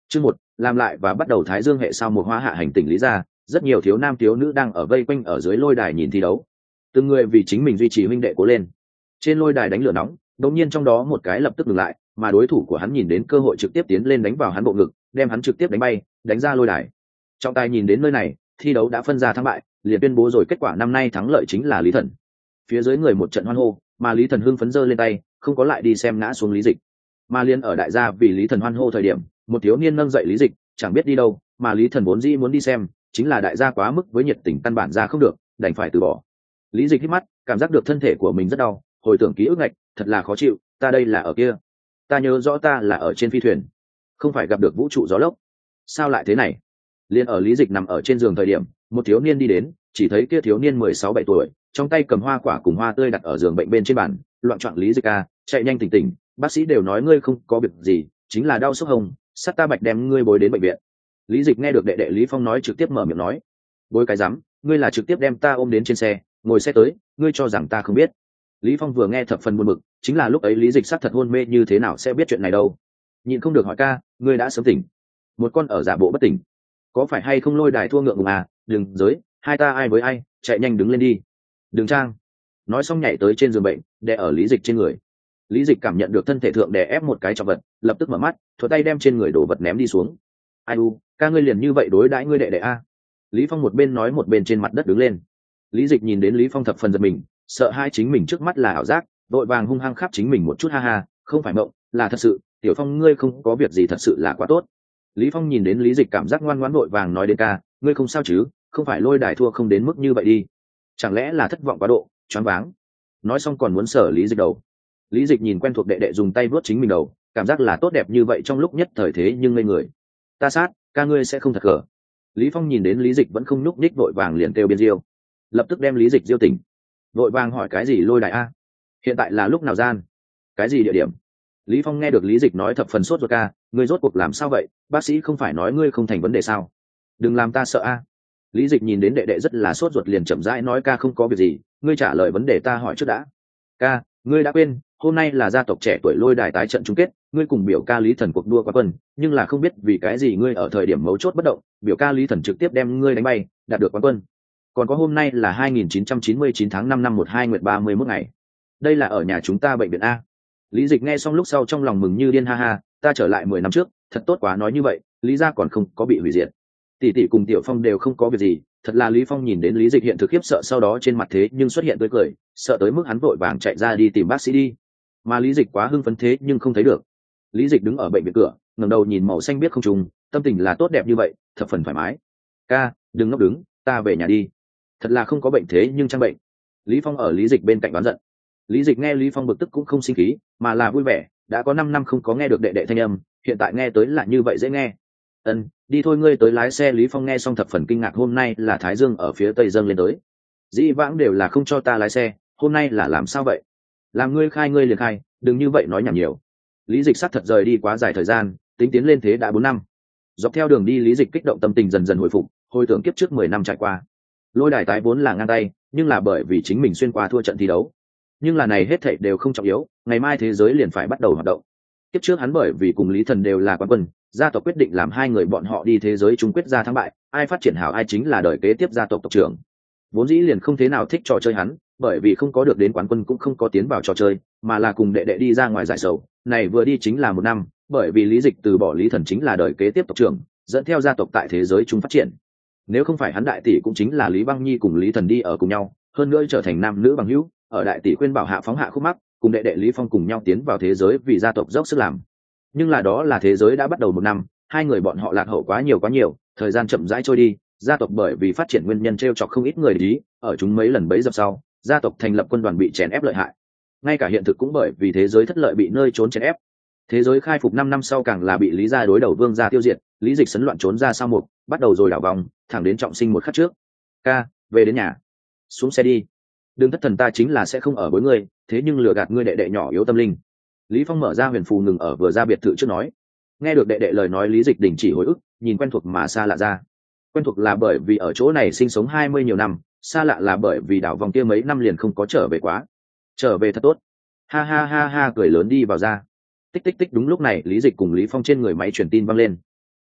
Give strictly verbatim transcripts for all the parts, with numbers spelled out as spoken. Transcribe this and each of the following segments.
Chương một, làm lại và bắt đầu Thái Dương hệ sao một hóa hạ hành tỉnh lý ra, rất nhiều thiếu nam thiếu nữ đang ở vây quanh ở dưới lôi đài nhìn thi đấu. Từng người vì chính mình duy trì huynh đệ cố lên. Trên lôi đài đánh lửa nóng, đột nhiên trong đó một cái lập tức ngừng lại, mà đối thủ của hắn nhìn đến cơ hội trực tiếp tiến lên đánh vào hắn bộ ngực, đem hắn trực tiếp đánh bay, đánh ra lôi đài. Trọng tài nhìn đến nơi này, thi đấu đã phân ra thắng bại, liền tuyên bố rồi kết quả năm nay thắng lợi chính là Lý Thần. Phía dưới người một trận hoan hô, mà Lý Thần hưng phấn giơ lên tay, không có lại đi xem ngã xuống Lý Dịch. Mà liên ở đại gia vì Lý Thần hoan hô thời điểm, một thiếu niên nâng dậy Lý Dịch, chẳng biết đi đâu, mà Lý Thần vốn dĩ muốn đi xem, chính là đại gia quá mức với nhiệt tình căn bản ra không được, đành phải từ bỏ. Lý Dịch hít mắt, cảm giác được thân thể của mình rất đau, hồi tưởng ký ức ngạch, thật là khó chịu, ta đây là ở kia, ta nhớ rõ ta là ở trên phi thuyền, không phải gặp được vũ trụ gió lốc, sao lại thế này? Liên ở Lý Dịch nằm ở trên giường thời điểm, một thiếu niên đi đến, chỉ thấy kia thiếu niên mười sáu bảy tuổi, trong tay cầm hoa quả cùng hoa tươi đặt ở giường bệnh bên trên bàn, loạn choạng Lý Dịch a, chạy nhanh tỉnh tỉnh, bác sĩ đều nói ngươi không có việc gì, chính là đau sốc hông, sắt ta bạch đem ngươi bồi đến bệnh viện. Lý Dịch nghe được đệ đệ Lý Phong nói trực tiếp mở miệng nói, bối cái rắm, ngươi là trực tiếp đem ta ôm đến trên xe, ngồi xe tới, ngươi cho rằng ta không biết? Lý Phong vừa nghe thập phần buồn bực, chính là lúc ấy Lý Dịch sát thật hôn mê như thế nào sẽ biết chuyện này đâu. Nhịn không được hỏi ca, ngươi đã sớm tỉnh, một con ở giả bộ bất tỉnh, có phải hay không lôi đài thua ngượng ngùng à? Đừng giới, hai ta ai với ai, chạy nhanh đứng lên đi, đừng trang. Nói xong nhảy tới trên giường bệnh, đè ở Lý Dịch trên người. Lý Dịch cảm nhận được thân thể thượng đè ép một cái trọng vật, lập tức mở mắt, thuận tay đem trên người đổ vật ném đi xuống. Ai u, ca ngươi liền như vậy đối đãi ngươi đệ đệ a? Lý Phong một bên nói một bên trên mặt đất đứng lên. Lý Dịch nhìn đến Lý Phong thập phần giật mình, sợ hai chính mình trước mắt là ảo giác, vội vàng hung hăng khắp chính mình một chút, ha ha, không phải mộng, là thật sự, Tiểu Phong ngươi không có việc gì thật sự là quá tốt. Lý Phong nhìn đến Lý Dịch cảm giác ngoan ngoãn vội vàng nói đến ca, ngươi không sao chứ, không phải lôi đài thua không đến mức như vậy đi, chẳng lẽ là thất vọng quá độ, choáng váng. Nói xong còn muốn sở Lý Dịch đầu. Lý Dịch nhìn quen thuộc đệ đệ dùng tay vuốt chính mình đầu, cảm giác là tốt đẹp như vậy trong lúc nhất thời thế nhưng ngây người. Ta sát, ca ngươi sẽ không thật cờ. Lý Phong nhìn đến Lý Dịch vẫn không nhúc nhích vội vàng liền kêu biên diêu, lập tức đem Lý Dịch diêu tỉnh, vội vàng hỏi cái gì lôi đài a? Hiện tại là lúc nào gian? Cái gì địa điểm? Lý Phong nghe được Lý Dịch nói thập phần sốt ruột ca, ngươi rốt cuộc làm sao vậy? Bác sĩ không phải nói ngươi không thành vấn đề sao? Đừng làm ta sợ a. Lý Dịch nhìn đến đệ đệ rất là sốt ruột liền chậm rãi nói ca không có việc gì, ngươi trả lời vấn đề ta hỏi trước đã. Ca, ngươi đã quên, hôm nay là gia tộc trẻ tuổi lôi đài tái trận chung kết, ngươi cùng biểu ca Lý Thần cuộc đua quán quân, nhưng là không biết vì cái gì ngươi ở thời điểm mấu chốt bất động, biểu ca Lý Thần trực tiếp đem ngươi đánh bay, đạt được quán quân. Còn có hôm nay là hai nghìn chín trăm chín mươi chín tháng năm năm một hai nguyệt ba mươi mốt ngày. Đây là ở nhà chúng ta bệnh viện a. Lý Dịch nghe xong lúc sau trong lòng mừng như điên, ha ha, ta trở lại mười năm trước, thật tốt quá, nói như vậy, Lý gia còn không có bị hủy diệt. Tỷ tỷ cùng Tiểu Phong đều không có việc gì, thật là Lý Phong nhìn đến Lý Dịch hiện thực khiếp sợ sau đó trên mặt thế nhưng xuất hiện tươi cười, sợ tới mức hắn vội vàng chạy ra đi tìm bác sĩ đi. Mà Lý Dịch quá hưng phấn thế nhưng không thấy được. Lý Dịch đứng ở bệnh viện cửa, ngẩng đầu nhìn màu xanh biết không trùng, tâm tình là tốt đẹp như vậy, thập phần thoải mái. Ca, đừng ngốc đứng, ta về nhà đi. Thật là không có bệnh thế nhưng trang bệnh. Lý Phong ở Lý Dịch bên cạnh đoán giận. Lý Dịch nghe Lý Phong bực tức cũng không sinh khí, mà là vui vẻ, đã có năm năm không có nghe được đệ đệ thanh âm, hiện tại nghe tới là như vậy dễ nghe. Ân, đi thôi ngươi tới lái xe. Lý Phong nghe xong thập phần kinh ngạc, hôm nay là Thái Dương ở phía tây dâng lên tới. Dĩ vãng đều là không cho ta lái xe, hôm nay là làm sao vậy? Làm ngươi khai ngươi liền khai, đừng như vậy nói nhảm nhiều. Lý Dịch sát thật rời đi quá dài thời gian, tính tiến lên thế đã bốn năm. Dọc theo đường đi Lý Dịch kích động tâm tình dần dần hồi phục, hồi tưởng kiếp trước mười năm trải qua. Lôi đài tái vốn là ngang tay, nhưng là bởi vì chính mình xuyên qua thua trận thi đấu. Nhưng là này hết thảy đều không trọng yếu, ngày mai thế giới liền phải bắt đầu hoạt động. Kiếp trước hắn bởi vì cùng Lý Thần đều là quán quân, gia tộc quyết định làm hai người bọn họ đi thế giới chung quyết ra thắng bại, ai phát triển hảo ai chính là đời kế tiếp gia tộc tộc trưởng. Vốn dĩ liền không thế nào thích trò chơi hắn, bởi vì không có được đến quán quân cũng không có tiến vào trò chơi, mà là cùng đệ đệ đi ra ngoài giải sầu, này vừa đi chính là một năm, bởi vì Lý Dịch từ bỏ Lý Thần chính là đời kế tiếp tộc trưởng, dẫn theo gia tộc tại thế giới chung phát triển. Nếu không phải hắn đại tỷ cũng chính là Lý Băng Nhi cùng Lý Thần đi ở cùng nhau, hơn nữa trở thành nam nữ bằng hữu, ở đại tỷ khuyên bảo hạ phóng hạ khúc mắc, cùng đệ đệ Lý Phong cùng nhau tiến vào thế giới vì gia tộc dốc sức làm. Nhưng là đó là thế giới đã bắt đầu một năm, hai người bọn họ lạc hậu quá nhiều quá nhiều, thời gian chậm rãi trôi đi, gia tộc bởi vì phát triển nguyên nhân treo chọc không ít người để ý, ở chúng mấy lần bấy dập sau, gia tộc thành lập quân đoàn bị chèn ép lợi hại. Ngay cả hiện thực cũng bởi vì thế giới thất lợi bị nơi trốn chèn ép. Thế giới khai phục năm năm sau càng là bị Lý gia đối đầu Vương gia tiêu diệt, Lý Dịch sấn loạn trốn ra sao mục, bắt đầu rồi đảo vòng, thẳng đến trọng sinh một khắc trước. Ca, về đến nhà. Xuống xe đi. Đừng thất thần, ta chính là sẽ không ở với ngươi, thế nhưng lừa gạt ngươi đệ đệ nhỏ yếu tâm linh. Lý Phong mở ra huyền phù ngừng ở vừa ra biệt thự trước nói. Nghe được đệ đệ lời nói, Lý Dịch đình chỉ hồi ức, nhìn quen thuộc mà xa lạ ra. Quen thuộc là bởi vì ở chỗ này sinh sống hai mươi nhiều năm, xa lạ là bởi vì đảo vòng kia mấy năm liền không có trở về quá. Trở về thật tốt. Ha ha ha ha, cười lớn đi vào ra. Tích tích tích, đúng lúc này Lý Dịch cùng Lý Phong trên người máy truyền tin vang lên.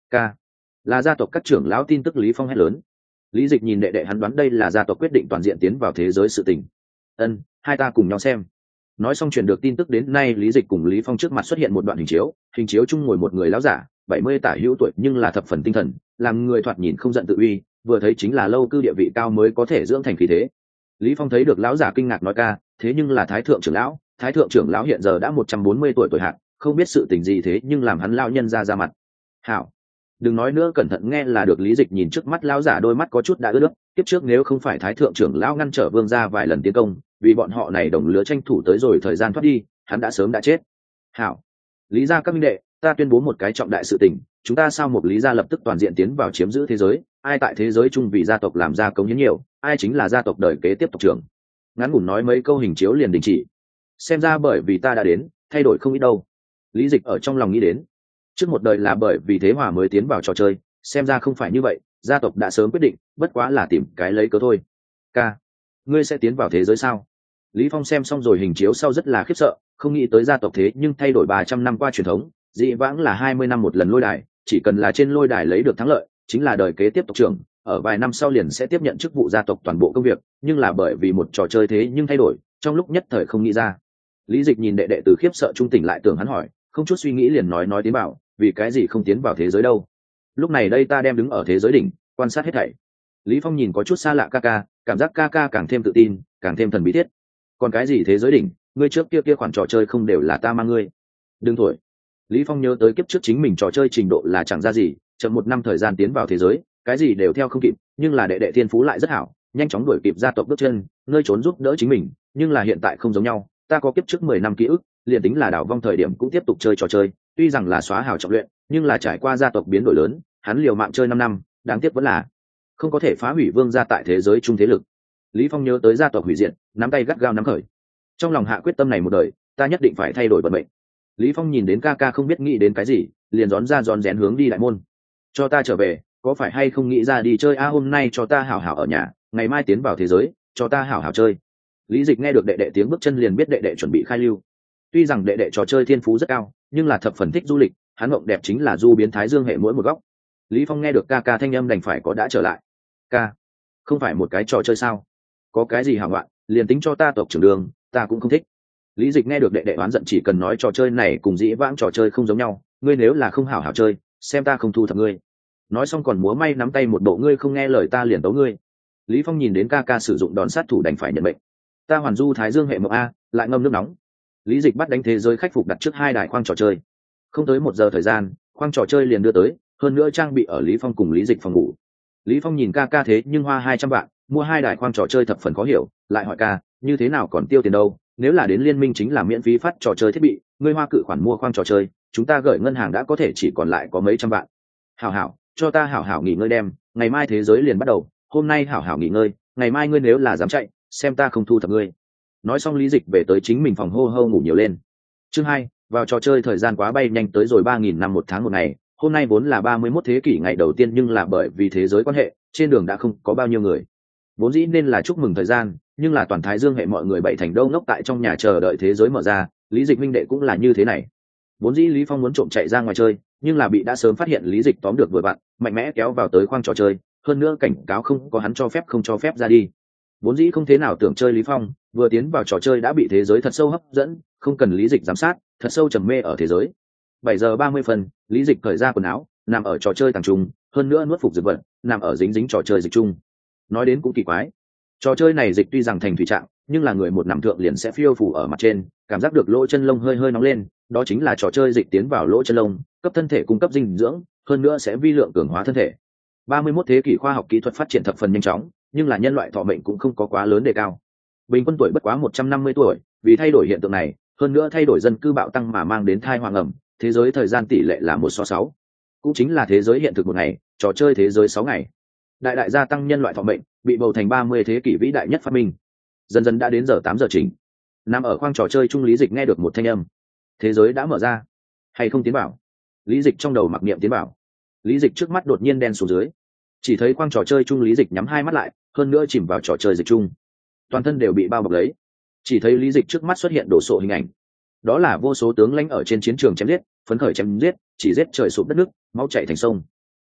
Ca, là gia tộc các trưởng lão tin tức. Lý Phong hét lớn. Lý Dịch nhìn đệ đệ hắn, đoán đây là gia tộc quyết định toàn diện tiến vào thế giới sự tình. Ân, hai ta cùng nhau xem. Nói xong truyền được tin tức đến nay, Lý Dịch cùng Lý Phong trước mặt xuất hiện một đoạn hình chiếu, hình chiếu chung ngồi một người lão giả, bảy mươi tả hữu tuổi nhưng là thập phần tinh thần, làm người thoạt nhìn không giận tự uy, vừa thấy chính là lâu cư địa vị cao mới có thể dưỡng thành khí thế. Lý Phong thấy được lão giả kinh ngạc nói: ca, thế nhưng là thái thượng trưởng lão, thái thượng trưởng lão hiện giờ đã một trăm bốn mươi tuổi tuổi hạn, không biết sự tình gì thế nhưng làm hắn lão nhân ra ra mặt. Hảo, đừng nói nữa, cẩn thận nghe là được. Lý Dịch nhìn trước mắt lão giả, đôi mắt có chút đã ướt nước. Tiếp trước nếu không phải thái thượng trưởng lão ngăn trở vương gia vài lần tiến công, vì bọn họ này đồng lứa tranh thủ tới rồi thời gian thoát đi, hắn đã sớm đã chết. Hảo, Lý gia các minh đệ, ta tuyên bố một cái trọng đại sự tình, chúng ta sao một Lý gia lập tức toàn diện tiến vào chiếm giữ thế giới, ai tại thế giới chung vì gia tộc làm ra cống hiến nhiều, ai chính là gia tộc đời kế tiếp tộc trưởng. Ngắn ngủn nói mấy câu, hình chiếu liền đình chỉ. Xem ra bởi vì ta đã đến, thay đổi không ít đâu. Lý Dịch ở trong lòng nghĩ đến, trước một đời là bởi vì thế hòa mới tiến vào trò chơi, xem ra không phải như vậy, gia tộc đã sớm quyết định, bất quá là tìm cái lấy cớ thôi. Ca, ngươi sẽ tiến vào thế giới sao? Lý Phong xem xong rồi hình chiếu sau rất là khiếp sợ, không nghĩ tới gia tộc thế nhưng thay đổi ba trăm năm qua truyền thống, dị vãng là hai mươi năm một lần lôi đài, chỉ cần là trên lôi đài lấy được thắng lợi, chính là đời kế tiếp tộc trưởng, ở vài năm sau liền sẽ tiếp nhận chức vụ gia tộc toàn bộ công việc, nhưng là bởi vì một trò chơi thế nhưng thay đổi, trong lúc nhất thời không nghĩ ra. Lý Dịch nhìn đệ đệ từ khiếp sợ trung tỉnh lại, tưởng hắn hỏi, không chút suy nghĩ liền nói nói tiến bảo, vì cái gì không tiến vào thế giới đâu? Lúc này đây ta đem đứng ở thế giới đỉnh, quan sát hết thảy. Lý Phong nhìn có chút xa lạ ca ca, cảm giác ca ca càng thêm tự tin, càng thêm thần bí thiết. Còn cái gì thế giới đỉnh, ngươi trước kia kia khoản trò chơi không đều là ta mang ngươi? Đừng thổi. Lý Phong nhớ tới kiếp trước chính mình trò chơi trình độ là chẳng ra gì, chậm một năm thời gian tiến vào thế giới, cái gì đều theo không kịp, nhưng là đệ đệ thiên phú lại rất hảo, nhanh chóng đuổi kịp gia tộc bước chân, nơi trốn giúp đỡ chính mình, nhưng là hiện tại không giống nhau, ta có kiếp trước mười năm ký ức, liền tính là đảo vong thời điểm cũng tiếp tục chơi trò chơi, tuy rằng là xóa hảo trọng luyện, nhưng là trải qua gia tộc biến đổi lớn, hắn liều mạng chơi năm năm, đáng tiếc vẫn là không có thể phá hủy vương gia tại thế giới chung thế lực. Lý Phong nhớ tới gia tộc hủy diệt, nắm tay gắt gao nắm khởi, trong lòng hạ quyết tâm này một đời, ta nhất định phải thay đổi vận mệnh. Lý Phong nhìn đến ca ca không biết nghĩ đến cái gì, liền rón ra rón rén hướng đi đại môn. Cho ta trở về, có phải hay không nghĩ ra đi chơi a? À, hôm nay cho ta hảo hảo ở nhà, ngày mai tiến vào thế giới, cho ta hảo hảo chơi. Lý Dịch nghe được đệ đệ tiếng bước chân liền biết đệ đệ chuẩn bị khai lưu. Tuy rằng đệ đệ trò chơi thiên phú rất cao, nhưng là thập phần thích du lịch, hắn mộng đẹp chính là du biến Thái Dương hệ mỗi một góc. Lý Phong nghe được ca ca thanh âm đành phải có đã trở lại. Ca, không phải một cái trò chơi sao? Có cái gì hảo ngoạn, liền tính cho ta tộc trưởng đường, ta cũng không thích. Lý Dịch nghe được đệ đệ oán giận, chỉ cần nói trò chơi này cùng dĩ vãng trò chơi không giống nhau, ngươi nếu là không hảo hảo chơi, xem ta không thu thập ngươi. Nói xong còn múa may nắm tay một bộ ngươi không nghe lời ta liền tấu ngươi. Lý Phong nhìn đến ca ca sử dụng đòn sát thủ đành phải nhận mệnh. Ta hoàn du Thái Dương hệ mộng a, lại ngâm nước nóng. Lý Dịch bắt đánh thế giới khách phục đặt trước hai đài khoang trò chơi. Không tới một giờ thời gian, khoang trò chơi liền đưa tới, hơn nữa trang bị ở Lý Phong cùng Lý Dịch phòng ngủ. Lý Phong nhìn ca ca thế nhưng hoa hai trăm vạn, mua hai đài khoang trò chơi thập phần khó hiểu, lại hỏi ca, như thế nào còn tiêu tiền đâu? Nếu là đến liên minh chính là miễn phí phát trò chơi thiết bị, ngươi hoa cự khoản mua khoang trò chơi, chúng ta gửi ngân hàng đã có thể chỉ còn lại có mấy trăm vạn. Hảo hảo, cho ta hảo hảo nghỉ ngơi đem, ngày mai thế giới liền bắt đầu, hôm nay hảo hảo nghỉ ngơi, ngày mai ngươi nếu là dám chạy, xem ta không thu thập ngươi. Nói xong Lý Dịch về tới chính mình phòng hô hô ngủ nhiều lên. Chương hai, vào trò chơi thời gian quá bay nhanh tới rồi ba nghìn năm một tháng một ngày, hôm nay vốn là ba mươi mốt thế kỷ ngày đầu tiên nhưng là bởi vì thế giới quan hệ, trên đường đã không có bao nhiêu người. Vốn dĩ nên là chúc mừng thời gian, nhưng là toàn Thái Dương hệ mọi người bảy thành đâu ngốc tại trong nhà chờ đợi thế giới mở ra, Lý Dịch minh đệ cũng là như thế này. Vốn dĩ Lý Phong muốn trộm chạy ra ngoài chơi, nhưng là bị đã sớm phát hiện Lý Dịch tóm được vừa vặn, mạnh mẽ kéo vào tới khoang trò chơi, hơn nữa cảnh cáo không có hắn cho phép không cho phép ra đi. Vốn dĩ không thế nào tưởng chơi Lý Phong, vừa tiến vào trò chơi đã bị thế giới thật sâu hấp dẫn, không cần Lý Dịch giám sát, thật sâu trầm mê ở thế giới. bảy giờ ba mươi phân, Lý Dịch cởi ra quần áo, nằm ở trò chơi tàng trung, hơn nữa nuốt phục dược vật, nằm ở dính dính trò chơi dịch chung. Nói đến cũng kỳ quái, trò chơi này dịch tuy rằng thành thủy trạng, nhưng là người một nằm thượng liền sẽ phiêu phù ở mặt trên, cảm giác được lỗ chân lông hơi hơi nóng lên, đó chính là trò chơi dịch tiến vào lỗ chân lông, cấp thân thể cung cấp dinh dưỡng, hơn nữa sẽ vi lượng cường hóa thân thể. ba mươi mốt thế kỷ khoa học kỹ thuật phát triển thập phần nhanh chóng, nhưng là nhân loại thọ mệnh cũng không có quá lớn đề cao. Bình quân tuổi bất quá một trăm năm mươi tuổi, vì thay đổi hiện tượng này, hơn nữa thay đổi dân cư bạo tăng mà mang đến thai hoàng ẩm, thế giới thời gian tỷ lệ là một so sáu, cũng chính là thế giới hiện thực một ngày, trò chơi thế giới sáu ngày. Đại đại gia tăng nhân loại thọ mệnh, bị bầu thành ba mươi thế kỷ vĩ đại nhất phát minh. Dần dần đã đến giờ tám giờ chỉnh. Nằm ở khoang trò chơi trung Lý Dịch nghe được một thanh âm. Thế giới đã mở ra, hay không tiến bảo? Lý Dịch trong đầu mặc niệm tiến bảo. Lý Dịch trước mắt đột nhiên đen xuống dưới. Chỉ thấy khoang trò chơi trung Lý Dịch nhắm hai mắt lại, hơn nữa chìm vào trò chơi dịch chung. Toàn thân đều bị bao bọc lấy. Chỉ thấy Lý Dịch trước mắt xuất hiện đồ sộ hình ảnh. Đó là vô số tướng lãnh ở trên chiến trường chém giết, phấn khởi chém giết, chỉ giết trời sụp đất nước, máu chảy thành sông.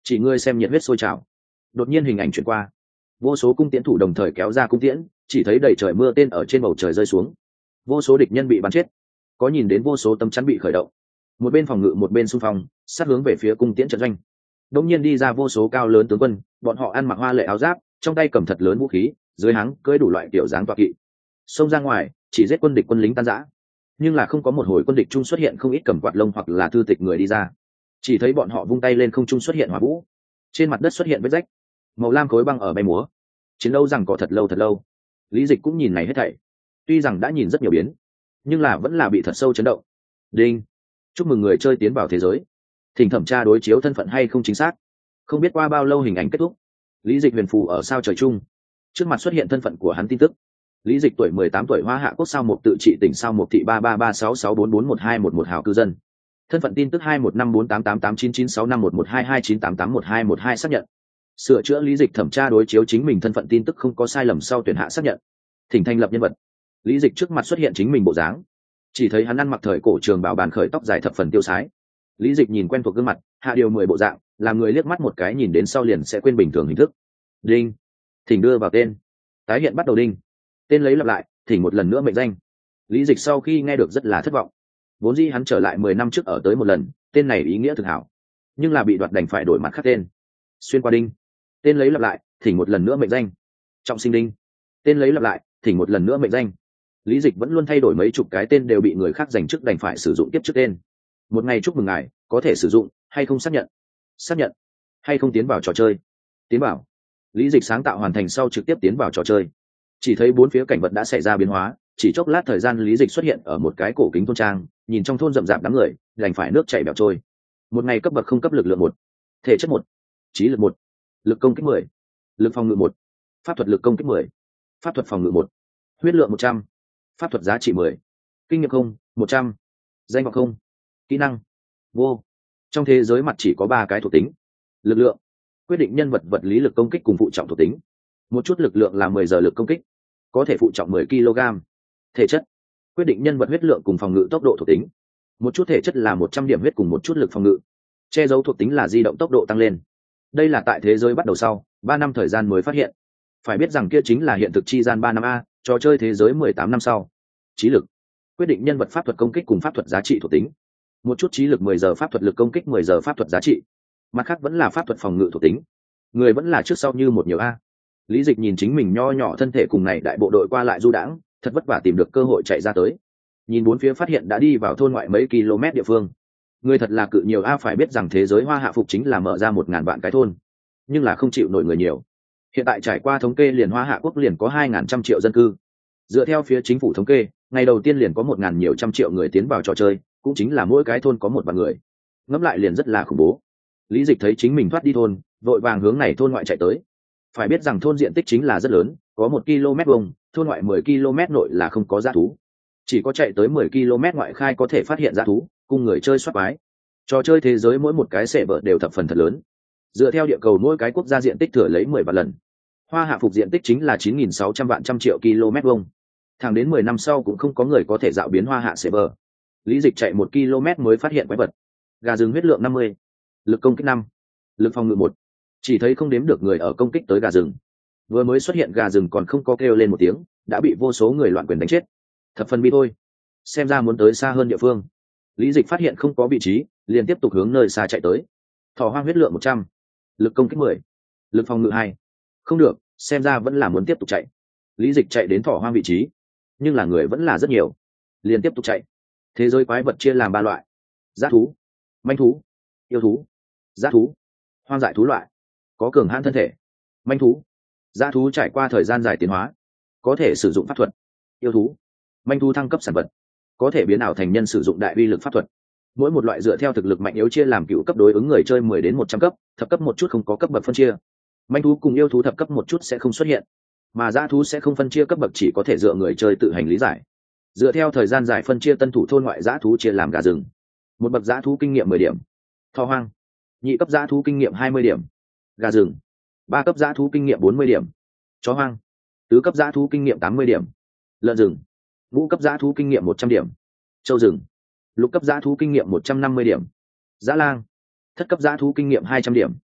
chỉ ngươi xem nhiệt huyết sôi trào. Đột nhiên hình ảnh chuyển qua, vô số cung tiễn thủ đồng thời kéo ra cung tiễn, chỉ thấy đầy trời mưa tên ở trên bầu trời rơi xuống, vô số địch nhân bị bắn chết, có nhìn đến vô số tấm chắn bị khởi động, một bên phòng ngự một bên xung phong, sát hướng về phía cung tiễn trận doanh. Đột nhiên đi ra vô số cao lớn tướng quân, bọn họ ăn mặc hoa lệ áo giáp, trong tay cầm thật lớn vũ khí, dưới háng cưỡi đủ loại kiểu dáng tọa kỵ, xông ra ngoài chỉ giết quân địch quân lính tan rã. Nhưng là không có một hồi quân địch trung xuất hiện không ít cầm quạt lông hoặc là thư tịch người đi ra, chỉ thấy bọn họ vung tay lên không trung xuất hiện hỏa vũ, trên mặt đất xuất hiện vết rách, màu lam khối băng ở bay múa. Chiến đấu rằng có thật lâu thật lâu. Lý Dịch cũng nhìn này hết thảy, tuy rằng đã nhìn rất nhiều biến, nhưng là vẫn là bị thật sâu chấn động. Đinh, chúc mừng người chơi tiến vào thế giới, thỉnh thẩm tra đối chiếu thân phận hay không chính xác. Không biết qua bao lâu hình ảnh kết thúc, Lý Dịch huyền phù ở sao trời chung, trước mặt xuất hiện thân phận của hắn tin tức. Lý Dịch tuổi mười tám tuổi, Hoa Hạ quốc sao một tự trị tỉnh sao một thị ba ba ba sáu sáu bốn bốn một hai một một hào cư dân. Thân phận tin tức hai một năm bốn tám tám tám chín chín sáu năm một một hai hai chín tám tám một hai một hai xác nhận. Sửa chữa Lý Dịch thẩm tra đối chiếu chính mình thân phận tin tức không có sai lầm sau tuyển hạ xác nhận. Thỉnh thành lập nhân vật. Lý Dịch trước mặt xuất hiện chính mình bộ dáng, chỉ thấy hắn ăn mặc thời cổ trường bào bàn khởi, tóc dài thập phần tiêu sái. Lý Dịch nhìn quen thuộc gương mặt, hạ điều mười bộ dạng, làm người liếc mắt một cái nhìn đến sau liền sẽ quên bình thường hình thức. Đinh, thỉnh đưa vào tên. Tái hiện bắt đầu đinh. Tên lấy lặp lại, thỉnh một lần nữa mệnh danh. Lý Dịch sau khi nghe được rất là thất vọng. Vốn dĩ hắn trở lại mười năm trước ở tới một lần, tên này ý nghĩa thực hảo, nhưng là bị đoạt đành phải đổi mặt khác tên. Xuyên qua đinh. Tên lấy lặp lại, thỉnh một lần nữa mệnh danh. Trọng sinh đinh. Tên lấy lặp lại, thỉnh một lần nữa mệnh danh. Lý Dịch vẫn luôn thay đổi mấy chục cái tên đều bị người khác giành trước đành phải sử dụng tiếp trước tên. Một ngày chúc mừng ngài, có thể sử dụng hay không xác nhận. Xác nhận. Hay không tiến vào trò chơi. Tiến vào. Lý Dịch sáng tạo hoàn thành sau trực tiếp tiến vào trò chơi. Chỉ thấy bốn phía cảnh vật đã xảy ra biến hóa, chỉ chốc lát thời gian Lý Dịch xuất hiện ở một cái cổ kính thôn trang, nhìn trong thôn rậm rạp đám người, đành phải nước chảy bèo trôi. Một ngày cấp bậc không cấp lực lượng một, thể chất một, trí lực một, lực công kích mười, lực phòng ngự một, pháp thuật lực công kích mười, pháp thuật phòng ngự một, huyết lượng một trăm, pháp thuật giá trị mười, kinh nghiệm không, một trăm, danh vọng không, kỹ năng vô. Trong thế giới mặt chỉ có ba cái thuộc tính: lực lượng, quyết định nhân vật vật lý lực công kích cùng phụ trọng thuộc tính. Một chút lực lượng là mười giờ lực công kích, có thể phụ trọng mười ki lô gam. Thể chất, quyết định nhân vật huyết lượng cùng phòng ngự tốc độ thuộc tính. Một chút thể chất là một trăm điểm huyết cùng một chút lực phòng ngự. Che giấu thuộc tính là di động tốc độ tăng lên. Đây là tại thế giới bắt đầu sau ba năm thời gian mới phát hiện. Phải biết rằng kia chính là hiện thực chi gian ba năm a, trò chơi thế giới mười tám năm sau. Trí lực, quyết định nhân vật pháp thuật công kích cùng pháp thuật giá trị thuộc tính. Một chút trí lực mười giờ, pháp thuật lực công kích mười giờ, pháp thuật giá trị. Mặt khác vẫn là pháp thuật phòng ngự thuộc tính. Người vẫn là trước sau như một nhiều a. Lý Dịch nhìn chính mình nho nhỏ thân thể cùng này đại bộ đội qua lại du đãng, thật vất vả tìm được cơ hội chạy ra tới. Nhìn bốn phía phát hiện đã đi vào thôn ngoại mấy km địa phương. Người thật là cự nhiều a, phải biết rằng thế giới Hoa Hạ phục chính là mở ra một ngàn vạn cái thôn, nhưng là không chịu nổi người nhiều. Hiện tại trải qua thống kê liền Hoa Hạ quốc liền có hai ngàn trăm triệu dân cư. Dựa theo phía chính phủ thống kê, ngày đầu tiên liền có một ngàn nhiều trăm triệu người tiến vào trò chơi, cũng chính là mỗi cái thôn có một vạn người. Ngẫm lại liền rất là khủng bố. Lý Dịch thấy chính mình thoát đi thôn, vội vàng hướng này thôn ngoại chạy tới. Phải biết rằng thôn diện tích chính là rất lớn, có một ki lô mét vuông, thôn ngoại mười ki lô mét nội là không có dã thú. Chỉ có chạy tới mười ki lô mét ngoại khai có thể phát hiện dã thú, cùng người chơi soát quái. Trò chơi thế giới mỗi một cái sệ vợ đều thập phần thật lớn. Dựa theo địa cầu mỗi cái quốc gia diện tích thừa lấy mười vạn lần. Hoa Hạ phục diện tích chính là chín nghìn sáu trăm vạn trăm triệu km vuông. Thẳng đến mười năm sau cũng không có người có thể dạo biến Hoa Hạ sệ vợ. Lý Dịch chạy một ki lô mét mới phát hiện quái vật. Gà rừng huyết lượng năm mươi, lực công kích năm, lực phòng ngự một. Chỉ thấy không đếm được người ở công kích tới gà rừng. Vừa mới xuất hiện gà rừng còn không có kêu lên một tiếng, đã bị vô số người loạn quyền đánh chết. Thập phần bi thôi. Xem ra muốn tới xa hơn địa phương. Lý Dịch phát hiện không có vị trí, liền tiếp tục hướng nơi xa chạy tới. Thỏ hoang huyết lượng một trăm, lực công kích mười, lực phòng ngự hai. Không được, xem ra vẫn là muốn tiếp tục chạy. Lý Dịch chạy đến thỏ hoang vị trí, nhưng là người vẫn là rất nhiều, liền tiếp tục chạy. Thế giới quái vật chia làm ba loại: dã thú, manh thú, yêu thú. Dã thú, hoang dại thú loại, có cường hãn thân thể. Manh thú, dã thú trải qua thời gian dài tiến hóa, có thể sử dụng pháp thuật. Yêu thú, manh thú thăng cấp sản vật, có thể biến ảo thành nhân sử dụng đại uy lực pháp thuật. Mỗi một loại dựa theo thực lực mạnh yếu chia làm cựu cấp đối ứng người chơi mười đến một trăm cấp, thập cấp một chút không có cấp bậc phân chia. Manh thú cùng yêu thú thập cấp một chút sẽ không xuất hiện, mà dã thú sẽ không phân chia cấp bậc, chỉ có thể dựa người chơi tự hành lý giải. Dựa theo thời gian dài phân chia tân thủ thôn ngoại dã thú chia làm gà rừng. Một bậc dã thú kinh nghiệm mười điểm. Thỏ hoang, nhị cấp dã thú kinh nghiệm hai mươi điểm. Gà rừng, ba cấp dã thú kinh nghiệm bốn mươi điểm. Chó hoang, tứ cấp dã thú kinh nghiệm tám mươi điểm. Lợn rừng, ngũ cấp dã thú kinh nghiệm một trăm điểm. Trâu rừng, lục cấp dã thú kinh nghiệm một trăm năm mươi điểm. Dã lang, thất cấp dã thú kinh nghiệm hai trăm điểm.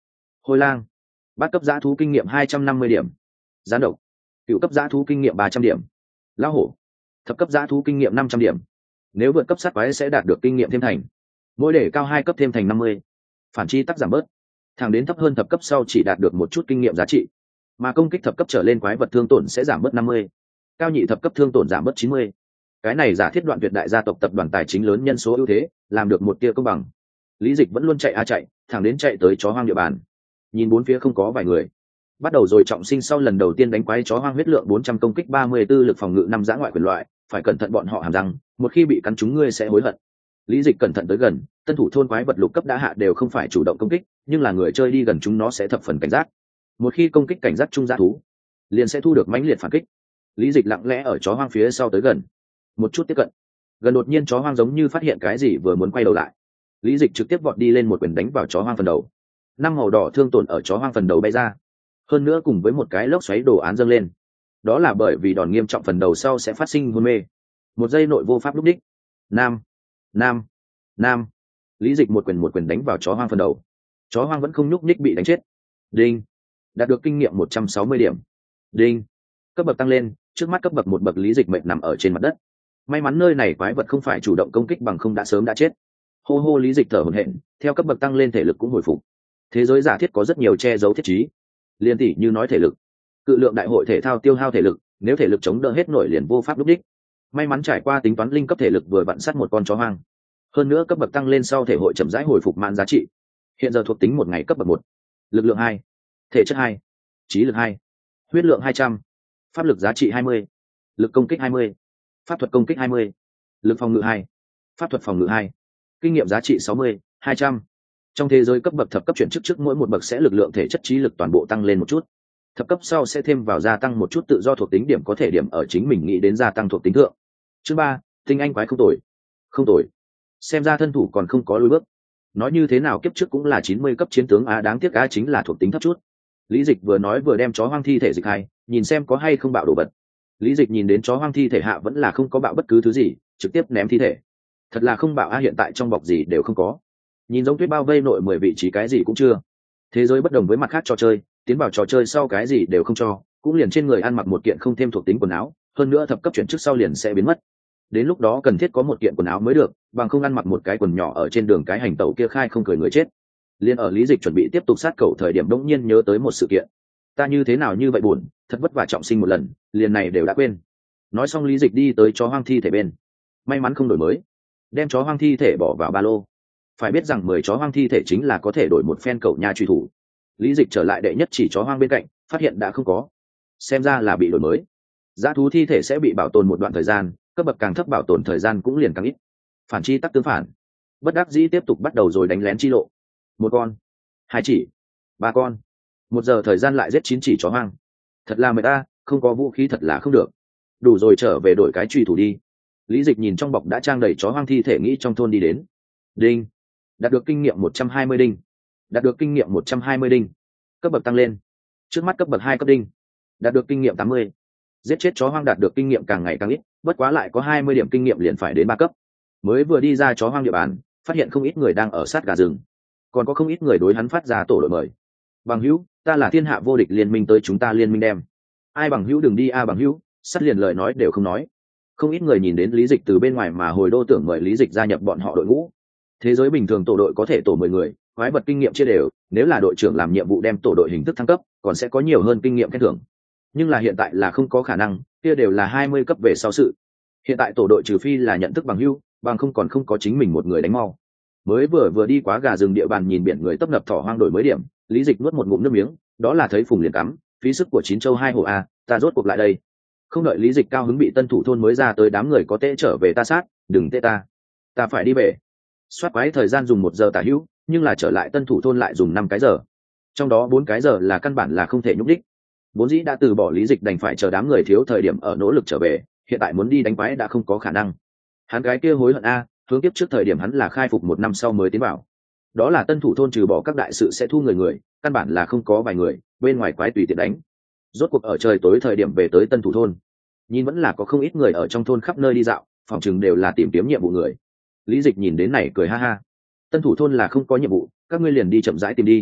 Hôi lang. Bát cấp giã thú kinh nghiệm hai trăm năm mươi điểm. Gián độc. Cựu cấp giã thú kinh nghiệm ba trăm điểm. Lão hổ. Thập cấp giã thú kinh nghiệm năm trăm điểm. Nếu vượt cấp sát quái sẽ đạt được kinh nghiệm thêm thành. Mỗi để cao hai cấp thêm thành năm mươi. Phản chi tắc giảm bớt. Thẳng đến thấp hơn thập cấp sau chỉ đạt được một chút kinh nghiệm giá trị. Mà công kích thập cấp trở lên quái vật thương tổn sẽ giảm bớt năm mươi. Cao nhị thập cấp thương tổn giảm bớt chín mươi. Cái này giả thiết đoạn tuyệt đại gia tộc tập đoàn tài chính lớn nhân số ưu thế, làm được một tia công bằng. Lý Dịch vẫn luôn chạy a chạy, thẳng đến chạy tới chó hoang địa bàn. Nhìn bốn phía không có vài người, bắt đầu rồi trọng sinh sau lần đầu tiên đánh quái chó hoang huyết lượng bốn trăm công kích ba mươi tư lực phòng ngự năm giã ngoại quyền loại, phải cẩn thận bọn họ hàm răng, một khi bị cắn chúng ngươi sẽ hối hận. Lý Dịch cẩn thận tới gần, tân thủ thôn quái vật lục cấp đã hạ đều không phải chủ động công kích, nhưng là người chơi đi gần chúng nó sẽ thập phần cảnh giác. Một khi công kích cảnh giác trung dã thú, liền sẽ thu được mãnh liệt phản kích. Lý Dịch lặng lẽ ở chó hoang phía sau tới gần, một chút tiếp cận, gần đột nhiên chó hoang giống như phát hiện cái gì vừa muốn quay đầu lại. Lý Dịch trực tiếp vọt đi lên một quyền đánh vào chó hoang phần đầu. Năm màu đỏ thương tổn ở chó hoang phần đầu bay ra, hơn nữa cùng với một cái lốc xoáy đồ án dâng lên. Đó là bởi vì đòn nghiêm trọng phần đầu sau sẽ phát sinh hôn mê. Một giây nội vô pháp lúc đích. Nam, nam, nam. Lý Dịch một quyền một quyền đánh vào chó hoang phần đầu. Chó hoang vẫn không nhúc nhích bị đánh chết. Đinh. Đạt được kinh nghiệm một trăm sáu mươi điểm. Đinh. Cấp bậc tăng lên, trước mắt cấp bậc một bậc. Lý Dịch mệnh nằm ở trên mặt đất. May mắn nơi này quái vật không phải chủ động công kích, bằng không đã sớm đã chết. Hô hô. Lý Dịch thở hổn hển, theo cấp bậc tăng lên thể lực cũng hồi phục. Thế giới giả thiết có rất nhiều che giấu thiết trí, liên tỷ như nói thể lực, cự lượng đại hội thể thao tiêu hao thể lực, nếu thể lực chống đỡ hết nổi liền vô pháp lúc đích. May mắn trải qua tính toán linh cấp thể lực vừa vặn sát một con chó hoang. Hơn nữa cấp bậc tăng lên sau thể hội chậm rãi hồi phục mãn giá trị. Hiện giờ thuộc tính một ngày cấp bậc một, lực lượng hai, thể chất hai, trí lực hai, huyết lượng hai trăm, pháp lực giá trị hai mươi, lực công kích hai mươi, pháp thuật công kích hai mươi, lực phòng ngự hai, pháp thuật phòng ngự hai, kinh nghiệm giá trị sáu mươi, hai trăm. Trong thế giới cấp bậc thập cấp chuyển chức trước mỗi một bậc sẽ lực lượng thể chất trí lực toàn bộ tăng lên một chút. Thập cấp sau sẽ thêm vào gia tăng một chút tự do thuộc tính điểm, có thể điểm ở chính mình nghĩ đến gia tăng thuộc tính thượng. Chương ba, tinh anh quái không tồi. Không tồi. Xem ra thân thủ còn không có lùi bước. Nói như thế nào kiếp trước cũng là chín mươi cấp chiến tướng á, đáng tiếc á chính là thuộc tính thấp chút. Lý Dịch vừa nói vừa đem chó hoang thi thể dịch hai, nhìn xem có hay không bạo đồ vật. Lý Dịch nhìn đến chó hoang thi thể hạ vẫn là không có bạo bất cứ thứ gì, trực tiếp ném thi thể. Thật là không bạo a, hiện tại trong bọc gì đều không có. Nhìn giống tuyết bao vây nội mười vị trí cái gì cũng chưa. Thế giới bất đồng với mặt khác trò chơi, tiến vào trò chơi sau cái gì đều không cho, cũng liền trên người ăn mặc một kiện không thêm thuộc tính quần áo, hơn nữa thập cấp chuyển chức sau liền sẽ biến mất. Đến lúc đó cần thiết có một kiện quần áo mới được, bằng không ăn mặc một cái quần nhỏ ở trên đường cái hành tẩu kia khai không cười người chết. Liên ở Lý Dịch chuẩn bị tiếp tục sát cầu thời điểm đống nhiên nhớ tới một sự kiện. Ta như thế nào như vậy buồn, thật vất vả trọng sinh một lần, liền này đều đã quên. Nói xong Lý Dịch đi tới chó hoang thi thể bên. May mắn không đổi mới, đem chó hoang thi thể bỏ vào ba lô. Phải biết rằng mười chó hoang thi thể chính là có thể đổi một phen cẩu nha truy thủ. Lý Dịch trở lại đệ nhất chỉ chó hoang bên cạnh, phát hiện đã không có, xem ra là bị đổi mới. Dã thú thi thể sẽ bị bảo tồn một đoạn thời gian, cấp bậc càng thấp bảo tồn thời gian cũng liền càng ít. Phản chi tắc tương phản, bất đắc dĩ tiếp tục bắt đầu rồi đánh lén chi lộ. Một con, hai chỉ, ba con, một giờ thời gian lại giết chín chỉ chó hoang. Thật là mệt ta, không có vũ khí thật là không được. Đủ rồi, trở về đổi cái truy thủ đi. Lý Dịch nhìn trong bọc đã trang đầy chó hoang thi thể, nghĩ trong thôn đi đến. Đinh. Đạt được kinh nghiệm một trăm hai mươi đinh. Đạt được kinh nghiệm một trăm hai mươi đinh. Cấp bậc tăng lên. Trước mắt cấp bậc hai cấp đinh. Đạt được kinh nghiệm tám mươi. Giết chết chó hoang đạt được kinh nghiệm càng ngày càng ít, bất quá lại có hai mươi điểm kinh nghiệm liền phải đến ba cấp. Mới vừa đi ra chó hoang địa bàn, phát hiện không ít người đang ở sát gà rừng, còn có không ít người đối hắn phát ra tổ đội mời. Bằng hữu, ta là thiên hạ vô địch liên minh, tới chúng ta liên minh đem. Ai bằng hữu đừng đi a, bằng hữu, sát liền lời nói đều không nói. Không ít người nhìn đến Lý Dịch từ bên ngoài mà hồi đô tưởng mời Lý Dịch gia nhập bọn họ đội ngũ. Thế giới bình thường tổ đội có thể tổ mười người, quái vật kinh nghiệm chia đều, nếu là đội trưởng làm nhiệm vụ đem tổ đội hình thức thăng cấp, còn sẽ có nhiều hơn kinh nghiệm khen thưởng. Nhưng là hiện tại là không có khả năng, kia đều là hai mươi cấp về sau sự. Hiện tại tổ đội trừ phi là nhận thức bằng hữu, bằng không còn không có chính mình một người đánh mau. Mới vừa vừa đi quá gà rừng địa bàn, nhìn biển người tấp nập thỏ hoang đổi mới điểm, Lý Dịch nuốt một ngụm nước miếng, đó là thấy phùng liền cắm, phí sức của chín châu hai hổ a, ta rốt cuộc lại đây. Không đợi Lý Dịch cao hứng, bị tân thủ thôn mới ra tới đám người có tệ trở về ta sát, đừng tệ ta, ta phải đi về. Soát quái thời gian dùng một giờ tả hữu, nhưng là trở lại tân thủ thôn lại dùng năm cái giờ, trong đó bốn cái giờ là căn bản là không thể nhúc đích. Vốn dĩ đã từ bỏ Lý Dịch đành phải chờ đám người thiếu thời điểm ở nỗ lực trở về, hiện tại muốn đi đánh quái đã không có khả năng. Hắn cái kia hối hận a, hướng tiếp trước thời điểm hắn là khai phục một năm sau mới tiến vào. Đó là tân thủ thôn trừ bỏ các đại sự sẽ thu người người, căn bản là không có vài người, bên ngoài quái tùy tiện đánh. Rốt cuộc ở trời tối thời điểm về tới tân thủ thôn, nhìn vẫn là có không ít người ở trong thôn khắp nơi đi dạo, phòng chừng đều là tìm kiếm nhiệm vụ người. Lý Dịch nhìn đến này cười ha ha. Tân thủ thôn là không có nhiệm vụ, các ngươi liền đi chậm rãi tìm đi.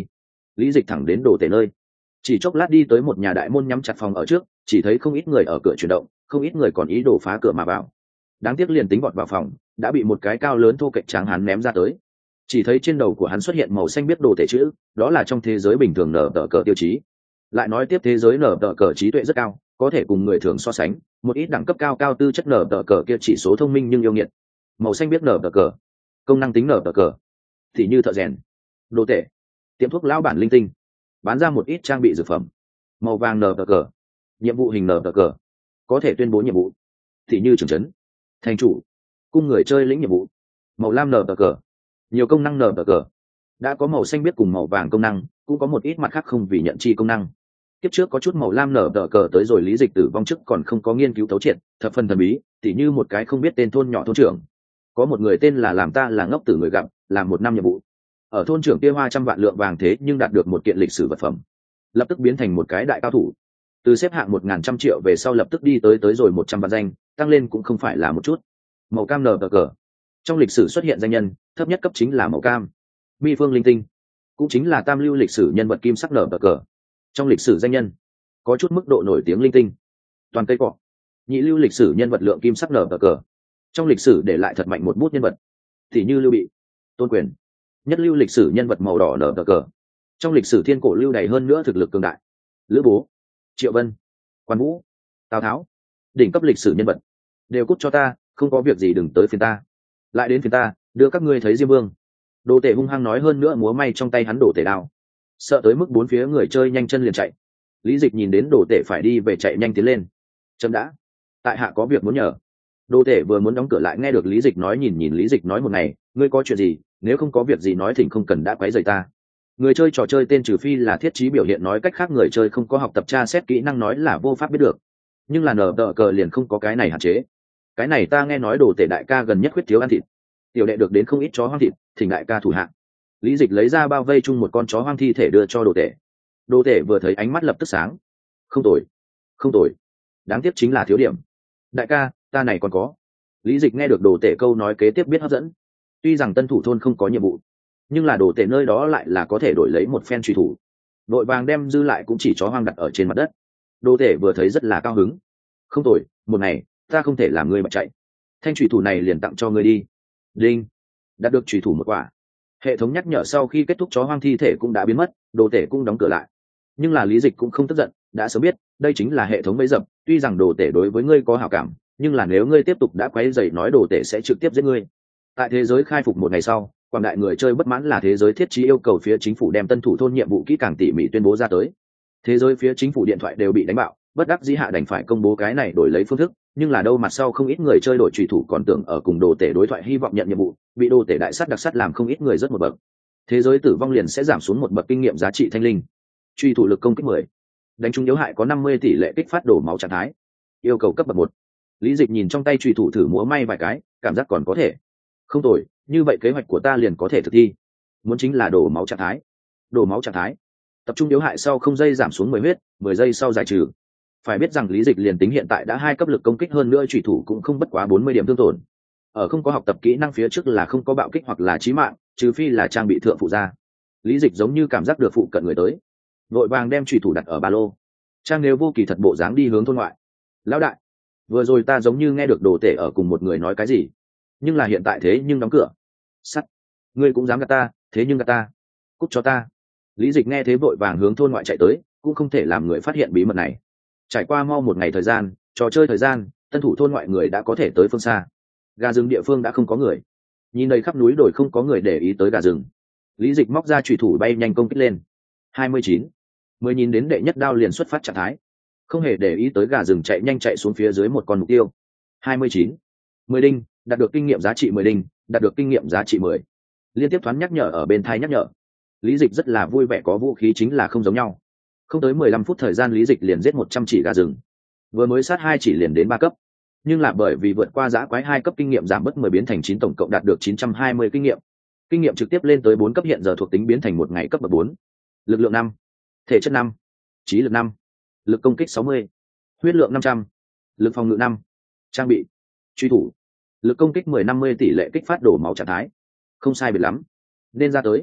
Lý Dịch thẳng đến đồ tể nơi, chỉ chốc lát đi tới một nhà đại môn nhắm chặt phòng ở trước, chỉ thấy không ít người ở cửa chuyển động, không ít người còn ý đồ phá cửa mà vào. Đáng tiếc liền tính vọt vào phòng, đã bị một cái cao lớn thô kệch tráng hán ném ra tới. Chỉ thấy trên đầu của hắn xuất hiện màu xanh biết đồ tể chữ, đó là trong thế giới bình thường nở tờ cờ tiêu chí. Lại nói tiếp thế giới nở tờ cờ trí tuệ rất cao, có thể cùng người thường so sánh, một ít đẳng cấp cao cao tư chất nở tờ cờ kia chỉ số thông minh nhưng yêu nghiệt. Màu xanh biết nở tờ cờ, công năng tính nở tờ cờ, thì như thợ rèn, đồ tể, tiệm thuốc lão bản linh tinh, bán ra một ít trang bị dược phẩm. Màu vàng nở tờ cờ, nhiệm vụ hình nở tờ cờ, có thể tuyên bố nhiệm vụ, thì như trưởng trấn, thành chủ, cung người chơi lĩnh nhiệm vụ. Màu lam nở tờ cờ, nhiều công năng nở tờ cờ, đã có màu xanh biết cùng màu vàng công năng, cũng có một ít mặt khác không vì nhận chi công năng. Kiếp trước có chút màu lam nở tờ cờ tới rồi Lý Dịch tử vong trước còn không có nghiên cứu thấu triệt, thập phần thần bí, tỉ như một cái không biết tên thôn nhỏ thôn trưởng, có một người tên là làm ta là ngốc tử người gặp, làm một năm nhiệm vụ, ở thôn trưởng kia hoa trăm vạn lượng vàng thế nhưng đạt được một kiện lịch sử vật phẩm, lập tức biến thành một cái đại cao thủ, từ xếp hạng một ngàn trăm triệu về sau lập tức đi tới tới rồi một trăm vạn danh, tăng lên cũng không phải là một chút. Màu cam nở tờ cờ, trong lịch sử xuất hiện danh nhân, thấp nhất cấp chính là màu cam. Mi phương linh tinh, cũng chính là tam lưu lịch sử nhân vật kim sắc nở tờ cờ, trong lịch sử danh nhân có chút mức độ nổi tiếng linh tinh. Toàn cây cọ, nhị lưu lịch sử nhân vật lượng kim sắc nở tờ cờ, trong lịch sử để lại thật mạnh một bút nhân vật, thì như Lưu Bị, Tôn Quyền. Nhất lưu lịch sử nhân vật màu đỏ nở tờ cờ, trong lịch sử thiên cổ lưu đầy hơn nữa thực lực cường đại, Lữ Bố, Triệu Vân, Quan Vũ, Tào Tháo. Đỉnh cấp lịch sử nhân vật đều cút cho ta, không có việc gì đừng tới phiền ta, lại đến phiền ta đưa các ngươi thấy Diêm Vương. Đồ tể hung hăng nói, hơn nữa múa may trong tay hắn đổ tể đao, sợ tới mức bốn phía người chơi nhanh chân liền chạy. Lý Dịch nhìn đến đồ tể phải đi về chạy nhanh tiến lên. Chấm đã, tại hạ có việc muốn nhờ. Đồ tể vừa muốn đóng cửa lại nghe được Lý Dịch nói, nhìn nhìn Lý Dịch nói một ngày, ngươi có chuyện gì, nếu không có việc gì nói thỉnh không cần đã quấy rầy ta. Người chơi trò chơi tên trừ phi là thiết trí biểu hiện, nói cách khác người chơi không có học tập tra xét kỹ năng nói là vô pháp biết được, nhưng là nở tờ cờ liền không có cái này hạn chế. Cái này ta nghe nói đồ tể đại ca gần nhất khuyết thiếu ăn thịt, tiểu đệ được đến không ít chó hoang thịt, thỉnh đại ca thủ hạ. Lý Dịch lấy ra bao vây chung một con chó hoang thi thể đưa cho đồ tể. Đồ tể vừa thấy ánh mắt lập tức sáng, không tồi không tồi, đáng tiếc chính là thiếu điểm. Đại ca ta này còn có. Lý Dịch nghe được đồ tể câu nói kế tiếp biết hấp dẫn. Tuy rằng tân thủ thôn không có nhiệm vụ, nhưng là đồ tể nơi đó lại là có thể đổi lấy một phen truy thủ. Đội vàng đem dư lại cũng chỉ chó hoang đặt ở trên mặt đất. Đồ tể vừa thấy rất là cao hứng. Không tồi, một ngày ta không thể làm ngươi mà chạy, thanh truy thủ này liền tặng cho ngươi đi. Đinh, đạt được truy thủ một quả. Hệ thống nhắc nhở sau khi kết thúc chó hoang thi thể cũng đã biến mất, đồ tể cũng đóng cửa lại. Nhưng là Lý Dịch cũng không tức giận, đã sớm biết đây chính là hệ thống bẫy dập. Tuy rằng đồ tể đối với ngươi có hảo cảm, nhưng là nếu ngươi tiếp tục đã quấy rầy nói đồ tể sẽ trực tiếp giết ngươi. Tại thế giới khai phục một ngày sau, quảng đại người chơi bất mãn là thế giới thiết trí yêu cầu phía chính phủ đem tân thủ thôn nhiệm vụ kỹ càng tỉ mỉ tuyên bố ra tới. Thế giới phía chính phủ điện thoại đều bị đánh bạo, bất đắc dĩ hạ đành phải công bố cái này đổi lấy phương thức. Nhưng là đâu mặt sau không ít người chơi đổi trùy thủ còn tưởng ở cùng đồ tể đối thoại hy vọng nhận nhiệm vụ, bị đồ tể đại sắt đặc sắt làm không ít người rất một bậc. Thế giới tử vong liền sẽ giảm xuống một bậc kinh nghiệm giá trị thanh linh. Truy thủ lực công kích mười, đánh trúng yếu hại có năm mươi tỷ lệ kích phát đổ máu trạng thái, yêu cầu cấp bậc một. Lý Dịch nhìn trong tay truy thủ thử múa may vài cái, cảm giác còn có thể. Không tồi, như vậy kế hoạch của ta liền có thể thực thi. Muốn chính là đổ máu trạng thái. Đổ máu trạng thái, tập trung yếu hại sau không giây giảm xuống mười huyết, mười giây sau giải trừ. Phải biết rằng Lý Dịch liền tính hiện tại đã hai cấp lực công kích hơn nữa truy thủ cũng không bất quá bốn mươi điểm thương tổn. Ở không có học tập kỹ năng phía trước là không có bạo kích hoặc là chí mạng, trừ phi là trang bị thượng phụ ra. Lý Dịch giống như cảm giác được phụ cận người tới, vội vàng đem truy thủ đặt ở ba lô. Trang nếu vô kỳ thật bộ dáng đi hướng thôn ngoại. Lão đại, vừa rồi ta giống như nghe được đồ tể ở cùng một người nói cái gì, nhưng là hiện tại thế nhưng đóng cửa. Sắt, ngươi cũng dám gạt ta, thế nhưng gạt ta, cút cho ta. Lý Dịch nghe thế vội vàng hướng thôn ngoại chạy tới, cũng không thể làm người phát hiện bí mật này. Trải qua mau một ngày thời gian, trò chơi thời gian, tân thủ thôn ngoại người đã có thể tới phương xa. Gà rừng địa phương đã không có người, nhìn đầy khắp núi đồi không có người để ý tới gà rừng. Lý Dịch móc ra chủy thủ bay nhanh công kích lên. hai mươi chín, mười nhìn đến đệ nhất đao liền xuất phát trạng thái, không hề để ý tới gà rừng chạy nhanh chạy xuống phía dưới một con mục tiêu. hai mươi chín, mười đinh, đạt được kinh nghiệm giá trị mười đinh, đạt được kinh nghiệm giá trị mười. Liên tiếp thoáng nhắc nhở ở bên tai nhắc nhở. Lý Dịch rất là vui vẻ, có vũ khí chính là không giống nhau. Không tới mười lăm phút thời gian Lý Dịch liền giết một trăm chỉ gà rừng. Vừa mới sát hai chỉ liền đến ba cấp. Nhưng là bởi vì vượt qua giã quái hai cấp kinh nghiệm giảm bớt mười biến thành chín, tổng cộng đạt được chín trăm hai mươi kinh nghiệm. Kinh nghiệm trực tiếp lên tới bốn cấp, hiện giờ thuộc tính biến thành một ngày cấp bậc bốn. Lực lượng năm, thể chất năm, trí lực năm, lực công kích sáu mươi, huyết lượng năm trăm, lực phòng ngự năm. Trang bị: truy thủ, lực công kích mười, năm mươi tỷ lệ kích phát đổ máu trạng thái. Không sai biệt lắm, nên ra tới.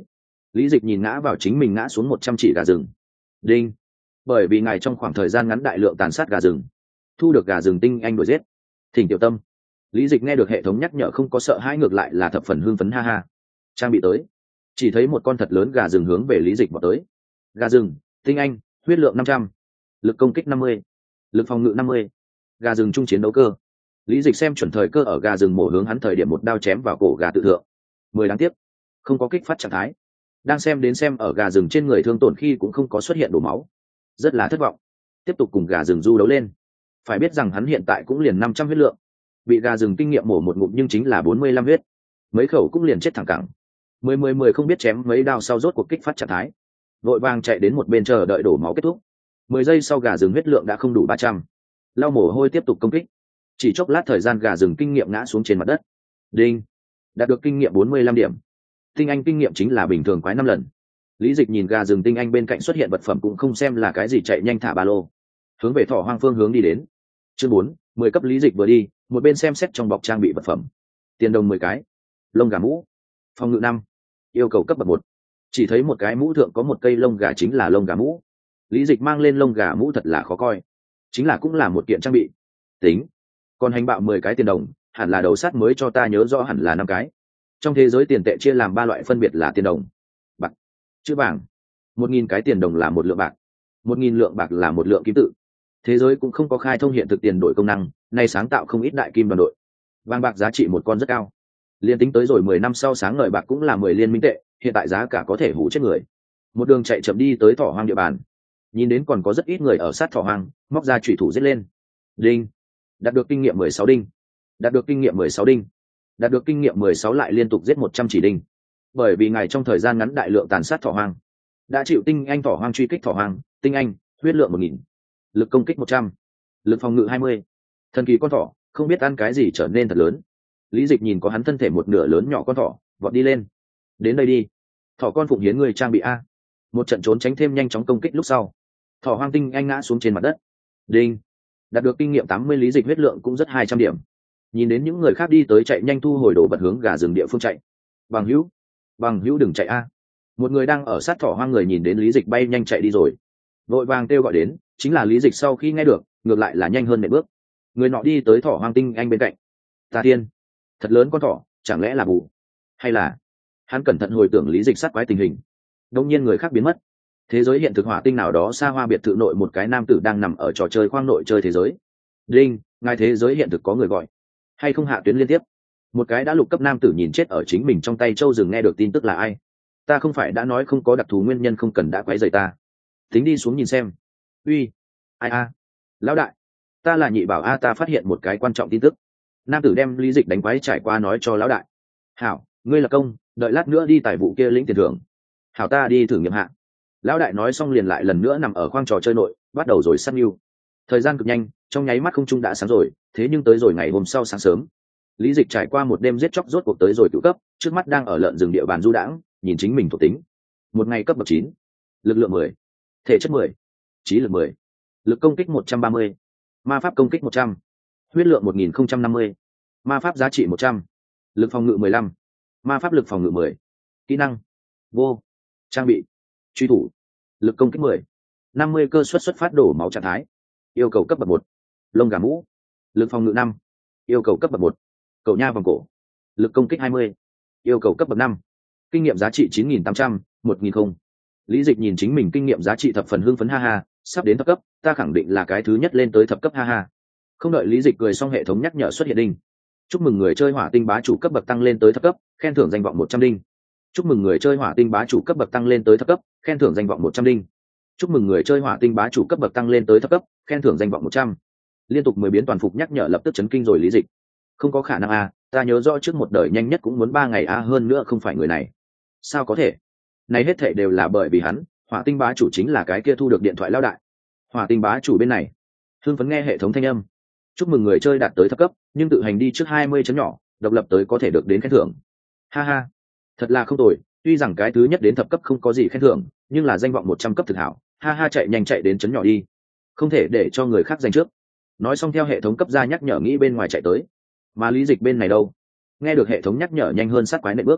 Lý Dịch nhìn ngã vào chính mình ngã xuống một trăm chỉ gà rừng. Đinh. Bởi vì ngài trong khoảng thời gian ngắn đại lượng tàn sát gà rừng, thu được gà rừng tinh anh đuổi giết. Thỉnh tiểu tâm. Lý Dịch nghe được hệ thống nhắc nhở không có sợ hãi, ngược lại là thập phần hưng phấn, ha ha. Trang bị tới. Chỉ thấy một con thật lớn gà rừng hướng về Lý Dịch vọt tới. Gà rừng tinh anh, huyết lượng năm trăm, lực công kích năm mươi, lực phòng ngự năm mươi. Gà rừng trung chiến đấu cơ. Lý Dịch xem chuẩn thời cơ ở gà rừng mổ hướng hắn thời điểm một đao chém vào cổ gà tự thượng. Mười đáng tiếc, không có kích phát trạng thái. Đang xem đến xem ở gà rừng trên người thương tổn khi cũng không có xuất hiện đổ máu, rất là thất vọng. Tiếp tục cùng gà rừng du đấu lên. Phải biết rằng hắn hiện tại cũng liền năm trăm huyết lượng, bị gà rừng kinh nghiệm mổ một ngụm nhưng chính là bốn mươi lăm huyết, mấy khẩu cũng liền chết thẳng cẳng. Mười mười mười không biết chém mấy đao sau rốt cuộc kích phát trạng thái, vội vàng chạy đến một bên chờ đợi đổ máu kết thúc. Mười giây sau gà rừng huyết lượng đã không đủ ba trăm, lau mồ hôi tiếp tục công kích. Chỉ chốc lát thời gian gà rừng kinh nghiệm ngã xuống trên mặt đất. Đinh. Đạt được kinh nghiệm bốn mươi lăm điểm. Tinh anh kinh nghiệm chính là bình thường quái năm lần. Lý Dịch nhìn gà rừng tinh anh bên cạnh xuất hiện vật phẩm cũng không xem là cái gì, chạy nhanh thả ba lô, hướng về thỏ hoang phương hướng đi đến. Chương bốn, mười cấp. Lý Dịch vừa đi một bên xem xét trong bọc trang bị vật phẩm. Tiền đồng mười cái, lông gà mũ, phòng ngự năm, yêu cầu cấp bậc một. Chỉ thấy một cái mũ thượng có một cây lông gà, chính là lông gà mũ. Lý Dịch mang lên lông gà mũ thật là khó coi, chính là cũng là một kiện trang bị. Tính, còn hành bạo mười cái tiền đồng, hẳn là đầu sát mới cho ta nhớ rõ hẳn là năm cái. Trong thế giới tiền tệ chia làm ba loại, phân biệt là tiền đồng, bạc, chữ vàng. Một nghìn cái tiền đồng là một lượng bạc, một nghìn lượng bạc là một lượng kim tự. Thế giới cũng không có khai thông hiện thực tiền đổi công năng, này sáng tạo không ít đại kim đoàn đội. Vàng bạc giá trị một con rất cao, liên tính tới rồi mười năm sau sáng ngời bạc cũng là mười liên minh tệ, hiện tại giá cả có thể hủ chết người. Một đường chạy chậm đi tới thỏ hoang địa bàn, nhìn đến còn có rất ít người ở sát thỏ hoang, móc ra chủy thủ giết lên. Đinh. Đạt được kinh nghiệm mười sáu đinh. Đạt được kinh nghiệm mười sáu đinh. Đạt được kinh nghiệm mười sáu, lại liên tục giết một trăm chỉ đinh. Bởi vì ngài trong thời gian ngắn đại lượng tàn sát thỏ hoang, đã chịu tinh anh thỏ hoang truy kích. Thỏ hoang tinh anh, huyết lượng một nghìn, lực công kích một trăm, lực phòng ngự hai mươi. Thần kỳ con thỏ, không biết ăn cái gì trở nên thật lớn. Lý Dịch nhìn có hắn thân thể một nửa lớn nhỏ con thỏ, vọt đi lên. Đến đây đi, thỏ con phụng hiến người trang bị a. Một trận trốn tránh thêm nhanh chóng công kích lúc sau, thỏ hoang tinh anh ngã xuống trên mặt đất. Đinh. Đạt được kinh nghiệm tám mươi. Lý Dịch huyết lượng cũng rất hai trăm điểm. Nhìn đến những người khác đi tới, chạy nhanh thu hồi đồ vật hướng gà rừng địa phương chạy. Bằng hữu, bằng hữu đừng chạy a. Một người đang ở sát thỏ hoang người nhìn đến Lý Dịch bay nhanh chạy đi rồi, vội vàng kêu gọi đến. Chính là Lý Dịch sau khi nghe được, ngược lại là nhanh hơn nệm bước. Người nọ đi tới thỏ hoang tinh anh bên cạnh. Ta thiên, thật lớn con thỏ, chẳng lẽ là bù, hay là... Hắn cẩn thận hồi tưởng Lý Dịch sát quái tình hình. Đông nhiên người khác biến mất. Thế giới hiện thực hỏa tinh nào đó xa hoa biệt thự nội, một cái nam tử đang nằm ở trò chơi khoang nội chơi thế giới. Đinh, ngài thế giới hiện thực có người gọi, hay không hạ tuyến liên tiếp. Một cái đã lục cấp nam tử nhìn chết ở chính mình trong tay châu rừng, nghe được tin tức là ai. Ta không phải đã nói không có đặc thù nguyên nhân không cần đã quấy rầy ta. Tính đi xuống nhìn xem. Uy, ai a? Lão đại, ta là nhị bảo a, ta phát hiện một cái quan trọng tin tức. Nam tử đem Lý Dịch đánh quái trải qua nói cho lão đại. Hảo, ngươi là công, đợi lát nữa đi tài vụ kia lĩnh tiền thưởng. Hảo, ta đi thử nghiệm hạ. Lão đại nói xong liền lại lần nữa nằm ở khoang trò chơi nội, bắt đầu rồi săn mưu. Thời gian cực nhanh, trong nháy mắt không trung đã sáng rồi. Thế nhưng tới rồi ngày hôm sau sáng sớm, Lý Dịch trải qua một đêm giết chóc rốt cuộc tới rồi cửu cấp, trước mắt đang ở lợn rừng địa bàn du đãng, nhìn chính mình thuộc tính. Một ngày cấp bậc chín, lực lượng mười, thể chất mười, trí lực mười, lực công kích một trăm ba mươi, ma pháp công kích một trăm, huyết lượng một nghìn không trăm năm mươi, ma pháp giá trị một trăm, lực phòng ngự mười lăm, ma pháp lực phòng ngự mười. Kỹ năng vô, trang bị truy thủ, lực công kích mười, năm mươi cơ suất xuất phát đổ máu trạng thái. Yêu cầu cấp bậc một, lông gà mũ, lực phòng ngự năm. Yêu cầu cấp bậc một, cầu nha vòng cổ, lực công kích hai mươi. Yêu cầu cấp bậc năm, kinh nghiệm giá trị chín nghìn tám trăm, một nghìn không. Lý Dịch nhìn chính mình kinh nghiệm giá trị thập phần hưng phấn, ha ha, sắp đến thập cấp, ta khẳng định là cái thứ nhất lên tới thập cấp, ha ha. Không đợi Lý Dịch cười xong, hệ thống nhắc nhở xuất hiện đinh. Chúc mừng người chơi hỏa tinh bá chủ cấp bậc tăng lên tới thập cấp, khen thưởng danh vọng một trăm đinh. Chúc mừng người chơi hỏa tinh bá chủ cấp bậc tăng lên tới thập cấp, khen thưởng danh vọng một trăm đinh. Chúc mừng người chơi hỏa tinh bá chủ cấp bậc tăng lên tới thập cấp, khen thưởng danh vọng một trăm. Liên tục mười biến toàn phục nhắc nhở lập tức chấn kinh rồi Lý Dịch. Không có khả năng a, ta nhớ rõ trước một đời nhanh nhất cũng muốn ba ngày a, hơn nữa không phải người này. Sao có thể? Này hết thảy đều là bởi vì hắn, hỏa tinh bá chủ chính là cái kia thu được điện thoại lão đại. Hỏa tinh bá chủ bên này, hưng phấn nghe hệ thống thanh âm. Chúc mừng người chơi đạt tới thập cấp, nhưng tự hành đi trước hai mươi chấm nhỏ, độc lập tới có thể được đến khen thưởng. Ha ha, thật là không tồi, tuy rằng cái thứ nhất đến thập cấp không có gì khen thưởng, nhưng là danh vọng một trăm cấp thực hảo. Ha ha, chạy nhanh chạy đến chấn nhỏ đi, không thể để cho người khác giành trước. Nói xong theo hệ thống cấp ra nhắc nhở nghĩ bên ngoài chạy tới. Mà Lý Dịch bên này đâu? Nghe được hệ thống nhắc nhở nhanh hơn sát quái nện bước.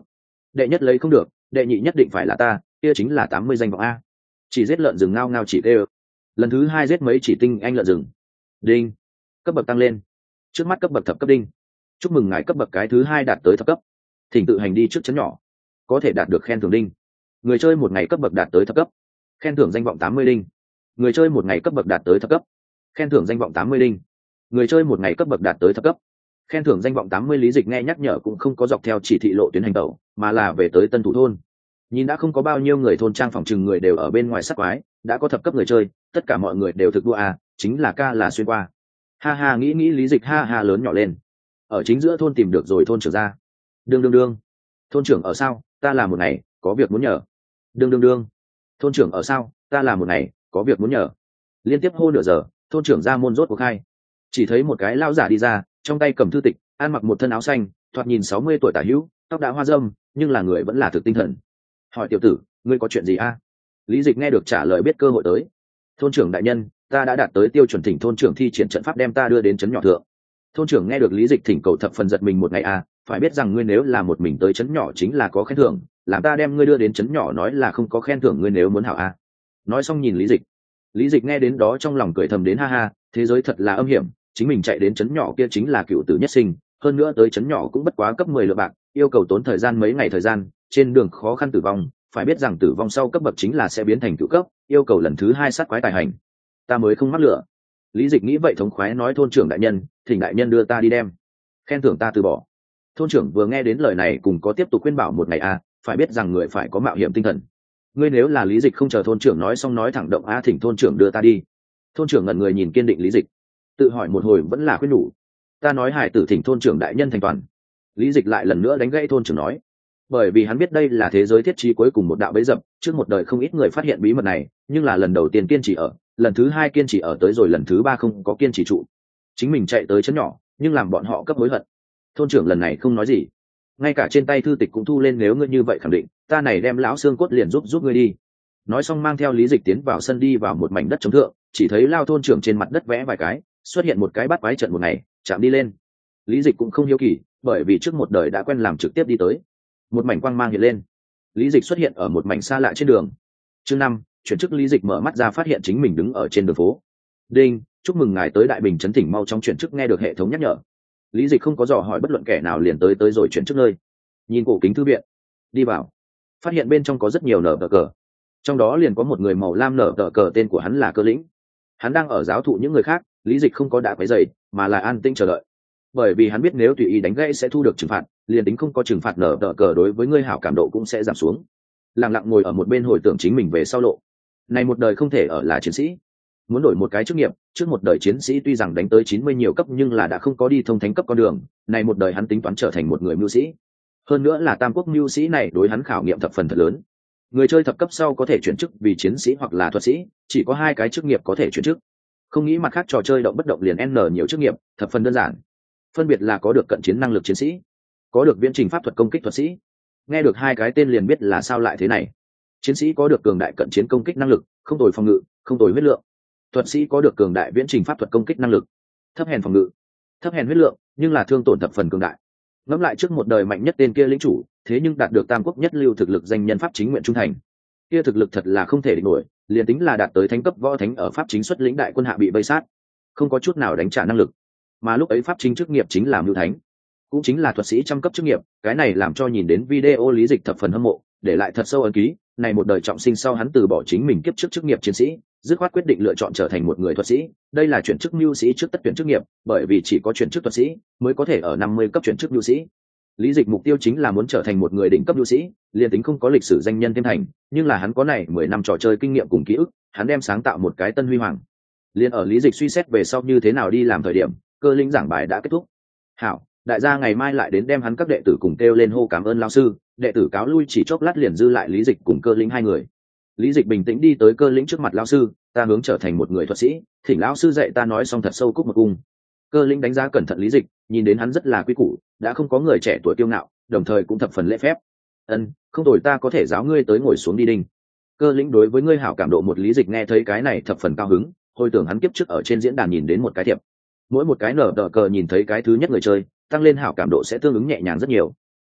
đệ nhất lấy không được, đệ nhị nhất định phải là ta, kia chính là tám mươi danh vọng a. Chỉ giết lợn rừng ngao ngao chỉ tê. Lần thứ hai giết mấy chỉ tinh anh lợn rừng. Đinh, cấp bậc tăng lên. Trước mắt cấp bậc thập cấp đinh. Chúc mừng ngài cấp bậc cái thứ hai đạt tới thập cấp. Thỉnh tự hành đi trước chấn nhỏ, có thể đạt được khen thưởng đinh. Người chơi một ngày cấp bậc đạt tới thập cấp, khen thưởng danh vọng tám mươi đinh. Người chơi một ngày cấp bậc đạt tới thập cấp, khen thưởng danh vọng tám mươi đinh. Người chơi một ngày cấp bậc đạt tới thập cấp, khen thưởng danh vọng tám mươi. Lý Dịch nghe nhắc nhở cũng không có dọc theo chỉ thị lộ tuyến hành tẩu, mà là về tới Tân Thủ thôn. Nhìn đã không có bao nhiêu người thôn trang, phòng trừng người đều ở bên ngoài sát quái, đã có thập cấp người chơi, tất cả mọi người đều thực đua à, chính là ca là xuyên qua. Ha ha, nghĩ nghĩ Lý Dịch ha ha lớn nhỏ lên. Ở chính giữa thôn tìm được rồi thôn trưởng ra. Đương đương đương. Thôn trưởng ở sao? Ta là một ngày, có việc muốn nhờ. Đương đương đương. Thôn trưởng ở sao? Ta là một ngày, có việc muốn nhờ. Liên tiếp hô nửa giờ, thôn trưởng ra môn rốt cuộc hai. Chỉ thấy một cái lão giả đi ra, trong tay cầm thư tịch, ăn mặc một thân áo xanh, thoạt nhìn sáu mươi tuổi tả hữu, tóc đã hoa râm, nhưng là người vẫn là thực tinh thần. Hỏi tiểu tử, ngươi có chuyện gì a? Lý Dịch nghe được trả lời biết cơ hội tới. Thôn trưởng đại nhân, ta đã đạt tới tiêu chuẩn, thỉnh thôn trưởng thi triển trận pháp đem ta đưa đến trấn nhỏ thượng. Thôn trưởng nghe được Lý Dịch thỉnh cầu thập phần giật mình, một ngày a, phải biết rằng ngươi nếu là một mình tới trấn nhỏ chính là có khen thưởng, làm ta đem ngươi đưa đến trấn nhỏ nói là không có khen thưởng, ngươi nếu muốn hảo a. Nói xong nhìn Lý Dịch. Lý Dịch nghe đến đó trong lòng cười thầm đến ha ha, thế giới thật là âm hiểm, chính mình chạy đến trấn nhỏ kia chính là cựu tử nhất sinh, hơn nữa tới trấn nhỏ cũng bất quá cấp mười lượng bạc, yêu cầu tốn thời gian mấy ngày thời gian, trên đường khó khăn tử vong, phải biết rằng tử vong sau cấp bậc chính là sẽ biến thành cựu cấp, yêu cầu lần thứ hai sát quái tài hành, ta mới không mắc lửa. Lý Dịch nghĩ vậy thống khoái nói thôn trưởng đại nhân, thỉnh đại nhân đưa ta đi đem khen thưởng ta từ bỏ. Thôn trưởng vừa nghe đến lời này cùng có tiếp tục khuyên bảo một ngày a, phải biết rằng người phải có mạo hiểm tinh thần. Ngươi nếu là Lý Dịch không chờ thôn trưởng nói xong nói thẳng động a, thỉnh thôn trưởng đưa ta đi. Thôn trưởng ngẩn người nhìn kiên định Lý Dịch, tự hỏi một hồi vẫn là khuyên nhủ. Ta nói hải tử thỉnh thôn trưởng đại nhân thành toàn. Lý Dịch lại lần nữa đánh gãy thôn trưởng nói, bởi vì hắn biết đây là thế giới thiết trí cuối cùng một đạo bẫy dập, trước một đời không ít người phát hiện bí mật này, nhưng là lần đầu tiên kiên trì ở, lần thứ hai kiên trì ở tới rồi lần thứ ba không có kiên trì trụ. Chính mình chạy tới chấn nhỏ, nhưng làm bọn họ cấp hối hận. Thôn trưởng lần này không nói gì, ngay cả trên tay thư tịch cũng thu lên, nếu ngươi như vậy khẳng định, ta này đem lão xương cốt liền giúp giúp ngươi đi. Nói xong mang theo Lý Dịch tiến vào sân, đi vào một mảnh đất trống thượng, chỉ thấy lao thôn trưởng trên mặt đất vẽ vài cái, xuất hiện một cái bắt quái trận một ngày, chạm đi lên. Lý Dịch cũng không hiếu kỳ, bởi vì trước một đời đã quen làm, trực tiếp đi tới. Một mảnh quang mang hiện lên, Lý Dịch xuất hiện ở một mảnh xa lạ trên đường. Chương năm, chuyển chức. Lý Dịch mở mắt ra phát hiện chính mình đứng ở trên đường phố. Đinh, chúc mừng ngài tới Đại Bình trấn, thỉnh mau trong chuyển chức. Nghe được hệ thống nhắc nhở, Lý Dịch không có dò hỏi bất luận kẻ nào, liền tới tới rồi chuyển chức nơi. Nhìn cổ kính thư viện, đi vào, phát hiện bên trong có rất nhiều nở tờ cờ, trong đó liền có một người màu lam nở tờ cờ, tên của hắn là Cơ Lĩnh. Hắn đang ở giáo thụ những người khác, Lý Dịch không có đã quấy rầy, mà là an tĩnh chờ đợi, bởi vì hắn biết nếu tùy ý đánh gãy sẽ thu được trừng phạt, liền tính không có trừng phạt nở tờ cờ đối với ngươi hảo cảm độ cũng sẽ giảm xuống. Lặng lặng ngồi ở một bên hồi tưởng chính mình về sau lộ, này một đời không thể ở là chiến sĩ, muốn đổi một cái chức nghiệp. Trước một đời chiến sĩ tuy rằng đánh tới chín mươi nhiều cấp, nhưng là đã không có đi thông thánh cấp con đường, này một đời hắn tính toán trở thành một người mưu sĩ, hơn nữa là tam quốc mưu sĩ, này đối hắn khảo nghiệm thập phần thật lớn. Người chơi thập cấp sau có thể chuyển chức vì chiến sĩ hoặc là thuật sĩ, chỉ có hai cái chức nghiệp có thể chuyển chức, không nghĩ mặt khác trò chơi động bất động liền n nhiều chức nghiệp, thập phần đơn giản, phân biệt là có được cận chiến năng lực chiến sĩ, có được viễn trình pháp thuật công kích thuật sĩ. Nghe được hai cái tên liền biết là sao lại thế này. Chiến sĩ có được cường đại cận chiến công kích năng lực, không tồi phòng ngự, không tồi huyết lượng. Thuật sĩ có được cường đại viễn trình pháp thuật công kích năng lực, thấp hèn phòng ngự, thấp hèn huyết lượng, nhưng là thương tổn thập phần cường đại. Ngẫm lại trước một đời mạnh nhất tên kia lĩnh chủ, thế nhưng đạt được tam quốc nhất lưu thực lực, danh nhân pháp chính nguyện trung thành, kia thực lực thật là không thể địch nổi, liền tính là đạt tới thánh cấp võ thánh ở pháp chính xuất lĩnh đại quân hạ bị vây sát, không có chút nào đánh trả năng lực. Mà lúc ấy pháp chính chức nghiệp chính là mưu thánh, cũng chính là thuật sĩ trăm cấp chức nghiệp, cái này làm cho nhìn đến video Lý Dịch thập phần hâm mộ, để lại thật sâu ấn ký. Này một đời trọng sinh sau hắn từ bỏ chính mình kiếp trước chức nghiệp chiến sĩ, dứt khoát quyết định lựa chọn trở thành một người thuật sĩ. Đây là chuyển chức mưu sĩ trước tất tuyển chức nghiệp, bởi vì chỉ có chuyển chức thuật sĩ mới có thể ở năm mươi cấp chuyển chức mưu sĩ. Lý Dịch mục tiêu chính là muốn trở thành một người đỉnh cấp mưu sĩ, liền tính không có lịch sử danh nhân thêm thành, nhưng là hắn có này mười năm trò chơi kinh nghiệm cùng ký ức, hắn đem sáng tạo một cái tân huy hoàng. Liên ở Lý Dịch suy xét về sau như thế nào đi làm thời điểm, Cơ Lĩnh giảng bài đã kết thúc. Hảo, đại gia ngày mai lại đến đem hắn các đệ tử cùng kêu lên hô cảm ơn lão sư. Đệ tử cáo lui, chỉ chốc lát liền dư lại Lý Dịch cùng Cơ Lĩnh hai người. Lý Dịch bình tĩnh đi tới Cơ Lĩnh trước mặt, lão sư, ta hướng trở thành một người thuật sĩ, thỉnh lão sư dạy ta. Nói xong thật sâu cúc một cung. Cơ Lĩnh đánh giá cẩn thận Lý Dịch, nhìn đến hắn rất là quý củ, đã không có người trẻ tuổi kiêu ngạo, đồng thời cũng thập phần lễ phép. Ân, không tồi, ta có thể giáo ngươi, tới ngồi xuống đi đinh. Cơ Lĩnh đối với ngươi hảo cảm độ một. Lý Dịch nghe thấy cái này thập phần cao hứng, hồi tưởng hắn kiếp trước ở trên diễn đàn nhìn đến một cái thiệp, mỗi một cái nở tờ cờ nhìn thấy cái thứ nhất người chơi tăng lên hảo cảm độ sẽ tương ứng nhẹ nhàng rất nhiều.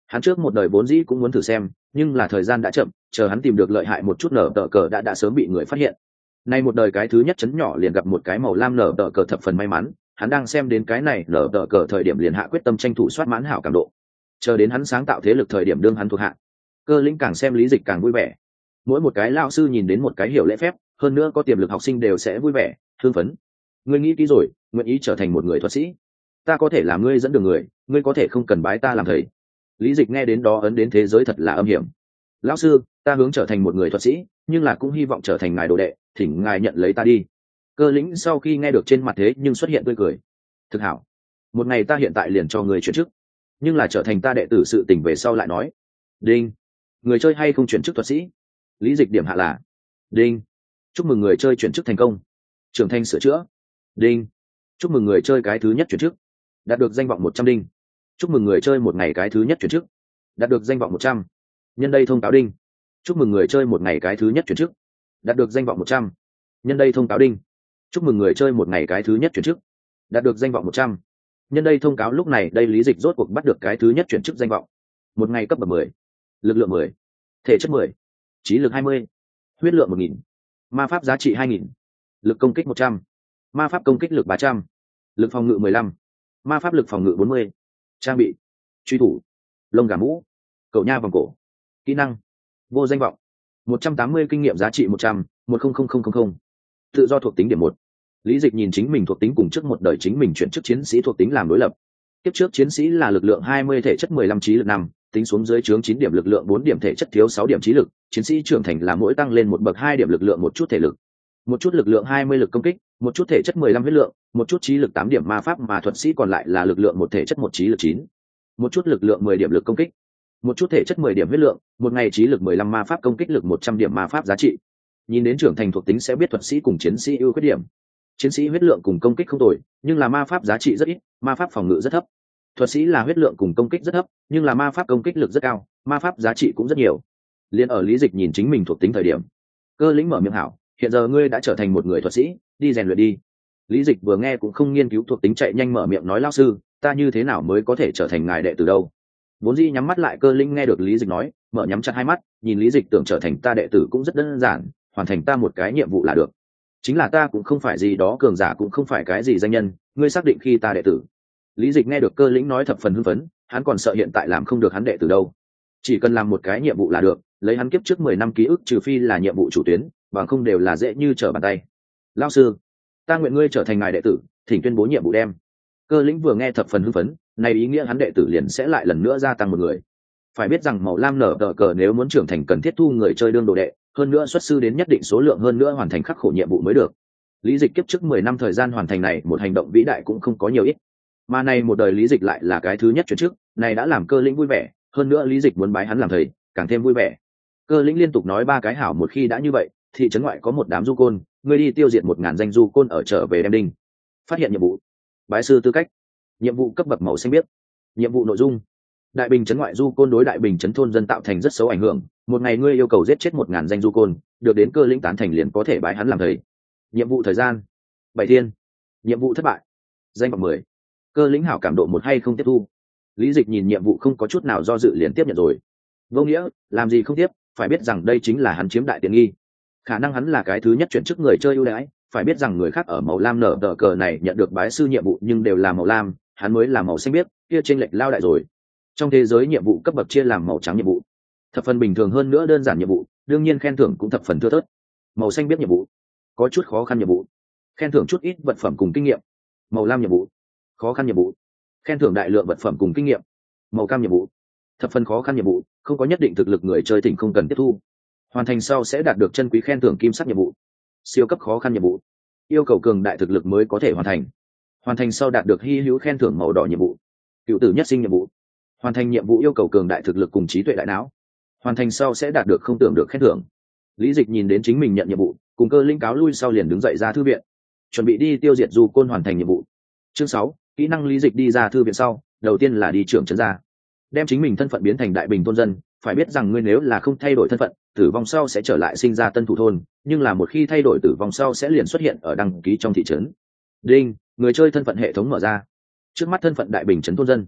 Hắn trước một đời vốn dĩ cũng muốn thử xem, nhưng là thời gian đã chậm, chờ hắn tìm được lợi hại một chút nở tờ cờ đã đã sớm bị người phát hiện. Nay một đời cái thứ nhất chấn nhỏ liền gặp một cái màu lam nở tờ cờ thập phần may mắn, hắn đang xem đến cái này nở tờ cờ thời điểm liền hạ quyết tâm tranh thủ soát mãn hảo cảm độ. Chờ đến hắn sáng tạo thế lực thời điểm đương hắn thuộc hạ. Cơ Lĩnh càng xem Lý Dịch càng vui vẻ. Mỗi một cái lão sư nhìn đến một cái hiểu lễ phép, hơn nữa có tiềm lực học sinh đều sẽ vui vẻ, hưng phấn. Ngươi nghĩ kỹ rồi, nguyện ý trở thành một người thuật sĩ. Ta có thể làm ngươi dẫn đường người, ngươi có thể không cần bái ta làm thầy. Lý Dịch nghe đến đó ấn đến thế giới thật là âm hiểm. Lão sư, ta hướng trở thành một người thuật sĩ, nhưng là cũng hy vọng trở thành ngài đồ đệ, thỉnh ngài nhận lấy ta đi. Cơ Lĩnh sau khi nghe được trên mặt thế nhưng xuất hiện tươi cười. Thực hảo, một ngày ta hiện tại liền cho người chuyển chức, nhưng là trở thành ta đệ tử sự tình về sau lại nói. Đinh, người chơi hay không chuyển chức thuật sĩ? Lý Dịch điểm hạ là đinh. Chúc mừng người chơi chuyển chức thành công. Trưởng thành sửa chữa. Đinh. Chúc mừng người chơi cái thứ nhất chuyển chức, đạt được danh vọng một trăm đinh. Chúc mừng người chơi một ngày cái thứ nhất chuyển chức, đạt được danh vọng một trăm. Nhân đây thông cáo đinh. Chúc mừng người chơi một ngày cái thứ nhất chuyển chức, đạt được danh vọng một trăm. Nhân đây thông cáo đinh. Chúc mừng người chơi một ngày cái thứ nhất chuyển chức, đạt được danh vọng một trăm. Nhân đây thông cáo lúc này đây Lý Dịch rốt cuộc bắt được cái thứ nhất chuyển chức danh vọng. Một ngày cấp bậc mười, lực lượng mười, thể chất mười, trí lực hai mươi, huyết lượng một nghìn, ma pháp giá trị hai nghìn, lực công kích một trăm, ma pháp công kích lực ba trăm, lực phòng ngự mười lăm, ma pháp lực phòng ngự bốn mươi. Trang bị: truy thủ, lông gà mũ, cậu nha vòng cổ. Kỹ năng: vô danh vọng, một trăm tám mươi kinh nghiệm giá trị một trăm, một không không không không không. Tự do thuộc tính điểm một. Lý Dịch nhìn chính mình thuộc tính cùng trước một đời chính mình chuyển chức chiến sĩ thuộc tính làm đối lập. Tiếp trước chiến sĩ là lực lượng hai mươi, thể chất mười lăm, trí lực năm, tính xuống dưới chướng chín điểm, lực lượng bốn điểm, thể chất thiếu sáu điểm, trí lực. Chiến sĩ trưởng thành là mỗi tăng lên một bậc hai điểm lực lượng, một chút thể lực, một chút lực lượng hai mươi, lực công kích, một chút thể chất mười lăm, huyết lượng, một chút trí lực tám điểm, ma pháp mà thuật sĩ còn lại là lực lượng một, thể chất một, trí lực chín, một chút lực lượng mười điểm, lực công kích, một chút thể chất mười điểm, huyết lượng, một ngày trí lực mười lăm, ma pháp công kích lực một trăm điểm, ma pháp giá trị. Nhìn đến trưởng thành thuộc tính sẽ biết thuật sĩ cùng chiến sĩ ưu khuyết điểm. Chiến sĩ huyết lượng cùng công kích không tồi, nhưng là ma pháp giá trị rất ít, ma pháp phòng ngự rất thấp. Thuật sĩ là huyết lượng cùng công kích rất thấp, nhưng là ma pháp công kích lực rất cao, ma pháp giá trị cũng rất nhiều. Liên ở Lý Dịch nhìn chính mình thuộc tính thời điểm, Cơ Lĩnh mở miệng: hảo, hiện giờ ngươi đã trở thành một người thuật sĩ, đi rèn luyện đi. Lý Dịch vừa nghe cũng không nghiên cứu thuộc tính, chạy nhanh mở miệng nói: lão sư, ta như thế nào mới có thể trở thành ngài đệ tử đâu? Vốn dĩ nhắm mắt lại Cơ Lĩnh nghe được Lý Dịch nói, mở nhắm chặt hai mắt, nhìn Lý Dịch tưởng trở thành ta đệ tử cũng rất đơn giản, hoàn thành ta một cái nhiệm vụ là được. Chính là ta cũng không phải gì đó cường giả, cũng không phải cái gì danh nhân, ngươi xác định khi ta đệ tử? Lý Dịch nghe được Cơ Lĩnh nói thập phần hưng phấn, hắn còn sợ hiện tại làm không được hắn đệ tử đâu. Chỉ cần làm một cái nhiệm vụ là được, lấy hắn kiếp trước mười năm ký ức, trừ phi là nhiệm vụ chủ tuyến, bằng không đều là dễ như trở bàn tay. Lão sư, ta nguyện ngươi trở thành ngài đệ tử, thỉnh tuyên bố nhiệm vụ đem. Cơ Lĩnh vừa nghe thập phần hưng phấn, này ý nghĩa hắn đệ tử liền sẽ lại lần nữa gia tăng một người. Phải biết rằng màu lam nở tờ cờ nếu muốn trưởng thành cần thiết thu người chơi đương đồ đệ, hơn nữa xuất sư đến nhất định số lượng, hơn nữa hoàn thành khắc khổ nhiệm vụ mới được. Lý Dịch kiếp trước mười năm thời gian hoàn thành này một hành động vĩ đại cũng không có nhiều ít, mà này một đời Lý Dịch lại là cái thứ nhất chuyển chức, này đã làm Cơ Lĩnh vui vẻ, hơn nữa Lý Dịch muốn bái hắn làm thầy, càng thêm vui vẻ. Cơ Lĩnh liên tục nói ba cái hảo, một khi đã như vậy, thị trấn ngoại có một đám du côn, ngươi đi tiêu diệt một ngàn danh du côn ở trở về đem đinh. Phát hiện nhiệm vụ: bái sư tư cách. Nhiệm vụ cấp bậc màu xanh biếc. Nhiệm vụ nội dung: Đại Bình trấn ngoại du côn đối Đại Bình trấn thôn dân tạo thành rất xấu ảnh hưởng, một ngày ngươi yêu cầu giết chết một ngàn danh du côn, được đến Cơ Lĩnh tán thành liền có thể bái hắn làm thầy. Nhiệm vụ thời gian: bảy thiên. Nhiệm vụ thất bại. Danh vọng mười. Cơ Lĩnh hảo cảm độ một hay không tiếp thu? Lý Dịch nhìn nhiệm vụ không có chút nào do dự liền tiếp nhận rồi. Vô nghĩa, làm gì không tiếp, phải biết rằng đây chính là hắn chiếm đại tiện nghi. Khả năng hắn là cái thứ nhất chuyển chức người chơi ưu đãi, phải biết rằng người khác ở màu lam nở tờ cờ này nhận được bái sư nhiệm vụ nhưng đều là màu lam, hắn mới là màu xanh biếc, kia chênh lệch lao đại rồi. Trong thế giới nhiệm vụ cấp bậc chia làm màu trắng nhiệm vụ, thập phần bình thường, hơn nữa đơn giản nhiệm vụ, đương nhiên khen thưởng cũng thập phần thưa thớt. Màu xanh biếc nhiệm vụ, có chút khó khăn nhiệm vụ, khen thưởng chút ít vật phẩm cùng kinh nghiệm. Màu lam nhiệm vụ, khó khăn nhiệm vụ, khen thưởng đại lượng vật phẩm cùng kinh nghiệm. Màu cam nhiệm vụ, thập phần khó khăn nhiệm vụ, không có nhất định thực lực người chơi thỉnh không cần tiếp thu, hoàn thành sau sẽ đạt được chân quý khen thưởng kim sắc nhiệm vụ. Siêu cấp khó khăn nhiệm vụ, yêu cầu cường đại thực lực mới có thể hoàn thành, hoàn thành sau đạt được hy hữu khen thưởng màu đỏ nhiệm vụ. Cựu tử nhất sinh nhiệm vụ, hoàn thành nhiệm vụ yêu cầu cường đại thực lực cùng trí tuệ đại não, hoàn thành sau sẽ đạt được không tưởng được khen thưởng. Lý Dịch nhìn đến chính mình nhận nhiệm vụ, cùng Cơ Lĩnh cáo lui sau liền đứng dậy ra thư viện, chuẩn bị đi tiêu diệt du côn hoàn thành nhiệm vụ. Chương sáu, kỹ năng. Lý Dịch đi ra thư viện sau, đầu tiên là đi trưởng trấn ra, đem chính mình thân phận biến thành Đại Bình thôn dân. Phải biết rằng ngươi nếu là không thay đổi thân phận, tử vong sau sẽ trở lại sinh ra tân thủ thôn, nhưng là một khi thay đổi tử vong sau sẽ liền xuất hiện ở đăng ký trong thị trấn. Đinh, người chơi thân phận hệ thống mở ra. Trước mắt thân phận Đại Bình trấn thôn dân.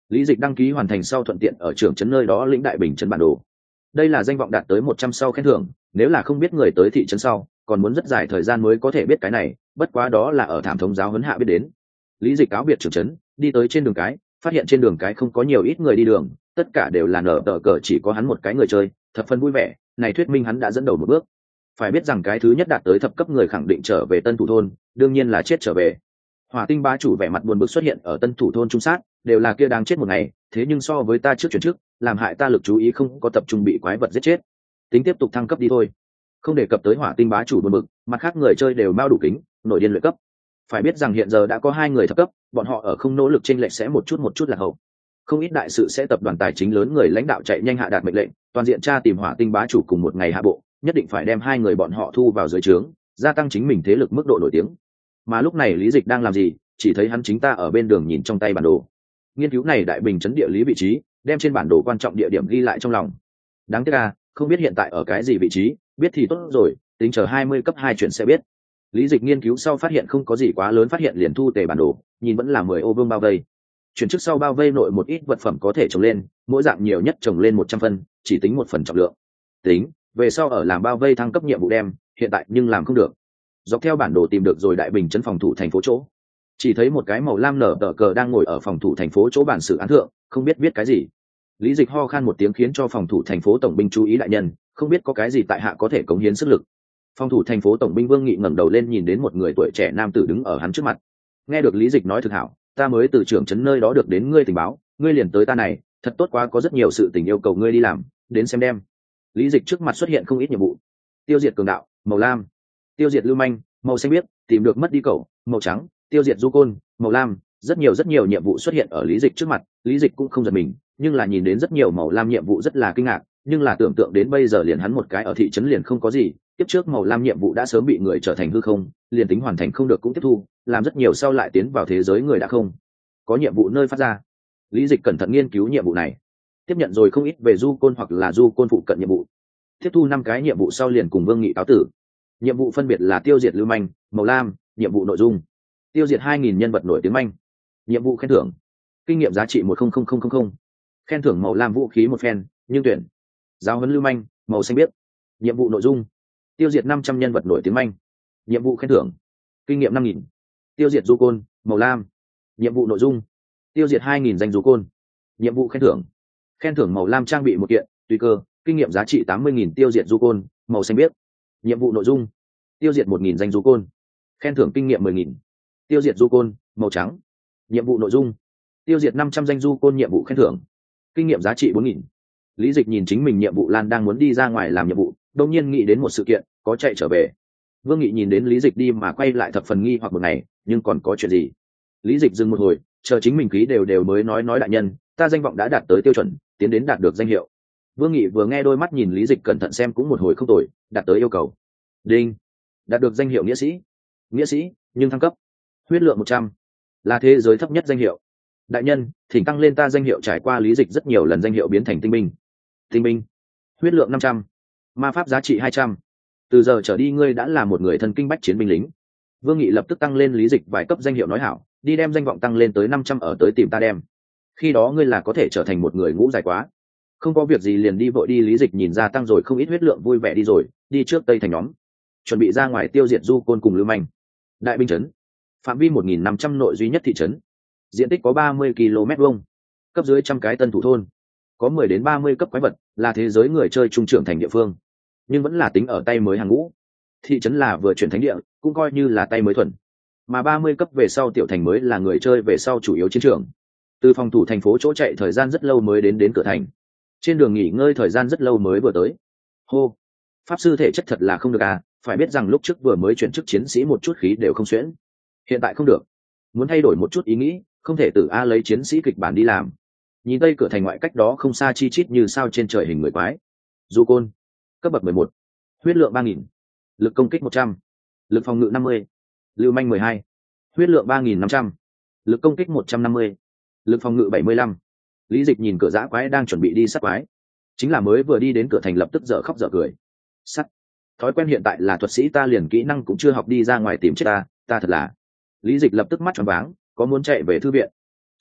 Lý Dịch đăng ký hoàn thành sau thuận tiện ở trưởng trấn nơi đó lĩnh đại bình trấn bản đồ. Đây là danh vọng đạt tới một trăm sau khen thưởng, nếu là không biết người tới thị trấn sau, còn muốn rất dài thời gian mới có thể biết cái này, bất quá đó là ở thảm thống giáo huấn hạ biết đến. Lý Dịch cáo biệt trưởng trấn, đi tới trên đường cái, phát hiện trên đường cái không có nhiều ít người đi đường, tất cả đều là nở tờ cờ, chỉ có hắn một cái người chơi, thập phần vui vẻ, này thuyết minh hắn đã dẫn đầu một bước. Phải biết rằng cái thứ nhất đạt tới thập cấp người khẳng định trở về Tân Thủ thôn, đương nhiên là chết trở về. Hỏa Tinh bá chủ vẻ mặt buồn bực xuất hiện ở Tân Thủ thôn trung sát, đều là kia đáng chết một ngày, thế nhưng so với ta trước chuyển trước, làm hại ta lực chú ý không có tập trung bị quái vật giết chết. Tính tiếp tục thăng cấp đi thôi. Không đề cập tới Hỏa Tinh bá chủ buồn bực, mặt khác người chơi đều mau đủ kính, nội điên luyện cấp. Phải biết rằng hiện giờ đã có hai người thập cấp, bọn họ ở không nỗ lực chênh lệch sẽ một chút một chút là hậu. Không ít đại sự sẽ tập đoàn tài chính lớn người lãnh đạo chạy nhanh hạ đạt mệnh lệnh, toàn diện tra tìm Hỏa Tinh bá chủ cùng một ngày hạ bộ, nhất định phải đem hai người bọn họ thu vào dưới trướng, gia tăng chính mình thế lực mức độ nổi tiếng. Mà lúc này Lý Dịch đang làm gì? Chỉ thấy hắn chính ta ở bên đường nhìn trong tay bản đồ, nghiên cứu này đại bình trấn địa lý vị trí, đem trên bản đồ quan trọng địa điểm ghi lại trong lòng. Đáng tiếc à, không biết hiện tại ở cái gì vị trí, biết thì tốt rồi, tính chờ hai mươi cấp hai chuyển sẽ biết. Lý Dịch nghiên cứu sau phát hiện không có gì quá lớn, phát hiện liền thu tề bản đồ, nhìn vẫn là mười ô vương bao vây. Chuyển trước sau bao vây nội một ít vật phẩm có thể trồng lên, mỗi dạng nhiều nhất trồng lên một trăm phân, chỉ tính một phần trọng lượng. Tính, về sau ở làm bao vây thăng cấp nhiệm vụ đem, hiện tại nhưng làm không được. Dọc theo bản đồ tìm được rồi đại bình trấn phòng thủ thành phố chỗ. Chỉ thấy một cái màu lam nở tờ cờ đang ngồi ở phòng thủ thành phố chỗ bản sự án thượng, không biết viết cái gì. Lý Dịch ho khan một tiếng khiến cho phòng thủ thành phố tổng binh chú ý đại nhân, không biết có cái gì tại hạ có thể cống hiến sức lực. Phòng thủ thành phố tổng binh Vương Nghị ngẩng đầu lên nhìn đến một người tuổi trẻ nam tử đứng ở hắn trước mặt. Nghe được Lý Dịch nói thực hảo, ta mới từ trưởng trấn nơi đó được đến ngươi tình báo, ngươi liền tới ta này, thật tốt quá, có rất nhiều sự tình yêu cầu ngươi đi làm, đến xem đem. Lý Dịch trước mặt xuất hiện không ít nhiệm vụ. Tiêu diệt cường đạo, màu lam. Tiêu diệt lưu manh, màu xanh biếc. Tìm được mất đi cẩu, màu trắng. Tiêu diệt du côn, màu lam. Rất nhiều rất nhiều nhiệm vụ xuất hiện ở Lý Dịch trước mặt, Lý Dịch cũng không giật mình, nhưng là nhìn đến rất nhiều màu lam nhiệm vụ rất là kinh ngạc, nhưng là tưởng tượng đến bây giờ liền hắn một cái ở thị trấn liền không có gì, tiếp trước màu lam nhiệm vụ đã sớm bị người trở thành hư không, liền tính hoàn thành không được cũng tiếp thu, làm rất nhiều sau lại tiến vào thế giới người đã không có nhiệm vụ nơi phát ra. Lý Dịch cẩn thận nghiên cứu nhiệm vụ này, tiếp nhận rồi không ít về du côn hoặc là du côn phụ cận nhiệm vụ, tiếp thu năm cái nhiệm vụ sau liền cùng Vương Nghị cáo tử. Nhiệm vụ phân biệt là tiêu diệt lưu manh, màu lam. Nhiệm vụ nội dung: tiêu diệt hai nghìn nhân vật nổi tiếng manh. Nhiệm vụ khen thưởng: kinh nghiệm giá trị một không không không không không. Khen thưởng màu lam vũ khí một phen, nhưng tuyển giáo huấn lưu manh, màu xanh biếc. Nhiệm vụ nội dung: tiêu diệt năm trăm nhân vật nổi tiếng manh. Nhiệm vụ khen thưởng: kinh nghiệm năm nghìn. Tiêu diệt du côn, màu lam. Nhiệm vụ nội dung: tiêu diệt hai nghìn danh du côn. Nhiệm vụ khen thưởng: khen thưởng màu lam trang bị một kiện, tùy cơ, kinh nghiệm giá trị tám mươi nghìn. Tiêu diệt du côn, màu xanh biếc. Nhiệm vụ nội dung: tiêu diệt một nghìn danh du côn. Khen thưởng kinh nghiệm mười nghìn. Tiêu diệt du côn, màu trắng. Nhiệm vụ nội dung: tiêu diệt năm trăm danh du côn. Nhiệm vụ khen thưởng: kinh nghiệm giá trị bốn nghìn. Lý Dịch nhìn chính mình nhiệm vụ lan đang muốn đi ra ngoài làm nhiệm vụ, đột nhiên nghĩ đến một sự kiện, có chạy trở về. Vương Nghị nhìn đến Lý Dịch đi mà quay lại thập phần nghi hoặc một ngày, nhưng còn có chuyện gì? Lý Dịch dừng một hồi, chờ chính mình khí đều đều mới nói nói đại nhân, ta danh vọng đã đạt tới tiêu chuẩn, tiến đến đạt được danh hiệu. Vương Nghị vừa nghe đôi mắt nhìn Lý Dịch cẩn thận xem cũng một hồi không tồi, đạt tới yêu cầu. Đinh, đạt được danh hiệu nghĩa sĩ. Nghĩa sĩ, nhưng thăng cấp. Huyết lượng một trăm, là thế giới thấp nhất danh hiệu. Đại nhân, thỉnh tăng lên ta danh hiệu. Trải qua Lý Dịch rất nhiều lần danh hiệu biến thành tinh binh. Tinh binh, huyết lượng năm trăm, ma pháp giá trị hai trăm. Từ giờ trở đi ngươi đã là một người thân kinh bách chiến binh lính. Vương Nghị lập tức tăng lên Lý Dịch vài cấp danh hiệu, nói hảo, đi đem danh vọng tăng lên tới năm trăm, ở tới tìm ta đem. Khi đó ngươi là có thể trở thành một người ngũ dài quá. Không có việc gì liền đi vội đi. Lý Dịch nhìn ra tăng rồi không ít huyết lượng, vui vẻ đi rồi, đi trước Tây thành nhóm, chuẩn bị ra ngoài tiêu diệt du côn cùng lưu manh. Đại binh trấn, phạm vi một nghìn năm trăm nội duy nhất thị trấn, diện tích có ba mươi ki lô mét vuông, cấp dưới trăm cái tân thủ thôn, có mười đến ba mươi cấp quái vật, là thế giới người chơi trung trưởng thành địa phương, nhưng vẫn là tính ở tay mới hàng ngũ. Thị trấn là vừa chuyển thánh địa, cũng coi như là tay mới thuần, mà ba mươi cấp về sau tiểu thành mới là người chơi về sau chủ yếu chiến trường. Từ phòng thủ thành phố chỗ chạy thời gian rất lâu mới đến đến cửa thành, trên đường nghỉ ngơi thời gian rất lâu mới vừa tới. Hô, pháp sư thể chất thật là không được à, phải biết rằng lúc trước vừa mới chuyển chức chiến sĩ một chút khí đều không xuyễn, hiện tại không được, muốn thay đổi một chút ý nghĩ, không thể từ a lấy chiến sĩ kịch bản đi làm. Nhìn tây cửa thành ngoại cách đó không xa chi chít như sao trên trời hình người quái. Du côn, cấp bậc mười một, huyết lượng ba nghìn, lực công kích một trăm, lực phòng ngự năm mươi. Lưu manh mười hai, huyết lượng ba nghìn năm trăm, lực công kích một trăm năm mươi, lực phòng ngự bảy mươi lăm. Lý Dịch nhìn cửa dã quái đang chuẩn bị đi sát quái, chính là mới vừa đi đến cửa thành lập tức dở khóc dở cười. Sắt, thói quen hiện tại là thuật sĩ, ta liền kỹ năng cũng chưa học đi ra ngoài tìm chết ta, ta thật là. Lý Dịch lập tức mắt tròn váng, có muốn chạy về thư viện.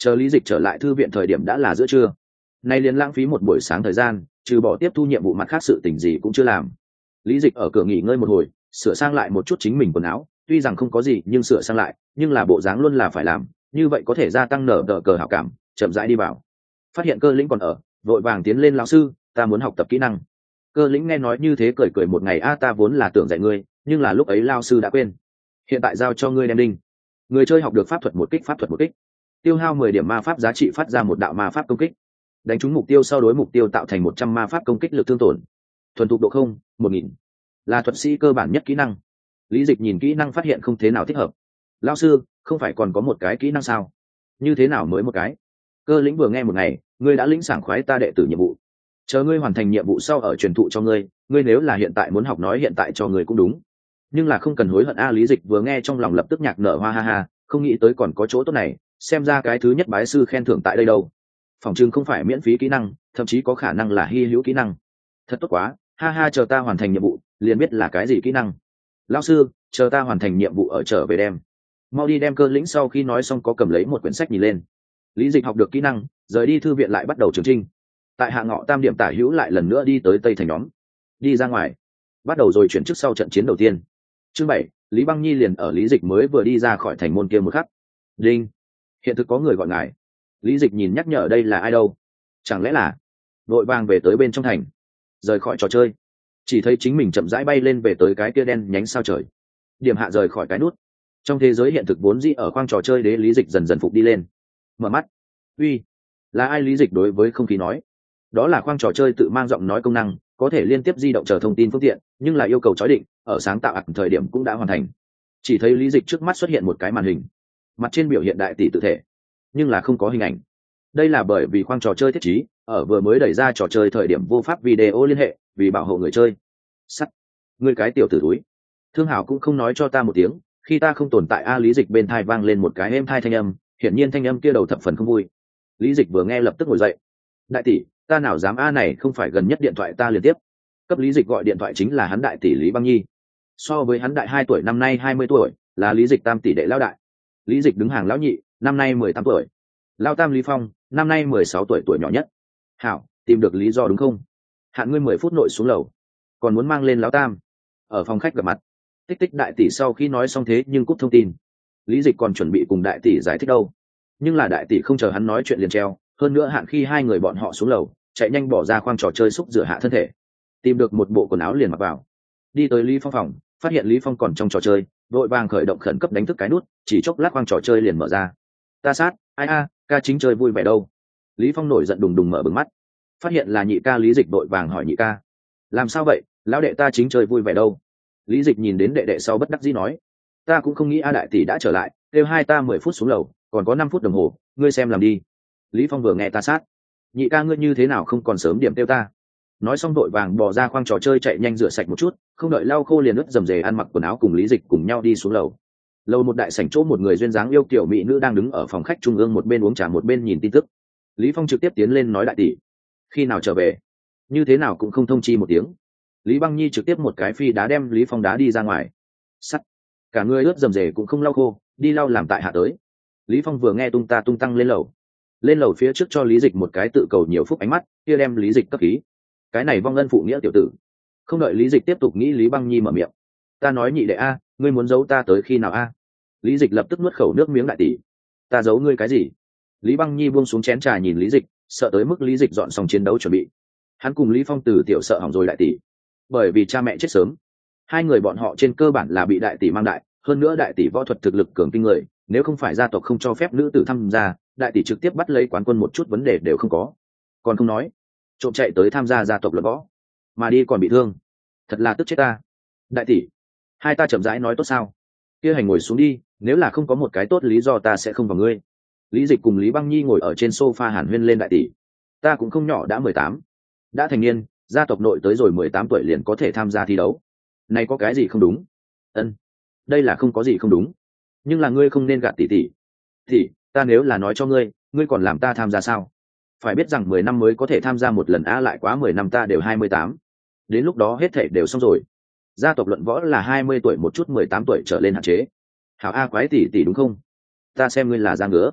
Chờ lý dịch trở lại thư viện thời điểm đã là giữa trưa, nay liền lãng phí một buổi sáng thời gian, trừ bỏ tiếp thu nhiệm vụ mặt khác sự tình gì cũng chưa làm. Lý dịch ở cửa nghỉ ngơi một hồi, sửa sang lại một chút chính mình quần áo, tuy rằng không có gì nhưng sửa sang lại, nhưng là bộ dáng luôn là phải làm, như vậy có thể gia tăng nở đỡ cờ hảo cảm. Chậm rãi đi vào, phát hiện Cơ Lĩnh còn ở, vội vàng tiến lên: lão sư, ta muốn học tập kỹ năng. Cơ Lĩnh nghe nói như thế cười cười: một ngày a ta vốn là tưởng dạy ngươi, nhưng là lúc ấy lao sư đã quên, hiện tại giao cho ngươi đem đinh. Người chơi học được pháp thuật một kích, pháp thuật một kích, tiêu hao mười điểm ma pháp giá trị, phát ra một đạo ma pháp công kích, đánh trúng mục tiêu sau đối mục tiêu tạo thành một trăm ma pháp công kích lực thương tổn, thuần thục độ không một nghìn, là thuật sĩ cơ bản nhất kỹ năng. Lý dịch nhìn kỹ năng phát hiện không thế nào thích hợp. Lão sư, không phải còn có một cái kỹ năng sao? Như thế nào mới một cái? Cơ Lĩnh vừa nghe: một ngày, ngươi đã lĩnh sảng khoái ta đệ tử nhiệm vụ, chờ ngươi hoàn thành nhiệm vụ sau ở truyền thụ cho ngươi, ngươi nếu là hiện tại muốn học nói hiện tại cho ngươi cũng đúng, nhưng là không cần hối hận a. Lý dịch vừa nghe trong lòng lập tức nhạc nở hoa, ha ha, không nghĩ tới còn có chỗ tốt này, xem ra cái thứ nhất bái sư khen thưởng tại đây đâu. Phòng trường không phải miễn phí kỹ năng, thậm chí có khả năng là hy hữu kỹ năng, thật tốt quá, ha ha. Chờ ta hoàn thành nhiệm vụ liền biết là cái gì kỹ năng. Lão sư, chờ ta hoàn thành nhiệm vụ ở trở về đem, mau đi đem. Cơ Lĩnh sau khi nói xong có cầm lấy một quyển sách nhìn lên. Lý dịch học được kỹ năng, rời đi thư viện lại bắt đầu trường trinh. Tại hạ ngọ tam điểm tả hữu lại lần nữa đi tới Tây Thành nhóm, đi ra ngoài bắt đầu rồi chuyển chức sau trận chiến đầu tiên. Chương bảy, Lý Băng Nhi liền ở Lý dịch mới vừa đi ra khỏi thành môn kia một khắc. Đinh, hiện thực có người gọi ngài. Lý dịch nhìn nhắc nhở, đây là ai đâu? Chẳng lẽ là đội vàng về tới bên trong thành, rời khỏi trò chơi. Chỉ thấy chính mình chậm rãi bay lên về tới cái kia đen nhánh sao trời, điểm hạ rời khỏi cái nút. Trong thế giới hiện thực vốn dĩ ở khoang trò chơi đế, Lý dịch dần dần phục đi lên, mở mắt. Uy, là ai? Lý dịch đối với không khí nói. Đó là khoang trò chơi tự mang giọng nói công năng, có thể liên tiếp di động chờ thông tin phương tiện, nhưng là yêu cầu chói định, ở sáng tạo ạc thời điểm cũng đã hoàn thành. Chỉ thấy Lý dịch trước mắt xuất hiện một cái màn hình, mặt trên biểu hiện đại tỷ tự thể, nhưng là không có hình ảnh. Đây là bởi vì khoang trò chơi thiết trí ở vừa mới đẩy ra trò chơi thời điểm vô pháp video liên hệ, vì bảo hộ người chơi. Sắt, ngươi cái tiểu tử túi, Thương Hảo cũng không nói cho ta một tiếng, khi ta không tồn tại a. Lý dịch bên thai vang lên một cái êm thai thanh âm, hiển nhiên thanh âm kia đầu thập phần không vui. Lý dịch vừa nghe lập tức ngồi dậy: đại tỷ, ta nào dám a, này không phải gần nhất điện thoại ta liên tiếp. Cấp Lý dịch gọi điện thoại chính là hắn đại tỷ Lý Băng Nhi, so với hắn đại hai tuổi, năm nay hai mươi tuổi, là Lý dịch tam tỷ đệ lão đại. Lý dịch đứng hàng lão nhị, năm nay mười tám tuổi. Lão tam Lý Phong, năm nay mười sáu tuổi, tuổi nhỏ nhất. Hảo, tìm được lý do đúng không? Hạn ngươi mười phút nội xuống lầu, còn muốn mang lên lão tam. Ở phòng khách gặp mặt. Tích tích đại tỷ sau khi nói xong thế nhưng cúp thông tin. Lý dịch còn chuẩn bị cùng đại tỷ giải thích đâu, nhưng là đại tỷ không chờ hắn nói chuyện liền treo. Hơn nữa hạn khi hai người bọn họ xuống lầu, chạy nhanh bỏ ra khoang trò chơi xúc rửa hạ thân thể, tìm được một bộ quần áo liền mặc vào, đi tới Lý Phong phòng, phát hiện Lý Phong còn trong trò chơi, đội vàng khởi động khẩn cấp đánh thức cái nút, chỉ chốc lát khoang trò chơi liền mở ra. Ta sát, ai a, ca chính chơi vui vẻ đâu? Lý Phong nổi giận đùng đùng mở bừng mắt, phát hiện là nhị ca. Lý dịch đội vàng hỏi nhị ca, làm sao vậy? Lão đệ ta chính chơi vui vẻ đâu? Lý dịch nhìn đến đệ đệ sau bất đắc dĩ nói, ta cũng không nghĩ a, đại tỷ đã trở lại, kêu hai ta mười phút xuống lầu, còn có năm phút đồng hồ, ngươi xem làm đi. Lý Phong vừa nghe ta sát, nhị ca ngươi như thế nào không còn sớm điểm tiêu ta? Nói xong đội vàng bỏ ra khoang trò chơi chạy nhanh rửa sạch một chút, không đợi lau khô liền ướt dầm dề ăn mặc quần áo cùng Lý dịch cùng nhau đi xuống lầu. Lầu một đại sảnh chỗ, một người duyên dáng yêu kiểu mỹ nữ đang đứng ở phòng khách trung ương, một bên uống trà một bên nhìn tin tức. Lý Phong trực tiếp tiến lên nói, đại tỷ, khi nào trở về? Như thế nào cũng không thông chi một tiếng. Lý Băng Nhi trực tiếp một cái phi đá đem Lý Phong đá đi ra ngoài. Sắt, cả người ướt dầm dề cũng không lau khô, đi lau làm tại hạ tới. Lý Phong vừa nghe tung ta tung tăng lên lầu. Lên lầu phía trước cho Lý dịch một cái tự cầu nhiều phúc ánh mắt, kia đem Lý dịch cấp khí. Cái này vong ân phụ nghĩa tiểu tử. Không đợi Lý dịch tiếp tục nghĩ, Lý Băng Nhi mở miệng, ta nói nhị đệ a, ngươi muốn giấu ta tới khi nào a? Lý dịch lập tức nuốt khẩu nước miếng, đại tỷ, ta giấu ngươi cái gì? Lý Băng Nhi buông xuống chén trà nhìn Lý dịch, sợ tới mức Lý dịch dọn xong chiến đấu chuẩn bị. Hắn cùng Lý Phong từ tiểu sợ hỏng rồi đại tỷ, bởi vì cha mẹ chết sớm, hai người bọn họ trên cơ bản là bị đại tỷ mang đại, hơn nữa đại tỷ võ thuật thực lực cường kinh người, nếu không phải gia tộc không cho phép nữ tử tham gia, đại tỷ trực tiếp bắt lấy quán quân một chút vấn đề đều không có. Còn không nói, trộm chạy tới tham gia gia tộc luận võ mà đi còn bị thương, thật là tức chết ta. Đại tỷ, hai ta chậm rãi nói tốt sao? Kia hành ngồi xuống đi, nếu là không có một cái tốt lý do ta sẽ không vào ngươi. Lý dịch cùng Lý Băng Nhi ngồi ở trên sofa hàn huyên lên, đại tỷ, ta cũng không nhỏ, đã mười tám, đã thành niên, gia tộc nội tới rồi mười tám tuổi liền có thể tham gia thi đấu, này có cái gì không đúng? Ân, đây là không có gì không đúng, nhưng là ngươi không nên gạt tỷ tỷ. Tỷ, ta nếu là nói cho ngươi, ngươi còn làm ta tham gia sao? Phải biết rằng mười năm mới có thể tham gia một lần a, lại quá mười năm ta đều hai mươi tám, đến lúc đó hết thể đều xong rồi. Gia tộc luận võ là hai mươi tuổi một chút, mười tám tuổi trở lên hạn chế. Hảo a, quái tỷ tỷ đúng không? Ta xem ngươi là da ngứa.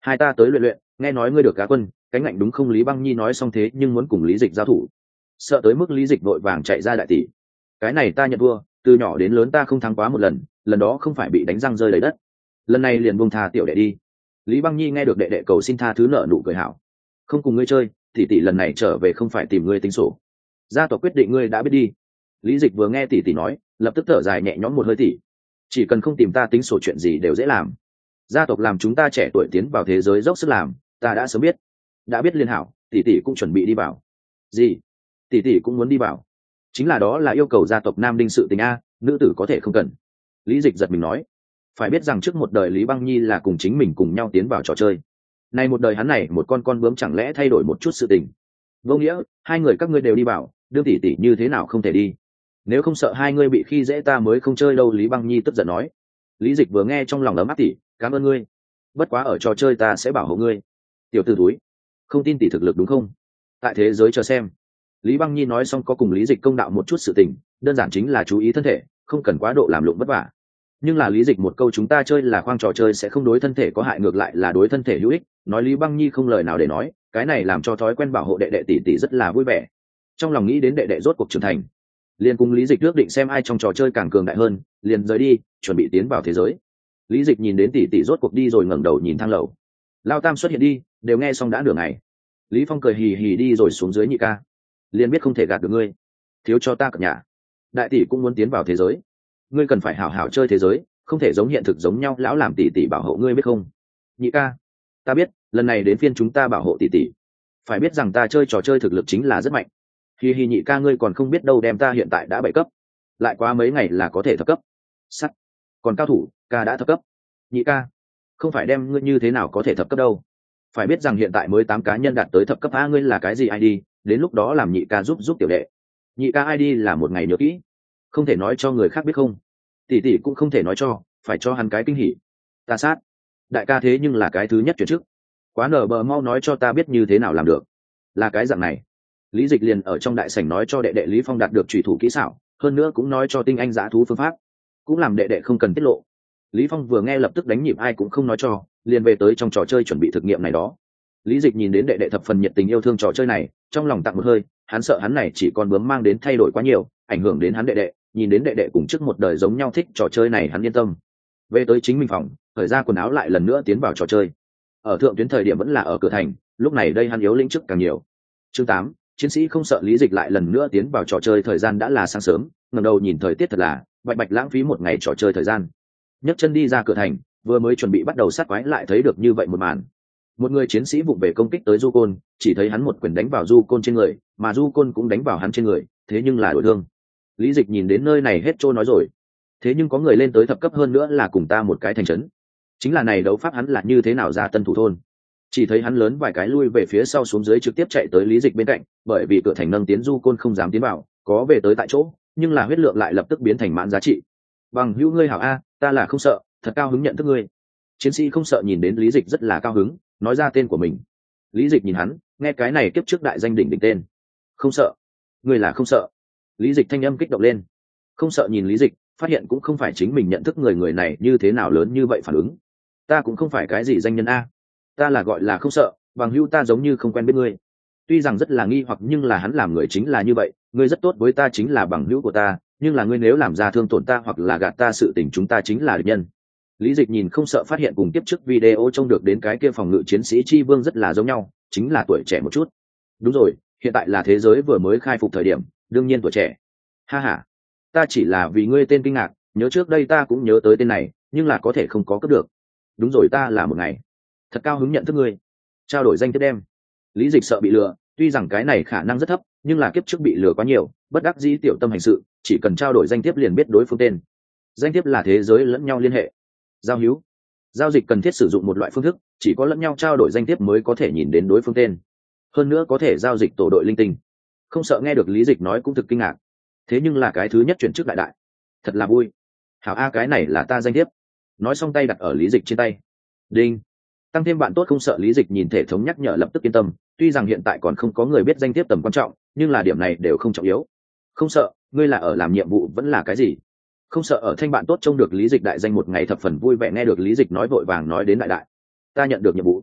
hai ta tới luyện luyện, nghe nói ngươi được cá quân, cánh ngạnh đúng không? Lý Băng Nhi nói xong thế nhưng muốn cùng Lý Dịch giao thủ, sợ tới mức Lý Dịch vội vàng chạy ra. đại tỷ, cái này ta nhận thua, từ nhỏ đến lớn ta không thắng quá một lần, lần đó không phải bị đánh răng rơi đầy đất, lần này liền buông tha tiểu đệ đi. Lý Băng Nhi nghe được đệ đệ cầu xin tha thứ nợ nụ cười hảo, không cùng ngươi chơi, tỷ tỷ lần này trở về không phải tìm ngươi tính sổ, gia tộc quyết định ngươi đã biết đi. Lý Dịch vừa nghe tỷ tỷ nói, lập tức thở dài nhẹ nhõm một hơi. Tỷ, chỉ cần không tìm ta tính sổ chuyện gì đều dễ làm, gia tộc làm chúng ta trẻ tuổi tiến vào thế giới dốc sức làm, ta đã sớm biết. Đã biết liên hảo, tỷ tỷ cũng chuẩn bị đi vào. Gì? Tỷ tỷ cũng muốn đi vào? Chính là đó là yêu cầu gia tộc Nam Đinh sự tình a, nữ tử có thể không cần. Lý Dịch giật mình nói, phải biết rằng trước một đời Lý Băng Nhi là cùng chính mình cùng nhau tiến vào trò chơi, nay một đời hắn này một con con bướm chẳng lẽ thay đổi một chút sự tình? Vô nghĩa, hai người các ngươi đều đi vào, đương tỷ tỷ như thế nào không thể đi? Nếu không sợ hai ngươi bị khi dễ ta mới không chơi đâu. Lý Băng Nhi tức giận nói. Lý Dịch vừa nghe trong lòng ấm áp. Tỷ, cảm ơn ngươi, bất quá ở trò chơi ta sẽ bảo hộ ngươi. Tiểu tử túi, không tin tỷ thực lực đúng không? Tại thế giới chờ xem. Lý Băng Nhi nói xong có cùng Lý Dịch công đạo một chút sự tình, đơn giản chính là chú ý thân thể, không cần quá độ làm lụng vất vả. Nhưng là Lý Dịch một câu chúng ta chơi là khoang trò chơi sẽ không đối thân thể có hại, ngược lại là đối thân thể hữu ích, nói Lý Băng Nhi không lời nào để nói, cái này làm cho thói quen bảo hộ đệ đệ tỷ tỷ rất là vui vẻ. Trong lòng nghĩ đến đệ đệ rốt cuộc trưởng thành, liền cùng Lý Dịch ước định xem ai trong trò chơi càng cường đại hơn, liền rời đi chuẩn bị tiến vào thế giới. Lý Dịch nhìn đến tỷ tỷ rốt cuộc đi rồi ngẩng đầu nhìn thang lầu, Lao Tam xuất hiện đi, đều nghe xong đã nửa ngày. Lý Phong cười hì hì đi rồi xuống dưới. Nhị ca, liền biết không thể gạt được ngươi, thiếu cho ta cập nhà. Đại tỷ cũng muốn tiến vào thế giới, ngươi cần phải hảo hảo chơi thế giới, không thể giống hiện thực giống nhau. Lão làm tỷ tỷ bảo hộ ngươi biết không? Nhị ca, ta biết, lần này đến phiên chúng ta bảo hộ tỷ tỷ, phải biết rằng ta chơi trò chơi thực lực chính là rất mạnh. Hi hi, nhị ca ngươi còn không biết đâu, đem ta hiện tại đã bảy cấp, lại qua mấy ngày là có thể thập cấp. Sắt, còn cao thủ, ca đã thập cấp. Nhị ca, không phải đem ngươi như thế nào có thể thập cấp đâu, phải biết rằng hiện tại mới tám cá nhân đạt tới thập cấp. A, ngươi là cái gì i đê? Đến lúc đó làm nhị ca giúp giúp tiểu đệ. Nhị ca i đê là một ngày nhớ kỹ, không thể nói cho người khác biết không? Tỷ tỷ cũng không thể nói cho, phải cho hắn cái kinh hỉ. Ta sát, đại ca thế nhưng là cái thứ nhất chuyển chức, quá nở bờ, mau nói cho ta biết như thế nào làm được. Là cái dạng này. Lý Dịch liền ở trong đại sảnh nói cho đệ đệ Lý Phong đạt được chủy thủ kỹ xảo, hơn nữa cũng nói cho tinh anh dã thú phương pháp, cũng làm đệ đệ không cần tiết lộ. Lý Phong vừa nghe lập tức đánh nhịp, ai cũng không nói cho, liền về tới trong trò chơi chuẩn bị thực nghiệm này đó. Lý Dịch nhìn đến đệ đệ thập phần nhiệt tình yêu thương trò chơi này, trong lòng tặng một hơi, hắn sợ hắn này chỉ còn bướm mang đến thay đổi quá nhiều, ảnh hưởng đến hắn đệ đệ. Nhìn đến đệ đệ cùng trước một đời giống nhau thích trò chơi này, hắn yên tâm. Về tới chính mình phòng, thời ra quần áo lại lần nữa tiến vào trò chơi. Ở thượng tuyến thời điểm vẫn là ở cửa thành, lúc này đây hắn yếu lĩnh chức càng nhiều. Chương tám, chiến sĩ không sợ. Lý Dịch lại lần nữa tiến vào trò chơi, thời gian đã là sáng sớm, ngẩng đầu nhìn thời tiết thật là bạch bạch lãng phí một ngày trò chơi thời gian. Nhấc chân đi ra cửa thành, vừa mới chuẩn bị bắt đầu sát quái lại thấy được như vậy một màn. Một người chiến sĩ vụng về công kích tới Du Côn, chỉ thấy hắn một quyền đánh vào Du Côn trên người, mà Du Côn cũng đánh vào hắn trên người, thế nhưng là đổi thương. Lý Dịch nhìn đến nơi này hết trôi nói rồi, thế nhưng có người lên tới thập cấp, hơn nữa là cùng ta một cái thành trấn, chính là này đấu pháp hắn là như thế nào ra tân thủ thôn. Chỉ thấy hắn lớn vài cái lui về phía sau xuống dưới, trực tiếp chạy tới Lý Dịch bên cạnh, bởi vì cửa thành nâng tiến Du Côn không dám tiến vào, có về tới tại chỗ, nhưng là huyết lượng lại lập tức biến thành mãn giá trị. Bằng hữu ngươi hảo a, ta là không sợ, thật cao hứng nhận thức ngươi. Chiến sĩ không sợ nhìn đến Lý Dịch rất là cao hứng, nói ra tên của mình. Lý Dịch nhìn hắn, nghe cái này kiếp trước đại danh đỉnh đỉnh tên. Không sợ, ngươi là không sợ. Lý Dịch thanh âm kích động lên. Không sợ nhìn Lý Dịch, phát hiện cũng không phải chính mình nhận thức người, người này như thế nào lớn như vậy phản ứng. Ta cũng không phải cái gì danh nhân a, ta là gọi là không sợ, bằng hữu ta giống như không quen biết ngươi. Tuy rằng rất là nghi hoặc, nhưng là hắn làm người chính là như vậy, ngươi rất tốt với ta chính là bằng hữu của ta, nhưng là ngươi nếu làm ra thương tổn ta hoặc là gạt ta sự tình, chúng ta chính là địch nhân. Lý Dịch nhìn không sợ, phát hiện cùng tiếp trước video trông được đến cái kia phòng ngự chiến sĩ Chi Vương rất là giống nhau, chính là tuổi trẻ một chút. Đúng rồi, hiện tại là thế giới vừa mới khai phục thời điểm, đương nhiên tuổi trẻ. Ha ha, ta chỉ là vì ngươi tên kinh ngạc, nhớ trước đây ta cũng nhớ tới tên này, nhưng là có thể không có cấp được. Đúng rồi, ta là một ngày thật cao hứng nhận thức ngươi, trao đổi danh tiếp đem. Lý Dịch sợ bị lừa, tuy rằng cái này khả năng rất thấp, nhưng là kiếp trước bị lừa quá nhiều, bất đắc dĩ tiểu tâm hành sự, chỉ cần trao đổi danh tiếp liền biết đối phương tên. Danh tiếp là thế giới lẫn nhau liên hệ. Giao hữu, giao dịch cần thiết sử dụng một loại phương thức, chỉ có lẫn nhau trao đổi danh tiếp mới có thể nhìn đến đối phương tên, hơn nữa có thể giao dịch tổ đội linh tinh. Không sợ nghe được Lý Dịch nói cũng thực kinh ngạc, thế nhưng là cái thứ nhất chuyển chức đại đại, thật là vui. Hảo a, cái này là ta danh thiếp. Nói xong tay đặt ở Lý Dịch trên tay. Đinh, tăng thêm bạn tốt. Không sợ Lý Dịch nhìn thể thống nhắc nhở lập tức yên tâm, tuy rằng hiện tại còn không có người biết danh thiếp tầm quan trọng, nhưng là điểm này đều không trọng yếu. Không sợ, ngươi là ở làm nhiệm vụ vẫn là cái gì? Không sợ ở thanh bạn tốt trông được Lý Dịch đại danh một ngày thập phần vui vẻ, nghe được Lý Dịch nói vội vàng nói đến đại đại, ta nhận được nhiệm vụ.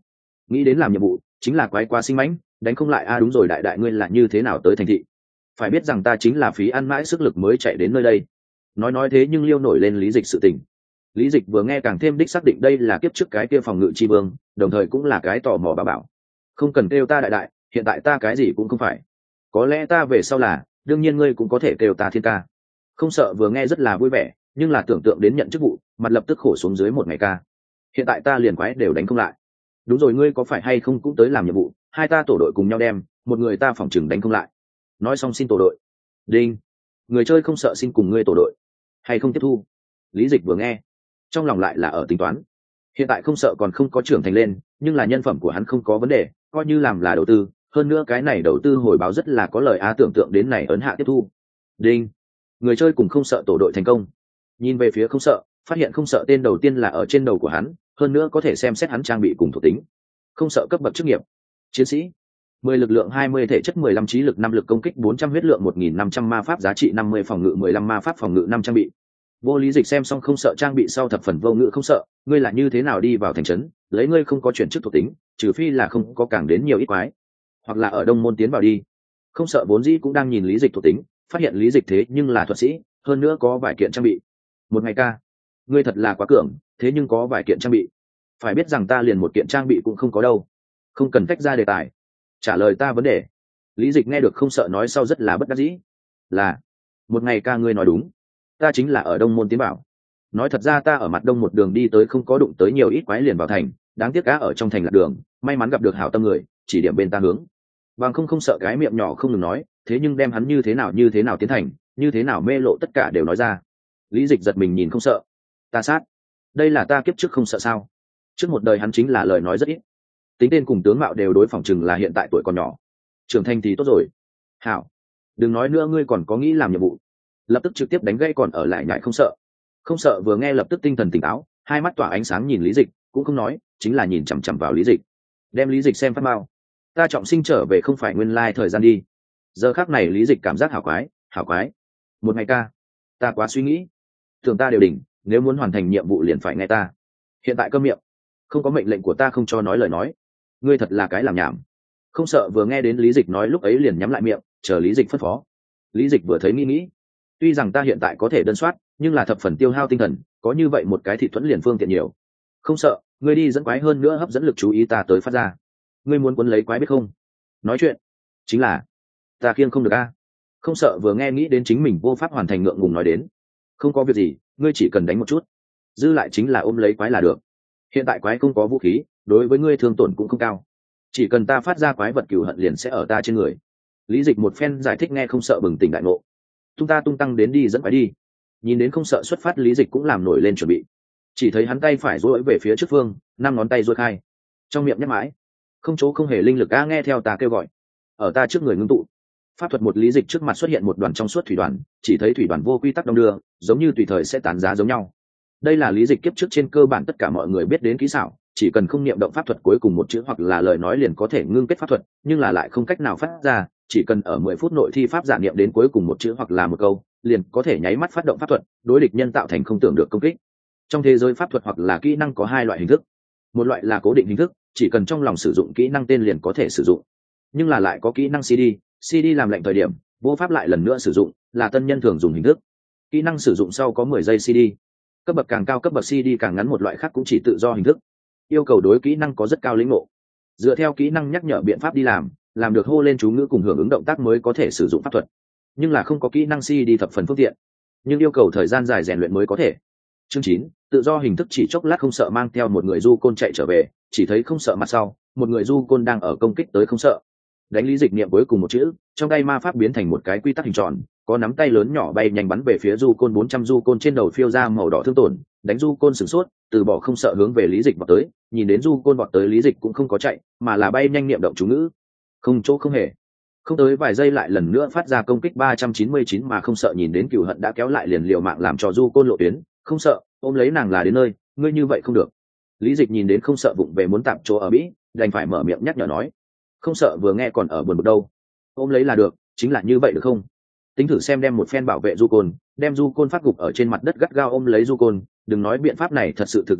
nghĩ đến làm nhiệm vụ chính là quái quá sinh mãnh, đánh không lại a à, đúng rồi đại đại ngươi là như thế nào tới thành thị? Phải biết rằng ta chính là phí ăn mãi sức lực mới chạy đến nơi đây. Nói nói thế nhưng liêu nổi lên Lý Dịch sự tình. Lý Dịch vừa nghe càng thêm đích xác định đây là kiếp trước cái kia phòng ngự chi vương, đồng thời cũng là cái tò mò bà bảo. Không cần kêu ta đại đại, hiện tại ta cái gì cũng không phải. Có lẽ ta về sau là, đương nhiên ngươi cũng có thể kêu ta thiên ca. Không sợ vừa nghe rất là vui vẻ, nhưng là tưởng tượng đến nhận chức vụ, mặt lập tức khổ xuống dưới một ngày ca. Hiện tại ta liền quái đều đánh không lại. Đúng rồi ngươi có phải hay không cũng tới làm nhiệm vụ, hai ta tổ đội cùng nhau đem, một người ta phòng chừng đánh không lại. Nói xong xin tổ đội. Đinh. Người chơi không sợ xin cùng ngươi tổ đội, hay không tiếp thu. Lý Dịch vừa nghe, trong lòng lại là ở tính toán. Hiện tại không sợ còn không có trưởng thành lên, nhưng là nhân phẩm của hắn không có vấn đề, coi như làm là đầu tư, hơn nữa cái này đầu tư hồi báo rất là có lời á, tưởng tượng đến này ấn hạ tiếp thu. Đinh. Người chơi cùng không sợ tổ đội thành công. Nhìn về phía không sợ, phát hiện không sợ tên đầu tiên là ở trên đầu của hắn, hơn nữa có thể xem xét hắn trang bị cùng thuộc tính. Không sợ cấp bậc chức nghiệp chiến sĩ, mười lực lượng hai mươi thể chất mười lăm trí lực năm lực công kích bốn trăm huyết lượng một nghìn năm trăm ma pháp giá trị năm mươi phòng ngự mười lăm ma pháp phòng ngự năm trang bị. Vô Lý Dịch xem xong không sợ trang bị sau thập phần vô ngữ không sợ, ngươi là như thế nào đi vào thành trấn, lấy ngươi không có chuyển chức thuộc tính, trừ phi là không có càng đến nhiều ít quái, hoặc là ở đông môn tiến vào đi. Không sợ vốn dĩ cũng đang nhìn Lý Dịch thuộc tính, phát hiện Lý Dịch thế nhưng là thuật sĩ, hơn nữa có vài kiện trang bị. Một ngày ca, ngươi thật là quá cường, thế nhưng có vài kiện trang bị. Phải biết rằng ta liền một kiện trang bị cũng không có đâu. Không cần tách ra đề tài, trả lời ta vấn đề. Lý Dịch nghe được không sợ nói sau rất là bất đắc dĩ. Là, một ngày ca ngươi nói đúng, ta chính là ở đông môn tiến bảo. Nói thật ra ta ở mặt đông một đường đi tới không có đụng tới nhiều ít quái liền vào thành, đáng tiếc cá ở trong thành lạc đường, may mắn gặp được hảo tâm người, chỉ điểm bên ta hướng. Bằng không không sợ cái miệng nhỏ không ngừng nói, thế nhưng đem hắn như thế nào như thế nào tiến thành, như thế nào mê lộ tất cả đều nói ra. Lý Dịch giật mình nhìn không sợ. Ta sát, đây là ta kiếp trước không sợ sao? Trước một đời hắn chính là lời nói rất ít, tính tên cùng tướng mạo đều đối phỏng chừng là hiện tại tuổi còn nhỏ, trưởng thành thì tốt rồi. Hảo, đừng nói nữa, ngươi còn có nghĩ làm nhiệm vụ. Lập tức trực tiếp đánh gãy còn ở lại nhại không sợ. Không sợ vừa nghe lập tức tinh thần tỉnh táo, hai mắt tỏa ánh sáng nhìn Lý Dịch, cũng không nói, chính là nhìn chằm chằm vào Lý Dịch. Đem Lý Dịch xem phát mau. Ta trọng sinh trở về không phải nguyên lai thời gian đi. Giờ khắc này Lý Dịch cảm giác hảo quái, hảo quái. Một ngày ca, ta quá suy nghĩ, thường ta đều đỉnh, nếu muốn hoàn thành nhiệm vụ liền phải nghe ta. Hiện tại câm miệng, không có mệnh lệnh của ta không cho nói lời nói. Ngươi thật là cái làm nhảm. Không sợ vừa nghe đến Lý Dịch nói lúc ấy liền nhắm lại miệng, chờ Lý Dịch phân phó. Lý Dịch vừa thấy nghĩ nghĩ, tuy rằng ta hiện tại có thể đơn soát, nhưng là thập phần tiêu hao tinh thần, có như vậy một cái thị thuẫn liền phương tiện nhiều. Không sợ, ngươi đi dẫn quái hơn nữa hấp dẫn lực chú ý ta tới phát ra. Ngươi muốn cuốn lấy quái biết không? Nói chuyện, chính là ta khiêng không được a. Không sợ vừa nghe nghĩ đến chính mình vô pháp hoàn thành ngượng ngùng nói đến. Không có việc gì, ngươi chỉ cần đánh một chút, dư lại chính là ôm lấy quái là được. Hiện tại quái không có vũ khí, đối với ngươi thương tổn cũng không cao, chỉ cần ta phát ra quái vật cừu hận liền sẽ ở ta trên người. Lý Dịch một phen giải thích nghe không sợ bừng tỉnh đại ngộ. Tung ta tung tăng đến đi dẫn quái đi. Nhìn đến không sợ xuất phát Lý Dịch cũng làm nổi lên chuẩn bị. Chỉ thấy hắn tay phải duỗi về phía trước phương, năm ngón tay duỗi khai, trong miệng nhắc mãi, không chỗ không hề linh lực a, nghe theo ta kêu gọi, ở ta trước người ngưng tụ. Pháp thuật một Lý Dịch trước mặt xuất hiện một đoàn trong suốt thủy đoàn, chỉ thấy thủy đoàn vô quy tắc đông đưa, giống như tùy thời sẽ tán giá giống nhau. Đây là Lý Dịch kiếp trước trên cơ bản tất cả mọi người biết đến kỹ xảo, chỉ cần không niệm động pháp thuật cuối cùng một chữ hoặc là lời nói liền có thể ngưng kết pháp thuật, nhưng là lại không cách nào phát ra, chỉ cần ở mười phút nội thi pháp giả niệm đến cuối cùng một chữ hoặc là một câu, liền có thể nháy mắt phát động pháp thuật, đối địch nhân tạo thành không tưởng được công kích. Trong thế giới pháp thuật hoặc là kỹ năng có hai loại hình thức. Một loại là cố định hình thức, chỉ cần trong lòng sử dụng kỹ năng tên liền có thể sử dụng. Nhưng là lại có kỹ năng xê đê, xê đê làm lệnh thời điểm, vô pháp lại lần nữa sử dụng, là tân nhân thường dùng hình thức. Kỹ năng sử dụng sau có mười giây xê đê. Cấp bậc càng cao cấp bậc xê đê càng ngắn, một loại khác cũng chỉ tự do hình thức. Yêu cầu đối kỹ năng có rất cao lĩnh ngộ. Dựa theo kỹ năng nhắc nhở biện pháp đi làm, làm được hô lên chú ngữ cùng hưởng ứng động tác mới có thể sử dụng pháp thuật. Nhưng là không có kỹ năng xê đê thập phần phương tiện, nhưng yêu cầu thời gian dài rèn luyện mới có thể. Chương chín, tự do hình thức chỉ chốc lát không sợ mang theo một người du côn chạy trở về, chỉ thấy không sợ mặt sau, một người du côn đang ở công kích tới không sợ. Đánh Lý Dịch niệm cuối cùng một chữ, trong tay ma pháp biến thành một cái quy tắc hình tròn, có nắm tay lớn nhỏ bay nhanh bắn về phía du côn, bốn trăm du côn trên đầu phiêu ra màu đỏ thương tổn, đánh du côn sửng sốt, từ bỏ không sợ hướng về Lý Dịch vọt tới, nhìn đến du côn vọt tới Lý Dịch cũng không có chạy, mà là bay nhanh niệm động chú ngữ. Không chỗ không hề. Không tới vài giây lại lần nữa phát ra công kích ba trăm chín mươi chín mà không sợ nhìn đến cừu hận đã kéo lại liền liều mạng làm cho du côn lộ tuyến, không sợ, ôm lấy nàng là đến nơi, ngươi như vậy không được. Lý Dịch nhìn đến không sợ vụng về muốn tạm chỗ ở bĩ, đành phải mở miệng nhắc nhở nói. Không sợ vừa nghe còn ở buồn bực đâu, ôm lấy là được, chính là như vậy được không? Tính thử xem đem một phen bảo vệ du côn, đem du côn phát gục ở trên mặt đất gắt gao ôm lấy du côn, đừng nói biện pháp này thật sự thực dùng được,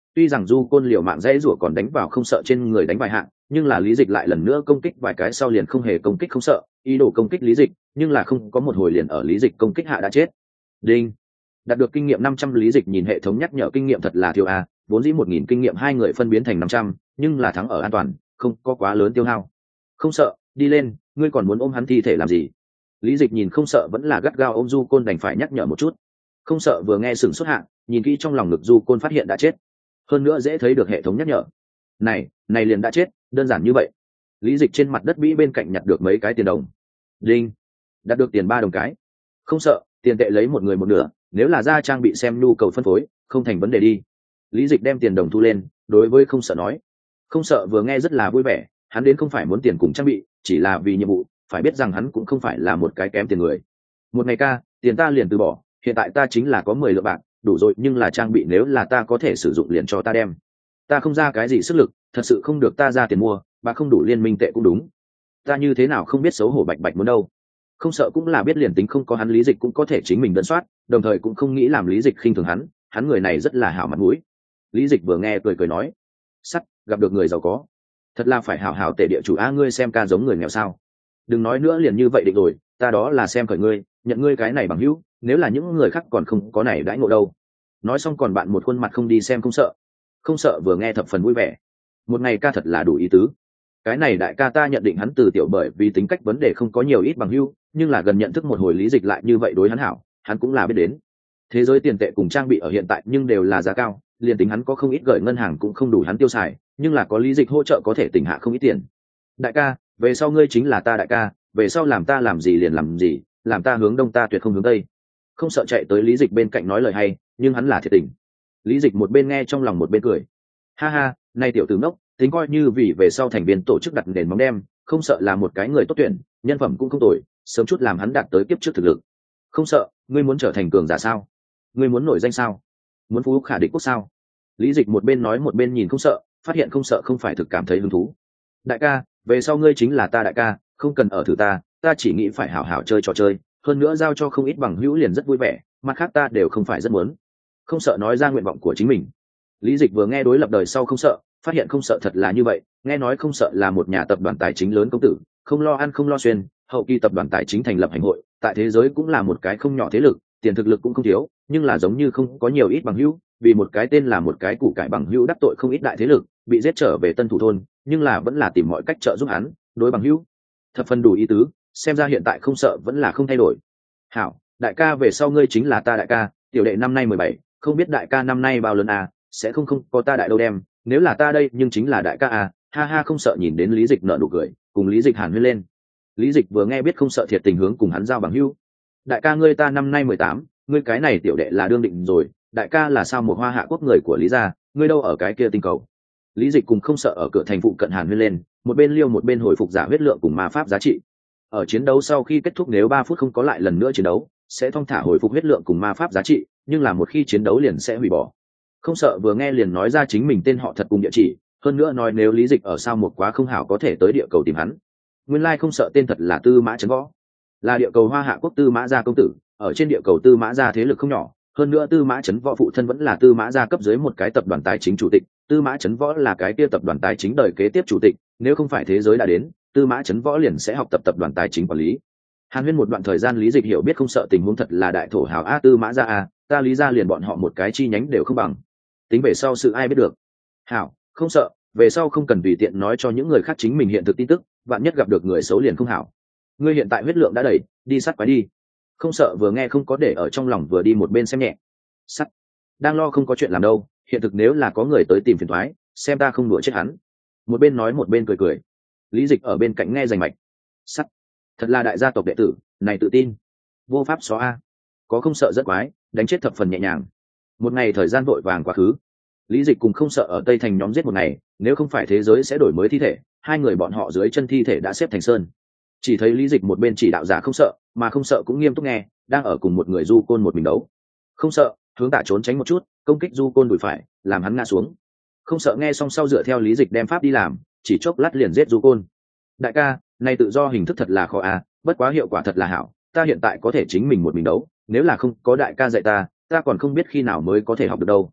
tuy rằng du côn liều mạng dãy rủa còn đánh vào không sợ trên người đánh vài hạng, nhưng là lý dịch lại lần nữa công kích vài cái sau liền không hề công kích không sợ, ý đồ công kích lý dịch, nhưng là không có một hồi liền ở lý dịch công kích hạ đã chết. Đinh, đạt được kinh nghiệm năm trăm. Lý dịch nhìn hệ thống nhắc nhở kinh nghiệm thật là thiếu a, vốn dĩ một nghìn kinh nghiệm hai người phân biến thành năm trăm, nhưng là thắng ở an toàn, không có quá lớn tiêu hao. Không sợ, đi lên, ngươi còn muốn ôm hắn thi thể làm gì? Lý dịch nhìn không sợ vẫn là gắt gao ôm du côn đành phải nhắc nhở một chút. Không sợ vừa nghe sửng xuất hạ, nhìn kỹ trong lòng ngực du côn phát hiện đã chết, hơn nữa dễ thấy được hệ thống nhắc nhở. Này, này liền đã chết, đơn giản như vậy. Lý dịch trên mặt đất bĩ bên cạnh nhặt được mấy cái tiền đồng. Đinh, đạt được tiền ba đồng cái. Không sợ, tiền tệ lấy một người một nửa, nếu là ra trang bị xem nhu cầu phân phối, không thành vấn đề đi. Lý dịch đem tiền đồng thu lên, đối với không sợ nói. Không sợ vừa nghe rất là vui vẻ, hắn đến không phải muốn tiền cùng trang bị, chỉ là vì nhiệm vụ, phải biết rằng hắn cũng không phải là một cái kém tiền người. Một ngày ca, tiền ta liền từ bỏ, hiện tại ta chính là có mười lượng bạc, đủ rồi, nhưng là trang bị nếu là ta có thể sử dụng liền cho ta đem. Ta không ra cái gì sức lực, thật sự không được ta ra tiền mua, bà không đủ liên minh tệ cũng đúng. Ta như thế nào không biết xấu hổ bạch bạch muốn đâu. Không sợ cũng là biết liền tính không có hắn lý dịch cũng có thể chính mình đơn soát, đồng thời cũng không nghĩ làm lý dịch khinh thường hắn, hắn người này rất là hảo mặt mũi. Lý dịch vừa nghe cười cười nói, sắt, gặp được người giàu có, thật là phải hảo hảo tệ địa chủ a, ngươi xem ca giống người nghèo sao? Đừng nói nữa liền như vậy định rồi, ta đó là xem khởi ngươi, nhận ngươi cái này bằng hữu, nếu là những người khác còn không có này đãi ngộ đâu. Nói xong còn bạn một khuôn mặt không đi xem không sợ. Không sợ vừa nghe thập phần vui vẻ. Một ngày ca thật là đủ ý tứ. Cái này đại ca ta nhận định hắn từ tiểu bởi vì tính cách vấn đề không có nhiều ít bằng hữu, nhưng là gần nhận thức một hồi lý dịch lại như vậy đối hắn hảo, hắn cũng là biết đến. Thế giới tiền tệ cùng trang bị ở hiện tại nhưng đều là giá cao, liền tính hắn có không ít gửi ngân hàng cũng không đủ hắn tiêu xài, nhưng là có lý dịch hỗ trợ có thể tỉnh hạ không ít tiền. Đại ca, về sau ngươi chính là ta đại ca, về sau làm ta làm gì liền làm gì, làm ta hướng đông ta tuyệt không hướng tây. Không sợ chạy tới lý dịch bên cạnh nói lời hay, nhưng hắn là thiệt tình. Lý dịch một bên nghe trong lòng một bên cười. Ha ha, nay tiểu tử ngốc, tính coi như vì về sau thành viên tổ chức đặt nền móng đem, không sợ là một cái người tốt tuyển, nhân phẩm cũng không tồi, sớm chút làm hắn đạt tới kiếp trước thực lực. Không sợ, ngươi muốn trở thành cường giả sao? Ngươi muốn nổi danh sao? Muốn phú khả địch quốc sao? Lý dịch một bên nói một bên nhìn không sợ, phát hiện không sợ không phải thực cảm thấy hứng thú. Đại ca, về sau ngươi chính là ta đại ca, không cần ở thử ta, ta chỉ nghĩ phải hảo hảo chơi trò chơi, hơn nữa giao cho không ít bằng hữu liền rất vui vẻ, mặt khác ta đều không phải rất muốn. Không sợ nói ra nguyện vọng của chính mình. Lý dịch vừa nghe đối lập đời sau không sợ, phát hiện không sợ thật là như vậy, nghe nói không sợ là một nhà tập đoàn tài chính lớn công tử, không lo ăn không lo xuyên, hậu kỳ tập đoàn tài chính thành lập hành hội, tại thế giới cũng là một cái không nhỏ thế lực, tiền thực lực cũng không thiếu, nhưng là giống như không có nhiều ít bằng hữu, vì một cái tên là một cái củ cải bằng hữu đắc tội không ít đại thế lực, bị giết trở về Tân Thủ thôn, nhưng là vẫn là tìm mọi cách trợ giúp hắn, đối bằng hữu thập phần đủ ý tứ, xem ra hiện tại không sợ vẫn là không thay đổi. Hảo, đại ca về sau ngươi chính là ta đại ca, tiểu đệ năm nay mười bảy, không biết đại ca năm nay bao lớn à, sẽ không không có ta đại đâu đem, nếu là ta đây nhưng chính là đại ca à, ha ha. Không sợ nhìn đến lý dịch nở nụ cười, cùng lý dịch hàn huyên lên. Lý dịch vừa nghe biết không sợ thiệt tình hướng cùng hắn giao bằng hữu. Đại ca ngươi ta năm nay mười tám, ngươi cái này tiểu đệ là đương định rồi, đại ca là sao một hoa hạ quốc người của lý gia, ngươi đâu ở cái kia tinh cầu. Lý dịch cùng không sợ ở cửa thành phụ cận hàn huyên lên, một bên liêu một bên hồi phục giả huyết lượng cùng ma pháp giá trị. Ở chiến đấu sau khi kết thúc nếu ba phút không có lại lần nữa chiến đấu, sẽ thong thả hồi phục huyết lượng cùng ma pháp giá trị, nhưng là một khi chiến đấu liền sẽ hủy bỏ. Không sợ vừa nghe liền nói ra chính mình tên họ thật cùng địa chỉ, hơn nữa nói nếu lý dịch ở sao một quá không hảo có thể tới địa cầu tìm hắn. Nguyên lai không sợ tên thật là Tư Mã Chấn Võ, là địa cầu Hoa Hạ quốc Tư Mã gia công tử, ở trên địa cầu Tư Mã gia thế lực không nhỏ, hơn nữa Tư Mã Chấn Võ phụ thân vẫn là Tư Mã gia cấp dưới một cái tập đoàn tài chính chủ tịch, Tư Mã Chấn Võ là cái kia tập đoàn tài chính đời kế tiếp chủ tịch, nếu không phải thế giới đã đến, Tư Mã Chấn Võ liền sẽ học tập tập đoàn tài chính quản lý. Hàn huyên một đoạn thời gian lý dịch hiểu biết không sợ tình huống thật là đại thổ hào a, Tư Mã gia a, ta lý gia liền bọn họ một cái chi nhánh đều không bằng. Tính về sau sự ai biết được. Hảo, không sợ, về sau không cần tùy tiện nói cho những người khác chính mình hiện thực tin tức, vạn nhất gặp được người xấu liền không hảo. Ngươi hiện tại huyết lượng đã đầy, đi sắt quái đi. Không sợ vừa nghe không có để ở trong lòng vừa đi một bên xem nhẹ. Sắt, đang lo không có chuyện làm đâu, hiện thực nếu là có người tới tìm phiền toái, xem ta không đùa chết hắn. Một bên nói một bên cười cười. Lý dịch ở bên cạnh nghe rành mạch. Sắt, thật là đại gia tộc đệ tử, này tự tin. Vô pháp xóa a. Có không sợ rất quái, đánh chết thập phần nhẹ nhàng. Một ngày thời gian vội vàng quá khứ. Lý dịch cùng không sợ ở Tây Thành nhóm giết một ngày, nếu không phải thế giới sẽ đổi mới thi thể, hai người bọn họ dưới chân thi thể đã xếp thành sơn. Chỉ thấy Lý dịch một bên chỉ đạo giả không sợ, mà không sợ cũng nghiêm túc nghe, đang ở cùng một người du côn một mình đấu. Không sợ hướng tả trốn tránh một chút, công kích du côn đùi phải, làm hắn ngã xuống. Không sợ nghe xong sau dựa theo Lý dịch đem pháp đi làm, chỉ chốc lát liền giết du côn. Đại ca, này tự do hình thức thật là khó à, bất quá hiệu quả thật là hảo, ta hiện tại có thể chính mình một mình đấu, nếu là không có đại ca dạy ta, ta còn không biết khi nào mới có thể học được đâu.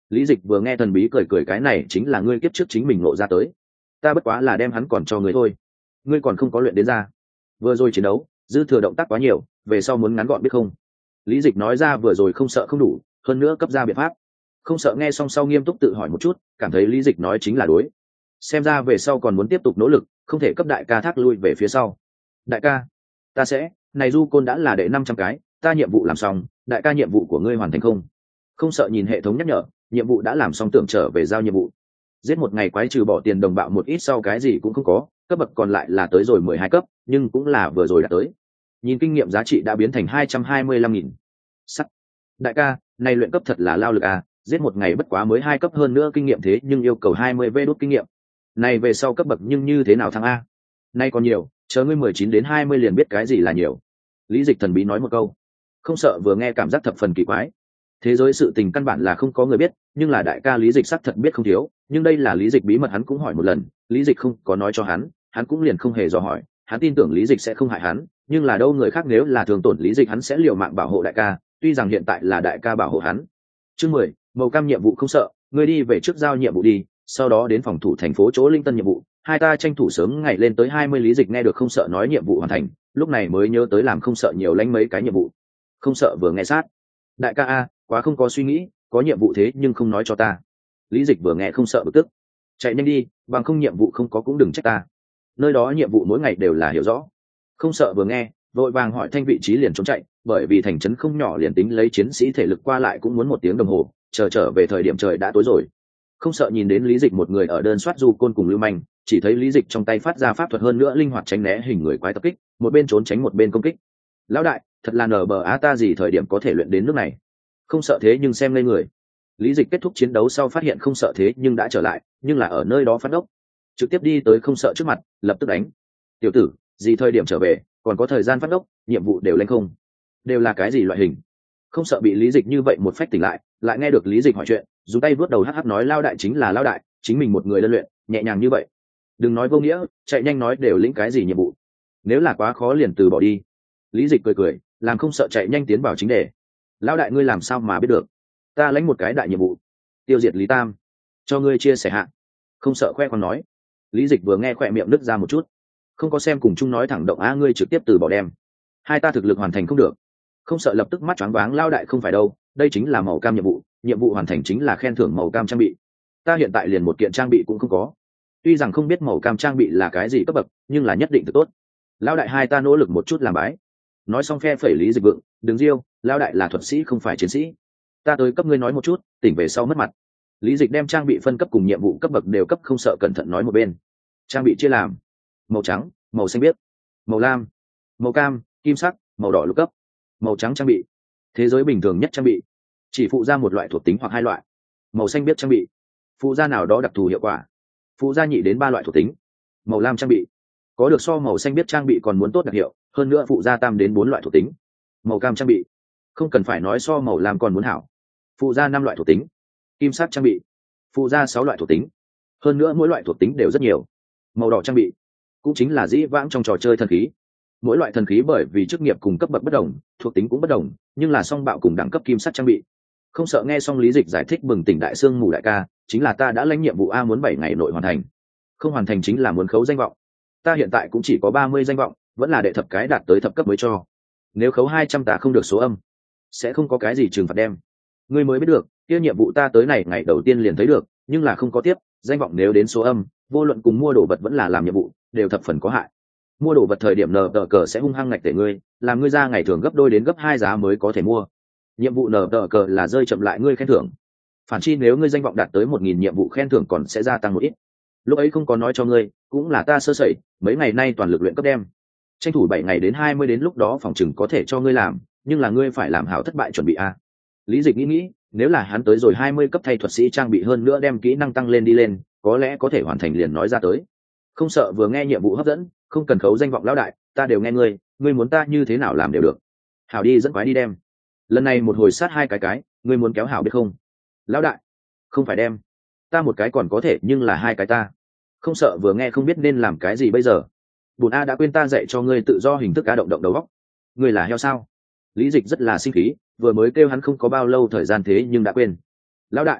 Lý Dịch vừa nghe thần bí cười cười, cái này chính là ngươi kiếp trước chính mình ngộ ra tới, ta bất quá là đem hắn còn cho ngươi thôi, ngươi còn không có luyện đến ra. Vừa rồi chiến đấu dư thừa động tác quá nhiều, về sau muốn ngắn gọn biết không? Lý Dịch nói ra vừa rồi không sợ không đủ, hơn nữa cấp ra biện pháp. Không sợ nghe xong sau nghiêm túc tự hỏi một chút, cảm thấy Lý Dịch nói chính là đối, xem ra về sau còn muốn tiếp tục nỗ lực, không thể cấp đại ca thác lui về phía sau. Đại ca, ta sẽ, này du côn đã là đệ năm trăm cái, ta nhiệm vụ làm xong, đại ca nhiệm vụ của ngươi hoàn thành không? Không sợ nhìn hệ thống nhắc nhở, nhiệm vụ đã làm xong, tưởng trở về giao nhiệm vụ. Giết một ngày quái trừ bỏ tiền đồng bạo một ít sau cái gì cũng không có, cấp bậc còn lại là tới rồi mười hai cấp, nhưng cũng là vừa rồi đã tới. Nhìn kinh nghiệm giá trị đã biến thành hai trăm hai mươi lăm nghìn. Sắt. Đại ca, này luyện cấp thật là lao lực à, giết một ngày bất quá mới hai cấp, hơn nữa kinh nghiệm thế nhưng yêu cầu hai mươi vê đốt kinh nghiệm. Này về sau cấp bậc nhưng như thế nào thăng a? Nay còn nhiều, chờ ngươi mười chín đến hai mươi liền biết cái gì là nhiều. Lý Dịch thần bí nói một câu. Không sợ vừa nghe cảm giác thập phần kỳ quái. Thế giới sự tình căn bản là không có người biết, nhưng là đại ca Lý Dịch xác thật biết không thiếu, nhưng đây là Lý Dịch bí mật, hắn cũng hỏi một lần, Lý Dịch không có nói cho hắn, hắn cũng liền không hề dò hỏi, hắn tin tưởng Lý Dịch sẽ không hại hắn, nhưng là đâu người khác nếu là thường tổn Lý Dịch hắn sẽ liều mạng bảo hộ đại ca, tuy rằng hiện tại là đại ca bảo hộ hắn. Chương mười, màu cam nhiệm vụ không sợ, ngươi đi về trước giao nhiệm vụ đi, sau đó đến phòng thủ thành phố chỗ Linh Tân nhiệm vụ, hai ta tranh thủ sớm ngày lên tới hai mươi. Lý Dịch nghe được không sợ nói nhiệm vụ hoàn thành, lúc này mới nhớ tới làm không sợ nhiều lánh mấy cái nhiệm vụ. Không sợ vừa nghe sát, đại ca a, quá không có suy nghĩ, có nhiệm vụ thế nhưng không nói cho ta. Lý Dịch vừa nghe không sợ bực tức, chạy nhanh đi, bằng không nhiệm vụ không có cũng đừng trách ta, nơi đó nhiệm vụ mỗi ngày đều là hiểu rõ. Không sợ vừa nghe vội vàng hỏi thanh vị trí liền trốn chạy, bởi vì thành trấn không nhỏ, liền tính lấy chiến sĩ thể lực qua lại cũng muốn một tiếng đồng hồ, chờ trở về thời điểm trời đã tối rồi. Không sợ nhìn đến Lý Dịch một người ở đơn soát du côn cùng lưu manh, chỉ thấy Lý Dịch trong tay phát ra pháp thuật, hơn nữa linh hoạt tránh né hình người quái tập kích, một bên trốn tránh một bên công kích. Lão đại, thật là nở bờ á, ta gì thời điểm có thể luyện đến nước này? Không sợ thế nhưng xem lên người. Lý Dịch kết thúc chiến đấu sau phát hiện không sợ thế nhưng đã trở lại, nhưng là ở nơi đó phát ốc, trực tiếp đi tới không sợ trước mặt, lập tức đánh. Tiểu tử, gì thời điểm trở về, còn có thời gian phát ốc, nhiệm vụ đều lên không? Đều là cái gì loại hình? Không sợ bị Lý Dịch như vậy một phách tỉnh lại, lại nghe được Lý Dịch hỏi chuyện, dùng tay vuốt đầu hắc hắc nói lao đại chính là lao đại, chính mình một người lên luyện, nhẹ nhàng như vậy. Đừng nói vô nghĩa, chạy nhanh nói đều lĩnh cái gì nhiệm vụ. Nếu là quá khó liền từ bỏ đi. Lý Dịch cười cười, làm không sợ chạy nhanh tiến vào chính đề. Lão đại ngươi làm sao mà biết được? Ta lãnh một cái đại nhiệm vụ, tiêu diệt Lý Tam, cho ngươi chia sẻ hạ. Không sợ khoe khoang nói. Lý Dịch vừa nghe khỏe miệng nứt ra một chút, không có xem cùng chung nói thẳng động á, ngươi trực tiếp từ bỏ đem. Hai ta thực lực hoàn thành không được. Không sợ lập tức mắt choáng váng, lao đại không phải đâu, đây chính là màu cam nhiệm vụ, nhiệm vụ hoàn thành chính là khen thưởng màu cam trang bị. Ta hiện tại liền một kiện trang bị cũng không có. Tuy rằng không biết màu cam trang bị là cái gì cấp bậc, nhưng là nhất định thực tốt. Lao đại hai ta nỗ lực một chút làm bái. Nói xong phe phẩy Lý Dịch vượng, đừng riêu, lao đại là thuật sĩ không phải chiến sĩ. Ta tới cấp ngươi nói một chút, tỉnh về sau mất mặt. Lý Dịch đem trang bị phân cấp cùng nhiệm vụ cấp bậc đều cấp không sợ cẩn thận nói một bên. Trang bị chia làm màu trắng, màu xanh biếc, màu lam, màu cam, kim sắc, màu đỏ lục cấp. Màu trắng trang bị thế giới bình thường nhất trang bị, chỉ phụ ra một loại thuộc tính hoặc hai loại. Màu xanh biếc trang bị phụ ra nào đó đặc thù hiệu quả, phụ ra nhị đến ba loại thuộc tính. Màu lam trang bị có được so màu xanh biếc trang bị còn muốn tốt đặc hiệu, hơn nữa phụ ra tam đến bốn loại thuộc tính. Màu cam trang bị không cần phải nói, so màu lam còn muốn hảo, phụ ra năm loại thuộc tính. Kim sắc trang bị phụ ra sáu loại thuộc tính, hơn nữa mỗi loại thuộc tính đều rất nhiều. Màu đỏ trang bị cũng chính là dĩ vãng trong trò chơi thần khí, mỗi loại thần khí bởi vì chức nghiệp cùng cấp bậc bất đồng, thuộc tính cũng bất đồng, nhưng là song bạo cùng đẳng cấp kim sắc trang bị. Không sợ nghe xong Lý Dịch giải thích bừng tỉnh, đại sương mù đại ca, chính là ta đã lãnh nhiệm vụ a, muốn bảy ngày nội hoàn thành, không hoàn thành chính là muốn khấu danh vọng. Ta hiện tại cũng chỉ có ba mươi danh vọng, vẫn là đệ thập cái đạt tới thập cấp mới cho, nếu khấu hai trăm ta không được số âm, sẽ không có cái gì trừng phạt đem. Ngươi mới biết được, kia nhiệm vụ ta tới này ngày đầu tiên liền thấy được, nhưng là không có tiếp, danh vọng nếu đến số âm, vô luận cùng mua đồ vật vẫn là làm nhiệm vụ, đều thập phần có hại. Mua đồ vật thời điểm nờ tờ cờ sẽ hung hăng ngạch để ngươi, làm ngươi ra ngày thường gấp đôi đến gấp hai giá mới có thể mua. Nhiệm vụ nờ tờ cờ là rơi chậm lại ngươi khen thưởng. Phản chi nếu ngươi danh vọng đạt tới một nghìn nhiệm vụ khen thưởng còn sẽ gia tăng một ít. Lúc ấy không có nói cho ngươi, cũng là ta sơ sẩy, mấy ngày nay toàn lực luyện cấp đem. Tranh thủ bảy ngày đến hai mươi, đến lúc đó phòng chừng có thể cho ngươi làm, nhưng là ngươi phải làm hảo thất bại chuẩn bị a. Lý Dịch nghĩ nghĩ, nếu là hắn tới rồi hai mươi cấp thay thuật sĩ trang bị, hơn nữa đem kỹ năng tăng lên đi lên, có lẽ có thể hoàn thành, liền nói ra tới. Không sợ vừa nghe nhiệm vụ hấp dẫn, không cần khấu danh vọng lão đại, ta đều nghe ngươi, ngươi muốn ta như thế nào làm đều được. Hảo đi, dẫn quái đi đem. Lần này một hồi sát hai cái cái, ngươi muốn kéo hảo biết không? Lão đại, không phải đem, ta một cái còn có thể, nhưng là hai cái ta. Không sợ vừa nghe không biết nên làm cái gì bây giờ. Bùn A đã quên ta dạy cho ngươi tự do hình thức cá động động đầu óc. Ngươi là heo sao? Lý Dịch rất là sinh khí, vừa mới kêu hắn không có bao lâu thời gian thế nhưng đã quên. Lão đại,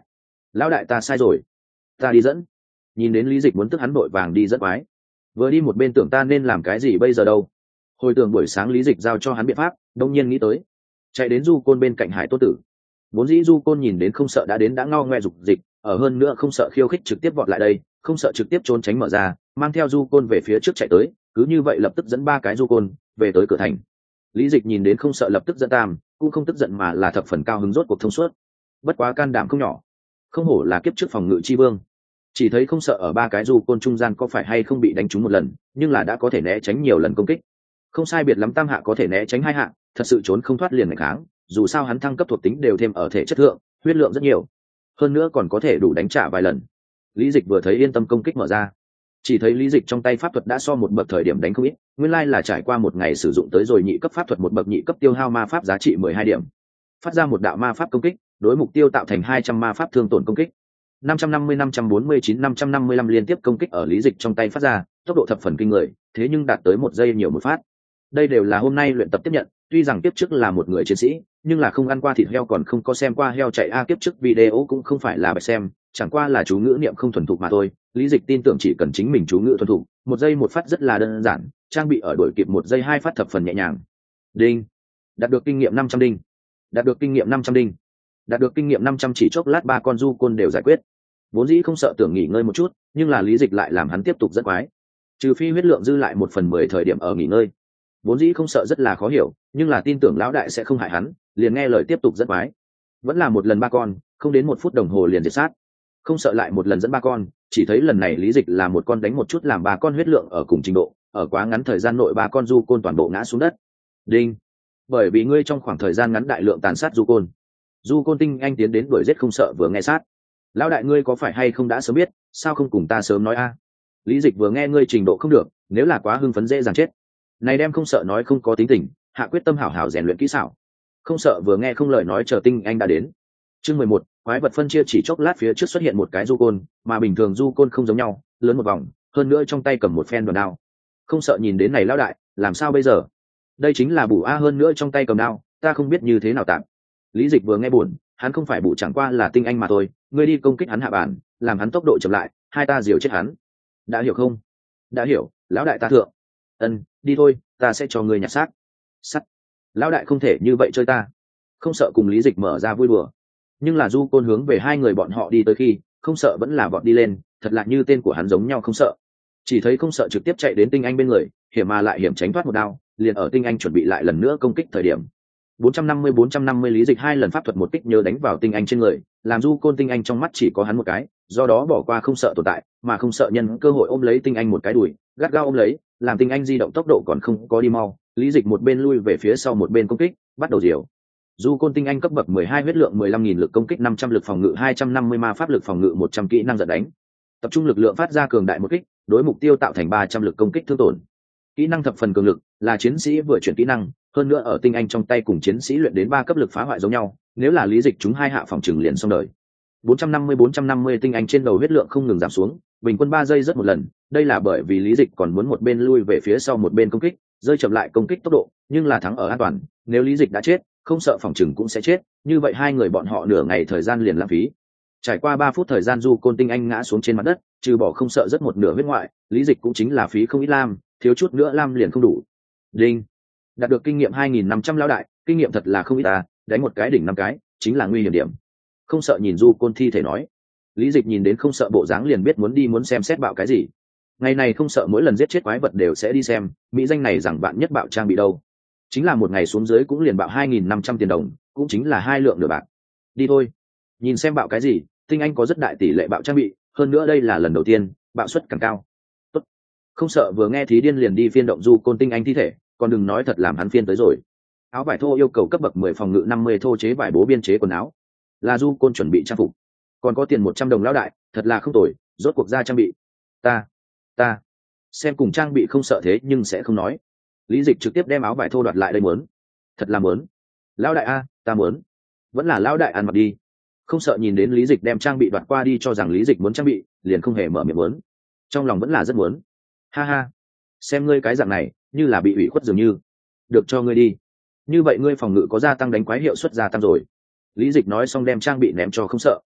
lão đại ta sai rồi, ta đi dẫn. Nhìn đến lý dịch muốn tức hắn vội vàng đi dẫn quái, vừa đi một bên tưởng ta nên làm cái gì bây giờ đâu. Hồi tưởng buổi sáng lý dịch giao cho hắn biện pháp, đông nhiên nghĩ tới chạy đến du côn bên cạnh hải tốt tử. Vốn dĩ du côn nhìn đến không sợ đã đến đã ngao ngoe dục dịch, ở hơn nữa không sợ khiêu khích trực tiếp vọt lại đây, không sợ trực tiếp trốn tránh mở ra, mang theo du côn về phía trước chạy tới, cứ như vậy lập tức dẫn ba cái du côn về tới cửa thành. Lý dịch nhìn đến không sợ lập tức dẫn tam, cũng không tức giận mà là thập phần cao hứng, rốt cuộc thông suốt. Bất quá can đảm không nhỏ, không hổ là kiếp trước phòng ngự chi vương. Chỉ thấy không sợ ở ba cái du côn trung gian có phải hay không bị đánh trúng một lần, nhưng là đã có thể né tránh nhiều lần công kích. Không sai biệt lắm tam hạ có thể né tránh hai hạ, thật sự trốn không thoát liền ngày kháng, dù sao hắn thăng cấp thuộc tính đều thêm ở thể chất lượng, huyết lượng rất nhiều, hơn nữa còn có thể đủ đánh trả vài lần. Lý dịch vừa thấy yên tâm công kích mở ra. Chỉ thấy lý dịch trong tay pháp thuật đã so một bậc thời điểm đánh không ít, nguyên lai là trải qua một ngày sử dụng tới rồi nhị cấp pháp thuật một bậc nhị cấp tiêu hao ma pháp giá trị mười hai điểm, phát ra một đạo ma pháp công kích, đối mục tiêu tạo thành hai trăm ma pháp thương tổn công kích. năm trăm năm mươi năm trăm bốn mươi chín năm trăm năm mươi lăm liên tiếp công kích ở lý dịch trong tay phát ra, tốc độ thập phần kinh người, thế nhưng đạt tới một giây nhiều một phát. Đây đều là hôm nay luyện tập tiếp nhận, tuy rằng tiếp trước là một người chiến sĩ, nhưng là không ăn qua thịt heo còn không có xem qua heo chạy a, tiếp trước video cũng không phải là bạch xem, chẳng qua là chú ngữ niệm không thuần thục mà thôi. Lý dịch tin tưởng chỉ cần chính mình chú ngữ thuần thục, một giây một phát rất là đơn giản, trang bị ở đổi kịp một giây hai phát thập phần nhẹ nhàng. Đinh, đạt được kinh nghiệm năm trăm đinh, đạt được kinh nghiệm năm trăm đinh, đạt được kinh nghiệm năm trăm, chỉ chốc lát ba con du côn đều giải quyết. Vốn dĩ không sợ tưởng nghỉ ngơi một chút, nhưng là lý dịch lại làm hắn tiếp tục dẫn quái, trừ phi huyết lượng dư lại một phần mười thời điểm ở nghỉ ngơi. Vốn dĩ không sợ rất là khó hiểu, nhưng là tin tưởng lão đại sẽ không hại hắn, liền nghe lời tiếp tục dẫn quái. Vẫn là một lần ba con, không đến một phút đồng hồ liền diệt sát. Không sợ lại một lần dẫn ba con, chỉ thấy lần này lý dịch là một con đánh một chút làm ba con huyết lượng ở cùng trình độ, ở quá ngắn thời gian nội ba con du côn toàn bộ ngã xuống đất. Đinh, bởi vì ngươi trong khoảng thời gian ngắn đại lượng tàn sát du côn. Du côn tinh anh tiến đến đuổi giết không sợ vừa nghe sát. Lão đại ngươi có phải hay không đã sớm biết, sao không cùng ta sớm nói a? Lý dịch vừa nghe ngươi trình độ không được, nếu là quá hưng phấn dễ dàng chết. Này đem không sợ nói không có tính tình, hạ quyết tâm hảo hảo rèn luyện kỹ xảo. Không sợ vừa nghe không lời nói chờ tinh anh đã đến. Chương mười một, quái vật phân chia. Chỉ chốc lát phía trước xuất hiện một cái du côn, mà bình thường du côn không giống nhau, lớn một vòng, hơn nữa trong tay cầm một phen đòn đao. Không sợ nhìn đến này lão đại, làm sao bây giờ? Đây chính là bù a, hơn nữa trong tay cầm đao, ta không biết như thế nào tạm. Lý dịch vừa nghe buồn, hắn không phải bù chẳng qua là tinh anh mà thôi, ngươi đi công kích hắn hạ bản, làm hắn tốc độ chậm lại, hai ta diều chết hắn. Đã hiểu không? Đã hiểu, lão đại ta thượng. Ân, đi thôi, ta sẽ cho ngươi nhặt xác. Sắt. Lão đại không thể như vậy chơi ta. Không sợ cùng lý dịch mở ra vui đùa, nhưng là du côn hướng về hai người bọn họ đi tới khi, không sợ vẫn là bọn đi lên, thật là như tên của hắn giống nhau. Không sợ chỉ thấy không sợ trực tiếp chạy đến tinh anh bên người, hiểm mà lại hiểm tránh thoát một đao, liền ở tinh anh chuẩn bị lại lần nữa công kích thời điểm, bốn trăm năm mươi bốn trăm năm mươi lý dịch hai lần pháp thuật một kích nhớ đánh vào tinh anh trên người, làm du côn tinh anh trong mắt chỉ có hắn một cái, do đó bỏ qua không sợ tồn tại, mà không sợ nhân cơ hội ôm lấy tinh anh một cái đùi, gắt gao ôm lấy, làm tinh anh di động tốc độ còn không có đi mau. Lý dịch một bên lui về phía sau một bên công kích, bắt đầu diều. Du côn tinh anh cấp bậc mười hai, huyết lượng mười lăm nghìn, lực công kích năm trăm, lực phòng ngự hai trăm năm mươi, ma pháp lực phòng ngự một trăm, kỹ năng giật đánh. Tập trung lực lượng phát ra cường đại một kích, đối mục tiêu tạo thành ba trăm lực công kích thương tổn. Kỹ năng thập phần cường lực, là chiến sĩ vừa chuyển kỹ năng, hơn nữa ở tinh anh trong tay cùng chiến sĩ luyện đến ba cấp lực phá hoại giống nhau, nếu là lý dịch chúng hai hạ phòng trừng liền xong đời. bốn trăm năm mươi bốn trăm năm mươi tinh anh trên đầu huyết lượng không ngừng giảm xuống, bình quân ba giây rất một lần, đây là bởi vì lý dịch còn muốn một bên lui về phía sau một bên công kích, rơi chậm lại công kích tốc độ, nhưng là thắng ở an toàn, nếu lý dịch đã chết, không sợ phòng trừng cũng sẽ chết, như vậy hai người bọn họ nửa ngày thời gian liền lãng phí. Trải qua ba phút thời gian du côn tinh anh ngã xuống trên mặt đất, trừ bỏ không sợ rất một nửa huyết ngoại, lý dịch cũng chính là phí không ít lam, thiếu chút nữa lam liền không đủ. Đinh, đạt được kinh nghiệm hai nghìn năm trăm. lão đại, kinh nghiệm thật là không ít ta, đánh một cái đỉnh năm cái, chính là nguy hiểm điểm. Không sợ nhìn du côn thi thể nói. Lý dịch nhìn đến không sợ bộ dáng liền biết muốn đi muốn xem xét bạo cái gì. Ngày này không sợ mỗi lần giết chết quái vật đều sẽ đi xem, mỹ danh này rằng bạn nhất bạo trang bị đâu. Chính là một ngày xuống dưới cũng liền bạo hai nghìn năm trăm tiền đồng, cũng chính là hai lượng nửa bạc. Đi thôi, nhìn xem bạo cái gì, tinh anh có rất đại tỷ lệ bạo trang bị, hơn nữa đây là lần đầu tiên, bạo suất càng cao. Tốt. Không sợ vừa nghe thí điên liền đi phiên động du côn tinh anh thi thể, còn đừng nói thật làm hắn phiên tới rồi. Áo vải thô yêu cầu cấp bậc mười, phòng ngự năm mươi, thô chế vải bố biên chế quần áo, là du côn chuẩn bị trang phục, còn có tiền một trăm đồng lão đại, thật là không tồi, rốt cuộc ra trang bị. Ta, ta, xem cùng trang bị không sợ thế nhưng sẽ không nói. Lý dịch trực tiếp đem áo vải thô đoạt lại đây muốn, thật là muốn. Lão đại a, ta muốn, vẫn là lão đại ăn mặc đi. Không sợ nhìn đến lý dịch đem trang bị đoạt qua đi cho rằng lý dịch muốn trang bị, liền không hề mở miệng muốn, trong lòng vẫn là rất muốn. Ha ha, xem ngươi cái dạng này như là bị ủy khuất dường như. Được, cho ngươi đi, như vậy ngươi phòng ngự có gia tăng, đánh quái hiệu suất gia tăng rồi. Lý dịch nói xong đem trang bị ném cho không sợ.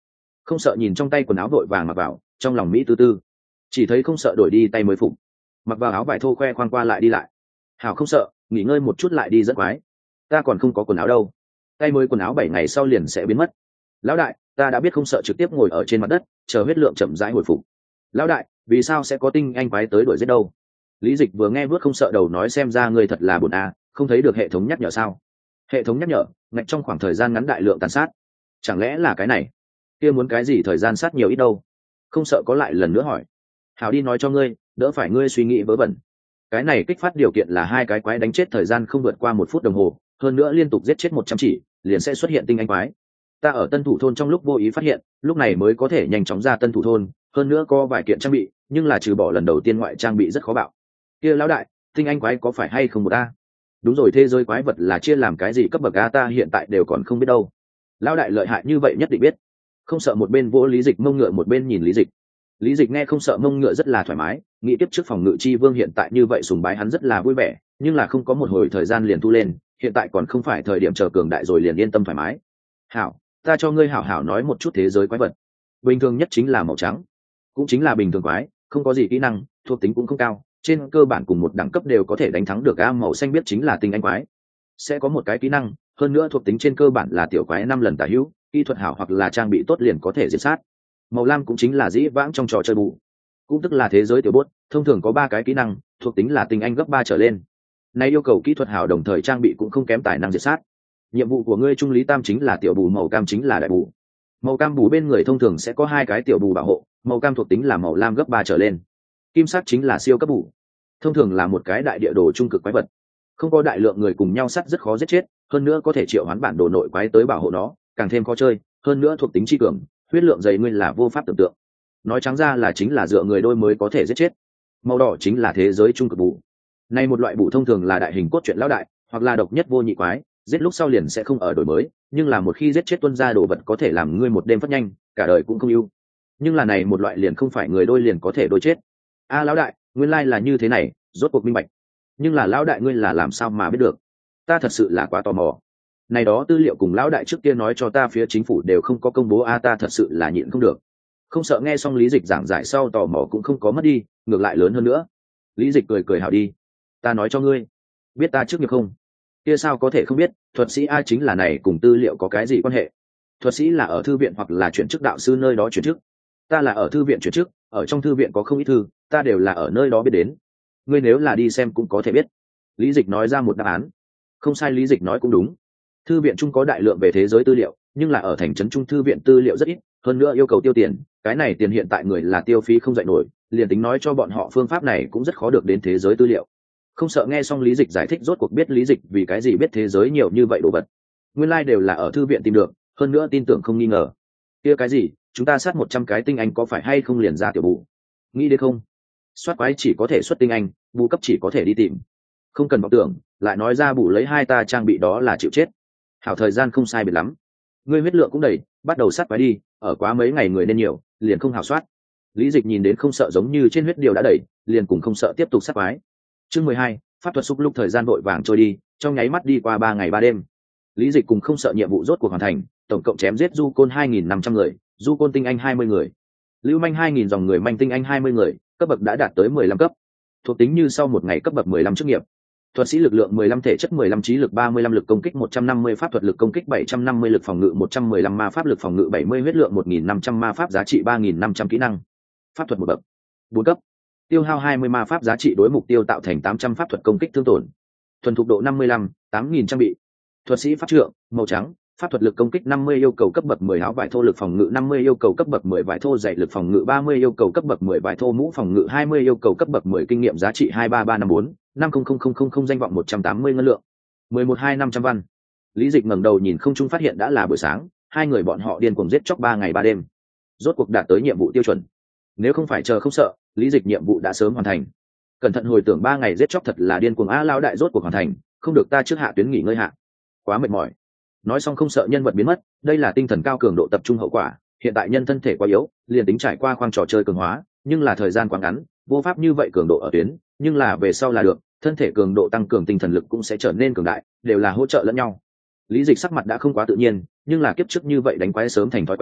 Không sợ nhìn trong tay quần áo vội vàng mặc vào, trong lòng mỹ tư tư. Chỉ thấy không sợ đổi đi tay mới phục, mặc vào áo vải thô khoe khoang qua lại đi lại. Hảo không sợ, nghỉ ngơi một chút lại đi rất quái. Ta còn không có quần áo đâu, tay mới quần áo bảy ngày sau liền sẽ biến mất. Lão đại, ta đã biết không sợ trực tiếp ngồi ở trên mặt đất, chờ huyết lượng chậm rãi hồi phục. Lão đại, vì sao sẽ có tinh anh quái tới đuổi giết đâu? Lý Dịch vừa nghe vớt không sợ đầu nói xem ra người thật là buồn à, không thấy được hệ thống nhắc nhở sao? Hệ thống nhắc nhở, ngạch trong khoảng thời gian ngắn đại lượng tàn sát. Chẳng lẽ là cái này? Kia muốn cái gì thời gian sát nhiều ít đâu? Không sợ có lại lần nữa hỏi. Hảo đi nói cho ngươi, đỡ phải ngươi suy nghĩ vớ vẩn. Cái này kích phát điều kiện là hai cái quái đánh chết thời gian không vượt qua một phút đồng hồ, hơn nữa liên tục giết chết một trăm chỉ, liền sẽ xuất hiện tinh anh quái. Ta ở Tân Thủ thôn trong lúc vô ý phát hiện, lúc này mới có thể nhanh chóng ra Tân Thủ thôn, hơn nữa có vài kiện trang bị, nhưng là trừ bỏ lần đầu tiên ngoại trang bị rất khó bạo. Kia lão đại, tinh anh quái có phải hay không một a? Đúng rồi, thế giới quái vật là chia làm cái gì cấp bậc a, ta hiện tại đều còn không biết đâu. Lão đại lợi hại như vậy nhất định biết. Không sợ một bên vỗ Lý Dịch mông ngựa một bên nhìn Lý Dịch. Lý Dịch nghe không sợ mông ngựa rất là thoải mái, nghĩ tiếp trước phòng ngự chi vương hiện tại như vậy sùng bái hắn rất là vui vẻ, nhưng là không có một hồi thời gian liền thu lên, hiện tại còn không phải thời điểm chờ cường đại rồi liền yên tâm thoải mái. Hảo, ta cho ngươi hảo hảo nói một chút thế giới quái vật. Bình thường nhất chính là màu trắng, cũng chính là bình thường quái, không có gì kỹ năng, thuộc tính cũng không cao, trên cơ bản cùng một đẳng cấp đều có thể đánh thắng được. A màu xanh biết chính là tinh anh quái, sẽ có một cái kỹ năng, hơn nữa thuộc tính trên cơ bản là tiểu quái năm lần tả hữu, kỹ thuật hảo hoặc là trang bị tốt liền có thể diệt sát. Màu lam cũng chính là dĩ vãng trong trò chơi bù, cũng tức là thế giới tiểu bốt, thông thường có ba cái kỹ năng, thuộc tính là tinh anh gấp ba trở lên. Này yêu cầu kỹ thuật hảo đồng thời trang bị cũng không kém tài năng diệt sát. Nhiệm vụ của ngươi trung lý tam chính là tiểu bù, màu cam chính là đại bù. Màu cam bù bên người thông thường sẽ có hai cái tiểu bù bảo hộ, màu cam thuộc tính là màu lam gấp ba trở lên. Kim sắc chính là siêu cấp bù, thông thường là một cái đại địa đồ trung cực quái vật, không có đại lượng người cùng nhau sắt rất khó giết chết, hơn nữa có thể triệu hoán bản đồ nội quái tới bảo hộ nó, càng thêm khó chơi, hơn nữa thuộc tính chi cường, huyết lượng dày ngươi là vô pháp tưởng tượng. Nói trắng ra là chính là dựa người đôi mới có thể giết chết. Màu đỏ chính là thế giới trung cực bù. Này một loại bù thông thường là đại hình cốt truyện lão đại, hoặc là độc nhất vô nhị quái, giết lúc sau liền sẽ không ở đổi mới, nhưng là một khi giết chết tuân ra đồ vật có thể làm ngươi một đêm phát nhanh, cả đời cũng không yêu. Nhưng là này một loại liền không phải người đôi liền có thể đôi chết. A lão đại, nguyên lai là như thế này, rốt cuộc minh bạch. Nhưng là lão đại ngươi là làm sao mà biết được? Ta thật sự là quá tò mò. Này đó tư liệu cùng lão đại trước kia nói cho ta phía chính phủ đều không có công bố, a ta thật sự là nhịn không được. Không sợ nghe xong Lý Dịch giảng giải sau tò mò cũng không có mất đi, ngược lại lớn hơn nữa. Lý Dịch cười cười hảo đi, ta nói cho ngươi, biết ta trước nghiệp không? Kia sao có thể không biết, thuật sĩ a chính là này cùng tư liệu có cái gì quan hệ? Thuật sĩ là ở thư viện hoặc là chuyển chức đạo sư nơi đó chuyển chức. Ta là ở thư viện chuyển chức, ở trong thư viện có không ít thư, ta đều là ở nơi đó biết đến. Ngươi nếu là đi xem cũng có thể biết. Lý Dịch nói ra một đáp án. Không sai, Lý Dịch nói cũng đúng. Thư viện chung có đại lượng về thế giới tư liệu, nhưng là ở thành trấn trung thư viện tư liệu rất ít, hơn nữa yêu cầu tiêu tiền, cái này tiền hiện tại người là tiêu phí không dậy nổi, liền tính nói cho bọn họ phương pháp này cũng rất khó được đến thế giới tư liệu. Không sợ nghe xong Lý Dịch giải thích rốt cuộc biết Lý Dịch vì cái gì biết thế giới nhiều như vậy đồ vật. Nguyên lai like đều là ở thư viện tìm được, hơn nữa tin tưởng không nghi ngờ. Kia cái gì, chúng ta sát một trăm cái tinh anh có phải hay không liền ra tiểu bù? Nghĩ đến không? Soát quái chỉ có thể xuất tinh anh, bù cấp chỉ có thể đi tìm. Không cần vọng tưởng, lại nói ra bù lấy hai ta trang bị đó là chịu chết. Hảo, thời gian không sai biệt lắm. Ngươi huyết lượng cũng đầy, bắt đầu sát quái đi, ở quá mấy ngày người nên nhiều, liền không hảo soát. Lý Dịch nhìn đến không sợ giống như trên huyết điều đã đầy, liền cùng không sợ tiếp tục sát quái. Chương mười hai, pháp thuật xúc lúc thời gian vội vàng trôi đi, trong nháy mắt đi qua ba ngày ba đêm. Lý Dịch cùng không sợ nhiệm vụ rốt cuộc hoàn thành, tổng cộng chém giết du côn hai nghìn năm trăm người, du côn tinh anh hai mươi người, lưu manh hai nghìn dòng người manh tinh anh hai mươi người, cấp bậc đã đạt tới mười lăm cấp. Thuộc tính như sau: một ngày cấp bậc mười lăm chức nghiệp. Thuật sĩ lực lượng mười lăm, thể chất mười lăm, trí lực ba mươi lăm, lực công kích một trăm năm mươi, pháp thuật lực công kích bảy trăm năm mươi, lực phòng ngự một trăm mười lăm, ma pháp lực phòng ngự bảy mươi, huyết lượng một nghìn năm trăm, ma pháp giá trị ba nghìn năm trăm, kỹ năng. Pháp thuật một bậc, bốn cấp. Tiêu hao hai mươi ma pháp giá trị đối mục tiêu tạo thành tám trăm pháp thuật công kích thương tổn. Thuần thục độ năm mươi lăm, tám nghìn trang bị. Thuật sĩ pháp trượng, màu trắng, pháp thuật lực công kích năm mươi, yêu cầu cấp bậc mười, áo vải thô lực phòng ngự năm mươi, yêu cầu cấp bậc mười, vải thô dày lực phòng ngự ba mươi, yêu cầu cấp bậc mười, vải thô mũ phòng ngự hai mươi, yêu cầu cấp bậc mười, kinh nghiệm giá trị hai ba ba năm bốn năm không không không không không, danh vọng một trăm tám mươi ngân lượng, mười một hai năm trăm văn. Lý Dịch ngẩng đầu nhìn không trung phát hiện đã là buổi sáng, hai người bọn họ điên cuồng giết chóc ba ngày ba đêm, rốt cuộc đạt tới nhiệm vụ tiêu chuẩn. Nếu không phải chờ không sợ, Lý Dịch nhiệm vụ đã sớm hoàn thành. Cẩn thận hồi tưởng ba ngày giết chóc thật là điên cuồng, a lão đại rốt cuộc hoàn thành, không được ta trước hạ tuyến nghỉ ngơi hạ. Quá mệt mỏi. Nói xong không sợ nhân vật biến mất, đây là tinh thần cao cường độ tập trung hậu quả, hiện tại nhân thân thể quá yếu, liền tính trải qua khoang trò chơi cường hóa, nhưng là thời gian quá ngắn, vô pháp như vậy cường độ ở tuyến, nhưng là về sau là được, thân thể cường độ tăng cường tinh thần lực cũng sẽ trở nên cường đại, đều là hỗ trợ lẫn nhau. Lý Dịch sắc mặt đã không quá tự nhiên, nhưng là kiếp trước như vậy đánh quái sớm thành thói quen,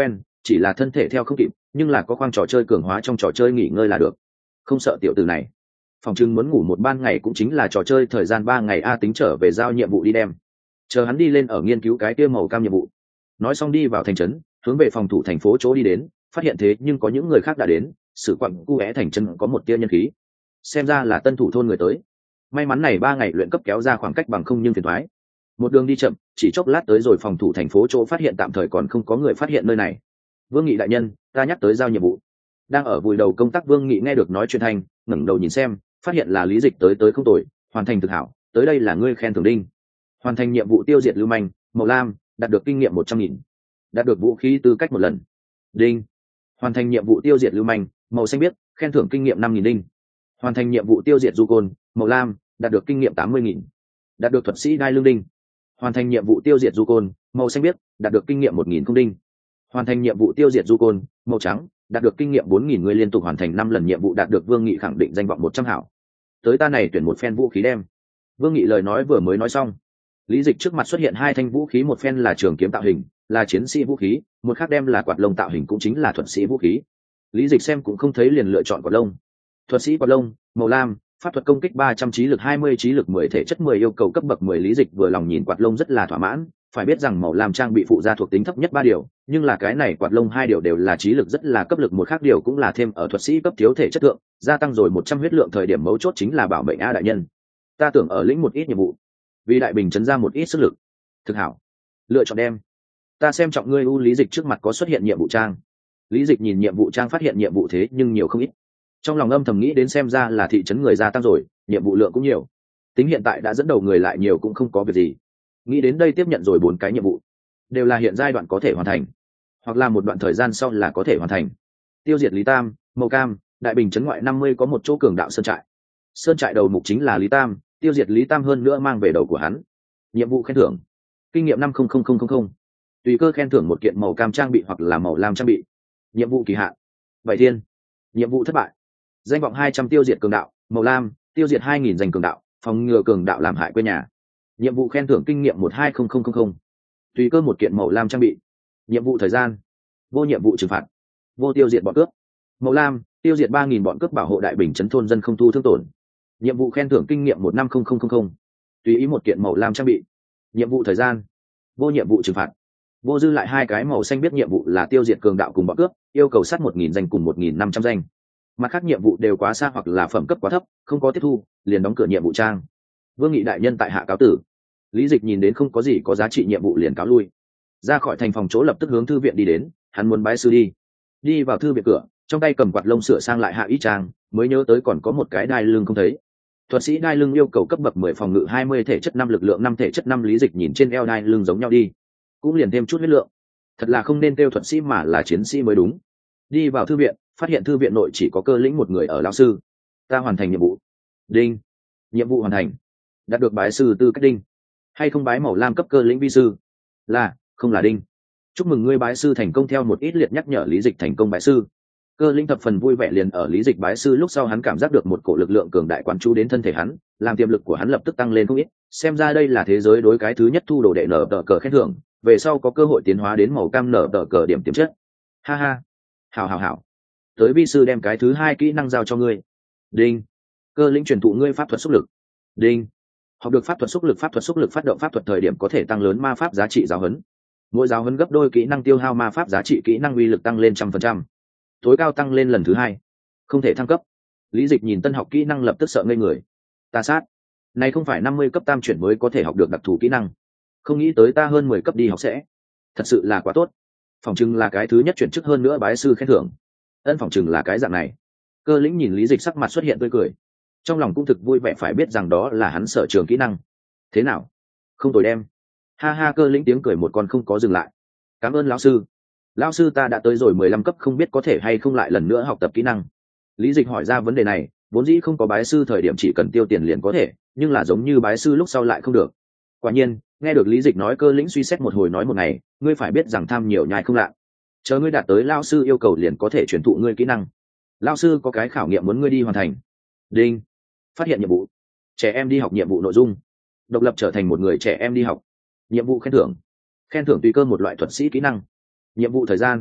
chỉ là thân thể theo không kịp, nhưng là có khoang trò chơi cường hóa trong trò chơi nghỉ ngơi là được. Không sợ tiểu tử này. Phòng trưng muốn ngủ một ban ngày cũng chính là trò chơi thời gian ba ngày a, tính trở về giao nhiệm vụ đi đem. Chờ hắn đi lên ở nghiên cứu cái kia màu cam nhiệm vụ. Nói xong đi vào thành trấn, hướng về phòng thủ thành phố chỗ đi đến, phát hiện thế nhưng có những người khác đã đến, sự quặng cu é thành trấn có một tia nhân khí. Xem ra là tân thủ thôn người tới. May mắn này ba ngày luyện cấp kéo ra khoảng cách bằng không nhưng phiền toái. Một đường đi chậm, chỉ chốc lát tới rồi phòng thủ thành phố chỗ phát hiện tạm thời còn không có người phát hiện nơi này. Vương Nghị đại nhân, ta nhắc tới giao nhiệm vụ. Đang ở vùi đầu công tác Vương Nghị nghe được nói chuyện thành, ngẩng đầu nhìn xem, phát hiện là Lý Dịch tới tới không tồi, hoàn thành thực hảo, tới đây là ngươi khen thưởng đinh. Hoàn thành nhiệm vụ tiêu diệt lưu manh, màu lam, đạt được kinh nghiệm một trăm nghìn. Đạt được vũ khí tư cách một lần. Đinh. Hoàn thành nhiệm vụ tiêu diệt lưu manh, màu xanh biếc, khen thưởng kinh nghiệm năm nghìn đinh. Hoàn thành nhiệm vụ tiêu diệt du côn, màu lam, đạt được kinh nghiệm tám mươi nghìn. Đạt được thuật sĩ đai lương đinh. Hoàn thành nhiệm vụ tiêu diệt du côn, màu xanh biếc, đạt được kinh nghiệm một nghìn không đinh. Hoàn thành nhiệm vụ tiêu diệt du côn, màu trắng, đạt được kinh nghiệm bốn nghìn. Người liên tục hoàn thành năm lần nhiệm vụ đạt được Vương Nghị khẳng định danh vọng một trăm hảo. Tới ta này tuyển một phen vũ khí đem. Vương Nghị lời nói vừa mới nói xong, Lý Dịch trước mặt xuất hiện hai thanh vũ khí, một phen là trường kiếm tạo hình, là chiến sĩ vũ khí, một khác đem là quạt lông tạo hình cũng chính là thuật sĩ vũ khí. Lý Dịch xem cũng không thấy liền lựa chọn quạt lông. Thuật sĩ quạt lông, màu lam, pháp thuật công kích ba trăm, trí lực hai mươi, trí lực mười, thể chất mười, yêu cầu cấp bậc mười. Lý Dịch vừa lòng nhìn quạt lông rất là thỏa mãn, phải biết rằng màu lam trang bị phụ gia thuộc tính thấp nhất ba điều, nhưng là cái này quạt lông hai điều đều là trí lực rất là cấp lực, một khác điều cũng là thêm ở thuật sĩ cấp thiếu thể chất lượng, gia tăng rồi một trăm huyết lượng, thời điểm mấu chốt chính là bảo mệnh a đại nhân. Ta tưởng ở lĩnh một ít nhiệm vụ, vì đại bình trấn ra một ít sức lực. Thực hảo, lựa chọn đem. Ta xem trọng ngươi. U Lý Dịch trước mặt có xuất hiện nhiệm vụ trang. Lý Dịch nhìn nhiệm vụ trang phát hiện nhiệm vụ thế nhưng nhiều không ít, trong lòng âm thầm nghĩ đến xem ra là thị trấn người gia tăng rồi, nhiệm vụ lượng cũng nhiều, tính hiện tại đã dẫn đầu người lại nhiều cũng không có việc gì. Nghĩ đến đây tiếp nhận rồi bốn cái nhiệm vụ, đều là hiện giai đoạn có thể hoàn thành, hoặc là một đoạn thời gian sau là có thể hoàn thành. Tiêu diệt Lý Tam, màu cam, đại bình trấn ngoại năm mươi có một chỗ cường đạo sơn trại. Sơn trại đầu mục chính là Lý Tam, tiêu diệt Lý Tam hơn nữa mang về đầu của hắn. Nhiệm vụ khen thưởng kinh nghiệm năm không không không không, tùy cơ khen thưởng một kiện màu cam trang bị hoặc là màu lam trang bị. Nhiệm vụ kỳ hạn bảy thiên. Nhiệm vụ thất bại. Danh vọng hai trăm, tiêu diệt cường đạo, màu lam, tiêu diệt hai nghìn danh cường đạo, phòng ngừa cường đạo làm hại quê nhà. Nhiệm vụ khen thưởng kinh nghiệm một hai không không không, tùy cơ một kiện màu lam trang bị. Nhiệm vụ thời gian vô. Nhiệm vụ trừng phạt vô, tiêu diệt bọn cướp, màu lam, tiêu diệt ba nghìn bọn cướp, bảo hộ đại bình trấn thôn dân không thu thương tổn. Nhiệm vụ khen thưởng kinh nghiệm một năm không không không không, tùy ý một kiện màu lam trang bị. Nhiệm vụ thời gian vô. Nhiệm vụ trừng phạt vô, dư lại hai cái màu xanh biết nhiệm vụ là tiêu diệt cường đạo cùng bọn cướp, yêu cầu sát một nghìn danh cùng một nghìn năm trăm danh. Mặt khác nhiệm vụ đều quá xa hoặc là phẩm cấp quá thấp, không có tiếp thu, liền đóng cửa nhiệm vụ trang. Vương Nghị đại nhân tại hạ cáo tử. Lý Dịch nhìn đến không có gì có giá trị nhiệm vụ liền cáo lui, ra khỏi thành phòng chỗ lập tức hướng thư viện đi đến, hắn muốn bái sư đi. Đi vào thư viện cửa, trong tay cầm quạt lông sửa sang lại hạ ý trang, mới nhớ tới còn có một cái đai lưng không thấy. Thuật sĩ đai lưng yêu cầu cấp bậc mười, phòng ngự hai mươi, thể chất năm, lực lượng năm, thể chất năm. Lý Dịch nhìn trên eo đai lưng giống nhau đi, cũng liền thêm chút huyết lượng. Thật là không nên kêu thuật sĩ mà là chiến sĩ mới đúng. Đi vào thư viện, phát hiện thư viện nội chỉ có Cơ Lĩnh một người ở lão sư. Ta hoàn thành nhiệm vụ. Đinh. Nhiệm vụ hoàn thành. Đạt được bái sư tư cách đinh. Hay không bái màu lam cấp Cơ Lĩnh vi sư? Là, không là đinh. Chúc mừng ngươi bái sư thành công. Theo một ít liệt nhắc nhở Lý Dịch thành công bái sư. Cơ Lĩnh thập phần vui vẻ, liền ở Lý Dịch bái sư lúc sau hắn cảm giác được một cổ lực lượng cường đại quán chú đến thân thể hắn, làm tiềm lực của hắn lập tức tăng lên không ít. Xem ra đây là thế giới đối cái thứ nhất thu đồ đệ nở tờ cờ khen thưởng, về sau có cơ hội tiến hóa đến màu cam nở tờ cờ điểm tiềm chất. Ha ha. Hảo hảo hảo. Tới vi sư đem cái thứ hai kỹ năng giao cho ngươi. Đinh. Cơ Lĩnh truyền thụ ngươi pháp thuật xúc lực. Đinh. Học được pháp thuật xúc lực. Pháp thuật xúc lực phát động pháp thuật thời điểm có thể tăng lớn ma pháp giá trị giáo huấn. Mỗi giáo huấn gấp đôi kỹ năng tiêu hao ma pháp giá trị, kỹ năng uy lực tăng lên trăm phần trăm. Tối cao tăng lên lần thứ hai. Không thể thăng cấp. Lý Dịch nhìn tân học kỹ năng lập tức sợ ngây người. Ta sát. Này không phải năm mươi cấp tam chuyển mới có thể học được đặc thù kỹ năng. Không nghĩ tới ta hơn mười cấp đi học sẽ. Thật sự là quá tốt. Phỏng chừng là cái thứ nhất chuyển chức hơn nữa bái sư khen thưởng. Ân, phỏng chừng là cái dạng này. Cơ Lĩnh nhìn Lý Dịch sắc mặt xuất hiện tươi cười, trong lòng cũng thực vui vẻ, phải biết rằng đó là hắn sở trường kỹ năng. Thế nào, không tồi đem. Ha ha. Cơ Lĩnh tiếng cười một con không có dừng lại. Cảm ơn lão sư. Lão sư, ta đã tới rồi mười lăm cấp, không biết có thể hay không lại lần nữa học tập kỹ năng. Lý Dịch hỏi ra vấn đề này, vốn dĩ không có bái sư thời điểm chỉ cần tiêu tiền liền có thể, nhưng là giống như bái sư lúc sau lại không được. Quả nhiên, nghe được Lý Dịch nói, Cơ Lĩnh suy xét một hồi nói một ngày, ngươi phải biết rằng tham nhiều nhai không lạ. Chờ ngươi đạt tới lão sư yêu cầu liền có thể truyền thụ ngươi kỹ năng. Lão sư có cái khảo nghiệm muốn ngươi đi hoàn thành. Đinh. Phát hiện nhiệm vụ. Trẻ em đi học nhiệm vụ nội dung. Độc lập trở thành một người trẻ em đi học. Nhiệm vụ khen thưởng. Khen thưởng tùy cơ một loại thuật sĩ kỹ năng. Nhiệm vụ thời gian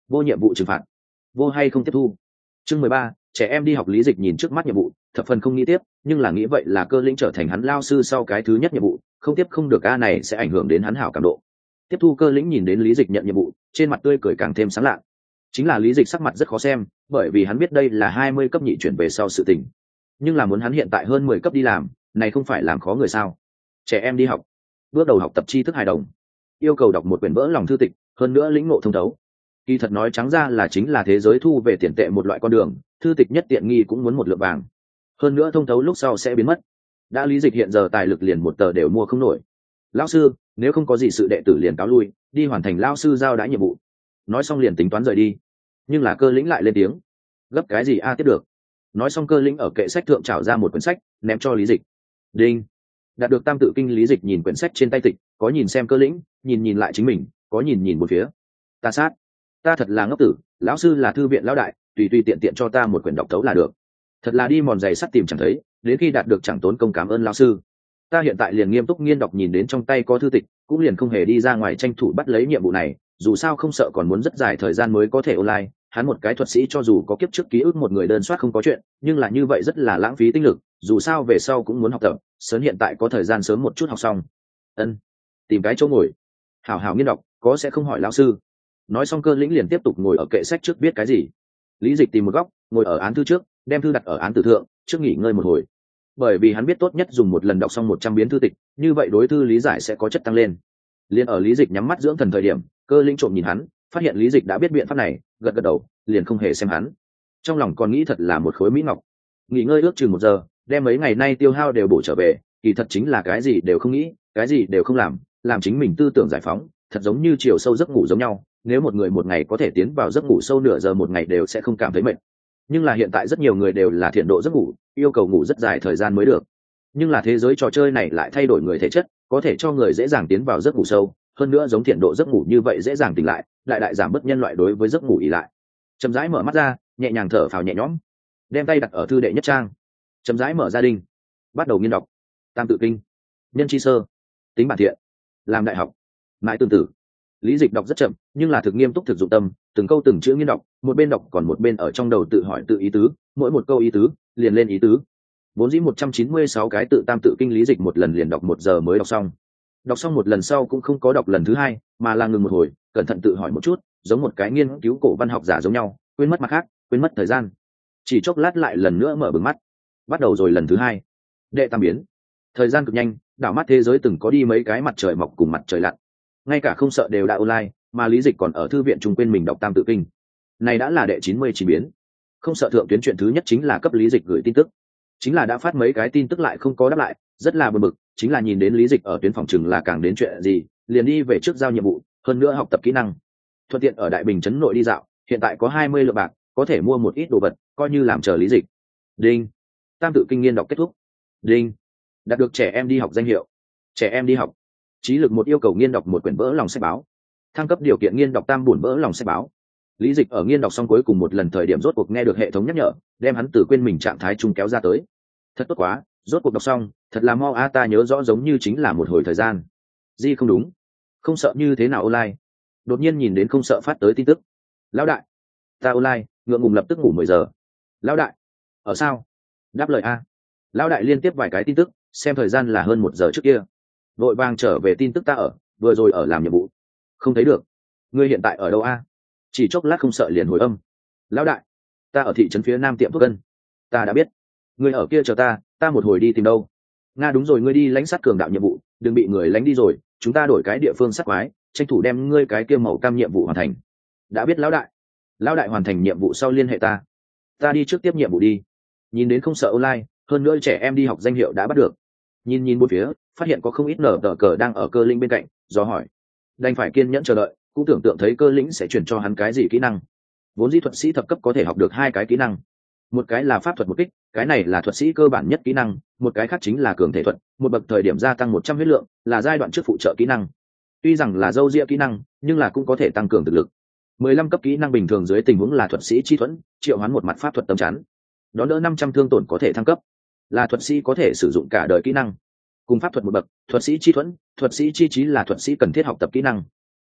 vô nhiệm vụ trừng phạt, vô hay không tiếp thu. Chương mười ba, trẻ em đi học. Lý Dịch nhìn trước mắt nhiệm vụ, thập phần không nghĩ tiếp, nhưng là nghĩ vậy là Cơ Lĩnh trở thành hắn lao sư sau cái thứ nhất nhiệm vụ, không tiếp không được, a này sẽ ảnh hưởng đến hắn hảo cảm độ. Tiếp thu. Cơ Lĩnh nhìn đến Lý Dịch nhận nhiệm vụ, trên mặt tươi cười càng thêm sáng lạ. Chính là Lý Dịch sắc mặt rất khó xem, bởi vì hắn biết đây là hai mươi cấp nhị chuyển về sau sự tình, nhưng là muốn hắn hiện tại hơn mười cấp đi làm, này không phải làm khó người sao? Trẻ em đi học, bước đầu học tập tri thức hài đồng, yêu cầu đọc một quyển vỡ lòng thư tịch, hơn nữa lĩnh ngộ thông thấu. Kỳ thật nói trắng ra là chính là thế giới thu về tiền tệ một loại con đường, thư tịch nhất tiện nghi cũng muốn một lượng vàng, hơn nữa thông thấu lúc sau sẽ biến mất. Đã Lý Dịch hiện giờ tài lực liền một tờ đều mua không nổi. Lão sư, nếu không có gì sự đệ tử liền cáo lui, đi hoàn thành lão sư giao đãi nhiệm vụ. Nói xong liền tính toán rời đi, nhưng là Cơ Lĩnh lại lên tiếng. Gấp cái gì a, tiếp được. Nói xong Cơ Lĩnh ở kệ sách thượng trảo ra một quyển sách, ném cho Lý Dịch. Đinh. Đạt được tam tự kinh. Lý Dịch nhìn quyển sách trên tay tịch, có nhìn xem Cơ Lĩnh, nhìn nhìn lại chính mình, có nhìn nhìn một phía. Ta sát, ta thật là ngốc tử, lão sư là thư viện lão đại, tùy tùy tiện tiện cho ta một quyển đọc thấu là được. Thật là đi mòn giày sắt tìm chẳng thấy, đến khi đạt được chẳng tốn công cảm ơn lão sư. Ta hiện tại liền nghiêm túc nghiên đọc, nhìn đến trong tay có thư tịch, cũng liền không hề đi ra ngoài tranh thủ bắt lấy nhiệm vụ này, dù sao không sợ còn muốn rất dài thời gian mới có thể online. Hắn một cái thuật sĩ cho dù có kiếp trước ký ức một người đơn soát không có chuyện, nhưng là như vậy rất là lãng phí tinh lực, dù sao về sau cũng muốn học tập, sớm hiện tại có thời gian sớm một chút học xong. Ân, tìm cái chỗ ngồi, hảo hảo nghiên đọc, có sẽ không hỏi lão sư. Nói xong Cơ Lĩnh liền tiếp tục ngồi ở kệ sách trước viết cái gì. Lý Dịch tìm một góc, ngồi ở án thư trước, đem thư đặt ở án tử thượng, trước nghỉ ngơi một hồi. Bởi vì hắn biết tốt nhất dùng một lần đọc xong một trăm biến thư tịch, như vậy đối thư lý giải sẽ có chất tăng lên. Liên ở Lý Dịch nhắm mắt dưỡng thần thời điểm, Cơ Lĩnh trộm nhìn hắn, phát hiện Lý Dịch đã biết biện pháp này, gật gật đầu, liền không hề xem hắn. Trong lòng còn nghĩ thật là một khối mỹ ngọc. Nghỉ ngơi ước chừng một giờ, đem mấy ngày nay tiêu hao đều bổ trở về, kỳ thật chính là cái gì đều không nghĩ, cái gì đều không làm, làm chính mình tư tưởng giải phóng, thật giống như chiều sâu giấc ngủ giống nhau. Nếu một người một ngày có thể tiến vào giấc ngủ sâu nửa giờ một ngày đều sẽ không cảm thấy mệt. Nhưng là hiện tại rất nhiều người đều là thiện độ giấc ngủ, yêu cầu ngủ rất dài thời gian mới được. Nhưng là thế giới trò chơi này lại thay đổi người thể chất, có thể cho người dễ dàng tiến vào giấc ngủ sâu, hơn nữa giống thiện độ giấc ngủ như vậy dễ dàng tỉnh lại, đại đại giảm bớt nhân loại đối với giấc ngủ ỷ lại. Chậm rãi mở mắt ra, nhẹ nhàng thở phào nhẹ nhõm, đem tay đặt ở thư đệ nhất trang, chậm rãi mở gia đình, bắt đầu nghiên đọc. Tam tự kinh, nhân chi sơ, tính bản thiện, làm đại học, mãi tương tử. Lý Dịch đọc rất chậm, nhưng là thực nghiêm túc thực dụng tâm, từng câu từng chữ nghiên đọc, một bên đọc còn một bên ở trong đầu tự hỏi tự ý tứ, mỗi một câu ý tứ liền lên ý tứ. Vốn dĩ một trăm chín mươi sáu cái tự tam tự kinh Lý Dịch một lần liền đọc một giờ mới đọc xong. Đọc xong một lần sau cũng không có đọc lần thứ hai, mà là ngừng một hồi, cẩn thận tự hỏi một chút, giống một cái nghiên cứu cổ văn học giả giống nhau, quên mất mặt khác, quên mất thời gian. Chỉ chốc lát lại lần nữa mở bừng mắt, bắt đầu rồi lần thứ hai. Đệ tam biến. Thời gian cực nhanh, đảo mắt thế giới từng có đi mấy cái mặt trời mọc cùng mặt trời lặn. Ngay cả không sợ đều đã online, mà Lý Dịch còn ở thư viện chung quên mình đọc tam tự kinh. Này đã là đệ chín mươi chín biến. Không sợ thượng tuyến chuyện thứ nhất chính là cấp Lý Dịch gửi tin tức, chính là đã phát mấy cái tin tức lại không có đáp lại, rất là bực bực, chính là nhìn đến Lý Dịch ở tuyến phòng chừng là càng đến chuyện gì, liền đi về trước giao nhiệm vụ, hơn nữa học tập kỹ năng. Thuận tiện ở Đại Bình trấn nội đi dạo, hiện tại có hai mươi lượng bạc, có thể mua một ít đồ vật, coi như làm chờ Lý Dịch. Đinh. Tam tự kinh nghiên đọc kết thúc. Đinh. Đạt được trẻ em đi học danh hiệu. Trẻ em đi học. Trí lực một yêu cầu nghiên đọc một quyển vỡ lòng sách báo. Thăng cấp điều kiện nghiên đọc tam buồn vỡ lòng sách báo. Lý Dịch ở nghiên đọc xong cuối cùng một lần thời điểm rốt cuộc nghe được hệ thống nhắc nhở, đem hắn từ quên mình trạng thái chung kéo ra tới. Thật tốt quá, rốt cuộc đọc xong, thật là mau a, ta nhớ rõ giống như chính là một hồi thời gian. Gì không đúng? Không sợ như thế nào online? Đột nhiên nhìn đến không sợ phát tới tin tức. Lão đại, ta online, ngượng ngùng lập tức ngủ mười giờ. Lão đại, ở sao? Đáp lời a. Lão đại liên tiếp vài cái tin tức, xem thời gian là hơn một giờ trước kia. Vội vàng trở về tin tức ta ở, vừa rồi ở làm nhiệm vụ. Không thấy được. Ngươi hiện tại ở đâu a? Chỉ chốc lát không sợ liền hồi âm. Lão đại, ta ở thị trấn phía nam tiệm thuốc cân. Ta đã biết. Ngươi ở kia chờ ta, ta một hồi đi tìm đâu. Nga đúng rồi, ngươi đi lãnh sát cường đạo nhiệm vụ, đừng bị người lánh đi rồi, chúng ta đổi cái địa phương sát quái, tranh thủ đem ngươi cái kia màu cam nhiệm vụ hoàn thành. Đã biết lão đại. Lão đại hoàn thành nhiệm vụ sau liên hệ ta. Ta đi trước tiếp nhiệm vụ đi. Nhìn đến không sợ online, hơn nữa trẻ em đi học danh hiệu đã bắt được. Nhìn nhìn bốn phía, phát hiện có không ít nở tờ cờ đang ở Cơ Lĩnh bên cạnh, do hỏi. Đành phải kiên nhẫn chờ đợi, cũng tưởng tượng thấy Cơ Lĩnh sẽ chuyển cho hắn cái gì kỹ năng. Vốn dĩ thuật sĩ thập cấp có thể học được hai cái kỹ năng, một cái là pháp thuật một kích, cái này là thuật sĩ cơ bản nhất kỹ năng, một cái khác chính là cường thể thuật, một bậc thời điểm gia tăng một trăm huyết lượng, là giai đoạn trước phụ trợ kỹ năng. Tuy rằng là dâu ria kỹ năng, nhưng là cũng có thể tăng cường thực lực. mười lăm cấp kỹ năng bình thường dưới tình huống là thuật sĩ chi thuẫn, triệu hoán một mặt pháp thuật tâm chắn, đón đỡ năm trăm thương tổn có thể thăng cấp, là thuật sĩ có thể sử dụng cả đời kỹ năng. Cùng pháp thuật một bậc, thuật sĩ chi thuẫn, thuật sĩ chi trí là thuật sĩ cần thiết học tập kỹ năng.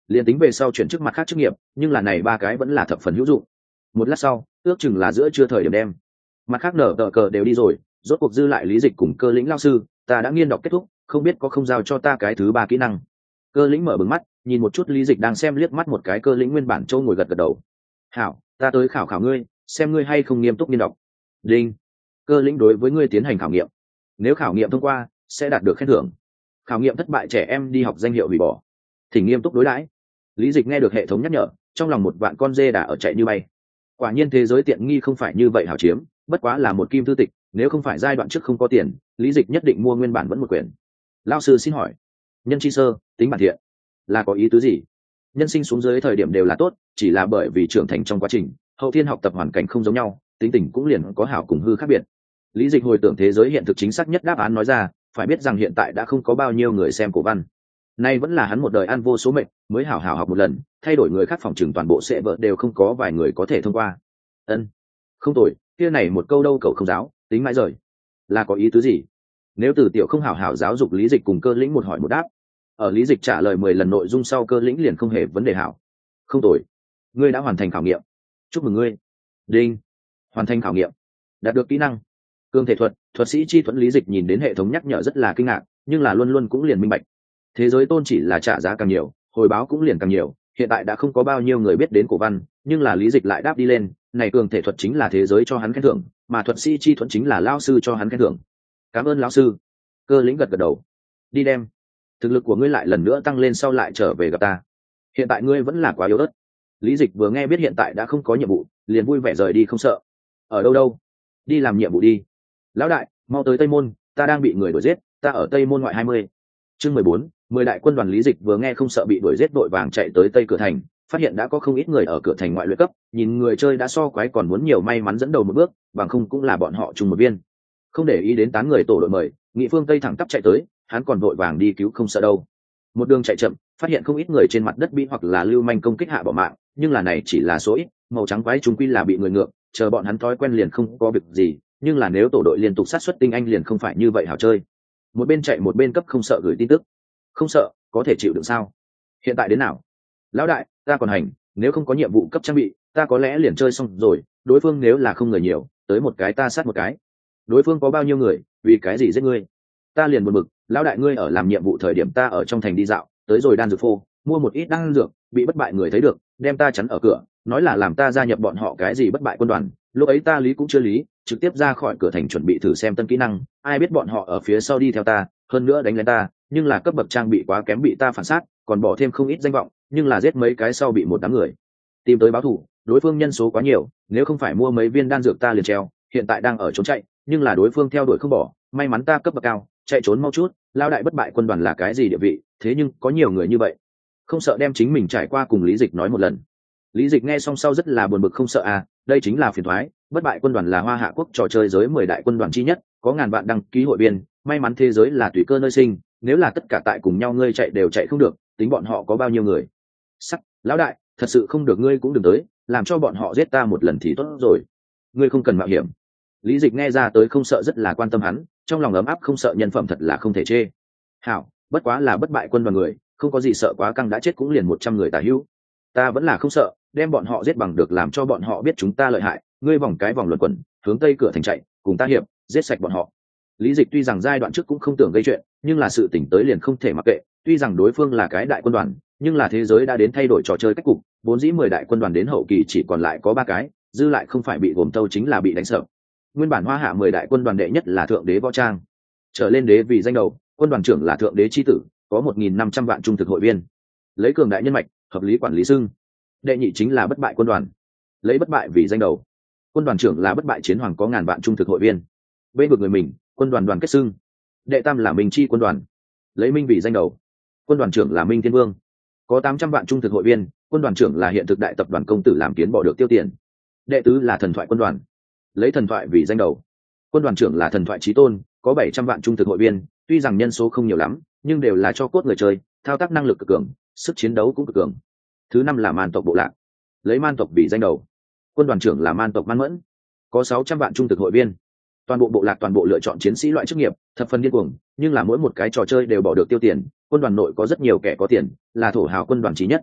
liền tính về sau chuyển chức mặt khác chức nghiệp, nhưng là này ba cái vẫn là thập phần hữu dụng. Một lát sau, ước chừng là giữa trưa thời điểm đêm, mặt khác nở tờ cờ đều đi rồi, rốt cuộc dư lại Lý Dịch cùng Cơ Lĩnh lao sư, ta đã nghiên đọc kết thúc, không biết có không giao cho ta cái thứ ba kỹ năng. Cơ Lĩnh mở bừng mắt, nhìn một chút Lý Dịch đang xem, liếc mắt một cái Cơ Lĩnh nguyên bản châu ngồi gật gật đầu. Hảo, ta tới khảo khảo ngươi, xem ngươi hay không nghiêm túc nghiên đọc. Đinh. Cơ Lĩnh đối với ngươi tiến hành khảo nghiệm, nếu khảo nghiệm thông qua sẽ đạt được khen thưởng, khảo nghiệm thất bại trẻ em đi học danh hiệu hủy bỏ, thỉnh nghiêm túc đối đãi. Lý Dịch nghe được hệ thống nhắc nhở, trong lòng một vạn con dê đã ở chạy như bay. Quả nhiên thế giới tiện nghi không phải như vậy hảo chiếm, bất quá là một kim thư tịch, nếu không phải giai đoạn trước không có tiền, Lý Dịch nhất định mua nguyên bản vẫn một quyển. Lão sư xin hỏi, nhân chi sơ, tính bản thiện, là có ý tứ gì? Nhân sinh xuống dưới thời điểm đều là tốt, chỉ là bởi vì trưởng thành trong quá trình, hậu thiên học tập hoàn cảnh không giống nhau, tính tình cũng liền có hảo cùng hư khác biệt. Lý Dịch hồi tưởng thế giới hiện thực chính xác nhất đáp án nói ra, phải biết rằng hiện tại đã không có bao nhiêu người xem cổ văn. Nay vẫn là hắn một đời ăn vô số mệnh, mới hảo hảo học một lần, thay đổi người khác phòng trường toàn bộ sẽ vợ đều không có vài người có thể thông qua. Ân, không tồi, kia này một câu đâu cậu không giáo, tính mãi rời, là có ý tứ gì? Nếu Từ Tiểu không hảo hảo giáo dục Lý Dịch cùng Cơ Lĩnh một hỏi một đáp, ở Lý Dịch trả lời mười lần nội dung sau, Cơ Lĩnh liền không hề vấn đề hảo. Không tồi, ngươi đã hoàn thành khảo nghiệm, chúc mừng ngươi. Đinh, hoàn thành khảo nghiệm, đạt được kỹ năng cương thể thuật, thuật sĩ chi thuẫn. Lý Dịch nhìn đến hệ thống nhắc nhở rất là kinh ngạc, nhưng là luôn luôn cũng liền minh bạch, thế giới tôn chỉ là trả giá càng nhiều, hồi báo cũng liền càng nhiều. Hiện tại đã không có bao nhiêu người biết đến cổ văn, nhưng là Lý Dịch lại đáp đi lên, này cường thể thuật chính là thế giới cho hắn khen thưởng, mà thuật sĩ chi thuẫn chính là lão sư cho hắn khen thưởng. Cảm ơn lão sư. Cơ Lĩnh gật gật đầu. Đi đem, thực lực của ngươi lại lần nữa tăng lên sau lại trở về gặp ta. Hiện tại ngươi vẫn là quá yếu ớt. Lý Dịch vừa nghe biết hiện tại đã không có nhiệm vụ, liền vui vẻ rời đi không sợ. Ở đâu đâu? Đi làm nhiệm vụ đi. Lão đại, mau tới Tây Môn, ta đang bị người đuổi giết, ta ở Tây Môn ngoại hai mươi. Chương mười bốn, mười đại quân đoàn. Lý Dịch vừa nghe không sợ bị đuổi giết, đội vàng chạy tới Tây cửa thành, phát hiện đã có không ít người ở cửa thành ngoại luyện cấp, nhìn người chơi đã so quái còn muốn nhiều, may mắn dẫn đầu một bước, bằng không cũng là bọn họ chung một viên. Không để ý đến tán người tổ đội mời, Nghị Phương Tây thẳng tắp chạy tới, hắn còn vội vàng đi cứu không sợ đâu. Một đường chạy chậm, phát hiện không ít người trên mặt đất bị hoặc là lưu manh công kích hạ bỏ mạng, nhưng là này chỉ là số ít, màu trắng quái chúng quy là bị người ngược, chờ bọn hắn thói quen liền không có việc gì, nhưng là nếu tổ đội liên tục sát xuất tinh anh liền không phải như vậy hảo chơi. Một bên chạy một bên cấp không sợ gửi tin tức. Không sợ, có thể chịu đựng sao? Hiện tại đến nào? Lão đại, ta còn hành, nếu không có nhiệm vụ cấp trang bị, ta có lẽ liền chơi xong rồi, đối phương nếu là không người nhiều, tới một cái ta sát một cái. Đối phương có bao nhiêu người, vì cái gì giết ngươi? Ta liền buồn bực, lão đại ngươi ở làm nhiệm vụ thời điểm ta ở trong thành đi dạo, tới rồi đan dược phô, mua một ít đan dược, bị bất bại người thấy được, đem ta chắn ở cửa, nói là làm ta gia nhập bọn họ cái gì bất bại quân đoàn, lúc ấy ta lý cũng chưa lý, trực tiếp ra khỏi cửa thành chuẩn bị thử xem tân kỹ năng, ai biết bọn họ ở phía sau đi theo ta, hơn nữa đánh lên ta, nhưng là cấp bậc trang bị quá kém bị ta phản sát, còn bỏ thêm không ít danh vọng, nhưng là giết mấy cái sau bị một đám người tìm tới báo thù, đối phương nhân số quá nhiều, nếu không phải mua mấy viên đan dược ta liền treo, hiện tại đang ở trốn chạy, nhưng là đối phương theo đuổi không bỏ, may mắn ta cấp bậc cao, chạy trốn mau chút. Lao đại bất bại quân đoàn là cái gì địa vị, thế nhưng có nhiều người như vậy, không sợ đem chính mình trải qua cùng Lý Dịch nói một lần. Lý Dịch nghe xong sau rất là buồn bực, không sợ à, đây chính là phiền toái, bất bại quân đoàn là Hoa Hạ quốc trò chơi giới mười đại quân đoàn chi nhất, có ngàn vạn đăng ký hội viên, may mắn thế giới là tùy cơ nơi sinh, nếu là tất cả tại cùng nhau ngươi chạy đều chạy không được, tính bọn họ có bao nhiêu người. Sắc, lão đại, thật sự không được ngươi cũng đừng tới, làm cho bọn họ giết ta một lần thì tốt rồi, ngươi không cần mạo hiểm. Lý Dịch nghe ra tới không sợ rất là quan tâm hắn, trong lòng ấm áp, không sợ nhân phẩm thật là không thể chê. Hảo, bất quá là bất bại quân đoàn người, không có gì sợ, quá căng đã chết cũng liền một trăm người tả hữu, ta vẫn là không sợ, đem bọn họ giết bằng được, làm cho bọn họ biết chúng ta lợi hại, ngươi vòng cái vòng luẩn quẩn, hướng tây cửa thành chạy, cùng ta hiệp, giết sạch bọn họ. Lý Dịch tuy rằng giai đoạn trước cũng không tưởng gây chuyện, nhưng là sự tỉnh tới liền không thể mặc kệ, tuy rằng đối phương là cái đại quân đoàn, nhưng là thế giới đã đến thay đổi trò chơi cách cục, vốn dĩ mười đại quân đoàn đến hậu kỳ chỉ còn lại có ba cái, dư lại không phải bị gồm tâu chính là bị đánh sợ. Nguyên bản Hoa Hạ mười đại quân đoàn đệ nhất là thượng đế võ trang, trở lên đế vì danh đầu, quân đoàn trưởng là thượng đế chi tử, có một nghìn năm trăm vạn trung thực hội viên, lấy cường đại nhân mạch, hợp lý quản lý xưng. Đệ nhị chính là bất bại quân đoàn, lấy bất bại vì danh đầu, quân đoàn trưởng là bất bại chiến hoàng, có ngàn vạn trung thực hội viên, bên vực người mình, quân đoàn đoàn kết xưng. Đệ tam là minh chi quân đoàn, lấy minh vì danh đầu, quân đoàn trưởng là minh thiên vương, có tám trăm vạn trung thực hội viên, quân đoàn trưởng là hiện thực đại tập đoàn công tử làm kiến bỏ được tiêu tiền. Đệ tứ là thần thoại quân đoàn, lấy thần thoại vì danh đầu, quân đoàn trưởng là thần thoại chí tôn, có bảy trăm vạn trung thực hội viên, tuy rằng nhân số không nhiều lắm, nhưng đều là cho cốt người chơi, thao tác năng lực cực cường, sức chiến đấu cũng cực cường. Thứ năm là man tộc bộ lạc, lấy man tộc vì danh đầu, quân đoàn trưởng là man tộc Man Mẫn, có sáu trăm vạn trung thực hội viên. Toàn bộ bộ lạc toàn bộ lựa chọn chiến sĩ loại chức nghiệp, thập phần điên cuồng, nhưng là mỗi một cái trò chơi đều bỏ được tiêu tiền, quân đoàn nội có rất nhiều kẻ có tiền, là thổ hào quân đoàn chí nhất.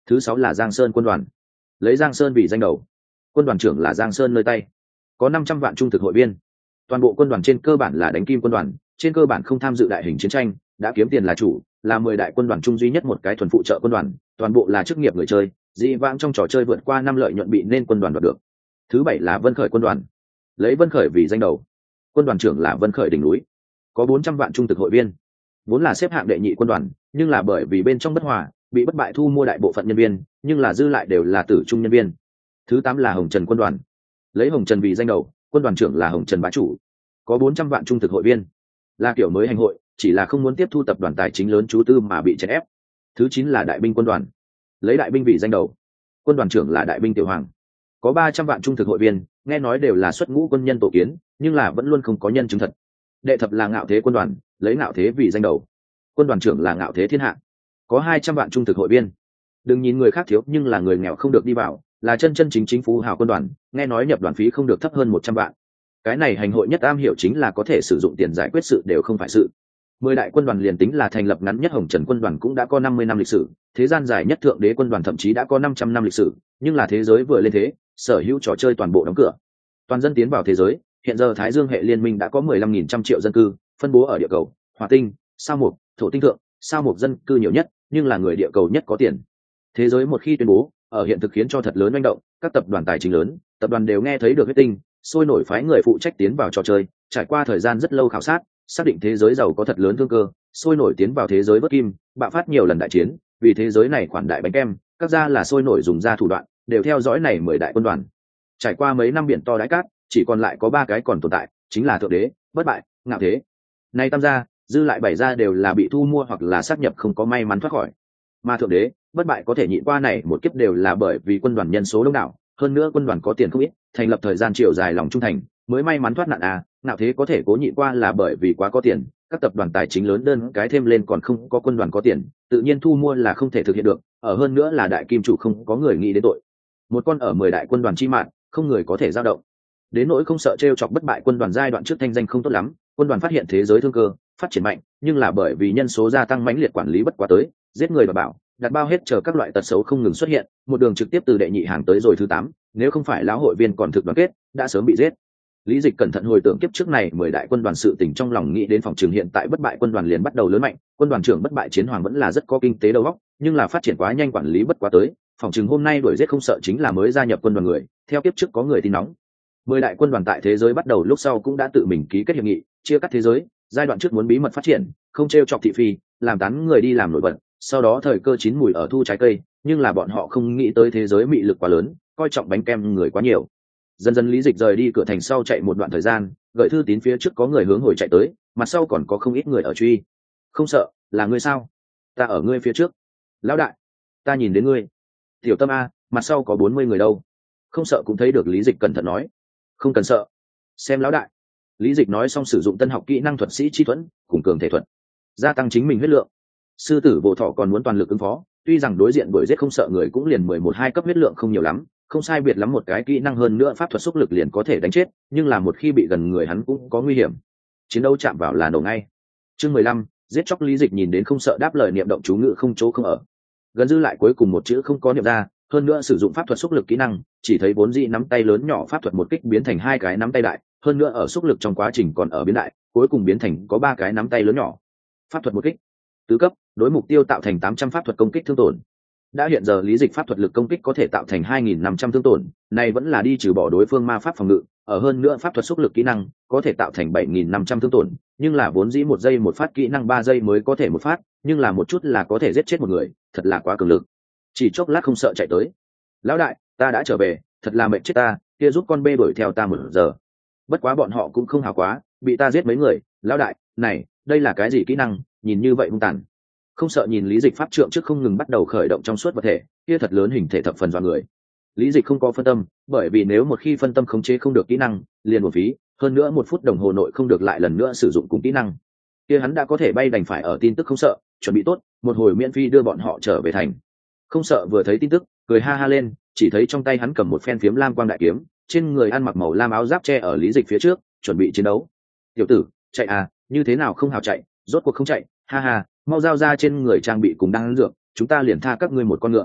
Thứ sáu là Giang Sơn quân đoàn, lấy Giang Sơn vì danh đầu, quân đoàn trưởng là Giang Sơn nơi tay, có năm trăm vạn trung thực hội viên. Toàn bộ quân đoàn trên cơ bản là đánh kim quân đoàn, trên cơ bản không tham dự đại hình chiến tranh, đã kiếm tiền là chủ, là mười đại quân đoàn chung duy nhất một cái thuần phụ trợ quân đoàn, toàn bộ là chức nghiệp người chơi, dị vãng trong trò chơi vượt qua năm lợi nhuận bị nên quân đoàn đoạt được. Thứ bảy là Vân Khởi quân đoàn, lấy Vân Khởi vì danh đầu, quân đoàn trưởng là Vân Khởi đỉnh núi, có bốn trăm vạn trung thực hội viên. Vốn là xếp hạng đệ nhị quân đoàn, nhưng là bởi vì bên trong bất hòa, bị bất bại thu mua đại bộ phận nhân viên, nhưng là dư lại đều là tử trung nhân viên. Thứ tám là Hồng Trần quân đoàn, lấy Hồng Trần vì danh đầu, quân đoàn trưởng là Hồng Trần bá chủ, có bốn trăm vạn trung thực hội viên, là kiểu mới hành hội, chỉ là không muốn tiếp thu tập đoàn tài chính lớn chú tư mà bị chèn ép. Thứ chín là Đại binh quân đoàn, lấy Đại binh vì danh đầu, quân đoàn trưởng là Đại binh tiểu hoàng, có ba trăm vạn trung thực hội viên, nghe nói đều là xuất ngũ quân nhân tổ kiến, nhưng là vẫn luôn không có nhân chứng thật. Đệ thập là Ngạo Thế quân đoàn, lấy Ngạo Thế vì danh đầu, quân đoàn trưởng là Ngạo Thế thiên hạ, có hai trăm vạn trung thực hội viên. Đừng nhìn người khác thiếu nhưng là người nghèo không được đi vào, là chân chân chính chính phú hào quân đoàn, nghe nói nhập đoàn phí không được thấp hơn một trăm vạn. Cái này hành hội nhất am hiểu chính là có thể sử dụng tiền giải quyết sự đều không phải sự. Mười đại quân đoàn liền tính là thành lập ngắn nhất Hồng Trần quân đoàn cũng đã có năm mươi năm lịch sử, thế gian dài nhất Thượng Đế quân đoàn thậm chí đã có năm trăm năm lịch sử, nhưng là thế giới vừa lên thế, sở hữu trò chơi toàn bộ đóng cửa. Toàn dân tiến vào thế giới, hiện giờ Thái Dương hệ liên minh đã có mười lăm nghìn trăm triệu dân cư, phân bố ở địa cầu, hỏa tinh, sao mộc, thổ tinh thượng, sao mộc dân cư nhiều nhất, nhưng là người địa cầu nhất có tiền. Thế giới một khi tuyên bố, ở hiện thực khiến cho thật lớn manh động, các tập đoàn tài chính lớn, tập đoàn đều nghe thấy được huyết tinh, sôi nổi phái người phụ trách tiến vào trò chơi, trải qua thời gian rất lâu khảo sát, xác định thế giới giàu có thật lớn thương cơ, sôi nổi tiến vào thế giới vớt kim, bạo phát nhiều lần đại chiến, vì thế giới này khoản đại bánh kem, các gia là sôi nổi dùng ra thủ đoạn, đều theo dõi này mười đại quân đoàn. Trải qua mấy năm biển to đáy cát, chỉ còn lại có ba cái còn tồn tại, chính là Thượng Đế, Bất bại, Ngạo Thế. Nay tam gia, dư lại bảy gia đều là bị thu mua hoặc là sát nhập không có may mắn thoát khỏi. Mà Thượng Đế, Bất bại có thể nhịn qua này một kiếp đều là bởi vì quân đoàn nhân số đông đảo, hơn nữa quân đoàn có tiền không ít, thành lập thời gian chiều dài lòng trung thành, mới may mắn thoát nạn à. Ngạo Thế có thể cố nhịn qua là bởi vì quá có tiền, các tập đoàn tài chính lớn đơn cái thêm lên còn không có quân đoàn có tiền, tự nhiên thu mua là không thể thực hiện được, ở hơn nữa là đại kim chủ không có người nghĩ đến tội. Một con ở mười đại quân đoàn chi mạng, không người có thể dao động. Đến nỗi không sợ trêu chọc Bất bại quân đoàn giai đoạn trước thanh danh không tốt lắm, quân đoàn phát hiện thế giới thương cơ, phát triển mạnh, nhưng là bởi vì nhân số gia tăng mãnh liệt quản lý bất quá tới, giết người và bảo, đặt bao hết chờ các loại tật xấu không ngừng xuất hiện, một đường trực tiếp từ đệ nhị hàng tới rồi thứ tám, nếu không phải lão hội viên còn thực đoàn kết, đã sớm bị giết. Lý Dịch cẩn thận hồi tưởng kiếp trước này mười đại quân đoàn sự tình trong lòng nghĩ đến phòng trường hiện tại Bất bại quân đoàn liền bắt đầu lớn mạnh, quân đoàn trưởng Bất bại chiến hoàng vẫn là rất có kinh tế đầu óc, nhưng là phát triển quá nhanh quản lý bất quá tới, phòng trường hôm nay đuổi giết không sợ chính là mới gia nhập quân đoàn người, theo kiếp trước có người tin nóng. Mười đại quân đoàn tại thế giới bắt đầu lúc sau cũng đã tự mình ký kết hiệp nghị, chia cắt thế giới, giai đoạn trước muốn bí mật phát triển, không trêu chọc thị phi, làm tán người đi làm nổi bật, sau đó thời cơ chín mùi ở thu trái cây, nhưng là bọn họ không nghĩ tới thế giới mị lực quá lớn, coi trọng bánh kem người quá nhiều. Dần dần Lý Dịch rời đi cửa thành sau chạy một đoạn thời gian, gợi thư tín phía trước có người hướng hồi chạy tới, mặt sau còn có không ít người ở truy. Không sợ, là ngươi sao? Ta ở ngươi phía trước. Lão đại, ta nhìn đến ngươi. Tiểu Tâm a, mặt sau có bốn mươi người đâu. Không sợ cũng thấy được Lý Dịch cẩn thận nói. Không cần sợ. Xem lão đại. Lý Dịch nói xong sử dụng tân học kỹ năng thuật sĩ chi thuẫn, cùng cường thể thuật, gia tăng chính mình huyết lượng. Sư tử bộ thọ còn muốn toàn lực ứng phó, tuy rằng đối diện đuổi giết không sợ người cũng liền mười một hai cấp huyết lượng không nhiều lắm, không sai biệt lắm một cái kỹ năng hơn nữa pháp thuật xúc lực liền có thể đánh chết, nhưng là một khi bị gần người hắn cũng có nguy hiểm. Chiến đấu chạm vào là nổ ngay. Chương mười lăm, giết chóc. Lý Dịch nhìn đến không sợ đáp lời niệm động chú ngữ không chỗ không ở. Gần dư lại cuối cùng một chữ không có niệm ra, hơn nữa sử dụng pháp thuật xúc lực kỹ năng, chỉ thấy vốn dĩ nắm tay lớn nhỏ pháp thuật một kích biến thành hai cái nắm tay đại, hơn nữa ở xúc lực trong quá trình còn ở biến đại, cuối cùng biến thành có ba cái nắm tay lớn nhỏ. Pháp thuật một kích, tứ cấp, đối mục tiêu tạo thành tám trăm pháp thuật công kích thương tổn. Đã hiện giờ Lý Dịch pháp thuật lực công kích có thể tạo thành hai nghìn năm trăm thương tổn, này vẫn là đi trừ bỏ đối phương ma pháp phòng ngự, ở hơn nữa pháp thuật xúc lực kỹ năng có thể tạo thành bảy nghìn năm trăm thương tổn, nhưng là vốn dĩ một giây một phát kỹ năng ba giây mới có thể một phát, nhưng là một chút là có thể giết chết một người, thật là quá cường lực. Chỉ chốc lát không sợ chạy tới. Lão đại, ta đã trở về, thật là mệt chết ta, kia giúp con bê đuổi theo ta một giờ. Bất quá bọn họ cũng không hào quá, bị ta giết mấy người. Lão đại, này, đây là cái gì kỹ năng, nhìn như vậy hung tàn. Không sợ nhìn Lý Dịch pháp trượng trước không ngừng bắt đầu khởi động trong suốt vật thể, kia thật lớn hình thể thập phần dọa người. Lý Dịch không có phân tâm, bởi vì nếu một khi phân tâm khống chế không được kỹ năng, liền một phí, hơn nữa một phút đồng hồ nội không được lại lần nữa sử dụng cùng kỹ năng. Kia hắn đã có thể bay đành phải ở tin tức không sợ, chuẩn bị tốt, một hồi miễn phí đưa bọn họ trở về thành. Không sợ vừa thấy tin tức, cười ha ha lên, chỉ thấy trong tay hắn cầm một phen phiếm lam quang đại kiếm, trên người ăn mặc màu lam áo giáp che ở Lý Dịch phía trước, chuẩn bị chiến đấu. Tiểu tử, chạy à, như thế nào không hào chạy, rốt cuộc không chạy, ha ha, mau giao ra trên người trang bị cùng đang dược, chúng ta liền tha các ngươi một con ngựa.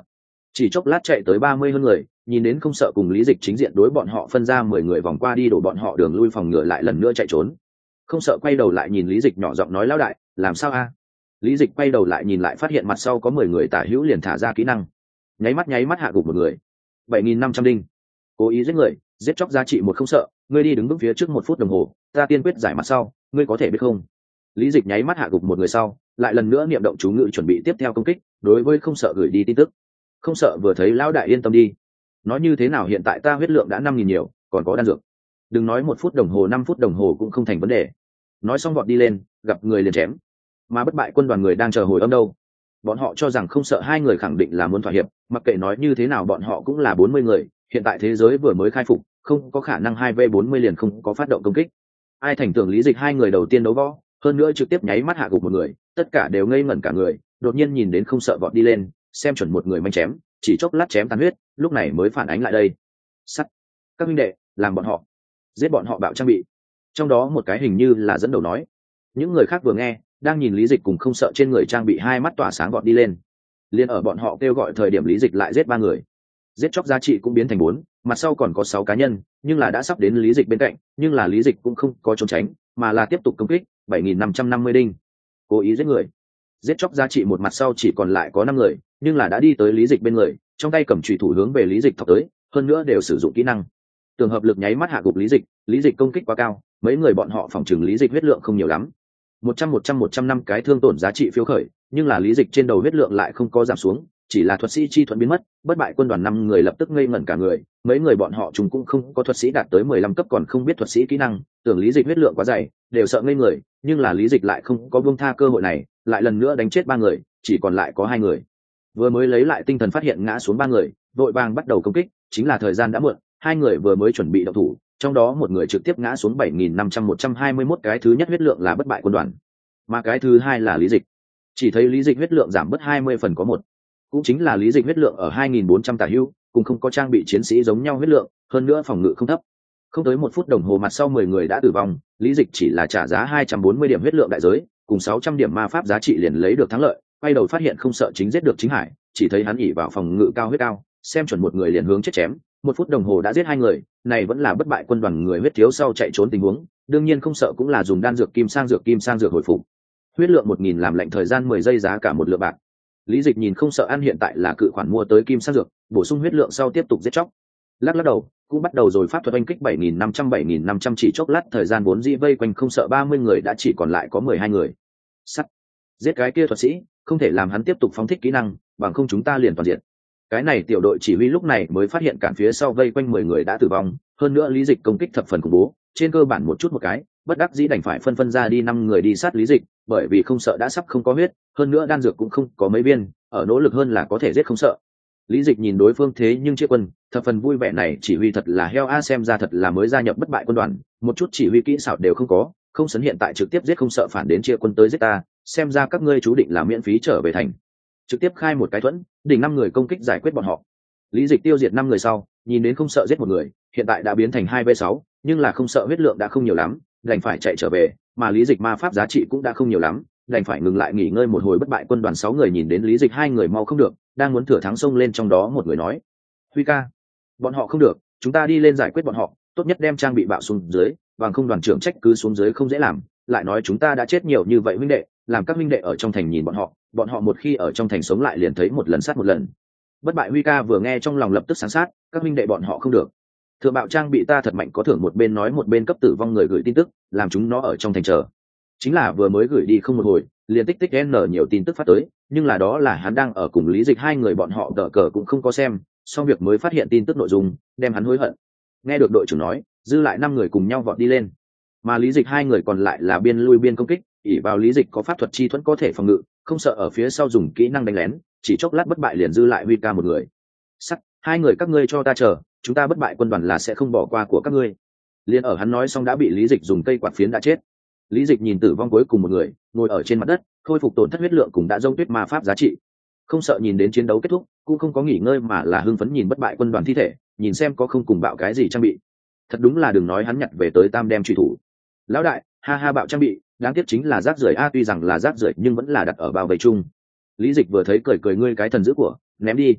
chỉ chốc lát chạy tới ba mươi hơn người, nhìn đến không sợ cùng lý dịch chính diện đối bọn họ phân ra mười người vòng qua đi đổ bọn họ đường lui phòng ngựa lại lần nữa chạy trốn. Không sợ quay đầu lại nhìn lý dịch nhỏ giọng nói lão đại làm sao a? Lý dịch quay đầu lại nhìn lại phát hiện mặt sau có mười người tả hữu liền thả ra kỹ năng, nháy mắt nháy mắt hạ gục một người. Bảy nghìn năm trăm đinh. Cố ý giết người, giết chóc giá trị một không sợ, ngươi đi đứng vững phía trước một phút đồng hồ, ta tiên quyết giải mặt sau, ngươi có thể biết không? Lý dịch nháy mắt hạ gục một người sau, lại lần nữa niệm động chú ngữ chuẩn bị tiếp theo công kích, đối với không sợ gửi đi tin tức. Không sợ vừa thấy lão đại yên tâm đi, nói như thế nào hiện tại ta huyết lượng đã năm nghìn nhiều, còn có đan dược, đừng nói một phút đồng hồ năm phút đồng hồ cũng không thành vấn đề. Nói xong vọt đi lên, gặp người liền chém. Mà bất bại quân đoàn người đang chờ hồi âm đâu, bọn họ cho rằng không sợ hai người khẳng định là muốn thỏa hiệp, mặc kệ nói như thế nào bọn họ cũng là bốn mươi người, hiện tại thế giới vừa mới khai phục, không có khả năng hai v bốn mươi liền không có phát động công kích. Ai thành tưởng lý dịch hai người đầu tiên đấu võ, hơn nữa trực tiếp nháy mắt hạ gục một người, tất cả đều ngây ngẩn cả người, đột nhiên nhìn đến không sợ vọt đi lên, xem chuẩn một người manh chém, chỉ chốc lát chém tan huyết, lúc này mới phản ánh lại đây. Sắt, các huynh đệ, làm bọn họ, giết bọn họ bạo trang bị. Trong đó một cái hình như là dẫn đầu nói. Những người khác vừa nghe, đang nhìn lý dịch cùng không sợ trên người trang bị hai mắt tỏa sáng vọt đi lên. Liên ở bọn họ kêu gọi thời điểm lý dịch lại giết ba người, giết chóc giá trị cũng biến thành bốn, mặt sau còn có sáu cá nhân, nhưng là đã sắp đến lý dịch bên cạnh, nhưng là lý dịch cũng không có trốn tránh, mà là tiếp tục công kích. Bảy nghìn năm trăm năm mươi đinh. Cố ý giết người, giết chóc giá trị một mặt sau chỉ còn lại có năm người, nhưng là đã đi tới lý dịch bên người, trong tay cầm chùy thủ hướng về lý dịch thọc tới, hơn nữa đều sử dụng kỹ năng tường hợp lực nháy mắt hạ gục lý dịch. Lý dịch công kích quá cao, mấy người bọn họ phòng trừng lý dịch huyết lượng không nhiều lắm, một trăm một trăm một trăm năm cái thương tổn giá trị phiếu khởi, nhưng là lý dịch trên đầu huyết lượng lại không có giảm xuống, chỉ là thuật sĩ chi thuẫn biến mất. Bất bại quân đoàn năm người lập tức ngây ngẩn cả người, mấy người bọn họ chúng cũng không có thuật sĩ đạt tới mười lăm cấp còn không biết thuật sĩ kỹ năng, tưởng lý dịch huyết lượng quá dày, đều sợ ngây người, nhưng là lý dịch lại không có buông tha cơ hội này, lại lần nữa đánh chết ba người, chỉ còn lại có hai người. Vừa mới lấy lại tinh thần phát hiện ngã xuống ba người, đội vàng bắt đầu công kích, chính là thời gian đã muộn, hai người vừa mới chuẩn bị động thủ, trong đó một người trực tiếp ngã xuống. Bảy nghìn năm trăm một trăm hai mươi mốt cái thứ nhất huyết lượng là bất bại quân đoàn, mà cái thứ hai là lý dịch. Chỉ thấy lý dịch huyết lượng giảm bớt hai mươi phần có một, cũng chính là lý dịch huyết lượng ở hai nghìn bốn trăm tả hữu, cùng không có trang bị chiến sĩ giống nhau huyết lượng, hơn nữa phòng ngự không thấp. Không tới một phút đồng hồ mặt sau mười người đã tử vong, lý dịch chỉ là trả giá hai trăm bốn mươi điểm huyết lượng đại giới, cùng sáu trăm điểm ma pháp giá trị liền lấy được thắng lợi. Quay đầu phát hiện không sợ chính giết được chính hải, chỉ thấy hắn ỉ vào phòng ngự cao huyết cao, xem chuẩn một người liền hướng chết chém, một phút đồng hồ đã giết hai người, này vẫn là bất bại quân đoàn người huyết thiếu sau chạy trốn tình huống, đương nhiên không sợ cũng là dùng đan dược kim sang dược kim sang dược hồi phục. Huyết lượng một nghìn làm lệnh thời gian mười giây giá cả một lượng bạc. Lý dịch nhìn không sợ ăn hiện tại là cự khoản mua tới kim sang dược, bổ sung huyết lượng sau tiếp tục giết chóc. Lắc lắc đầu, cũng bắt đầu rồi pháp thuật oanh kích. Bảy nghìn năm trăm bảy nghìn năm trăm chỉ chốc lát thời gian vốn dĩ vây quanh không sợ ba mươi người đã chỉ còn lại có mười hai người. Sắt, giết cái kia thuật sĩ, không thể làm hắn tiếp tục phóng thích kỹ năng, bằng không chúng ta liền toàn diện. Cái này tiểu đội chỉ huy lúc này mới phát hiện cản phía sau vây quanh mười người đã tử vong, hơn nữa lý dịch công kích thập phần khủng bố, trên cơ bản một chút một cái, bất đắc dĩ đành phải phân phân ra đi năm người đi sát lý dịch, bởi vì không sợ đã sắp không có huyết, hơn nữa đan dược cũng không có mấy viên, ở nỗ lực hơn là có thể giết không sợ. Lý dịch nhìn đối phương thế nhưng chia quân, thập phần vui vẻ, này chỉ huy thật là heo a, xem ra thật là mới gia nhập bất bại quân đoàn, một chút chỉ huy kỹ xảo đều không có, không sấn hiện tại trực tiếp giết không sợ phản đến chia quân tới giết ta, xem ra các ngươi chú định là miễn phí trở về thành. Trực tiếp khai một cái thuẫn, đỉnh năm người công kích giải quyết bọn họ. Lý dịch tiêu diệt năm người sau, nhìn đến không sợ giết một người, hiện tại đã biến thành hai v sáu, nhưng là không sợ huyết lượng đã không nhiều lắm, đành phải chạy trở về, mà lý dịch ma pháp giá trị cũng đã không nhiều lắm, đành phải ngừng lại nghỉ ngơi một hồi. Bất bại quân đoàn sáu người nhìn đến lý dịch hai người mau không được, đang muốn thừa thắng xông lên, trong đó một người nói: "Huy ca, bọn họ không được, chúng ta đi lên giải quyết bọn họ, tốt nhất đem trang bị bạo xuống dưới, bằng không đoàn trưởng trách cứ xuống dưới không dễ làm, lại nói chúng ta đã chết nhiều như vậy huynh đệ, làm các huynh đệ ở trong thành nhìn bọn họ, bọn họ một khi ở trong thành sống lại liền thấy một lần sát một lần." Bất bại Huy ca vừa nghe trong lòng lập tức sáng sát, các huynh đệ bọn họ không được, thượng bạo trang bị ta thật mạnh có thưởng, một bên nói một bên cấp tử vong người gửi tin tức, làm chúng nó ở trong thành chờ. Chính là vừa mới gửi đi không một hồi, liền tích tích n nhiều tin tức phát tới, nhưng là đó là hắn đang ở cùng lý dịch hai người bọn họ đỡ cờ cũng không có xem, xong việc mới phát hiện tin tức nội dung, đem hắn hối hận. Nghe được đội trưởng nói, dư lại năm người cùng nhau vọt đi lên, mà lý dịch hai người còn lại là biên lui biên công kích, ỷ vào lý dịch có pháp thuật chi thuẫn có thể phòng ngự, không sợ ở phía sau dùng kỹ năng đánh lén, chỉ chốc lát bất bại liền dư lại Huy ca một người. Sắt, hai người các ngươi cho ta chờ, chúng ta bất bại quân đoàn là sẽ không bỏ qua của các ngươi. Liên ở hắn nói xong đã bị lý dịch dùng cây quạt phiến đã chết. Lý dịch nhìn tử vong cuối cùng một người, ngồi ở trên mặt đất, khôi phục tổn thất huyết lượng cùng đã rông tuyết ma pháp giá trị. Không sợ nhìn đến chiến đấu kết thúc, cũng không có nghỉ ngơi mà là hưng phấn nhìn bất bại quân đoàn thi thể, nhìn xem có không cùng bạo cái gì trang bị. Thật đúng là đừng nói hắn nhặt về tới tam đem truy thủ. Lão đại, ha ha, bạo trang bị, đáng tiếc chính là rác rưởi a, tuy rằng là rác rưởi nhưng vẫn là đặt ở bao vây chung. Lý dịch vừa thấy cười cười, ngươi cái thần dữ của, ném đi.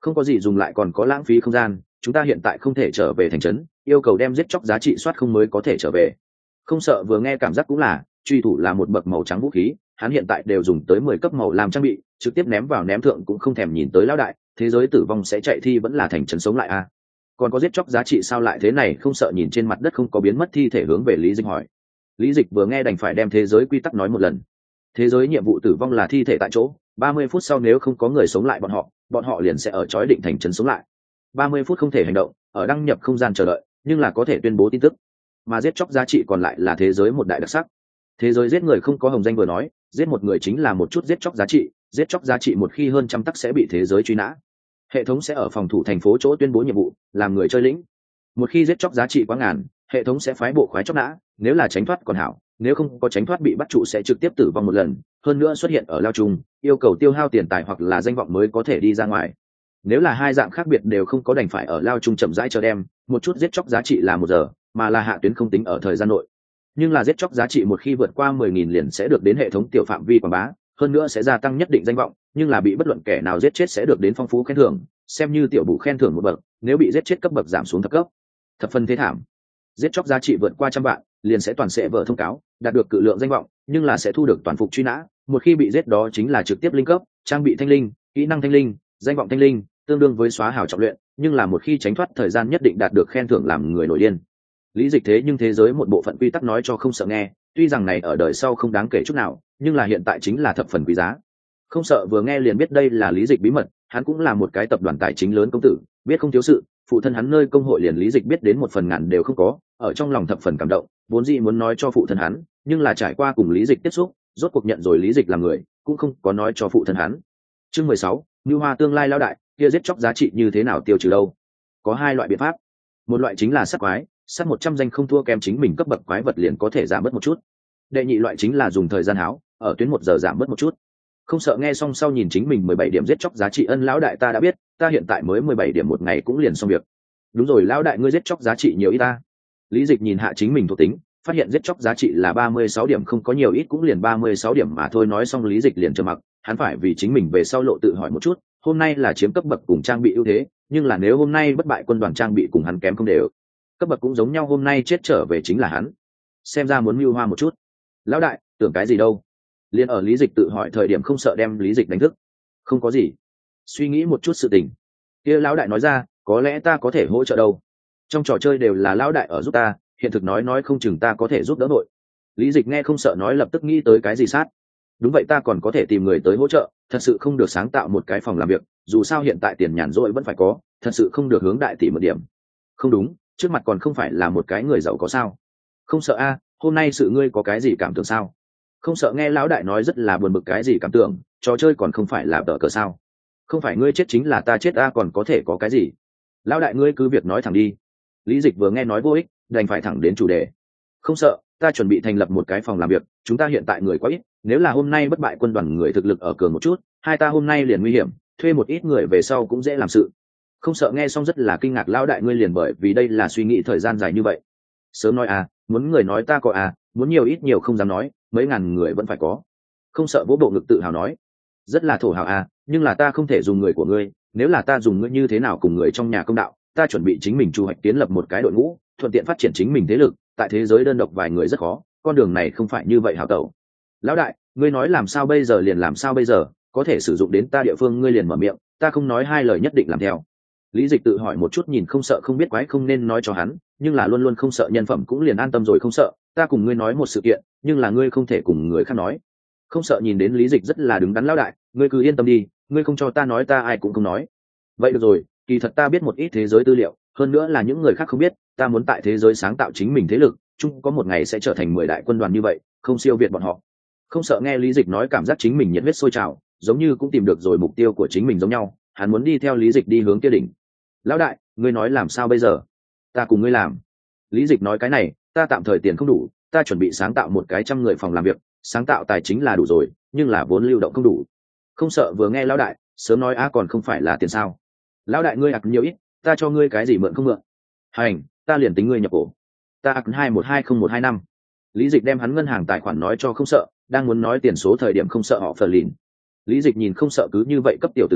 Không có gì dùng lại còn có lãng phí không gian, chúng ta hiện tại không thể trở về thành trấn, yêu cầu đem giết chóc giá trị soát không mới có thể trở về. Không sợ vừa nghe cảm giác cũng là, truy thủ là một bậc màu trắng vũ khí, hắn hiện tại đều dùng tới mười cấp màu làm trang bị, trực tiếp ném vào ném thượng cũng không thèm nhìn tới lão đại, thế giới tử vong sẽ chạy thi vẫn là thành trấn sống lại a. À? Còn có giết chóc giá trị sao lại thế này? Không sợ nhìn trên mặt đất không có biến mất thi thể hướng về Lý Dịch hỏi. Lý Dịch vừa nghe đành phải đem thế giới quy tắc nói một lần. Thế giới nhiệm vụ tử vong là thi thể tại chỗ, ba mươi phút sau nếu không có người sống lại bọn họ, bọn họ liền sẽ ở chói định thành trấn sống lại. ba mươi phút không thể hành động, ở đăng nhập không gian chờ đợi, nhưng là có thể tuyên bố tin tức. Mà giết chóc giá trị còn lại là thế giới một đại đặc sắc. Thế giới giết người không có hồng danh vừa nói, giết một người chính là một chút giết chóc giá trị, giết chóc giá trị một khi hơn trăm tắc sẽ bị thế giới truy nã. Hệ thống sẽ ở phòng thủ thành phố chỗ tuyên bố nhiệm vụ, làm người chơi lĩnh. Một khi giết chóc giá trị quá ngàn, hệ thống sẽ phái bộ khoái chóc nã, nếu là tránh thoát còn hảo, nếu không có tránh thoát bị bắt trụ sẽ trực tiếp tử vong một lần, hơn nữa xuất hiện ở lao trung, yêu cầu tiêu hao tiền tài hoặc là danh vọng mới có thể đi ra ngoài. Nếu là hai dạng khác biệt đều không có đành phải ở lao trung chậm rãi chờ đem, một chút giết chóc giá trị là một giờ, mà là hạ tuyến không tính ở thời gian nội. Nhưng là giết chóc giá trị một khi vượt qua mười nghìn liền sẽ được đến hệ thống tiểu phạm vi quảng bá, hơn nữa sẽ gia tăng nhất định danh vọng, nhưng là bị bất luận kẻ nào giết chết sẽ được đến phong phú khen thưởng, xem như tiểu bổ khen thưởng một bậc, nếu bị giết chết cấp bậc giảm xuống thấp cấp. Thập phân thế thảm. Giết chóc giá trị vượt qua trăm vạn, liền sẽ toàn sẽ vở thông cáo, đạt được cự lượng danh vọng, nhưng là sẽ thu được toàn phục truy nã, một khi bị giết đó chính là trực tiếp linh cấp, trang bị thanh linh, kỹ năng thanh linh, danh vọng thanh linh, tương đương với xóa hảo trọng luyện, nhưng là một khi tránh thoát thời gian nhất định đạt được khen thưởng làm người nổi điên. Lý Dịch thế nhưng thế giới một bộ phận quy tắc nói cho không sợ nghe, tuy rằng này ở đời sau không đáng kể chút nào, nhưng là hiện tại chính là thập phần quý giá. Không sợ vừa nghe liền biết đây là Lý Dịch bí mật, hắn cũng là một cái tập đoàn tài chính lớn công tử, biết không thiếu sự, phụ thân hắn nơi công hội liền Lý Dịch biết đến một phần ngàn đều không có, ở trong lòng thập phần cảm động, vốn dĩ muốn nói cho phụ thân hắn, nhưng là trải qua cùng Lý Dịch tiếp xúc, rốt cuộc nhận rồi Lý Dịch làm người, cũng không có nói cho phụ thân hắn. Chương mười sáu, Nưu Hoa tương lai lão đại, kia giết chóc giá trị như thế nào tiêu trừ đâu? Có hai loại biện pháp. Một loại chính là sát quái, sát một trăm danh không thua kém chính mình cấp bậc quái vật liền có thể giảm bớt một chút. Đệ nhị loại chính là dùng thời gian háo, ở tuyến một giờ giảm bớt một chút. Không sợ nghe xong sau nhìn chính mình mười bảy điểm giết chóc giá trị, ân lão đại ta đã biết, ta hiện tại mới mười bảy điểm một ngày cũng liền xong việc. Đúng rồi lão đại ngươi giết chóc giá trị nhiều ít ta? Lý Dịch nhìn hạ chính mình thuộc tính, phát hiện giết chóc giá trị là ba mươi sáu điểm, không có nhiều ít cũng liền ba mươi sáu điểm mà thôi. Nói xong Lý Dịch liền trầm mặc, hắn phải vì chính mình về sau lộ tự hỏi một chút, hôm nay là chiếm cấp bậc cùng trang bị ưu thế, nhưng là nếu hôm nay bất bại quân đoàn trang bị cùng hắn kém không đều, cấp bậc cũng giống nhau, hôm nay chết trở về chính là hắn. Xem ra muốn mưu hoa một chút. Lão đại, tưởng cái gì đâu? Liên ở Lý Dịch tự hỏi thời điểm không sợ đem Lý Dịch đánh thức. Không có gì. Suy nghĩ một chút sự tình. Kia lão đại nói ra, có lẽ ta có thể hỗ trợ đâu. Trong trò chơi đều là lão đại ở giúp ta, hiện thực nói nói không chừng ta có thể giúp đỡ nội. Lý Dịch nghe không sợ nói lập tức nghĩ tới cái gì sát. Đúng vậy ta còn có thể tìm người tới hỗ trợ, thật sự không được sáng tạo một cái phòng làm việc, dù sao hiện tại tiền nhàn rỗi vẫn phải có, thật sự không được hướng đại tỷ một điểm. Không đúng, trước mặt còn không phải là một cái người giàu có sao? Không sợ a, hôm nay sự ngươi có cái gì cảm tưởng sao? Không sợ nghe lão đại nói rất là buồn bực, cái gì cảm tưởng, trò chơi còn không phải là tờ cờ sao? Không phải ngươi chết chính là ta chết a, còn có thể có cái gì? Lão đại ngươi cứ việc nói thẳng đi. Lý Dịch vừa nghe nói vô ích, đành phải thẳng đến chủ đề. Không sợ, ta chuẩn bị thành lập một cái phòng làm việc, chúng ta hiện tại người quá ít, nếu là hôm nay bất bại quân đoàn người thực lực ở cường một chút, hai ta hôm nay liền nguy hiểm, thuê một ít người về sau cũng dễ làm sự. Không sợ nghe xong rất là kinh ngạc, lão đại ngươi liền bởi vì đây là suy nghĩ thời gian dài như vậy. Sớm nói à, muốn người nói ta có à, muốn nhiều ít nhiều không dám nói, mấy ngàn người vẫn phải có. Không sợ vỗ bộ ngực tự hào nói, rất là thổ hào à, nhưng là ta không thể dùng người của ngươi, nếu là ta dùng ngươi như thế nào cùng người trong nhà công đạo, ta chuẩn bị chính mình chu hoạch kiến lập một cái đội ngũ, thuận tiện phát triển chính mình thế lực, tại thế giới đơn độc vài người rất khó, con đường này không phải như vậy hảo tẩu. Lão đại, ngươi nói làm sao bây giờ liền làm sao bây giờ, có thể sử dụng đến ta địa phương ngươi liền mở miệng, ta không nói hai lời nhất định làm theo. Lý Dịch tự hỏi một chút, nhìn không sợ không biết quái không nên nói cho hắn, nhưng là luôn luôn không sợ nhân phẩm cũng liền an tâm rồi. Không sợ, ta cùng ngươi nói một sự kiện, nhưng là ngươi không thể cùng người khác nói. Không sợ nhìn đến Lý Dịch rất là đứng đắn, lão đại, ngươi cứ yên tâm đi, ngươi không cho ta nói ta ai cũng không nói. Vậy được rồi, kỳ thật ta biết một ít thế giới tư liệu, hơn nữa là những người khác không biết, ta muốn tại thế giới sáng tạo chính mình thế lực, chung có một ngày sẽ trở thành mười đại quân đoàn như vậy, không siêu việt bọn họ. Không sợ nghe Lý Dịch nói cảm giác chính mình nhiệt huyết sôi trào, giống như cũng tìm được rồi mục tiêu của chính mình giống nhau, hắn muốn đi theo Lý Dịch đi hướng kia đỉnh. Lão đại, ngươi nói làm sao bây giờ? Ta cùng ngươi làm. Lý Dịch nói cái này, ta tạm thời tiền không đủ, ta chuẩn bị sáng tạo một cái trăm người phòng làm việc, sáng tạo tài chính là đủ rồi, nhưng là vốn lưu động không đủ. Không sợ vừa nghe lão đại, sớm nói á còn không phải là tiền sao? Lão đại ngươi ặc nhiều ít, ta cho ngươi cái gì mượn không mượn? Hành, ta liền tính ngươi nhập cổ. Ta ặc hai một hai không một hai năm. Lý Dịch đem hắn ngân hàng tài khoản nói cho không sợ, đang muốn nói tiền số thời điểm không sợ họ phờ lìn. Lý Dịch nhìn không sợ cứ như vậy cấp tiểu tử này,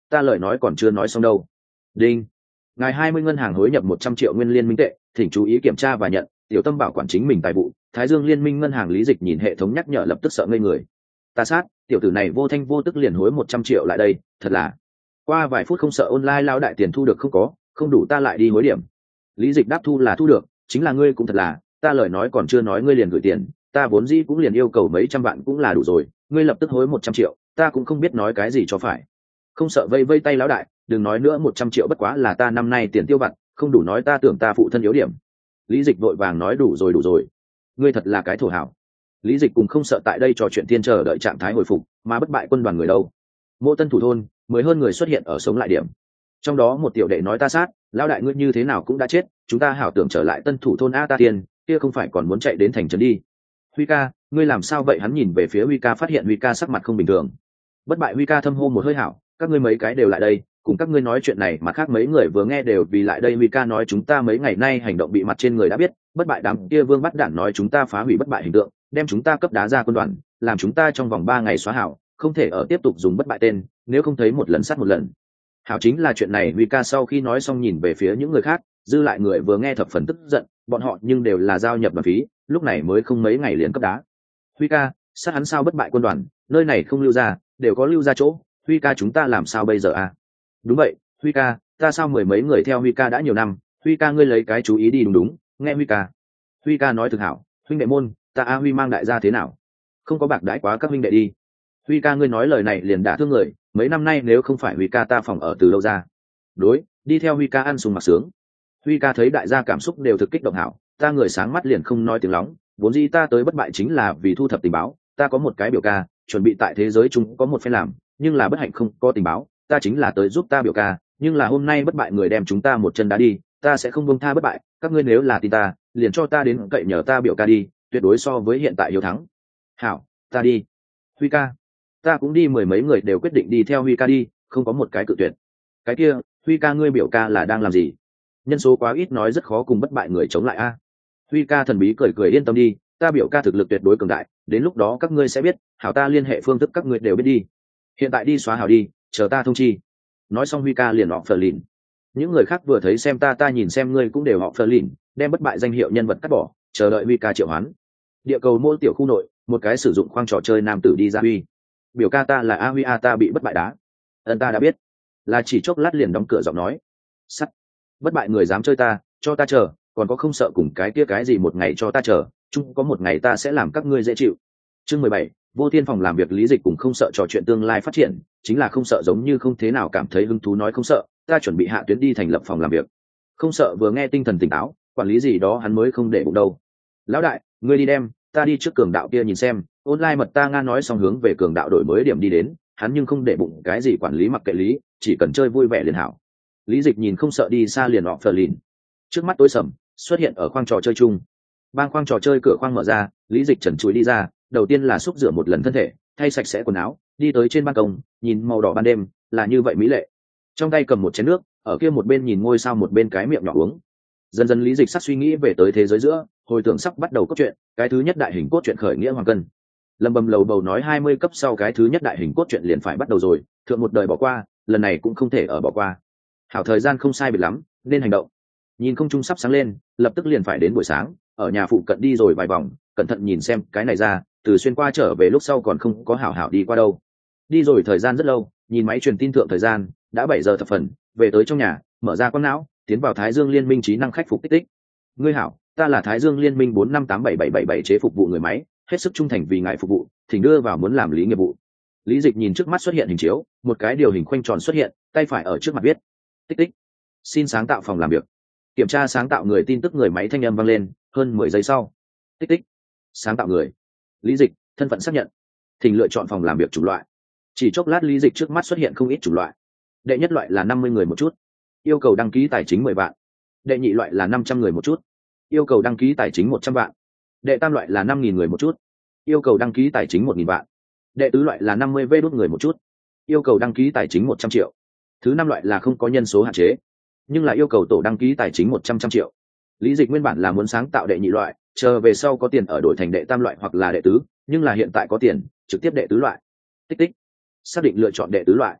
ta lời nói còn chưa nói xong đâu. Đinh, ngài hai mươi ngân hàng hối nhập một trăm triệu nguyên liên minh tệ, thỉnh chú ý kiểm tra và nhận. Tiểu Tâm bảo quản chính mình tài vụ. Thái Dương Liên minh ngân hàng Lý Dịch nhìn hệ thống nhắc nhở lập tức sợ ngây người. Ta sát, tiểu tử này vô thanh vô tức liền hối một trăm triệu lại đây, thật là. Qua vài phút không sợ online lao đại tiền thu được không có, không đủ ta lại đi hối điểm. Lý Dịch đáp thu là thu được, chính là ngươi cũng thật là, ta lời nói còn chưa nói ngươi liền gửi tiền, ta vốn dĩ cũng liền yêu cầu mấy trăm vạn cũng là đủ rồi, ngươi lập tức hối một trăm triệu, ta cũng không biết nói cái gì cho phải. Không sợ vây vây tay lão đại, đừng nói nữa, một trăm triệu bất quá là ta năm nay tiền tiêu vặt, không đủ nói ta tưởng ta phụ thân yếu điểm. Lý Dịch vội vàng nói đủ rồi đủ rồi, ngươi thật là cái thổ hảo. Lý Dịch cùng không sợ tại đây trò chuyện tiên chờ đợi trạng thái hồi phục, mà bất bại quân đoàn người đâu. Mộ Tân thủ thôn, mới hơn người xuất hiện ở sống lại điểm. Trong đó một tiểu đệ nói ta sát, lão đại ngươi như thế nào cũng đã chết, chúng ta hảo tưởng trở lại Tân thủ thôn a ta tiền, kia không phải còn muốn chạy đến thành trấn đi. Huy ca, ngươi làm sao vậy? Hắn nhìn về phía Huy ca, phát hiện Huy ca sắc mặt không bình thường. Bất bại Huy ca thâm hô một hơi hảo, các ngươi mấy cái đều lại đây, cùng các ngươi nói chuyện này, mà khác mấy người vừa nghe đều vì lại đây. Huy ca nói chúng ta mấy ngày nay hành động bị mặt trên người đã biết, bất bại đám kia vương bắt đản nói chúng ta phá hủy bất bại hình tượng, đem chúng ta cấp đá ra quân đoàn, làm chúng ta trong vòng ba ngày xóa hảo, không thể ở tiếp tục dùng bất bại tên, nếu không thấy một lần sát một lần. Hảo, chính là chuyện này. Huy ca sau khi nói xong nhìn về phía những người khác, dư lại người vừa nghe thập phần tức giận, bọn họ nhưng đều là giao nhập đoàn phí, lúc này mới không mấy ngày liền cấp đá. Huy ca, sát hắn sao bất bại quân đoàn, nơi này không lưu ra, đều có lưu ra chỗ. Huy ca chúng ta làm sao bây giờ à? Đúng vậy, Huy ca, ta sao mười mấy người theo Huy ca đã nhiều năm, Huy ca ngươi lấy cái chú ý đi. Đúng đúng, nghe Huy ca. Huy ca nói thực hảo, huynh đệ môn, ta a Huy mang đại gia thế nào? Không có bạc đãi quá các huynh đệ đi. Huy ca ngươi nói lời này liền đả thương người, mấy năm nay nếu không phải Huy ca ta phòng ở từ lâu ra. Đối, đi theo Huy ca ăn sùng mặc sướng. Huy ca thấy đại gia cảm xúc đều thực kích động hảo, ta người sáng mắt liền không nói tiếng lóng, vốn dĩ ta tới bất bại chính là vì thu thập tình báo, ta có một cái biểu ca, chuẩn bị tại thế giới chúng có một phen làm, nhưng là bất hạnh không có tình báo, ta chính là tới giúp ta biểu ca, nhưng là hôm nay bất bại người đem chúng ta một chân đá đi, ta sẽ không buông tha bất bại, các ngươi nếu là tin ta, liền cho ta đến cậy nhờ ta biểu ca đi, tuyệt đối so với hiện tại hiếu thắng. Hảo, ta đi. Huy ca, ta cũng đi. Mười mấy người đều quyết định đi theo Huy ca đi, không có một cái cự tuyệt. Cái kia, Huy ca ngươi biểu ca là đang làm gì? Nhân số quá ít nói rất khó cùng bất bại người chống lại a. Huy ca thần bí cười cười, yên tâm đi, ta biểu ca thực lực tuyệt đối cường đại, đến lúc đó các ngươi sẽ biết. Hảo, ta liên hệ phương thức các ngươi đều biết đi, hiện tại đi xóa hảo đi, chờ ta thông chi. Nói xong Huy ca liền họ phờ lìn. Những người khác vừa thấy xem ta ta nhìn xem ngươi cũng đều họ phờ lìn, đem bất bại danh hiệu nhân vật cắt bỏ, chờ đợi Huy ca triệu hoán. Địa cầu mô tiểu khu nội, một cái sử dụng khoang trò chơi nam tử đi ra. Huy, biểu ca ta là a Huy a, ta bị bất bại đá. Ân, ta đã biết. Là chỉ chốc lát liền đóng cửa giọng nói. Sắt, bất bại người dám chơi ta, cho ta chờ, còn có không sợ cùng cái kia cái gì, một ngày cho ta chờ, chung có một ngày ta sẽ làm các ngươi dễ chịu. Chương mười bảy, vô thiên phòng làm việc. Lý Dịch cùng không sợ trò chuyện tương lai phát triển, chính là không sợ giống như không thế nào cảm thấy hứng thú nói không sợ, ta chuẩn bị hạ tuyến đi thành lập phòng làm việc. Không sợ vừa nghe tinh thần tỉnh táo, quản lý gì đó hắn mới không để bụng đâu. Lão đại, ngươi đi đem, ta đi trước cường đạo kia nhìn xem. Online mật ta nga nói xong hướng về cường đạo đổi mới điểm đi đến, hắn nhưng không để bụng cái gì quản lý mặc kệ lý, chỉ cần chơi vui vẻ liền hảo. Lý Dịch nhìn không sợ đi xa liền họ phờ lìn. Trước mắt tối sầm, xuất hiện ở khoang trò chơi chung. Bang khoang trò chơi cửa khoang mở ra, Lý Dịch trần trụi đi ra, đầu tiên là xúc rửa một lần thân thể, thay sạch sẽ quần áo, đi tới trên ban công, nhìn màu đỏ ban đêm, là như vậy mỹ lệ. Trong tay cầm một chén nước, ở kia một bên nhìn ngôi sao, một bên cái miệng nhỏ uống. Dần dần Lý Dịch sắc suy nghĩ về tới thế giới giữa, hồi tưởng sắp bắt đầu cốt truyện, cái thứ nhất đại hình cốt truyện khởi nghĩa hoàng cân. Lâm bầm lầu bầu nói hai mươi cấp sau cái thứ nhất đại hình cốt truyện liền phải bắt đầu rồi, thượng một đời bỏ qua, lần này cũng không thể ở bỏ qua. Hảo, thời gian không sai biệt lắm, nên hành động. Nhìn không trung sắp sáng lên, lập tức liền phải đến buổi sáng, ở nhà phụ cận đi rồi vài vòng, cẩn thận nhìn xem cái này ra, từ xuyên qua trở về lúc sau còn không có hảo hảo đi qua đâu. Đi rồi thời gian rất lâu, nhìn máy truyền tin thượng thời gian, đã bảy giờ thập phần, về tới trong nhà, mở ra con não, tiến vào Thái Dương Liên minh trí năng khách phục tích tích. Ngươi hảo, ta là Thái Dương Liên minh bốn năm tám bảy bảy bảy bảy chế phục vụ người máy, hết sức trung thành vì ngài phục vụ, thỉnh đưa vào muốn làm lý nghiệp vụ. Lý Dịch nhìn trước mắt xuất hiện hình chiếu, một cái điều hình khoanh tròn xuất hiện, tay phải ở trước mặt viết tích tích. Xin sáng tạo phòng làm việc. Kiểm tra sáng tạo người, tin tức người máy thanh âm vang lên, hơn mười giây sau. Tích tích. Sáng tạo người. Lý Dịch, thân phận xác nhận. Thỉnh lựa chọn phòng làm việc chủng loại. Chỉ chốc lát Lý Dịch trước mắt xuất hiện không ít chủng loại. Đệ nhất loại là năm mươi người một chút, yêu cầu đăng ký tài chính mười vạn. Đệ nhị loại là năm trăm người một chút, yêu cầu đăng ký tài chính một trăm vạn. Đệ tam loại là năm nghìn người một chút, yêu cầu đăng ký tài chính một nghìn vạn. Đệ tứ loại là năm mươi vê đốt người một chút, yêu cầu đăng ký tài chính một trăm triệu. Thứ năm loại là không có nhân số hạn chế, nhưng là yêu cầu tổ đăng ký tài chính một trăm trăm triệu. Lý Dịch nguyên bản là muốn sáng tạo đệ nhị loại, chờ về sau có tiền ở đổi thành đệ tam loại hoặc là đệ tứ, nhưng là hiện tại có tiền, trực tiếp đệ tứ loại. Tích tích. Xác định lựa chọn đệ tứ loại.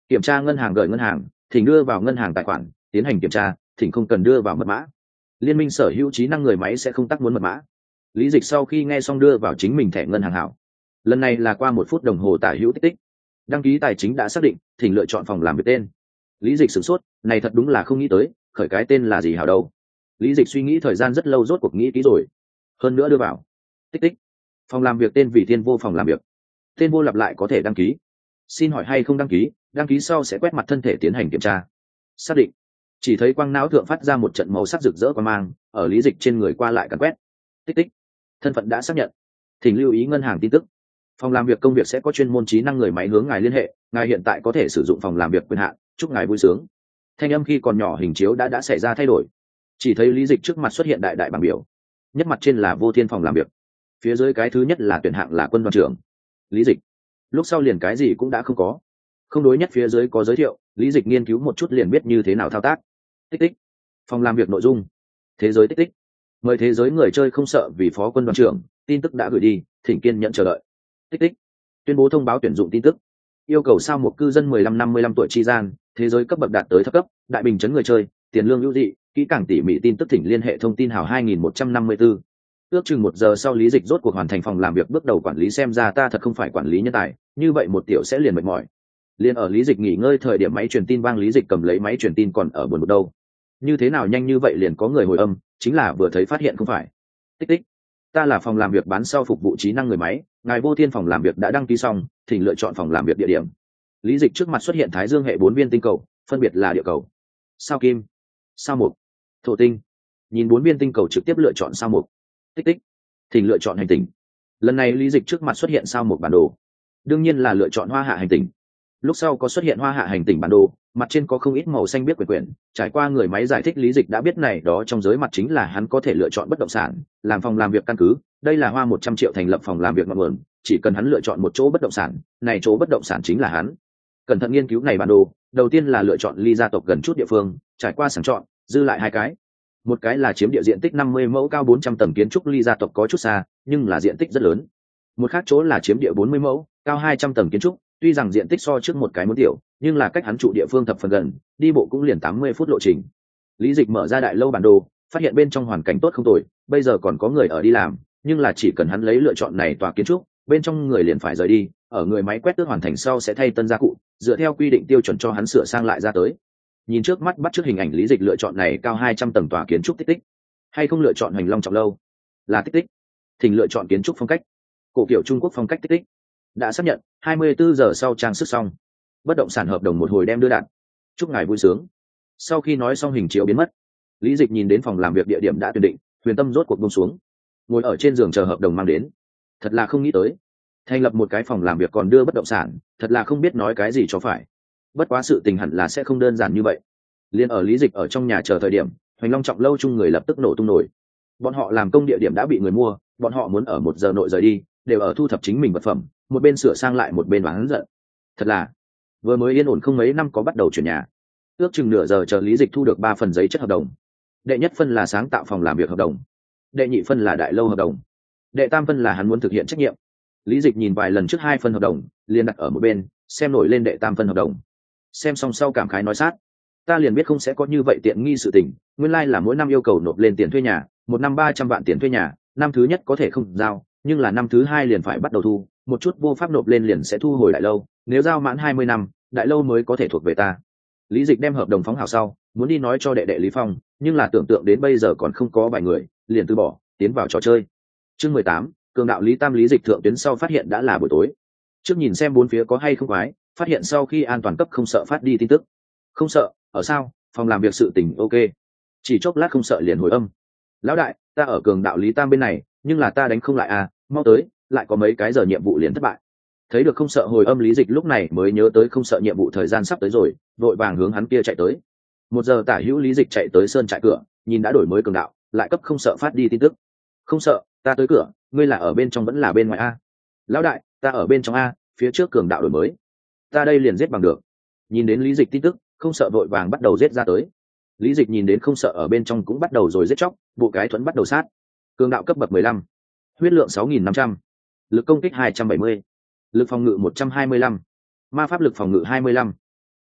Kiểm tra ngân hàng gửi ngân hàng, thỉnh đưa vào ngân hàng tài khoản tiến hành kiểm tra, thỉnh không cần đưa vào mật mã. Liên minh sở hữu trí năng người máy sẽ không tác muốn mật mã. Lý Dịch sau khi nghe xong đưa vào chính mình thẻ ngân hàng hảo. Lần này là qua một phút đồng hồ tả hữu tích tích. Đăng ký tài chính đã xác định, thỉnh lựa chọn phòng làm việc tên. Lý Dịch sửng sốt, này thật đúng là không nghĩ tới, khởi cái tên là gì hảo đâu. Lý Dịch suy nghĩ thời gian rất lâu rốt cuộc nghĩ kỹ rồi. Hơn nữa đưa vào. Tích tích. Phòng làm việc tên vì Thiên Vô phòng làm việc. Tên vô lặp lại có thể đăng ký. Xin hỏi hay không đăng ký, đăng ký sau sẽ quét mặt thân thể tiến hành kiểm tra. Xác định. Chỉ thấy quang não thượng phát ra một trận màu sắc rực rỡ quang mang, ở Lý Dịch trên người qua lại càn quét. Tích tích. Thân phận đã xác nhận. Thỉnh lưu ý ngân hàng tin tức. Phòng làm việc công việc sẽ có chuyên môn trí năng người máy hướng ngài liên hệ, ngài hiện tại có thể sử dụng phòng làm việc quyền hạn, chúc ngài vui sướng. Thanh âm khi còn nhỏ hình chiếu đã đã xảy ra thay đổi. Chỉ thấy Lý Dịch trước mặt xuất hiện đại đại bảng biểu. Nhất mặt trên là Vô Thiên phòng làm việc, phía dưới cái thứ nhất là tuyển hạng là quân đoàn trưởng. Lý Dịch. Lúc sau liền cái gì cũng đã không có. Không đối nhất phía dưới có giới thiệu, Lý Dịch nghiên cứu một chút liền biết như thế nào thao tác. Tích tích. Phòng làm việc nội dung. Thế giới tích tích. Mời thế giới người chơi không sợ vì phó quân đoàn trưởng, tin tức đã gửi đi, thỉnh kiên nhẫn chờ đợi. Tích tích. Tuyên bố thông báo tuyển dụng tin tức. Yêu cầu sao một cư dân mười lăm năm mươi lăm tuổi chi gian, thế giới cấp bậc đạt tới thấp cấp, đại bình chấn người chơi, tiền lương ưu dị, kỹ càng tỉ mỉ tin tức thỉnh liên hệ thông tin hào hai nghìn một trăm năm mươi tư. Ước chừng một giờ sau Lý Dịch rốt cuộc hoàn thành phòng làm việc bước đầu quản lý, xem ra ta thật không phải quản lý nhân tài, như vậy một tiểu sẽ liền mệt mỏi. Liên ở Lý Dịch nghỉ ngơi thời điểm máy truyền tin vang, Lý Dịch cầm lấy máy truyền tin còn ở buồn một đâu. Như thế nào nhanh như vậy liền có người hồi âm, chính là vừa thấy phát hiện không phải. Tích tích. Ta là phòng làm việc bán sau phục vụ trí năng người máy, ngài Vô Thiên phòng làm việc đã đăng ký xong, thỉnh lựa chọn phòng làm việc địa điểm. Lý Dịch trước mặt xuất hiện Thái Dương hệ bốn viên tinh cầu, phân biệt là địa cầu, sao Kim, sao Mộc, Thổ Tinh. Nhìn bốn viên tinh cầu trực tiếp lựa chọn sao Mộc. Tích tích. Thỉnh lựa chọn hành tinh. Lần này Lý Dịch trước mặt xuất hiện sao Mộc bản đồ, đương nhiên là lựa chọn Hoa Hạ hành tinh. Lúc sau có xuất hiện Hoa Hạ hành tinh bản đồ, mặt trên có không ít màu xanh biết quyển quyển, trải qua người máy giải thích Lý Dịch đã biết này đó trong giới mặt chính là hắn có thể lựa chọn bất động sản làm phòng làm việc căn cứ. Đây là hoa một trăm triệu thành lập phòng làm việc ngọn nguồn, chỉ cần hắn lựa chọn một chỗ bất động sản, này chỗ bất động sản chính là hắn. Cẩn thận nghiên cứu này bản đồ, đầu tiên là lựa chọn ly gia tộc gần chút địa phương, trải qua sàng chọn, dư lại hai cái. Một cái là chiếm địa diện tích năm mươi mẫu cao bốn trăm tầng kiến trúc ly gia tộc có chút xa, nhưng là diện tích rất lớn. Một khác chỗ là chiếm địa bốn mươi mẫu, cao hai trăm tầng kiến trúc, tuy rằng diện tích so trước một cái muốn tiểu, nhưng là cách hắn trụ địa phương thập phần gần, đi bộ cũng liền tám mươi phút lộ trình. Lý Dịch mở ra đại lâu bản đồ, phát hiện bên trong hoàn cảnh tốt không tồi, bây giờ còn có người ở đi làm, nhưng là chỉ cần hắn lấy lựa chọn này tòa kiến trúc, bên trong người liền phải rời đi, ở người máy quét tước hoàn thành sau sẽ thay tân gia cụ, dựa theo quy định tiêu chuẩn cho hắn sửa sang lại ra tới. Nhìn trước mắt bắt trước hình ảnh Lý Dịch lựa chọn này cao hai trăm tầng tòa kiến trúc tích tích, hay không lựa chọn Hoành Long trọng lâu, là tích tích. Thỉnh lựa chọn kiến trúc phong cách cổ kiểu Trung Quốc phong cách tích tích. Đã xác nhận, hai mươi bốn giờ sau trang sức xong. Bất động sản hợp đồng một hồi đem đưa đạn. Chúc ngài vui sướng. Sau khi nói xong hình chiếu biến mất, Lý Dịch nhìn đến phòng làm việc địa điểm đã tuyển định, huyền tâm rốt cuộc buông xuống, ngồi ở trên giường chờ hợp đồng mang đến. Thật là không nghĩ tới, thành lập một cái phòng làm việc còn đưa bất động sản, thật là không biết nói cái gì cho phải. Bất quá sự tình hẳn là sẽ không đơn giản như vậy. Liên ở Lý Dịch ở trong nhà chờ thời điểm, Hoành Long trọng lâu chung người lập tức nổ tung nổi. Bọn họ làm công địa điểm đã bị người mua, bọn họ muốn ở một giờ nội rời đi, đều ở thu thập chính mình vật phẩm, một bên sửa sang lại một bên oán giận. Thật là vừa mới yên ổn không mấy năm có bắt đầu chuyển nhà. Ước chừng nửa giờ chờ Lý Dịch thu được ba phần giấy chất hợp đồng. Đệ nhất phân là sáng tạo phòng làm việc hợp đồng, đệ nhị phân là đại lâu hợp đồng, đệ tam phân là hắn muốn thực hiện trách nhiệm. Lý Dịch nhìn vài lần trước hai phân hợp đồng, liền đặt ở một bên, xem nổi lên đệ tam phân hợp đồng. Xem xong sau cảm khái nói sát, ta liền biết không sẽ có như vậy tiện nghi sự tình, nguyên lai like là mỗi năm yêu cầu nộp lên tiền thuê nhà, một năm ba trăm vạn tiền thuê nhà, năm thứ nhất có thể không giao, nhưng là năm thứ hai liền phải bắt đầu thu, một chút vô pháp nộp lên liền sẽ thu hồi đại lâu, nếu giao mãn hai mươi năm, đại lâu mới có thể thuộc về ta. Lý Dịch đem hợp đồng phóng hào sau, muốn đi nói cho đệ đệ Lý Phong, nhưng là tưởng tượng đến bây giờ còn không có vài người, liền từ bỏ, tiến vào trò chơi. Chương mười tám, cường đạo Lý Tam. Lý Dịch thượng tuyến sau phát hiện đã là buổi tối. Trước nhìn xem bốn phía có hay không quái, phát hiện sau khi an toàn cấp không sợ phát đi tin tức. Không sợ, ở sao, phòng làm việc sự tình ok. Chỉ chốc lát không sợ liền hồi âm. Lão đại, ta ở cường đạo Lý Tam bên này, nhưng là ta đánh không lại à, mau tới, lại có mấy cái giờ nhiệm vụ liền thất bại. Thấy được không sợ hồi âm Lý Dịch lúc này mới nhớ tới không sợ nhiệm vụ thời gian sắp tới rồi, vội vàng hướng hắn kia chạy tới. Một giờ tả hữu Lý Dịch chạy tới sơn trại cửa, nhìn đã đổi mới cường đạo, lại cấp không sợ phát đi tin tức. Không sợ, ta tới cửa, ngươi là ở bên trong vẫn là bên ngoài a? Lão đại, ta ở bên trong a, phía trước cường đạo đổi mới. Ta đây liền giết bằng được. Nhìn đến Lý Dịch tin tức, không sợ vội vàng bắt đầu giết ra tới. Lý Dịch nhìn đến không sợ ở bên trong cũng bắt đầu rồi giết chóc, bộ cái thuẫn bắt đầu sát. Cường đạo cấp bậc mười lăm, huyết lượng sáu nghìn năm trăm, lực công kích hai trăm bảy mươi, lực phòng ngự một trăm hai mươi lăm, ma pháp lực phòng ngự hai mươi lăm,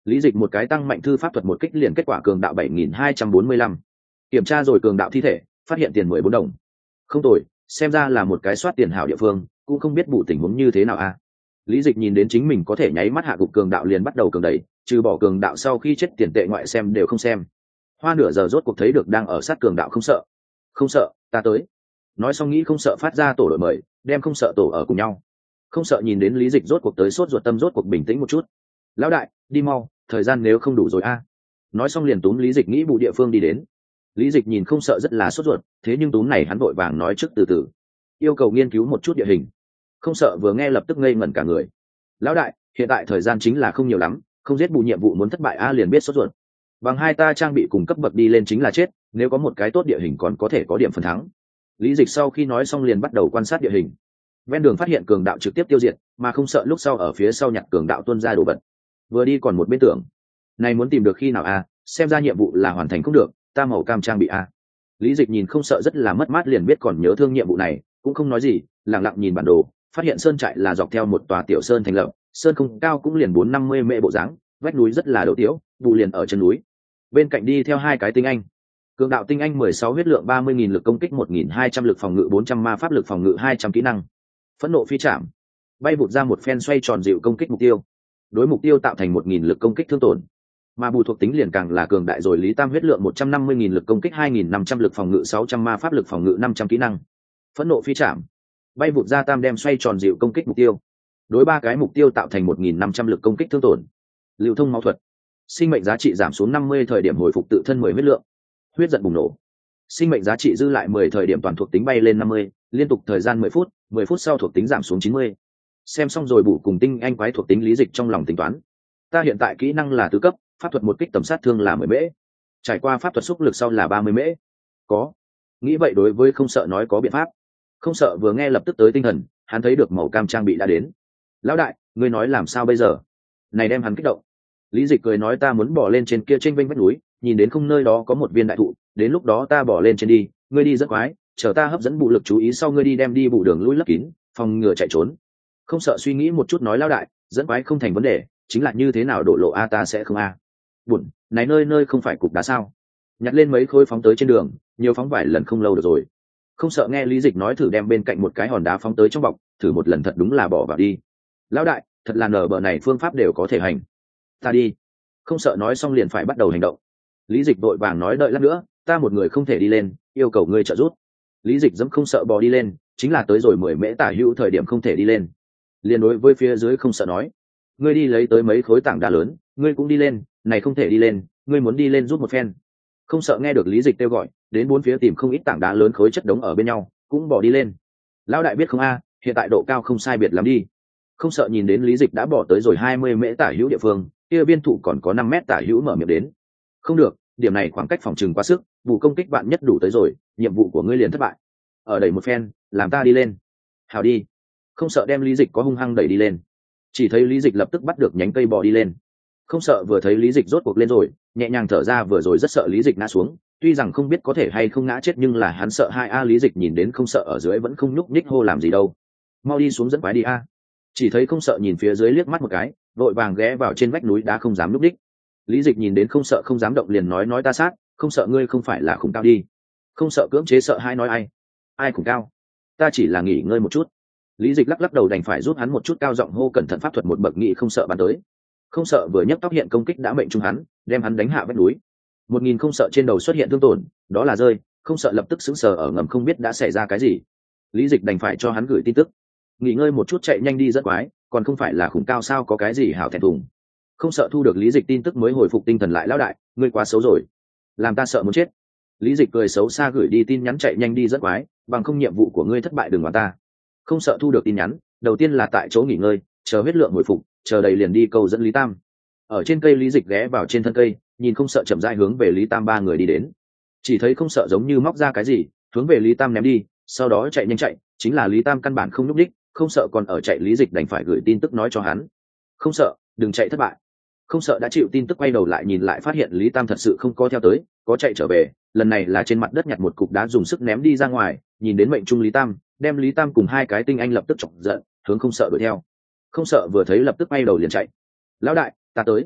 Lý Dịch một cái tăng mạnh thư pháp thuật một kích liền kết quả cường đạo bảy nghìn hai trăm bốn mươi lăm. Kiểm tra rồi cường đạo thi thể, phát hiện tiền mười bốn đồng. Không tồi, xem ra là một cái soát tiền hảo địa phương, cũng không biết bù tình huống như thế nào a. Lý Dịch nhìn đến chính mình có thể nháy mắt hạ gục cường đạo liền bắt đầu cường đẩy, trừ bỏ cường đạo sau khi chết tiền tệ ngoại xem đều không xem. Hoa nửa giờ rốt cuộc thấy được đang ở sát cường đạo không sợ. Không sợ, ta tới. Nói xong nghĩ không sợ phát ra tổ đội mời, đem không sợ tổ ở cùng nhau. Không sợ nhìn đến Lý Dịch rốt cuộc tới sốt ruột tâm rốt cuộc bình tĩnh một chút. Lão đại, đi mau, thời gian nếu không đủ rồi a. Nói xong liền túm Lý Dịch nghĩ bù địa phương đi đến. Lý Dịch nhìn không sợ rất là sốt ruột, thế nhưng túm này hắn vội vàng nói trước từ từ, yêu cầu nghiên cứu một chút địa hình. Không sợ vừa nghe lập tức ngây ngẩn cả người. Lão đại, hiện tại thời gian chính là không nhiều lắm, không giết bù nhiệm vụ muốn thất bại a liền biết sốt ruột. Bằng hai ta trang bị cùng cấp bậc đi lên chính là chết, nếu có một cái tốt địa hình còn có thể có điểm phần thắng. Lý Dịch sau khi nói xong liền bắt đầu quan sát địa hình. Ven đường phát hiện cường đạo trực tiếp tiêu diệt, mà không sợ lúc sau ở phía sau nhặt cường đạo tuôn ra đồ vật. Vừa đi còn một bên tưởng, này muốn tìm được khi nào a, xem ra nhiệm vụ là hoàn thành không được, ta màu cam trang bị a. Lý Dịch nhìn không sợ rất là mất mát liền biết còn nhớ thương nhiệm vụ này, cũng không nói gì, lặng lặng nhìn bản đồ, phát hiện sơn trại là dọc theo một tòa tiểu sơn thành lập, sơn không cao cũng liền bốn năm mươi mệ bộ dáng, vách núi rất là đậu tiếu, vụ liền ở chân núi. Bên cạnh đi theo hai cái tinh anh. Cường đạo tinh anh mười sáu huyết lượng ba mươi nghìn lực công kích một nghìn hai trăm lực phòng ngự bốn trăm ma pháp lực phòng ngự hai trăm kỹ năng. Phẫn nộ phi chạm. Bay vụt ra một phen xoay tròn dịu công kích mục tiêu. Đối mục tiêu tạo thành một nghìn lực công kích thương tổn. Mà bù thuộc tính liền càng là cường đại rồi Lý Tam huyết lượng một trăm năm mươi nghìn lực công kích hai nghìn năm trăm lực phòng ngự sáu trăm ma pháp lực phòng ngự năm trăm kỹ năng. Phẫn nộ phi chạm. Bay vụt ra tam đem xoay tròn dịu công kích mục tiêu. Đối ba cái mục tiêu tạo thành một nghìn năm trăm lực công kích thương tổn. Lưu thông máu thuật. Sinh mệnh giá trị giảm xuống năm mươi thời điểm hồi phục tự thân mười huyết lượng. Huyết giận bùng nổ. Sinh mệnh giá trị dư lại mười thời điểm toàn thuộc tính bay lên năm mươi, liên tục thời gian mười phút, mười phút sau thuộc tính giảm xuống chín mươi. Xem xong rồi bù cùng tinh anh quái thuộc tính Lý Dịch trong lòng tính toán. Ta hiện tại kỹ năng là tứ cấp, pháp thuật một kích tầm sát thương là mười mễ. Trải qua pháp thuật xúc lực sau là ba mươi mễ. Có. Nghĩ vậy đối với không sợ nói có biện pháp. Không sợ vừa nghe lập tức tới tinh thần, hắn thấy được màu cam trang bị đã đến. Lão đại, ngươi nói làm sao bây giờ? Này đem hắn kích động. Lý Dịch cười nói ta muốn bỏ lên trên kia trên vách vách núi, nhìn đến không nơi đó có một viên đại thụ, đến lúc đó ta bỏ lên trên đi, ngươi đi rất quái, chờ ta hấp dẫn bù lực chú ý sau ngươi đi đem đi bù đường lui lấp kín, phòng ngừa chạy trốn. Không sợ suy nghĩ một chút nói lão đại, dẫn quái không thành vấn đề, chính là như thế nào đổ lộ a ta sẽ không a. À. Buồn, này nơi nơi không phải cục đá sao? Nhặt lên mấy khối phóng tới trên đường, nhiều phóng vài lần không lâu được rồi. Không sợ nghe Lý Dịch nói thử đem bên cạnh một cái hòn đá phóng tới trong bọc, thử một lần thật đúng là bỏ vào đi. Lão đại, thật là nở bờ này phương pháp đều có thể hành. Ta đi. Không sợ nói xong liền phải bắt đầu hành động. Lý Dịch vội vàng nói đợi lát nữa, ta một người không thể đi lên, yêu cầu ngươi trợ giúp. Lý Dịch dẫm không sợ bò đi lên, chính là tới rồi mười mễ tả hữu thời điểm không thể đi lên. Liên đối với phía dưới không sợ nói, ngươi đi lấy tới mấy khối tảng đá lớn, ngươi cũng đi lên, này không thể đi lên, ngươi muốn đi lên giúp một phen. Không sợ nghe được Lý Dịch kêu gọi, đến bốn phía tìm không ít tảng đá lớn khối chất đống ở bên nhau, cũng bỏ đi lên. Lão đại biết không a, hiện tại độ cao không sai biệt lắm đi. Không sợ nhìn đến Lý Dịch đã bỏ tới rồi hai mươi mễ tả hữu địa phương, kia biên thủ còn có năm mét tả hữu mở miệng đến. Không được, điểm này khoảng cách phòng trừng quá sức, vụ công kích bạn nhất đủ tới rồi, nhiệm vụ của ngươi liền thất bại. Ở đẩy một phen, làm ta đi lên. Hào đi. Không sợ đem Lý Dịch có hung hăng đẩy đi lên. Chỉ thấy Lý Dịch lập tức bắt được nhánh cây bò đi lên. Không sợ vừa thấy Lý Dịch rốt cuộc lên rồi, nhẹ nhàng thở ra vừa rồi rất sợ Lý Dịch ngã xuống, tuy rằng không biết có thể hay không ngã chết nhưng là hắn sợ hai a. Lý Dịch nhìn đến không sợ ở dưới vẫn không nhúc nhích hô làm gì đâu. Mau đi xuống dẫn quái đi a. Chỉ thấy không sợ nhìn phía dưới liếc mắt một cái, vội vàng ghé vào trên vách núi đá không dám nhúc nhích. Lý Dịch nhìn đến không sợ không dám động liền nói nói ta sát, không sợ ngươi không phải là khủng cao đi. Không sợ cưỡng chế sợ hai nói ai? Ai khủng cao? Ta chỉ là nghỉ ngơi một chút. Lý Dịch lắc lắc đầu đành phải giúp hắn một chút cao giọng hô cẩn thận pháp thuật một bậc nghị không sợ bắn tới. Không sợ vừa nhấc tóc hiện công kích đã mệnh trung hắn, đem hắn đánh hạ vách núi. Một nghìn không sợ trên đầu xuất hiện thương tổn, đó là rơi, không sợ lập tức sững sờ ở ngầm không biết đã xảy ra cái gì. Lý Dịch đành phải cho hắn gửi tin tức. Nghỉ ngơi một chút chạy nhanh đi rất quái, còn không phải là khủng cao sao có cái gì hảo thẹn thùng. Không sợ thu được Lý Dịch tin tức mới hồi phục tinh thần lại lão đại, ngươi quá xấu rồi, làm ta sợ muốn chết. Lý Dịch cười xấu xa gửi đi tin nhắn chạy nhanh đi rất quái, bằng không nhiệm vụ của ngươi thất bại đừng đoán ta. Không sợ thu được tin nhắn, đầu tiên là tại chỗ nghỉ ngơi, chờ huyết lượng hồi phục, chờ đầy liền đi câu dẫn Lý Tam. Ở trên cây Lý Dịch ghé vào trên thân cây, nhìn không sợ chậm rãi hướng về Lý Tam ba người đi đến. Chỉ thấy không sợ giống như móc ra cái gì, hướng về Lý Tam ném đi, sau đó chạy nhanh chạy, chính là Lý Tam căn bản không nhúc nhích, không sợ còn ở chạy Lý Dịch đành phải gửi tin tức nói cho hắn. Không sợ, đừng chạy thất bại. Không sợ đã chịu tin tức quay đầu lại nhìn lại phát hiện Lý Tam thật sự không có theo tới, có chạy trở về, lần này là trên mặt đất nhặt một cục đá dùng sức ném đi ra ngoài, nhìn đến mệnh trung Lý Tam, đem Lý Tam cùng hai cái tinh anh lập tức chọc giận, hướng không sợ đuổi theo. Không sợ vừa thấy lập tức quay đầu liền chạy. Lão đại, ta tới.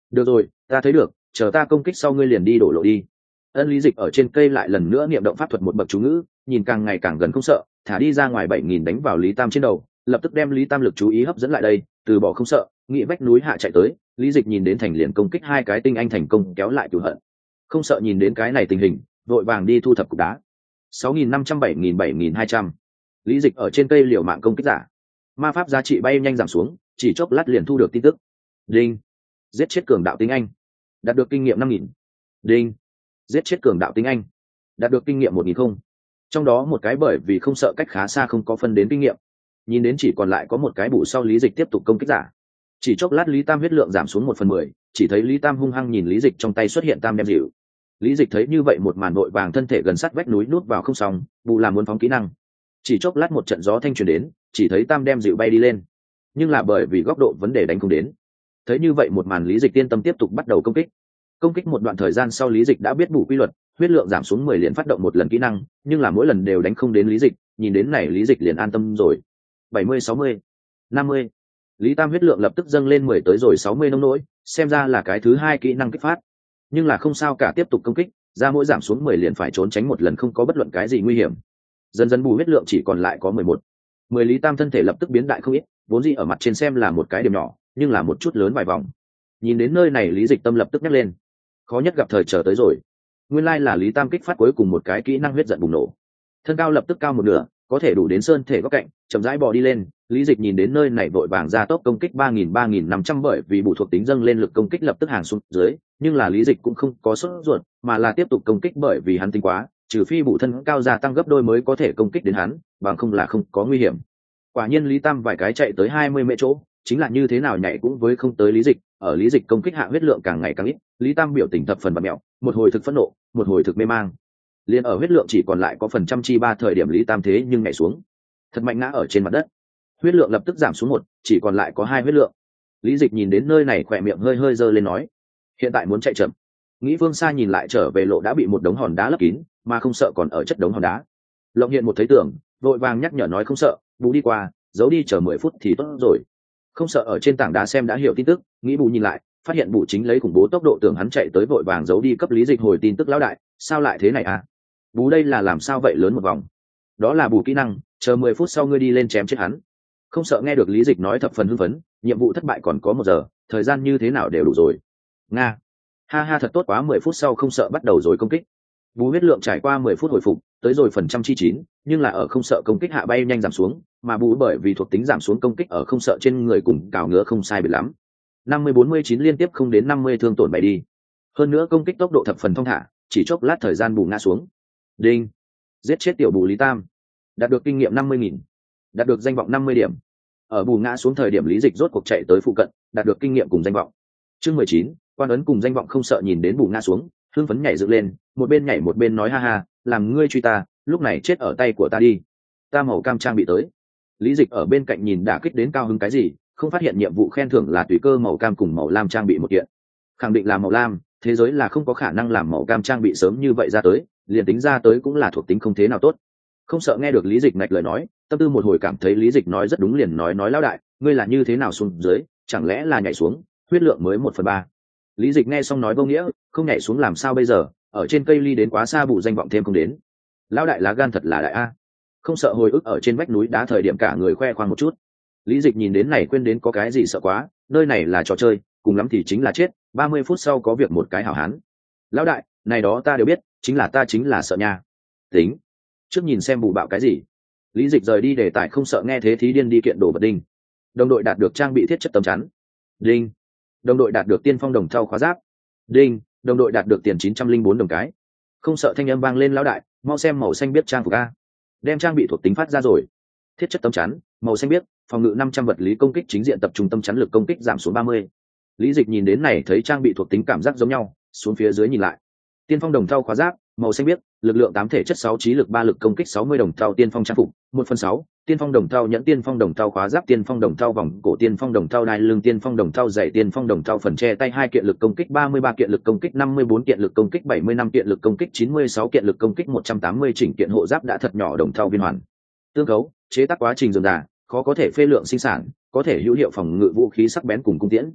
được rồi, ta thấy được, chờ ta công kích sau ngươi liền đi đổ lộ đi. Ân Lý Dịch ở trên cây lại lần nữa niệm động pháp thuật một bậc chú ngữ, nhìn càng ngày càng gần không sợ, thả đi ra ngoài bảy nghìn đánh vào Lý Tam trên đầu, lập tức đem Lý Tam lực chú ý hấp dẫn lại đây, từ bỏ không sợ, nghĩ vách núi hạ chạy tới. Lý Dịch nhìn đến thành liền công kích hai cái tinh anh thành công kéo lại cửu hận. Không sợ nhìn đến cái này tình hình, vội vàng đi thu thập cục đá. sáu nghìn năm trăm bảy nghìn bảy nghìn hai trăm. Lý Dịch ở trên cây liều mạng công kích giả. Ma pháp giá trị bay nhanh giảm xuống, chỉ chốc lát liền thu được tin tức. Đinh. Giết chết cường đạo tinh anh. Đạt được kinh nghiệm năm nghìn. Đinh. Giết chết cường đạo tinh anh. Đạt được kinh nghiệm một nghìn không. Trong đó một cái bởi vì không sợ cách khá xa không có phân đến kinh nghiệm. Nhìn đến chỉ còn lại có một cái bù sau Lý Dịch tiếp tục công kích giả. Chỉ chốc lát Lý Tam huyết lượng giảm xuống một phần mười, chỉ thấy Lý Tam hung hăng nhìn Lý Dịch trong tay xuất hiện tam đem dịu. Lý Dịch thấy như vậy một màn vội vàng thân thể gần sát vách núi nuốt vào không xong, bù làm muốn phóng kỹ năng. Chỉ chốc lát một trận gió thanh truyền đến, chỉ thấy tam đem dịu bay đi lên, nhưng là bởi vì góc độ vấn đề đánh không đến. Thấy như vậy một màn Lý Dịch yên tâm tiếp tục bắt đầu công kích. Công kích một đoạn thời gian sau Lý Dịch đã biết bù quy luật, huyết lượng giảm xuống mười liền phát động một lần kỹ năng, nhưng là mỗi lần đều đánh không đến Lý Dịch, nhìn đến này Lý Dịch liền an tâm rồi. bảy mươi sáu mươi, năm mươi. Lý Tam huyết lượng lập tức dâng lên mười tới rồi sáu mươi nông nỗi, xem ra là cái thứ hai kỹ năng kích phát. Nhưng là không sao cả, tiếp tục công kích, ra mỗi giảm xuống mười liền phải trốn tránh một lần, không có bất luận cái gì nguy hiểm. Dần dần bù huyết lượng chỉ còn lại có mười một. mười Lý Tam thân thể lập tức biến đại không ít, vốn dĩ ở mặt trên xem là một cái điểm nhỏ, nhưng là một chút lớn vài vòng. Nhìn đến nơi này Lý Dịch tâm lập tức nhắc lên. Khó nhất gặp thời chờ tới rồi. Nguyên lai là Lý Tam kích phát cuối cùng một cái kỹ năng huyết giận bùng nổ. Thân cao lập tức cao một nửa, có thể đủ đến sơn thể góc cạnh, chậm rãi bò đi lên. Lý Dịch nhìn đến nơi này vội vàng ra tốc công kích ba nghìn ba nghìn năm trăm, bởi vì bù thuộc tính dâng lên lực công kích lập tức hàng xuống dưới, nhưng là Lý Dịch cũng không có sốt ruột, mà là tiếp tục công kích, bởi vì hắn tính quá, trừ phi bù thân cao gia tăng gấp đôi mới có thể công kích đến hắn, bằng không là không có nguy hiểm. Quả nhiên Lý Tam vài cái chạy tới hai mươi mễ chỗ, chính là như thế nào nhảy cũng với không tới Lý Dịch, ở Lý Dịch công kích hạ huyết lượng càng ngày càng ít, Lý Tam biểu tình thập phần bặm mẹo, một hồi thực phẫn nộ, một hồi thực mê mang. Liên ở huyết lượng chỉ còn lại có phần trăm chi ba thời điểm Lý Tam thế nhưng nhảy xuống, thật mạnh ngã ở trên mặt đất. Huyết lượng lập tức giảm xuống một, chỉ còn lại có hai huyết lượng. Lý Dịch nhìn đến nơi này khỏe miệng hơi hơi giơ lên nói, hiện tại muốn chạy chậm. Nghĩ phương xa nhìn lại trở về lộ đã bị một đống hòn đá lấp kín, mà không sợ còn ở chất đống hòn đá. Lộng Hiện một thấy tưởng, vội vàng nhắc nhở nói không sợ, bù đi qua, giấu đi chờ mười phút thì tốt rồi. Không sợ ở trên tảng đá xem đã hiểu tin tức, nghĩ bù nhìn lại, phát hiện bù chính lấy khủng bố tốc độ tưởng hắn chạy tới, vội vàng giấu đi cấp Lý Dịch hồi tin tức lão đại, sao lại thế này à? Bù đây là làm sao vậy lớn một vòng? Đó là bù kỹ năng, chờ mười phút sau ngươi đi lên chém chết hắn. Không sợ nghe được Lý Dịch nói thập phần hưng phấn, nhiệm vụ thất bại còn có một giờ, thời gian như thế nào đều đủ rồi. Nga. Ha ha thật tốt quá, mười phút sau không sợ bắt đầu rồi công kích. Bù huyết lượng trải qua mười phút hồi phục, tới rồi phần trăm chi chín, nhưng là ở không sợ công kích hạ bay nhanh giảm xuống, mà bù bởi vì thuộc tính giảm xuống công kích ở không sợ trên người cùng cào ngứa không sai biệt lắm. năm mươi bốn mươi chín liên tiếp không đến năm mươi thương tổn bay đi. Hơn nữa công kích tốc độ thập phần thong thả, chỉ chốc lát thời gian bù ngã xuống. Đinh. Giết chết tiểu bù Lý Tam. Đạt được kinh nghiệm năm mươi nghìn. Đạt được danh vọng năm mươi điểm. Ở bù ngã xuống thời điểm Lý Dịch rốt cuộc chạy tới phụ cận, đạt được kinh nghiệm cùng danh vọng. Chương mười chín, quan ấn cùng danh vọng. Không sợ nhìn đến bù ngã xuống, hưng phấn nhảy dựng lên, một bên nhảy một bên nói ha ha, làm ngươi truy ta, lúc này chết ở tay của ta đi. Ta màu cam trang bị tới. Lý Dịch ở bên cạnh nhìn đả kích đến cao hứng cái gì, không phát hiện nhiệm vụ khen thưởng là tùy cơ màu cam cùng màu lam trang bị một kiện. Khẳng định là màu lam, thế giới là không có khả năng làm màu cam trang bị sớm như vậy ra tới, liền tính ra tới cũng là thuộc tính không thế nào tốt. Không sợ nghe được Lý Dịch ngạch lời nói, tâm tư một hồi cảm thấy Lý Dịch nói rất đúng, liền nói nói lão đại, ngươi là như thế nào xuống dưới, chẳng lẽ là nhảy xuống, huyết lượng mới một phần ba. Lý Dịch nghe xong nói vô nghĩa, không nhảy xuống làm sao bây giờ, ở trên cây ly đến quá xa bù danh vọng thêm không đến. Lão đại lá gan thật là đại a. Không sợ hồi ức ở trên vách núi đá thời điểm cả người khoe khoang một chút. Lý Dịch nhìn đến này quên đến có cái gì sợ quá, nơi này là trò chơi, cùng lắm thì chính là chết, ba mươi phút sau có việc một cái hảo hán. Lão đại, này đó ta đều biết, chính là ta chính là sợ nha. Tính, trước nhìn xem bù bạo cái gì. Lý Dịch rời đi đề tài. Không sợ nghe thế thí điên đi kiện đồ vật. Đinh. Đồng đội đạt được trang bị thiết chất tấm chắn. Đinh. Đồng đội đạt được tiên phong đồng thau khóa giáp. Đinh. Đồng đội đạt được tiền chín trăm linh bốn đồng cái. Không sợ thanh âm vang lên, lão đại, mau xem màu xanh biết trang phục a. Đem trang bị thuộc tính phát ra rồi. Thiết chất tấm chắn, màu xanh biết, phòng ngự năm trăm vật lý công kích chính diện tập trung tâm chắn lực công kích giảm xuống ba mươi. Lý Dịch nhìn đến này thấy trang bị thuộc tính cảm giác giống nhau, xuống phía dưới nhìn lại. Tiên phong đồng thau khóa giáp, màu xanh biếc, lực lượng tám thể chất sáu trí lực ba lực công kích sáu mươi đồng thau tiên phong trang phục một phần sáu, tiên phong đồng thau nhẫn tiên phong đồng thau khóa giáp tiên phong đồng thau vòng cổ tiên phong đồng thau đai lưng tiên phong đồng thau dày tiên phong đồng thau phần che tay hai kiện lực công kích ba mươi ba kiện lực công kích năm mươi bốn kiện lực công kích bảy mươi lăm kiện lực công kích chín mươi sáu kiện lực công kích một trăm tám mươi chỉnh kiện hộ giáp đã thật nhỏ đồng thau viên hoàn. Tương cấu, chế tác quá trình dườm già, khó có thể phê lượng sinh sản, có thể hữu hiệu phòng ngự vũ khí sắc bén cùng cung tiễn.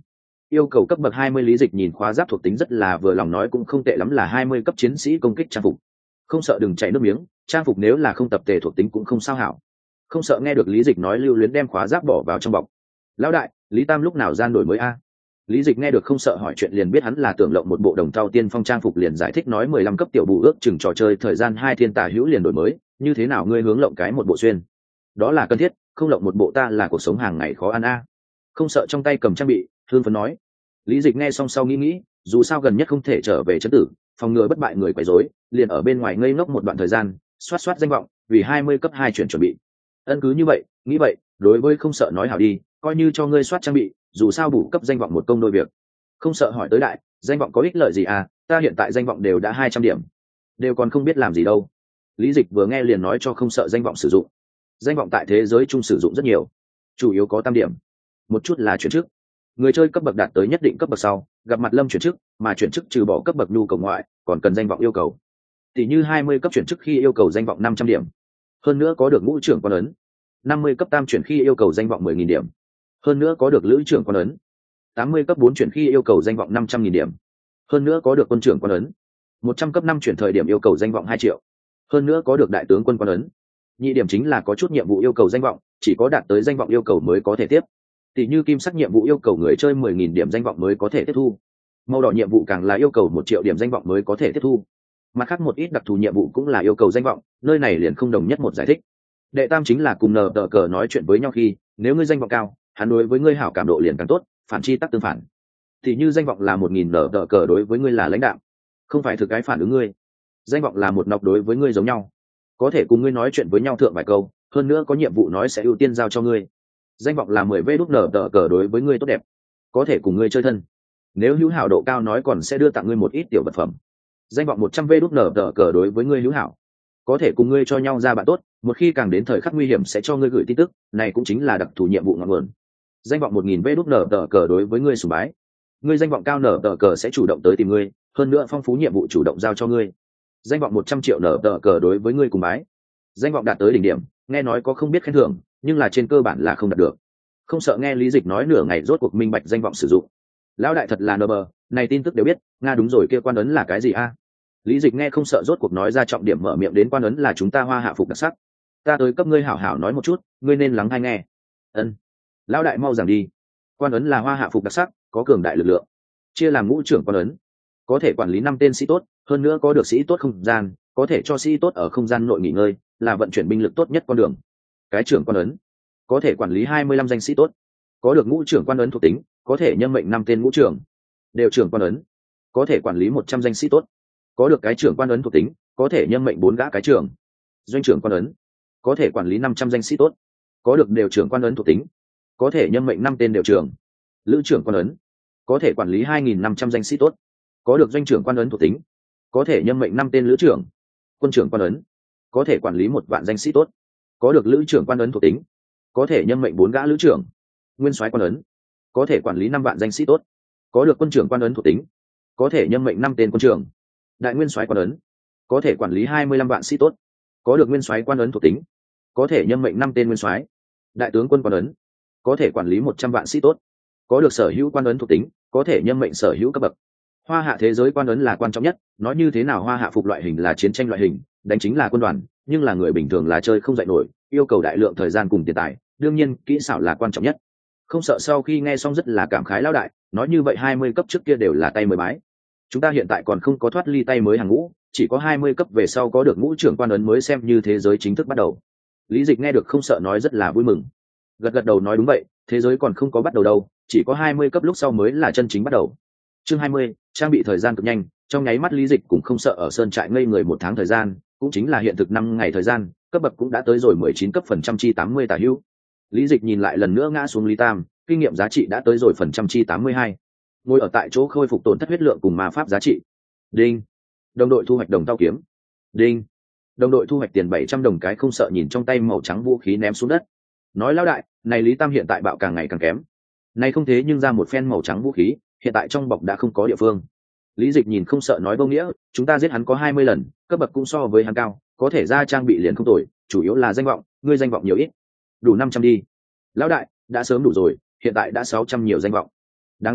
Yêu cầu cấp bậc hai mươi. Lý Dịch nhìn khóa giáp thuộc tính rất là vừa lòng, nói cũng không tệ lắm, là hai mươi cấp chiến sĩ công kích trang phục. Không sợ đừng chảy nước miếng, trang phục nếu là không tập tề thuộc tính cũng không sao hảo. Không sợ nghe được Lý Dịch nói, lưu luyến đem khóa giáp bỏ vào trong bọc. Lão đại, Lý Tam lúc nào gian đổi mới a? Lý Dịch nghe được không sợ hỏi chuyện liền biết hắn là tưởng lộng một bộ đồng thau tiên phong trang phục, liền giải thích nói mười lăm cấp tiểu bù ước chừng trò chơi thời gian hai thiên tả hữu liền đổi mới, như thế nào ngươi hướng lộng cái một bộ xuyên? Đó là cần thiết, không lộng một bộ ta là cuộc sống hàng ngày khó ăn a. Không sợ trong tay cầm trang bị, Hương phấn nói. Lý Dịch nghe xong sau nghĩ nghĩ, dù sao gần nhất không thể trở về trấn tử, phòng ngừa bất bại người quấy rối, liền ở bên ngoài ngây ngốc một đoạn thời gian, xoát xoát danh vọng, vì hai mươi cấp hai chuyển chuẩn bị. Ân cứ như vậy, nghĩ vậy, đối với không sợ nói hảo đi, coi như cho ngươi soát trang bị, dù sao bù cấp danh vọng một công đôi việc. Không sợ hỏi tới đại, danh vọng có ích lợi gì à, ta hiện tại danh vọng đều đã hai trăm điểm, đều còn không biết làm gì đâu. Lý Dịch vừa nghe liền nói cho không sợ danh vọng sử dụng. Danh vọng tại thế giới chung sử dụng rất nhiều, chủ yếu có tam điểm. Một chút là chuyển chức, người chơi cấp bậc đạt tới nhất định cấp bậc sau gặp mặt lâm chuyển chức, mà chuyển chức trừ bỏ cấp bậc nhu cầu ngoại còn cần danh vọng yêu cầu. Tỷ như hai mươi cấp chuyển chức khi yêu cầu danh vọng năm trăm điểm, hơn nữa có được ngũ trưởng quan ấn. Năm mươi cấp tam chuyển khi yêu cầu danh vọng mười nghìn điểm, hơn nữa có được lữ trưởng quan ấn. Tám mươi cấp bốn chuyển khi yêu cầu danh vọng năm trăm nghìn điểm, hơn nữa có được quân trưởng quan ấn. Một trăm cấp năm chuyển thời điểm yêu cầu danh vọng hai triệu, hơn nữa có được đại tướng quân quan ấn. Nhị điểm chính là có chút nhiệm vụ yêu cầu danh vọng chỉ có đạt tới danh vọng yêu cầu mới có thể tiếp, tỷ như kim sắc nhiệm vụ yêu cầu người chơi mười nghìn điểm danh vọng mới có thể tiếp thu, màu đỏ nhiệm vụ càng là yêu cầu một triệu điểm danh vọng mới có thể tiếp thu. Mặt khác một ít đặc thù nhiệm vụ cũng là yêu cầu danh vọng, nơi này liền không đồng nhất một giải thích. Đệ tam chính là cùng nờ tờ cờ nói chuyện với nhau khi, nếu ngươi danh vọng cao, hắn đối với ngươi hảo cảm độ liền càng tốt, phản chi tắc tương phản. Thì như danh vọng là một nghìn nờ tờ cờ đối với ngươi là lãnh đạo, không phải thực cái phản ứng ngươi. Danh vọng là một nọc đối với ngươi giống nhau, có thể cùng ngươi nói chuyện với nhau thượng vài câu, hơn nữa có nhiệm vụ nói sẽ ưu tiên giao cho ngươi. Danh vọng là mười vê đút nở tờ cờ đối với ngươi tốt đẹp, có thể cùng ngươi chơi thân, nếu hữu hảo độ cao nói còn sẽ đưa tặng ngươi một ít tiểu vật phẩm. Danh vọng một trăm vê đút nở tờ cờ đối với ngươi hữu hảo, có thể cùng ngươi cho nhau ra bạn tốt, một khi càng đến thời khắc nguy hiểm sẽ cho ngươi gửi tin tức, này cũng chính là đặc thù nhiệm vụ ngọn nguồn. Danh vọng một nghìn vê đút nở tờ cờ đối với ngươi sùng bái, ngươi danh vọng cao nở tờ cờ sẽ chủ động tới tìm ngươi, hơn nữa phong phú nhiệm vụ chủ động giao cho ngươi. Danh vọng một trăm triệu nở tờ cờ đối với ngươi cùng bái, danh vọng đạt tới đỉnh điểm, nghe nói có không biết khen thưởng, nhưng là trên cơ bản là không đạt được. Không sợ nghe Lý Dịch nói nửa ngày rốt cuộc minh bạch danh vọng sử dụng. Lão đại thật là nờ bờ, này tin tức đều biết, nga đúng rồi, kia quan ấn là cái gì a? Lý Dịch nghe không sợ rốt cuộc nói ra trọng điểm, mở miệng đến quan ấn là chúng ta Hoa Hạ phục đặc sắc. Ta tới cấp ngươi hảo hảo nói một chút, ngươi nên lắng hay nghe. Ân. Lão đại mau giảng đi. Quan ấn là Hoa Hạ phục đặc sắc, có cường đại lực lượng, chia làm ngũ trưởng quan ấn, có thể quản lý năm tên sĩ tốt, hơn nữa có được sĩ tốt không gian, có thể cho sĩ tốt ở không gian nội nghỉ ngơi, là vận chuyển binh lực tốt nhất con đường. Cái trưởng quan ấn có thể quản lý hai mươi lăm danh sĩ tốt, có được ngũ trưởng quan ấn thuộc tính, có thể nhân mệnh năm tên ngũ trưởng. Đều trưởng quan ấn có thể quản lý một trăm danh sĩ tốt, có được cái trưởng quan ấn thuộc tính, có thể nhân mệnh bốn gã cái trưởng. Doanh trưởng quan ấn có thể quản lý năm trăm danh sĩ tốt, có được đều trưởng quan ấn thuộc tính, có thể nhân mệnh năm tên đều trưởng. Lữ trưởng quan ấn có thể quản lý hai nghìn năm trăm danh sĩ tốt, có được doanh trưởng quan ấn thuộc tính, có thể nhân mệnh năm tên lữ trưởng. Quân trưởng quan ấn có thể quản lý một vạn danh sĩ tốt, có được lữ trưởng quan ấn thuộc tính, có thể nhân mệnh bốn gã lữ trưởng. Nguyên soái quan ấn có thể quản lý năm vạn danh sĩ tốt, có được quân trưởng quan ấn thuộc tính, có thể nhân mệnh năm tên quân trưởng. Đại nguyên soái quan ấn có thể quản lý hai mươi lăm vạn sĩ tốt, có được nguyên soái quan ấn thuộc tính, có thể nhân mệnh năm tên nguyên soái. Đại tướng quân quan ấn có thể quản lý một trăm vạn sĩ tốt, có được sở hữu quan ấn thuộc tính, có thể nhân mệnh sở hữu cấp bậc. Hoa Hạ thế giới quan ấn là quan trọng nhất, nói như thế nào Hoa Hạ phục loại hình là chiến tranh loại hình, đánh chính là quân đoàn, nhưng là người bình thường là chơi không dạy nổi, yêu cầu đại lượng thời gian cùng tiền tài, đương nhiên kỹ xảo là quan trọng nhất. Không sợ sau khi nghe xong rất là cảm khái lão đại, nói như vậy hai mươi cấp trước kia đều là tay mới bái. Chúng ta hiện tại còn không có thoát ly tay mới hàng ngũ, chỉ có hai mươi cấp về sau có được ngũ trưởng quan ấn mới xem như thế giới chính thức bắt đầu. Lý Dịch nghe được không sợ nói rất là vui mừng, gật gật đầu nói đúng vậy, thế giới còn không có bắt đầu đâu, chỉ có hai mươi cấp lúc sau mới là chân chính bắt đầu. Chương hai mươi, trang bị thời gian cực nhanh, trong nháy mắt Lý Dịch cũng không sợ ở sơn trại ngây người một tháng thời gian, cũng chính là hiện thực năm ngày thời gian, cấp bậc cũng đã tới rồi mười chín cấp phần trăm chi tám mươi tả hữu. Lý Dịch nhìn lại lần nữa ngã xuống Lý Tam, kinh nghiệm giá trị đã tới rồi phần trăm chi tám mươi hai. Ngồi ở tại chỗ khôi phục tổn thất huyết lượng cùng ma pháp giá trị. Đinh. Đồng đội thu hoạch đồng tao kiếm. Đinh. Đồng đội thu hoạch tiền bảy trăm đồng. Cái không sợ nhìn trong tay màu trắng vũ khí ném xuống đất. Nói lão đại, này Lý Tam hiện tại bạo càng ngày càng kém. Này không thế nhưng ra một phen màu trắng vũ khí, hiện tại trong bọc đã không có địa phương. Lý Dịch nhìn không sợ nói vô nghĩa, chúng ta giết hắn có hai mươi lần, cấp bậc cũng so với hắn cao, có thể ra trang bị liền không tồi, chủ yếu là danh vọng, ngươi danh vọng nhiều ít. Đủ năm trăm đi. Lão đại, đã sớm đủ rồi, hiện tại đã sáu trăm nhiều danh vọng. Đáng tiếc à,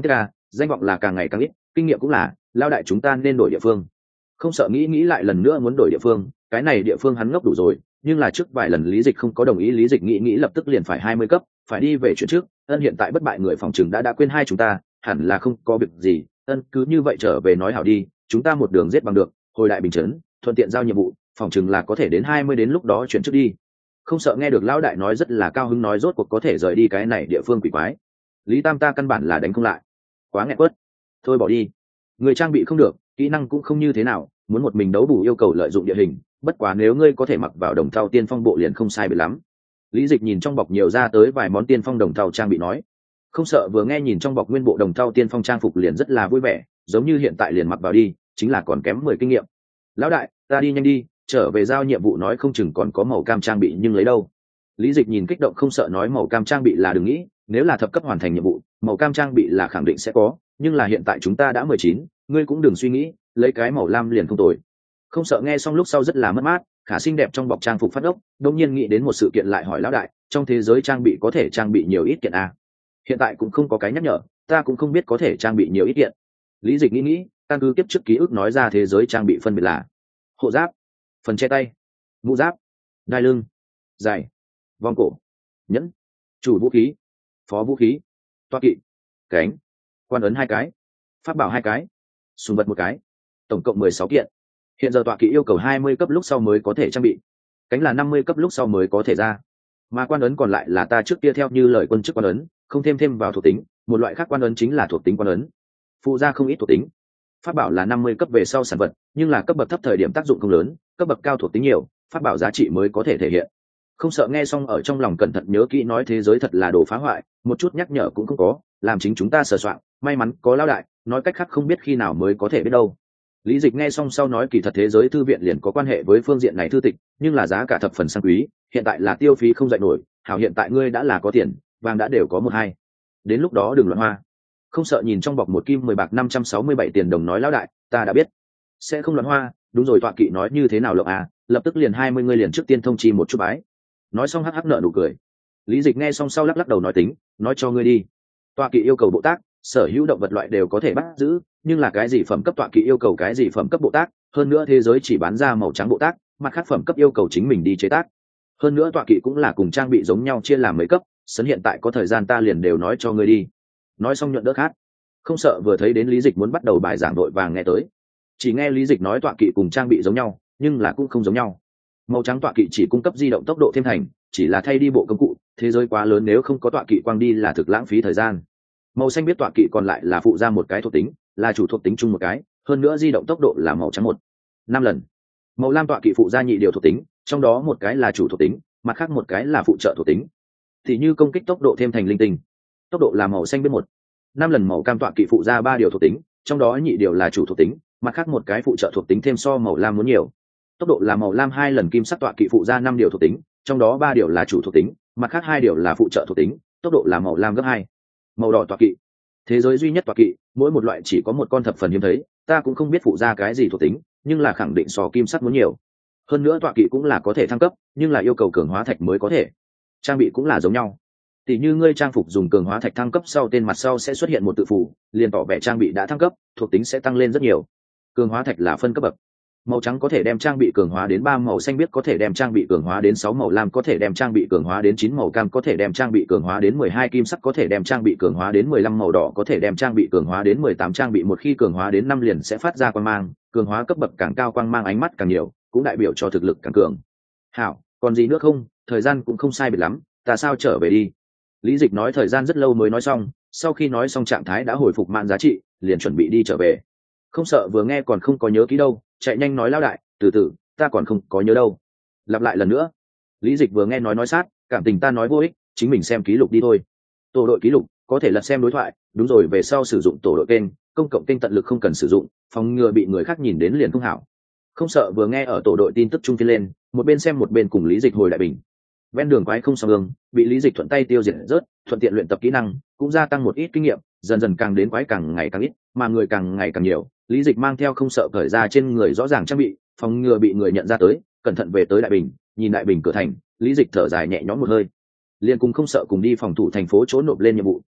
danh vọng là càng ngày càng ít, kinh nghiệm cũng là, lao đại chúng ta nên đổi địa phương. Không sợ nghĩ nghĩ lại lần nữa muốn đổi địa phương, cái này địa phương hắn ngốc đủ rồi, nhưng là trước vài lần Lý Dịch không có đồng ý, Lý Dịch nghĩ nghĩ lập tức liền phải hai mươi cấp, phải đi về chuyện trước. Ân hiện tại bất bại người phòng trừng đã đã quên hai chúng ta, hẳn là không có việc gì. Ân cứ như vậy trở về nói hảo đi, chúng ta một đường giết bằng được, hồi đại bình trấn, thuận tiện giao nhiệm vụ, phòng trừng là có thể đến hai mươi, đến lúc đó chuyển trước đi. Không sợ nghe được lão đại nói rất là cao hứng, nói rốt cuộc có thể rời đi cái này địa phương quỷ quái. Lý Tam ta căn bản là đánh không lại, quá nghẹn quất, thôi bỏ đi. Người trang bị không được, kỹ năng cũng không như thế nào, muốn một mình đấu bù yêu cầu lợi dụng địa hình, bất quá nếu ngươi có thể mặc vào đồng thau tiên phong bộ liền không sai biệt lắm. Lý Dịch nhìn trong bọc nhiều ra tới vài món tiên phong đồng thau trang bị nói. Không sợ vừa nghe nhìn trong bọc nguyên bộ đồng thau tiên phong trang phục liền rất là vui vẻ, giống như hiện tại liền mặc vào đi, chính là còn kém mười kinh nghiệm. Lão đại, ta đi nhanh đi, trở về giao nhiệm vụ nói không chừng còn có màu cam trang bị nhưng lấy đâu. Lý Dịch nhìn kích động không sợ nói màu cam trang bị là đừng nghĩ, nếu là thập cấp hoàn thành nhiệm vụ, màu cam trang bị là khẳng định sẽ có, nhưng là hiện tại chúng ta đã mười chín, ngươi cũng đừng suy nghĩ, lấy cái màu lam liền không tồi. Không sợ nghe xong lúc sau rất là mất mát, khả xinh đẹp trong bọc trang phục phát ốc, đột nhiên nghĩ đến một sự kiện lại hỏi lão đại, trong thế giới trang bị có thể trang bị nhiều ít kiện a? Hiện tại cũng không có cái nhắc nhở, ta cũng không biết có thể trang bị nhiều ít kiện. Lý Dịch nghĩ nghĩ, căn cứ kiếp trước ký ức nói ra thế giới trang bị phân biệt là hộ giáp, phần che tay, mũ giáp, đai lưng, giày, vòng cổ, nhẫn, chủ vũ khí, phó vũ khí, toa kỵ, cánh, quan ấn hai cái, pháp bảo hai cái, súng vật một cái, tổng cộng mười sáu kiện. Hiện giờ tọa kỵ yêu cầu hai mươi cấp lúc sau mới có thể trang bị, cánh là năm mươi cấp lúc sau mới có thể ra, mà quan ấn còn lại là ta trước kia theo như lời quân chức quan ấn, không thêm thêm vào thuộc tính, một loại khác quan ấn chính là thuộc tính quan ấn, phụ ra không ít thuộc tính. Pháp bảo là năm mươi cấp về sau sản vật, nhưng là cấp bậc thấp thời điểm tác dụng không lớn, cấp bậc cao thuộc tính nhiều, pháp bảo giá trị mới có thể thể hiện. Không sợ nghe xong ở trong lòng cẩn thận nhớ kỹ, nói thế giới thật là đồ phá hoại, một chút nhắc nhở cũng không có, làm chính chúng ta sờ soạn, may mắn có lão đại, nói cách khác không biết khi nào mới có thể biết đâu. Lý Dịch nghe xong sau nói kỳ thật thế giới thư viện liền có quan hệ với phương diện này thư tịch, nhưng là giá cả thập phần sang quý, hiện tại là tiêu phí không dậy nổi, hảo hiện tại ngươi đã là có tiền, vàng đã đều có một hai, đến lúc đó đừng loạn hoa. Không sợ nhìn trong bọc một kim mười bạc năm trăm sáu mươi bảy tiền đồng nói lão đại, ta đã biết, sẽ không loạn hoa, đúng rồi tọa kỵ nói như thế nào lộng à, lập tức liền hai mươi ngươi liền trước tiên thông chi một chút bái. Nói xong hắc hắc nợ nụ cười. Lý Dịch nghe xong sau lắc lắc đầu nói tính, nói cho ngươi đi. Tọa kỵ yêu cầu bộ tác, sở hữu động vật loại đều có thể bắt giữ, nhưng là cái gì phẩm cấp tọa kỵ yêu cầu cái gì phẩm cấp bộ tác, hơn nữa thế giới chỉ bán ra màu trắng bộ tác, mặt khác phẩm cấp yêu cầu chính mình đi chế tác. Hơn nữa tọa kỵ cũng là cùng trang bị giống nhau chia làm mấy cấp, sấn hiện tại có thời gian ta liền đều nói cho ngươi đi. Nói xong nhuận đỡ khác. Không sợ vừa thấy đến Lý Dịch muốn bắt đầu bài giảng đội vàng nghe tới. Chỉ nghe Lý Dịch nói tọa kỵ cùng trang bị giống nhau, nhưng là cũng không giống nhau. Màu trắng tọa kỵ chỉ cung cấp di động tốc độ thêm thành, chỉ là thay đi bộ công cụ, thế giới quá lớn nếu không có tọa kỵ quang đi là thực lãng phí thời gian. Màu xanh biết tọa kỵ còn lại là phụ ra một cái thuộc tính, là chủ thuộc tính chung một cái, hơn nữa di động tốc độ là màu trắng một năm lần. Màu lam tọa kỵ phụ ra nhị điều thuộc tính, trong đó một cái là chủ thuộc tính, mặt khác một cái là phụ trợ thuộc tính. Thì như công kích tốc độ thêm thành linh tinh, tốc độ là màu xanh biết một năm lần. Màu cam tọa kỵ phụ ra ba điều thuộc tính, trong đó nhị điều là chủ thuộc tính, mặt khác một cái phụ trợ thuộc tính thêm so màu lam muốn nhiều. Tốc độ là màu lam hai lần. Kim sắc tọa kỵ phụ ra năm điều thuộc tính, trong đó ba điều là chủ thuộc tính, mặt khác hai điều là phụ trợ thuộc tính, tốc độ là màu lam gấp hai. Màu đỏ tọa kỵ, thế giới duy nhất tọa kỵ, mỗi một loại chỉ có một con thập phần hiếm thấy, ta cũng không biết phụ ra cái gì thuộc tính, nhưng là khẳng định so kim sắc muốn nhiều. Hơn nữa tọa kỵ cũng là có thể thăng cấp, nhưng là yêu cầu cường hóa thạch mới có thể. Trang bị cũng là giống nhau, tỷ như ngươi trang phục dùng cường hóa thạch thăng cấp sau, tên mặt sau sẽ xuất hiện một tự phụ, liền tỏ vẻ trang bị đã thăng cấp, thuộc tính sẽ tăng lên rất nhiều. Cường hóa thạch là phân cấp bậc, màu trắng có thể đem trang bị cường hóa đến ba, màu xanh biết có thể đem trang bị cường hóa đến sáu, màu lam có thể đem trang bị cường hóa đến chín, màu cam có thể đem trang bị cường hóa đến mười hai, kim sắc có thể đem trang bị cường hóa đến mười lăm, màu đỏ có thể đem trang bị cường hóa đến mười tám. Trang bị một khi cường hóa đến năm liền sẽ phát ra quang mang, cường hóa cấp bậc càng cao quang mang ánh mắt càng nhiều, cũng đại biểu cho thực lực càng cường. Hảo, còn gì nữa không, thời gian cũng không sai biệt lắm, ta sao trở về đi. Lý Dịch nói thời gian rất lâu mới nói xong, sau khi nói xong trạng thái đã hồi phục mạn giá trị, liền chuẩn bị đi trở về. Không sợ vừa nghe còn không có nhớ kỹ đâu, chạy nhanh nói lão đại, từ từ, ta còn không có nhớ đâu. Lặp lại lần nữa. Lý Dịch vừa nghe nói nói sát, cảm tình ta nói vô ích, chính mình xem ký lục đi thôi. Tổ đội ký lục, có thể lật xem đối thoại, đúng rồi về sau sử dụng tổ đội kênh, công cộng kênh tận lực không cần sử dụng, phòng ngừa bị người khác nhìn đến liền không hảo. Không sợ vừa nghe ở tổ đội tin tức trung phiên lên, một bên xem một bên cùng Lý Dịch hồi đại bình. Ven đường quái không sao ương, bị Lý Dịch thuận tay tiêu diệt rớt, thuận tiện luyện tập kỹ năng, cũng gia tăng một ít kinh nghiệm, dần dần càng đến quái càng ngày càng ít, mà người càng ngày càng nhiều. Lý Dịch mang theo không sợ cởi ra trên người rõ ràng trang bị, phòng ngừa bị người nhận ra tới, cẩn thận về tới đại bình, nhìn đại bình cửa thành, Lý Dịch thở dài nhẹ nhõm một hơi, liền cùng không sợ cùng đi phòng thủ thành phố chỗ nộp lên nhiệm vụ.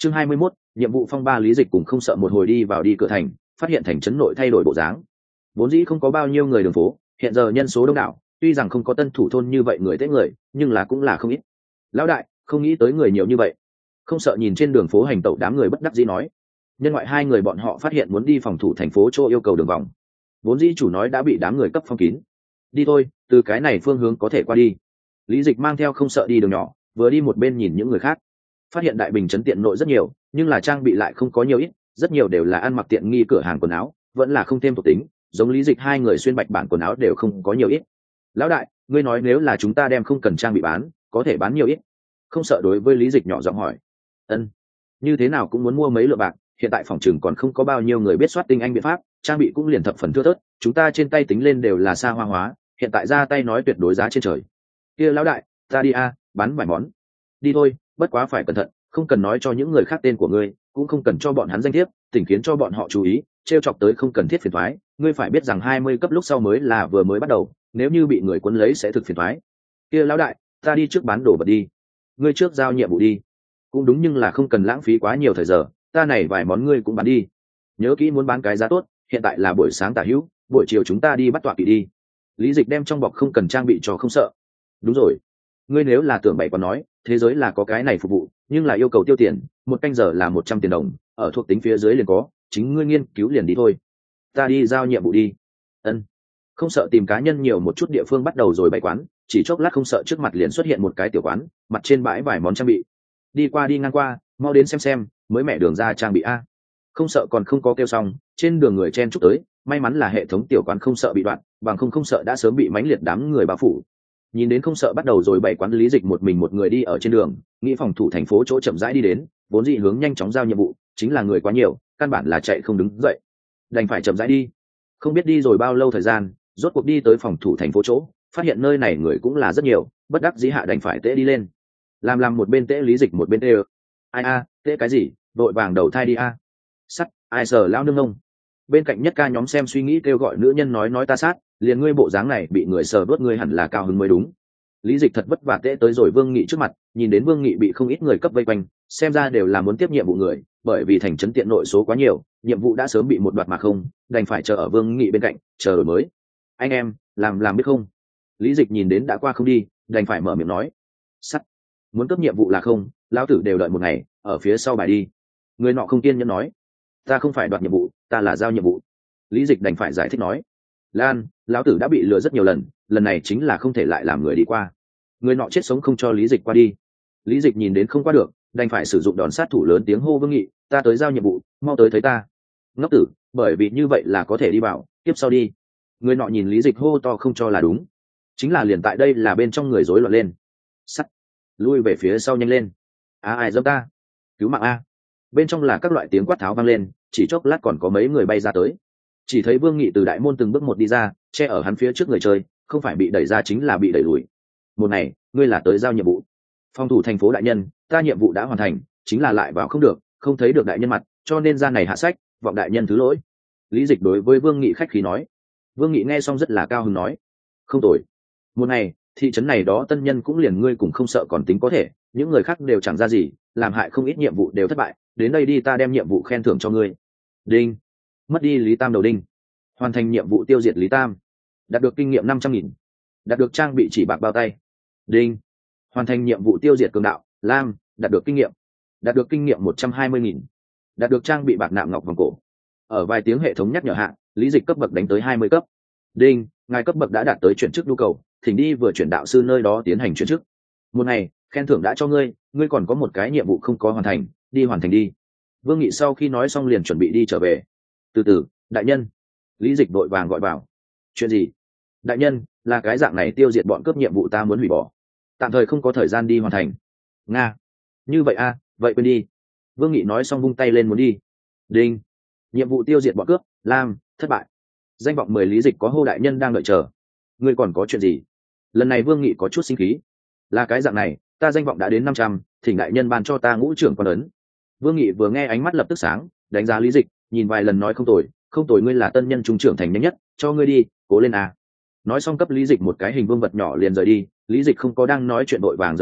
chương hai mươi mốt, nhiệm vụ phong ba. Lý Dịch cùng không sợ một hồi đi vào đi cửa thành, phát hiện thành trấn nội thay đổi bộ dáng. Vốn dĩ không có bao nhiêu người đường phố, hiện giờ nhân số đông đảo, tuy rằng không có tân thủ thôn như vậy người tế người, nhưng là cũng là không ít. Lão đại, không nghĩ tới người nhiều như vậy. Không sợ nhìn trên đường phố hành tẩu đám người bất đắc dĩ nói. Nhân ngoại hai người bọn họ phát hiện muốn đi phòng thủ thành phố chỗ yêu cầu đường vòng. Vốn dĩ chủ nói đã bị đám người cấp phong kín. Đi thôi, từ cái này phương hướng có thể qua đi. Lý Dịch mang theo không sợ đi đường nhỏ, vừa đi một bên nhìn những người khác. Phát hiện đại bình trấn tiện nội rất nhiều, nhưng là trang bị lại không có nhiều ít, rất nhiều đều là ăn mặc tiện nghi cửa hàng quần áo, vẫn là không thêm thuộc tính, giống Lý Dịch hai người xuyên bạch bản quần áo đều không có nhiều ít. Lão đại, ngươi nói nếu là chúng ta đem không cần trang bị bán, có thể bán nhiều ít? Không sợ đối với Lý Dịch nhỏ giọng hỏi. Ân, như thế nào cũng muốn mua mấy lượng bạc, hiện tại phòng trường còn không có bao nhiêu người biết soát tinh anh biện pháp, trang bị cũng liền thập phần thưa thớt, chúng ta trên tay tính lên đều là xa hoa hóa, hiện tại ra tay nói tuyệt đối giá trên trời. Kia lão đại, ta đi a, bán vài món. Đi thôi, bất quá phải cẩn thận, không cần nói cho những người khác tên của ngươi, cũng không cần cho bọn hắn danh thiếp, tỉnh khiến cho bọn họ chú ý, trêu chọc tới không cần thiết phiền toái, ngươi phải biết rằng hai mươi cấp lúc sau mới là vừa mới bắt đầu, nếu như bị người cuốn lấy sẽ thực phiền toái. Kia lão đại, ta đi trước bán đồ vật đi. Ngươi trước giao nhiệm vụ đi. Cũng đúng, nhưng là không cần lãng phí quá nhiều thời giờ, ta này vài món ngươi cũng bán đi. Nhớ kỹ muốn bán cái giá tốt, hiện tại là buổi sáng tả hữu, buổi chiều chúng ta đi bắt tọa kỵ đi. Lý Dịch đem trong bọc không cần trang bị cho không sợ. Đúng rồi, ngươi nếu là tưởng bậy còn nói, thế giới là có cái này phục vụ, nhưng là yêu cầu tiêu tiền, một canh giờ là một trăm tiền đồng, ở thuộc tính phía dưới liền có, chính ngươi nghiên cứu liền đi thôi. Ta đi giao nhiệm vụ đi. Ân. Không sợ tìm cá nhân nhiều một chút địa phương bắt đầu rồi bày quán, chỉ chốc lát không sợ trước mặt liền xuất hiện một cái tiểu quán, mặt trên bãi vài món trang bị. Đi qua đi ngang qua, mau đến xem xem, mới mẹ đường ra trang bị a. Không sợ còn không có kêu xong, trên đường người chen chúc tới, may mắn là hệ thống tiểu quán không sợ bị đoạn, bằng không không sợ đã sớm bị mãnh liệt đám người bao phủ. Nhìn đến không sợ bắt đầu rồi bày quán, Lý Dịch một mình một người đi ở trên đường, nghĩ phòng thủ thành phố chỗ chậm rãi đi đến, vốn dị hướng nhanh chóng giao nhiệm vụ, chính là người quá nhiều, căn bản là chạy không đứng dậy, đành phải chậm rãi đi. Không biết đi rồi bao lâu thời gian, rốt cuộc đi tới phòng thủ thành phố chỗ, phát hiện nơi này người cũng là rất nhiều, bất đắc dĩ hạ đành phải tễ đi lên. Làm làm một bên tễ Lý Dịch một bên tễ. Ai a, tễ cái gì, vội vàng đầu thai đi a. Sắt, ai sờ lão nương ông. Bên cạnh nhất ca nhóm xem suy nghĩ kêu gọi nữ nhân nói nói ta sát, liền ngươi bộ dáng này bị người sờ đốt ngươi hẳn là cao hứng mới đúng. Lý Dịch thật vất vả tễ tới rồi Vương Nghị trước mặt, nhìn đến Vương Nghị bị không ít người cấp vây quanh, xem ra đều là muốn tiếp nhiệm vụ người, bởi vì thành trấn tiện nội số quá nhiều, nhiệm vụ đã sớm bị một đoạt mà không, đành phải chờ ở Vương Nghị bên cạnh, chờ đổi mới. Anh em, làm làm biết không? Lý Dịch nhìn đến đã qua không đi, đành phải mở miệng nói. Sắt, muốn cấp nhiệm vụ là không, lão tử đều đợi một ngày, ở phía sau bài đi. Người nọ không kiên nhẫn nói. Ta không phải đoạt nhiệm vụ, ta là giao nhiệm vụ. Lý Dịch đành phải giải thích nói. Lan, lão tử đã bị lừa rất nhiều lần, lần này chính là không thể lại làm người đi qua. Người nọ chết sống không cho Lý Dịch qua đi. Lý Dịch nhìn đến không qua được, đành phải sử dụng đòn sát thủ lớn tiếng hô Vương Nghị, ta tới giao nhiệm vụ, mau tới thấy ta. Ngốc tử, bởi vì như vậy là có thể đi vào, tiếp sau đi. Người nọ nhìn Lý Dịch hô to không cho là đúng, chính là liền tại đây là bên trong người rối loạn lên. Sắt, lui về phía sau nhanh lên. À ai dâm ta, cứu mạng a. Bên trong là các loại tiếng quát tháo vang lên, chỉ chốc lát còn có mấy người bay ra tới. Chỉ thấy Vương Nghị từ đại môn từng bước một đi ra, che ở hắn phía trước người chơi, không phải bị đẩy ra chính là bị đẩy lùi. Một ngày, ngươi là tới giao nhiệm vụ. Phòng thủ thành phố đại nhân, ta nhiệm vụ đã hoàn thành, chính là lại vào không được, không thấy được đại nhân mặt, cho nên ra này hạ sách, vọng đại nhân thứ lỗi. Lý Dịch đối với Vương Nghị khách khí nói. Vương Nghị nghe xong rất là cao hứng nói, không tồi. Một ngày, thị trấn này đó tân nhân cũng liền ngươi cùng không sợ còn tính có thể, những người khác đều chẳng ra gì, làm hại không ít nhiệm vụ đều thất bại, đến đây đi ta đem nhiệm vụ khen thưởng cho ngươi. Đinh, mất đi Lý Tam đầu đinh. Hoàn thành nhiệm vụ tiêu diệt Lý Tam, đạt được kinh nghiệm năm trăm nghìn, đạt được trang bị chỉ bạc bao tay. Đinh, hoàn thành nhiệm vụ tiêu diệt cường đạo Lam, đạt được kinh nghiệm, đạt được kinh nghiệm một trăm hai mươi nghìn, đạt được trang bị bạc nạm ngọc vòng cổ. Ở vài tiếng hệ thống nhắc nhở hạ, Lý Dịch cấp bậc đánh tới hai mươi cấp. Đinh, ngài cấp bậc đã đạt tới chuyển chức nhu cầu, thỉnh đi vừa chuyển đạo sư nơi đó tiến hành chuyển chức. Một ngày, khen thưởng đã cho ngươi, ngươi còn có một cái nhiệm vụ không có hoàn thành, đi hoàn thành đi. Vương Nghị sau khi nói xong liền chuẩn bị đi trở về. Từ từ, đại nhân. Lý Dịch vội vàng gọi vào. Chuyện gì? Đại nhân, là cái dạng này tiêu diệt bọn cướp nhiệm vụ ta muốn hủy bỏ, tạm thời không có thời gian đi hoàn thành. Nga, như vậy a, à, vậy quên đi. Vương Nghị nói xong vung tay lên muốn đi. Đinh, nhiệm vụ tiêu diệt bọn cướp Lam, thất bại. Danh vọng mười. Lý Dịch có hô đại nhân đang đợi chờ. Ngươi còn có chuyện gì? Lần này Vương Nghị có chút sinh khí. Là cái dạng này, ta danh vọng đã đến năm trăm, thỉnh đại nhân ban cho ta ngũ trưởng quan ấn. Vương Nghị vừa nghe ánh mắt lập tức sáng, đánh giá Lý Dịch, nhìn vài lần nói không tồi, không tồi, ngươi là tân nhân trung trưởng thành nhanh nhất, cho ngươi đi, cố lên à. Nói xong cấp Lý Dịch một cái hình vương vật nhỏ liền rời đi. Lý Dịch không có đang nói chuyện vội vàng rời đi,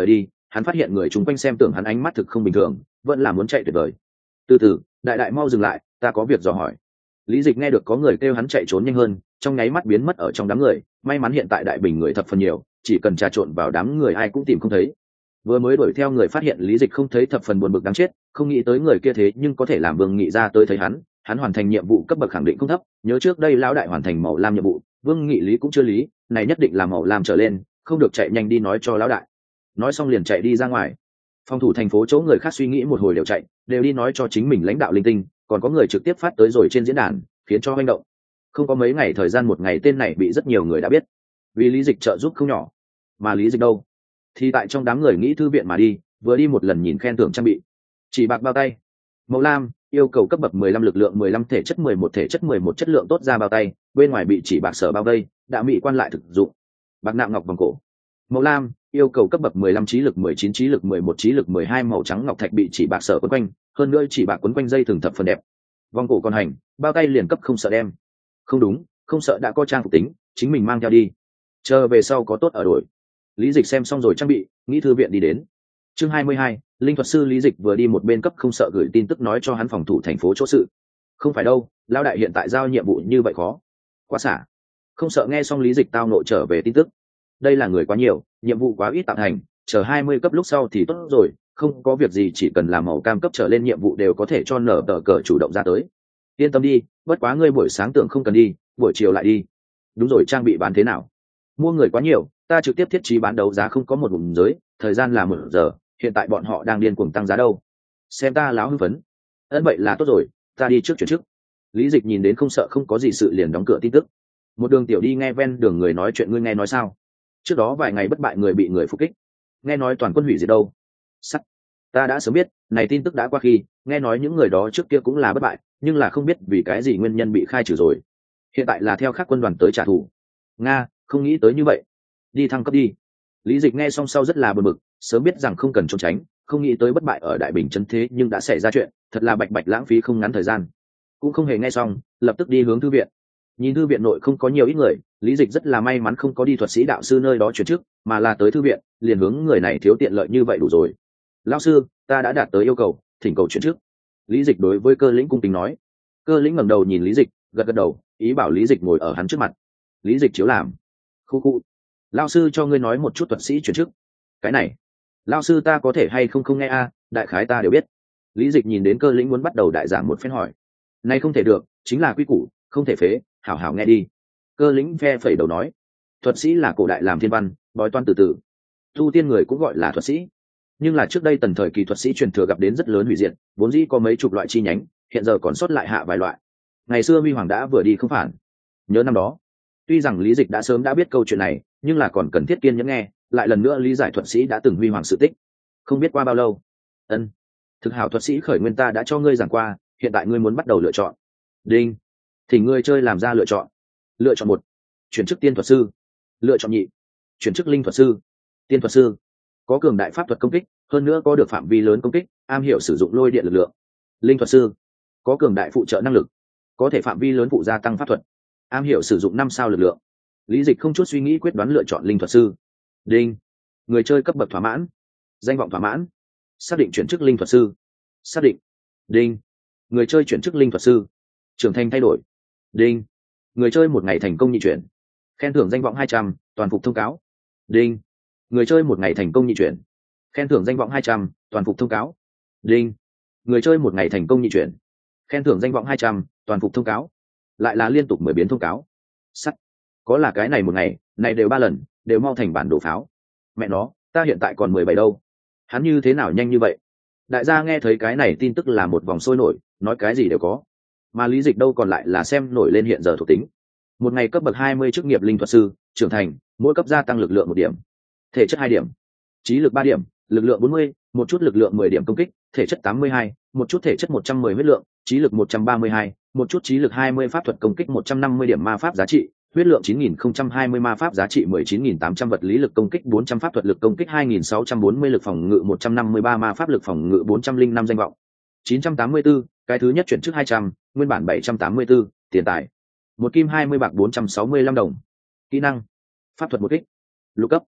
hắn phát hiện người chung quanh xem tưởng hắn ánh mắt thực không bình thường, vẫn là muốn chạy tuyệt vời. Từ từ, đại đại mau dừng lại, ta có việc dò hỏi. Lý Dịch nghe được có người kêu hắn chạy trốn nhanh hơn, trong nháy mắt biến mất ở trong đám người. May mắn hiện tại đại bình người thập phần nhiều, chỉ cần trà trộn vào đám người ai cũng tìm không thấy. Vừa mới đuổi theo người phát hiện Lý Dịch không thấy thập phần buồn bực đáng chết, không nghĩ tới người kia thế nhưng có thể làm Vương Nghị ra tới thấy hắn. Hắn hoàn thành nhiệm vụ cấp bậc khẳng định không thấp, nhớ trước đây lão đại hoàn thành màu lam nhiệm vụ, Vương Nghị lý cũng chưa lý, này nhất định là màu lam trở lên, không được chạy nhanh đi nói cho lão đại. Nói xong liền chạy đi ra ngoài. Phòng thủ thành phố chỗ người khác suy nghĩ một hồi đều chạy, đều đi nói cho chính mình lãnh đạo linh tinh, còn có người trực tiếp phát tới rồi trên diễn đàn, khiến cho hoành động. Không có mấy ngày thời gian, một ngày tên này bị rất nhiều người đã biết. Vì Lý Dịch trợ giúp không nhỏ, mà Lý Dịch đâu thì tại trong đám người nghĩ thư viện mà đi, vừa đi một lần nhìn khen thưởng trang bị, chỉ bạc bao tay màu lam, yêu cầu cấp bậc mười lăm lực lượng mười lăm thể chất mười một thể chất mười một chất lượng tốt ra bao tay, bên ngoài bị chỉ bạc sở bao vây, đã mỹ quan lại thực dụng. Bạc nạm ngọc vòng cổ màu lam, yêu cầu cấp bậc mười lăm trí lực mười chín trí lực mười một trí lực mười hai màu trắng ngọc thạch bị chỉ bạc sở quấn quanh, hơn nữa chỉ bạc quấn quanh dây thường thập phần đẹp. Vòng cổ còn hành, bao tay liền cấp không sợ đem. Không đúng, không sợ đã có trang phục tính, chính mình mang theo đi, chờ về sau có tốt ở đổi. Lý Dịch xem xong rồi trang bị, nghĩ thư viện đi đến. Chương hai mươi hai, linh thuật sư Lý Dịch vừa đi một bên cấp không sợ gửi tin tức nói cho hắn phòng thủ thành phố chỗ sự. Không phải đâu, lão đại hiện tại giao nhiệm vụ như vậy khó, quá xả. Không sợ nghe xong Lý Dịch tao nội trở về tin tức. Đây là người quá nhiều, nhiệm vụ quá ít tạo thành, chờ hai mươi cấp lúc sau thì tốt rồi, không có việc gì, chỉ cần làm màu cam cấp trở lên nhiệm vụ đều có thể cho nở tờ cờ chủ động ra tới. Yên tâm đi, bất quá ngươi buổi sáng tưởng không cần đi, buổi chiều lại đi. Đúng rồi, trang bị bán thế nào? Mua người quá nhiều, ta trực tiếp thiết trí bán đấu giá không có một vùng giới, thời gian là một giờ, hiện tại bọn họ đang điên cuồng tăng giá đâu. Xem ta láo hưng phấn. Ấn vậy là tốt rồi, ta đi trước chuyển trước. Lý Dịch nhìn đến không sợ không có gì sự liền đóng cửa tin tức. Một đường tiểu đi nghe ven đường người nói chuyện, ngươi nghe nói sao? Trước đó vài ngày bất bại người bị người phục kích, nghe nói toàn quân hủy diệt đâu. Sắt, ta đã sớm biết, này tin tức đã qua khi, nghe nói những người đó trước kia cũng là bất bại, nhưng là không biết vì cái gì nguyên nhân bị khai trừ rồi. Hiện tại là theo khác quân đoàn tới trả thù. Nga, không nghĩ tới như vậy. Đi thăng cấp đi. Lý Dịch nghe xong sau rất là bực bực, sớm biết rằng không cần trốn tránh, không nghĩ tới bất bại ở Đại Bình trấn thế nhưng đã xảy ra chuyện, thật là bạch bạch lãng phí không ngắn thời gian. Cũng không hề nghe xong, lập tức đi hướng thư viện. Nhìn thư viện nội không có nhiều ít người, Lý Dịch rất là may mắn không có đi thuật sĩ đạo sư nơi đó chuyển chức, mà là tới thư viện, liền hướng người này thiếu tiện lợi như vậy đủ rồi. Lão sư, ta đã đạt tới yêu cầu, thỉnh cầu chuyển chức. Lý Dịch đối với Cơ Lĩnh cung kính nói. Cơ Lĩnh ngẩng đầu nhìn Lý Dịch, gật gật đầu, ý bảo Lý Dịch ngồi ở hắn trước mặt. Lý Dịch chiếu làm. Khu khu. Lão sư cho ngươi nói một chút thuật sĩ chuyển chức. Cái này, lão sư ta có thể hay không không nghe a, đại khái ta đều biết. Lý Dịch nhìn đến Cơ Lĩnh muốn bắt đầu đại giảng một phen hỏi. Này không thể được, chính là quy củ, không thể phế, hảo hảo nghe đi. Cơ Lĩnh phe phẩy đầu nói. Thuật sĩ là cổ đại làm thiên văn, bói toán từ từ. Tu tiên người cũng gọi là thuật sĩ. Nhưng là trước đây tần thời kỳ thuật sĩ truyền thừa gặp đến rất lớn hủy diệt, vốn dĩ có mấy chục loại chi nhánh, hiện giờ còn sót lại hạ vài loại. Ngày xưa Huy Hoàng đã vừa đi không phản. Nhớ năm đó, tuy rằng Lý Dịch đã sớm đã biết câu chuyện này, nhưng là còn cần thiết kiên nhẫn nghe, lại lần nữa lý giải thuật sĩ đã từng huy hoàng sự tích. Không biết qua bao lâu. Ân, thực hảo thuật sĩ khởi nguyên ta đã cho ngươi giảng qua, hiện tại ngươi muốn bắt đầu lựa chọn. Đinh, thì ngươi chơi làm ra lựa chọn. Lựa chọn một, chuyển chức tiên thuật sư. Lựa chọn nhị, chuyển chức linh thuật sư. Tiên thuật sư có cường đại pháp thuật công kích, hơn nữa có được phạm vi lớn công kích, am hiểu sử dụng lôi điện lực lượng. Linh thuật sư có cường đại phụ trợ năng lực, có thể phạm vi lớn phụ gia tăng pháp thuật, am hiểu sử dụng năm sao lực lượng. Lý Dịch không chút suy nghĩ quyết đoán lựa chọn linh thuật sư. Đinh, người chơi cấp bậc thỏa mãn, danh vọng thỏa mãn, xác định chuyển chức linh thuật sư. Xác định. Đinh, người chơi chuyển chức linh thuật sư, trưởng thành thay đổi. Đinh, người chơi một ngày thành công nhị chuyển, khen thưởng danh vọng hai trăm, toàn phục thông cáo. Đinh, người chơi một ngày thành công nhị chuyển, khen thưởng danh vọng hai trăm, toàn phục thông cáo. Đinh, người chơi một ngày thành công nhị chuyển, khen thưởng danh vọng hai trăm, toàn phục thông cáo. Lại là liên tục mười biến thông cáo. Sắt, có là cái này một ngày, này đều ba lần, đều mau thành bản đồ pháo. Mẹ nó, ta hiện tại còn mười bảy đâu. Hắn như thế nào nhanh như vậy? Đại gia nghe thấy cái này tin tức là một vòng sôi nổi, nói cái gì đều có. Mà Lý Dịch đâu còn lại là xem nổi lên hiện giờ thuộc tính. Một ngày cấp bậc hai mươi chức nghiệp linh thuật sư, trưởng thành, mỗi cấp gia tăng lực lượng một điểm, thể chất hai điểm, trí lực ba điểm, lực lượng bốn mươi, một chút lực lượng mười điểm công kích, thể chất tám mươi hai, một chút thể chất một trăm mười huyết lượng, trí lực một trăm ba mươi hai, một chút trí lực hai mươi pháp thuật công kích một trăm năm mươi điểm ma pháp giá trị, huyết lượng chín nghìn không trăm hai mươi ma pháp giá trị mười chín nghìn tám trăm vật lý lực công kích bốn trăm pháp thuật lực công kích hai nghìn sáu trăm bốn mươi lực phòng ngự một trăm năm mươi ba ma pháp lực phòng ngự bốn trăm linh năm danh vọng chín trăm tám mươi tư, cái thứ nhất chuyển chức hai trăm, nguyên bản bảy trăm tám mươi tư, tiền tài một kim hai mươi bạc bốn trăm sáu mươi lăm đồng. Kỹ năng pháp thuật một kích, lục cấp,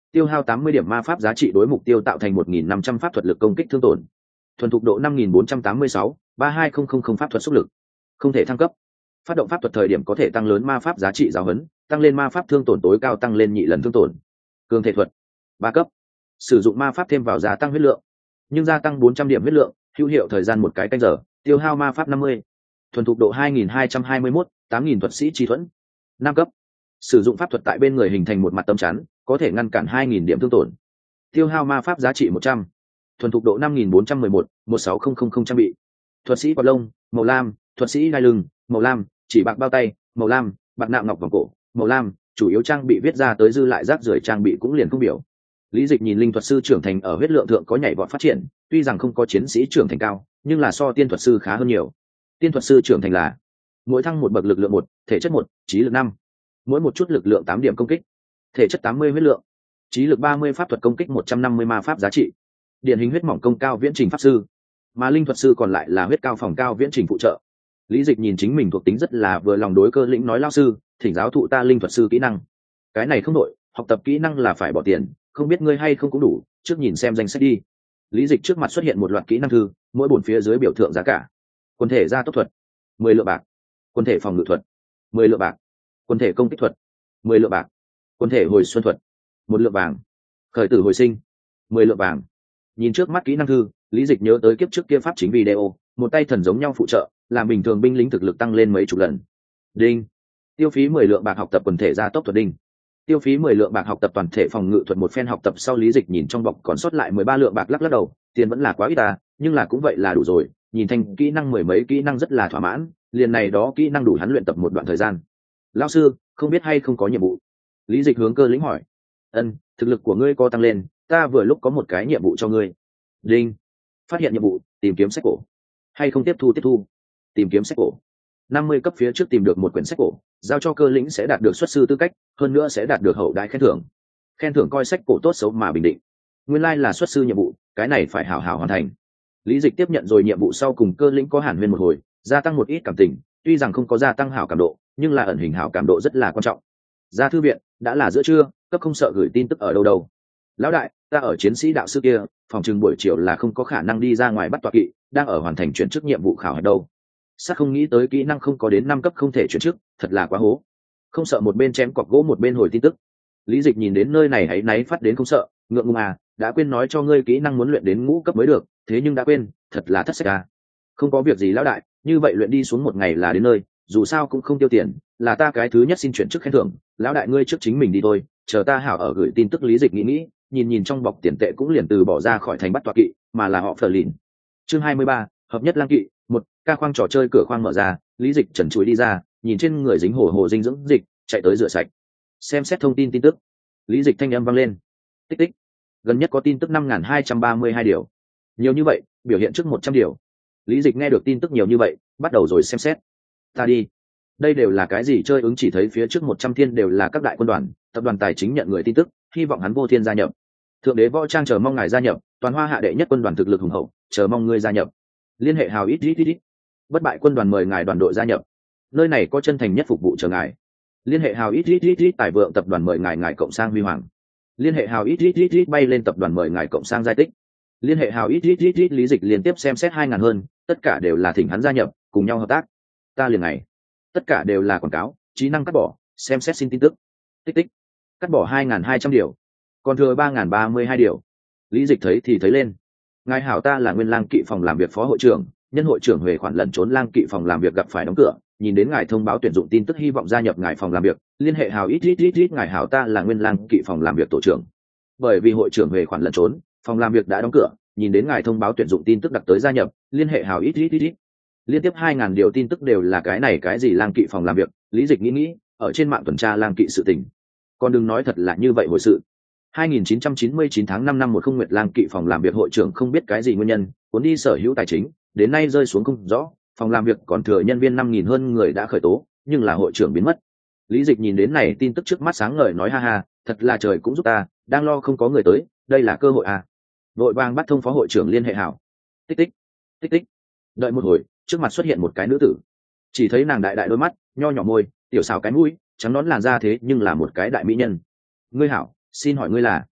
tiêu hao tám mươi điểm ma pháp giá trị đối mục tiêu tạo thành một nghìn năm trăm pháp thuật lực công kích thương tổn. Thuần thục độ năm nghìn bốn trăm tám mươi sáu, ba hai không không không pháp thuật xúc lực. Không thể thăng cấp. Phát động pháp thuật thời điểm có thể tăng lớn ma pháp giá trị giáo huấn, tăng lên ma pháp thương tổn tối cao tăng lên nhị lần thương tổn. Cường thể thuật ba cấp, sử dụng ma pháp thêm vào gia tăng huyết lượng, nhưng gia tăng bốn trăm điểm huyết lượng, hữu hiệu thời gian một cái canh giờ, tiêu hao ma pháp năm mươi. Thuần thục độ hai nghìn hai trăm hai mươi mốt, tám nghìn thuật sĩ chi thuẫn. năm cấp, sử dụng pháp thuật tại bên người hình thành một mặt tấm chắn, có thể ngăn cản hai nghìn điểm thương tổn, tiêu hao ma pháp giá trị một trăm. Thuần thục độ năm nghìn bốn trăm mười một, một sáu không không không trang bị. Thuật sĩ quạt lông màu lam, thuật sĩ đai lưng màu lam, chỉ bạc bao tay màu lam, bạc nạm ngọc vòng cổ màu lam, chủ yếu trang bị viết ra tới dư lại rác rưởi trang bị cũng liền không biểu. Lý Dịch nhìn linh thuật sư trưởng thành ở huyết lượng thượng có nhảy vọt phát triển, tuy rằng không có chiến sĩ trưởng thành cao, nhưng là so tiên thuật sư khá hơn nhiều. Tiên thuật sư trưởng thành là mỗi thăng một bậc lực lượng một, thể chất một, trí lực năm, mỗi một chút lực lượng tám điểm công kích, thể chất tám mươi huyết lượng, trí lực ba mươi pháp thuật công kích một trăm năm mươi ma pháp giá trị. Điển hình huyết mỏng công cao viễn trình pháp sư, mà linh thuật sư còn lại là huyết cao phòng cao viễn trình phụ trợ. Lý Dịch nhìn chính mình thuộc tính rất là vừa lòng, đối Cơ Lĩnh nói lao sư, thỉnh giáo thụ ta linh thuật sư kỹ năng. Cái này không đổi, học tập kỹ năng là phải bỏ tiền, không biết ngươi hay không cũng đủ, trước nhìn xem danh sách đi. Lý Dịch trước mặt xuất hiện một loạt kỹ năng thư, mỗi bổn phía dưới biểu thượng giá cả. Quần thể gia tốc thuật mười lượng bạc, quần thể phòng ngự thuật mười lượng bạc, quần thể công kích thuật mười lượng bạc, quần thể hồi xuân thuật một lượng vàng, khởi tử hồi sinh mười lượng vàng. Nhìn trước mắt kỹ năng thư, Lý Dịch nhớ tới kiếp trước kia pháp chính video, một tay thần giống nhau phụ trợ, làm bình thường binh lính thực lực tăng lên mấy chục lần. Đinh, tiêu phí mười lượng bạc học tập quần thể gia tốc thuật. Đinh, tiêu phí mười lượng bạc học tập toàn thể phòng ngự thuật. Một phen học tập sau, Lý Dịch nhìn trong bọc còn sót lại mười ba lượng bạc, lắc lắc đầu, tiền vẫn là quá ít à, nhưng là cũng vậy là đủ rồi, nhìn thành kỹ năng mười mấy kỹ năng rất là thỏa mãn, liền này đó kỹ năng đủ hắn luyện tập một đoạn thời gian. Lão sư, không biết hay không có nhiệm vụ? Lý Dịch hướng Cơ Lĩnh hỏi. Ân, thực lực của ngươi có tăng lên, ta vừa lúc có một cái nhiệm vụ cho ngươi. Đinh, phát hiện nhiệm vụ, tìm kiếm sách cổ. Hay không tiếp thu? Tiếp thu. Tìm kiếm sách cổ. năm mươi cấp phía trước tìm được một quyển sách cổ, giao cho Cơ Lĩnh sẽ đạt được xuất sư tư cách, hơn nữa sẽ đạt được hậu đãi khen thưởng. Khen thưởng coi sách cổ tốt xấu mà bình định. Nguyên lai like là xuất sư nhiệm vụ, cái này phải hảo hảo hoàn thành. Lý Dịch tiếp nhận rồi nhiệm vụ sau, cùng Cơ Lĩnh có hàn huyên một hồi, gia tăng một ít cảm tình, tuy rằng không có gia tăng hảo cảm độ, nhưng là ẩn hình hảo cảm độ rất là quan trọng. Ra thư viện, đã là giữa trưa, cấp không sợ gửi tin tức ở đâu đâu. Lão đại, ta ở chiến sĩ đạo sư kia, phòng trừng buổi chiều là không có khả năng đi ra ngoài bắt tọa kỵ, đang ở hoàn thành chuyển chức nhiệm vụ khảo hạch đâu. Sát không nghĩ tới kỹ năng không có đến năm cấp không thể chuyển chức, thật là quá hố. Không sợ một bên chém cọc gỗ một bên hồi tin tức. Lý Dịch nhìn đến nơi này hãy náy phát đến không sợ, ngượng ngùng à, đã quên nói cho ngươi kỹ năng muốn luyện đến ngũ cấp mới được, thế nhưng đã quên, thật là thất sách à. Không có việc gì lão đại, như vậy luyện đi xuống một ngày là đến nơi, dù sao cũng không tiêu tiền, là ta cái thứ nhất xin chuyển chức khen thưởng, lão đại ngươi trước chính mình đi thôi, chờ ta hảo ở gửi tin tức. Lý Dịch nghĩ nghĩ, nhìn nhìn trong bọc tiền tệ cũng liền từ bỏ ra khỏi thành bắt tọa kỵ, mà là họ Phở Lìn. Chương hai mươi ba, hợp nhất lang kỵ. Một, ca khoang trò chơi cửa khoang mở ra, Lý Dịch trần trụi đi ra, nhìn trên người dính hồ hồ dinh dưỡng dịch, chạy tới rửa sạch. Xem xét thông tin tin tức, Lý Dịch thanh âm vang lên. Tích tích, gần nhất có tin tức năm nghìn hai trăm ba mươi hai điều. Nhiều như vậy, biểu hiện trước một trăm điều. Lý Dịch nghe được tin tức nhiều như vậy, bắt đầu rồi xem xét. Ta đi, đây đều là cái gì chơi? Ứng chỉ thấy phía trước một trăm thiên đều là các đại quân đoàn, tập đoàn tài chính nhận người tin tức, hy vọng hắn Vô Thiên gia nhập. Thượng đế võ trang chờ mong ngài gia nhập, toàn hoa hạ đệ nhất quân đoàn thực lực hùng hậu, chờ mong ngươi gia nhập. Liên hệ hào ít ít ít ít. Bất bại quân đoàn mời ngài đoàn đội gia nhập. Nơi này có chân thành nhất phục vụ chờ ngài. Liên hệ hào ít ít ít ít. Tài vượng tập đoàn mời ngài ngài cộng sang huy hoàng. Liên hệ hào ít ít ít ít. Bay lên tập đoàn mời ngài cộng sang giai tích. Liên hệ hào ít ít ít ít. Lý Dịch liên tiếp xem xét hai ngàn hơn, tất cả đều là thỉnh hắn gia nhập, cùng nhau hợp tác. Ta liền ngày, tất cả đều là quảng cáo, trí năng cắt bỏ, xem xét xin tin tức. Tích tích, cắt bỏ hai ngàn hai trăm điều, còn thừa ba ngàn ba mươi hai điều. Lý Dịch thấy thì thấy lên. Ngài hảo, ta là Nguyên Lang kỵ phòng làm việc phó hội trưởng, nhân hội trưởng Huệ khoản lẩn trốn Lang kỵ phòng làm việc gặp phải đóng cửa, nhìn đến ngài thông báo tuyển dụng tin tức, hy vọng gia nhập ngài phòng làm việc, liên hệ hào ít ít ít ít. Ngài hảo, ta là Nguyên Lang kỵ phòng làm việc tổ trưởng. Bởi vì hội trưởng Huệ khoản lẩn trốn, phòng làm việc đã đóng cửa, nhìn đến ngài thông báo tuyển dụng tin tức đặt tới gia nhập, liên hệ hào ít ít ít ít. Liên tiếp hai ngàn điều tin tức đều là cái này cái gì Lang kỵ phòng làm việc. Lý Dịch nghĩ nghĩ, ở trên mạng tuần tra Lang kỵ sự tình, còn đừng nói thật là như vậy hồi sự. hai nghìn chín trăm chín mươi chín tháng năm năm một không, Nguyệt Lang kỵ phòng làm việc hội trưởng không biết cái gì nguyên nhân, cuốn đi sở hữu tài chính, đến nay rơi xuống không rõ, phòng làm việc còn thừa nhân viên năm nghìn hơn người đã khởi tố, nhưng là hội trưởng biến mất. Lý Dịch nhìn đến này tin tức trước mắt sáng ngời, nói ha ha, thật là trời cũng giúp ta, đang lo không có người tới, đây là cơ hội à. Vội vàng bắt thông phó hội trưởng liên hệ hảo. Tích tích, tích tích. Đợi một hồi, trước mặt xuất hiện một cái nữ tử. Chỉ thấy nàng đại đại đôi mắt, nho nhỏ môi, tiểu xào cái mũi, trắng nón làn da, thế nhưng là một cái đại mỹ nhân. Ngươi hảo, xin hỏi ngươi là?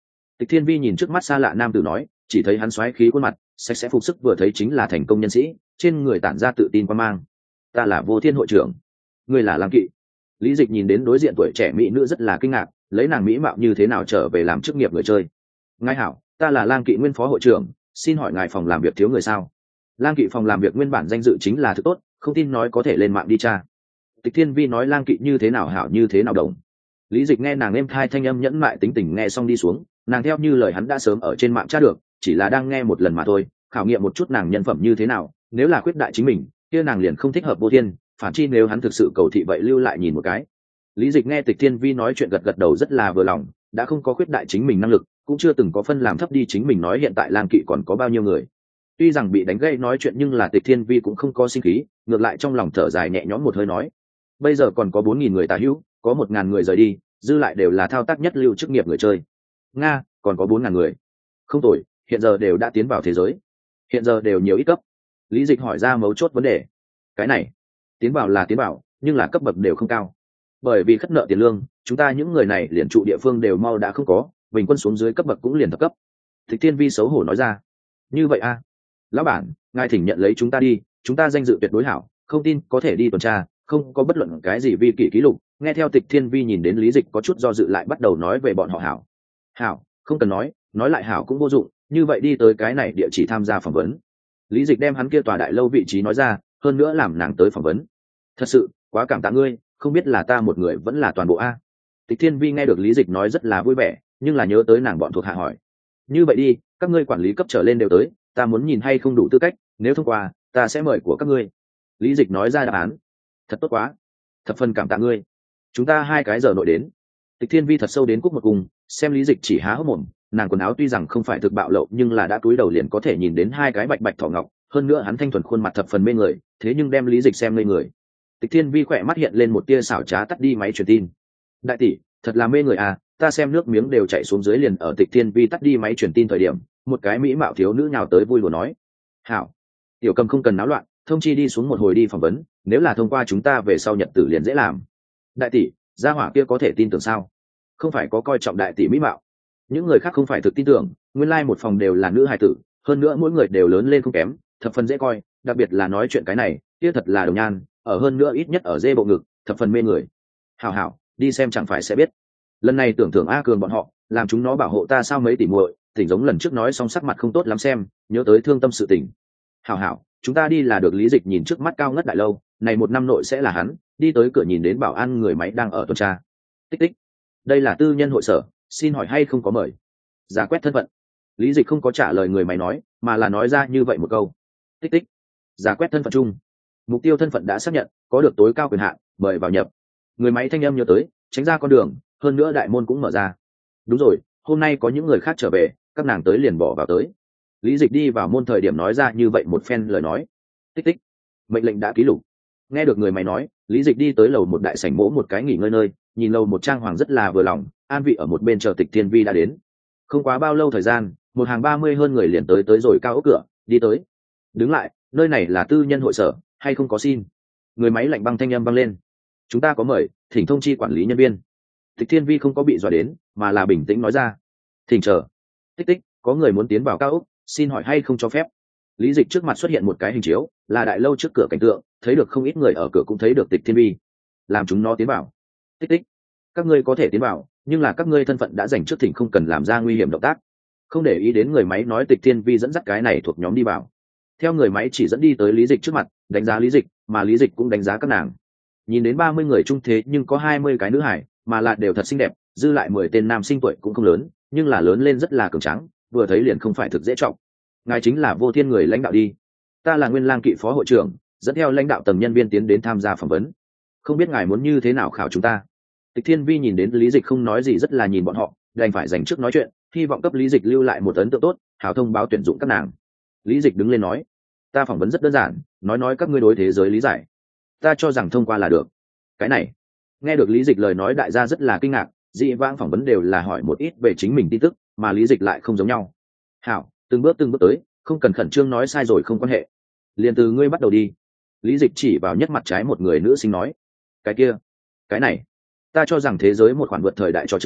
Tịch Thiên Vi nhìn trước mắt xa lạ nam tử nói, chỉ thấy hắn xoáy khí khuôn mặt, sạch sẽ phục sức vừa thấy chính là thành công nhân sĩ, trên người tản ra tự tin quan mang. Ta là Vô Thiên hội trưởng, ngươi là Lam Kỵ. Lý Dịch nhìn đến đối diện tuổi trẻ mỹ nữ rất là kinh ngạc, lấy nàng mỹ mạo như thế nào trở về làm chức nghiệp người chơi. Ngài hảo, ta là Lam Kỵ nguyên phó hội trưởng, xin hỏi ngài phòng làm việc thiếu người sao? Lam Kỵ phòng làm việc nguyên bản danh dự chính là thứ tốt, không tin nói có thể lên mạng đi tra. Tịch Thiên Vi nói Lam Kỵ như thế nào hảo như thế nào đồng. Lý Dịch nghe nàng êm thai thanh âm nhẫn mại tính tình nghe xong đi xuống, nàng theo như lời hắn đã sớm ở trên mạng tra được, chỉ là đang nghe một lần mà thôi, khảo nghiệm một chút nàng nhân phẩm như thế nào, nếu là khuyết đại chính mình, kia nàng liền không thích hợp Vô Thiên, phản chi nếu hắn thực sự cầu thị vậy lưu lại nhìn một cái. Lý Dịch nghe Tịch Thiên Vi nói chuyện gật gật đầu rất là vừa lòng, đã không có khuyết đại chính mình năng lực, cũng chưa từng có phân làm thấp đi chính mình nói hiện tại Lam Kỵ còn có bao nhiêu người. Tuy rằng bị đánh gây nói chuyện nhưng là Tịch Thiên Vi cũng không có sinh khí, ngược lại trong lòng thở dài nhẹ nhõm một hơi nói, bây giờ còn có bốn nghìn người tà hữu, có một ngàn người rời đi, dư lại đều là thao tác nhất lưu chức nghiệp người chơi. Nga, còn có bốn ngàn người. Không tồi, hiện giờ đều đã tiến vào thế giới. Hiện giờ đều nhiều ít cấp. Lý Dịch hỏi ra mấu chốt vấn đề. Cái này, tiến vào là tiến vào, nhưng là cấp bậc đều không cao. Bởi vì khất nợ tiền lương, chúng ta những người này liền trụ địa phương đều mau đã không có, bình quân xuống dưới cấp bậc cũng liền thấp cấp. Tịch Thiên Vi xấu hổ nói ra. Như vậy a, à? Lão bản, ngài thỉnh nhận lấy chúng ta đi, chúng ta danh dự tuyệt đối hảo, không tin có thể đi tuần tra, không có bất luận cái gì vi kỷ ký lục. Nghe theo Tịch Thiên Vi nhìn đến Lý Dịch có chút do dự lại bắt đầu nói về bọn họ hảo. Hảo, không cần nói, nói lại hảo cũng vô dụng, như vậy đi tới cái này địa chỉ tham gia phỏng vấn. Lý Dịch đem hắn kia tòa đại lâu vị trí nói ra, hơn nữa làm nàng tới phỏng vấn. Thật sự, quá cảm tạ ngươi, không biết là ta một người vẫn là toàn bộ a. Tịch Thiên Vi nghe được Lý Dịch nói rất là vui vẻ, nhưng là nhớ tới nàng bọn thuộc hạ hỏi. Như vậy đi, các ngươi quản lý cấp trở lên đều tới, ta muốn nhìn hay không đủ tư cách, nếu thông qua, ta sẽ mời của các ngươi. Lý Dịch nói ra đáp án. Thật tốt quá, thập phần cảm tạ ngươi. Chúng ta hai cái giờ nội đến. Tịch Thiên Vi thật sâu đến cúc một cùng, xem Lý Dịch chỉ há hốc mồm, nàng quần áo tuy rằng không phải thực bạo lộ nhưng là đã túi đầu liền có thể nhìn đến hai cái bạch bạch thỏ ngọc, hơn nữa hắn thanh thuần khuôn mặt thập phần mê người, thế nhưng đem Lý Dịch xem ngây người. Tịch Thiên Vi khỏe mắt hiện lên một tia xảo trá tắt đi máy truyền tin. Đại tỷ, thật là mê người à, ta xem nước miếng đều chảy xuống dưới liền ở Tịch Thiên Vi tắt đi máy truyền tin thời điểm, một cái mỹ mạo thiếu nữ nhào tới vui lùa nói. Hảo, tiểu Cầm không cần náo loạn, thông chi đi xuống một hồi đi phỏng vấn, nếu là thông qua chúng ta về sau nhận tử liền dễ làm. Đại tỷ, gia hỏa kia có thể tin tưởng sao? Không phải có coi trọng đại tỷ mỹ mạo. Những người khác không phải thực tin tưởng, nguyên lai like một phòng đều là nữ hài tử, hơn nữa mỗi người đều lớn lên không kém, thập phần dễ coi, đặc biệt là nói chuyện cái này, kia thật là đồng nhan, ở hơn nữa ít nhất ở dê bộ ngực, thập phần mê người. Hảo hảo, đi xem chẳng phải sẽ biết. Lần này tưởng thưởng A Cường bọn họ, làm chúng nó bảo hộ ta sao mấy tỷ muội, tỉnh giống lần trước nói xong sắc mặt không tốt lắm xem, nhớ tới thương tâm sự tình. Hảo hảo, chúng ta đi là được. Lý Dịch nhìn trước mắt cao ngất đại lâu, này một năm nội sẽ là hắn, đi tới cửa nhìn đến bảo an người máy đang ở tuần tra. Tích tích, đây là tư nhân hội sở, xin hỏi hay không có mời. Giả quét thân phận. Lý Dịch không có trả lời người máy nói, mà là nói ra như vậy một câu. Tích tích, giả quét thân phận chung. Mục tiêu thân phận đã xác nhận, có được tối cao quyền hạn, mời vào nhập. Người máy thanh âm nhớ tới, tránh ra con đường, hơn nữa đại môn cũng mở ra. Đúng rồi, hôm nay có những người khác trở về, các nàng tới liền bỏ vào tới. Lý Dịch đi vào môn thời điểm nói ra như vậy một phen lời nói. Tích tích, mệnh lệnh đã ký lục. Nghe được người máy nói, Lý Dịch đi tới lầu một đại sảnh mỗ một cái nghỉ ngơi nơi, nhìn lầu một trang hoàng rất là vừa lòng, an vị ở một bên chờ Tịch Thiên Vi đã đến. Không quá bao lâu thời gian, một hàng ba mươi hơn người liền tới tới rồi cao ốc cửa, đi tới. Đứng lại, nơi này là tư nhân hội sở, hay không có xin. Người máy lạnh băng thanh âm vang lên. Chúng ta có mời, thỉnh thông chi quản lý nhân viên. Tịch Thiên Vi không có bị dọa đến, mà là bình tĩnh nói ra. Thỉnh chờ. Tích tích, có người muốn tiến vào cao ốc, xin hỏi hay không cho phép. Lý Dịch trước mặt xuất hiện một cái hình chiếu, là đại lâu trước cửa cảnh tượng, thấy được không ít người ở cửa cũng thấy được Tịch Thiên Vi. Làm chúng nó tiến vào. Tích tích, các ngươi có thể tiến vào, nhưng là các ngươi thân phận đã dành trước, thỉnh không cần làm ra nguy hiểm động tác. Không để ý đến người máy nói, Tịch Thiên Vi dẫn dắt cái này thuộc nhóm đi vào. Theo người máy chỉ dẫn đi tới Lý Dịch trước mặt, đánh giá Lý Dịch, mà Lý Dịch cũng đánh giá các nàng. Nhìn đến ba mươi người trung thế nhưng có hai mươi cái nữ hải, mà là đều thật xinh đẹp, dư lại mười tên nam sinh tuổi cũng không lớn, nhưng là lớn lên rất là cường tráng, vừa thấy liền không phải thực dễ trọng. Ngài chính là Vô Thiên người lãnh đạo đi. Ta là Nguyên Lang Kỵ phó hội trưởng, dẫn theo lãnh đạo tầng nhân viên tiến đến tham gia phỏng vấn. Không biết ngài muốn như thế nào khảo chúng ta. Tịch Thiên Vi nhìn đến Lý Dịch không nói gì rất là nhìn bọn họ, đành phải dành trước nói chuyện, hy vọng cấp Lý Dịch lưu lại một ấn tượng tốt, hảo thông báo tuyển dụng các nàng. Lý Dịch đứng lên nói, ta phỏng vấn rất đơn giản, nói nói các ngươi đối thế giới lý giải. Ta cho rằng thông qua là được. Cái này, nghe được Lý Dịch lời nói, đại gia rất là kinh ngạc, dị vãng phỏng vấn đều là hỏi một ít về chính mình tin tức, mà Lý Dịch lại không giống nhau. Hảo, từng bước từng bước tới, không cần khẩn trương, nói sai rồi không quan hệ. Liền từ ngươi bắt đầu đi. Lý Dịch chỉ vào nhất mặt trái một người nữ sinh nói. Cái kia, cái này, ta cho rằng thế giới một khoản vượt thời đại trò chơi,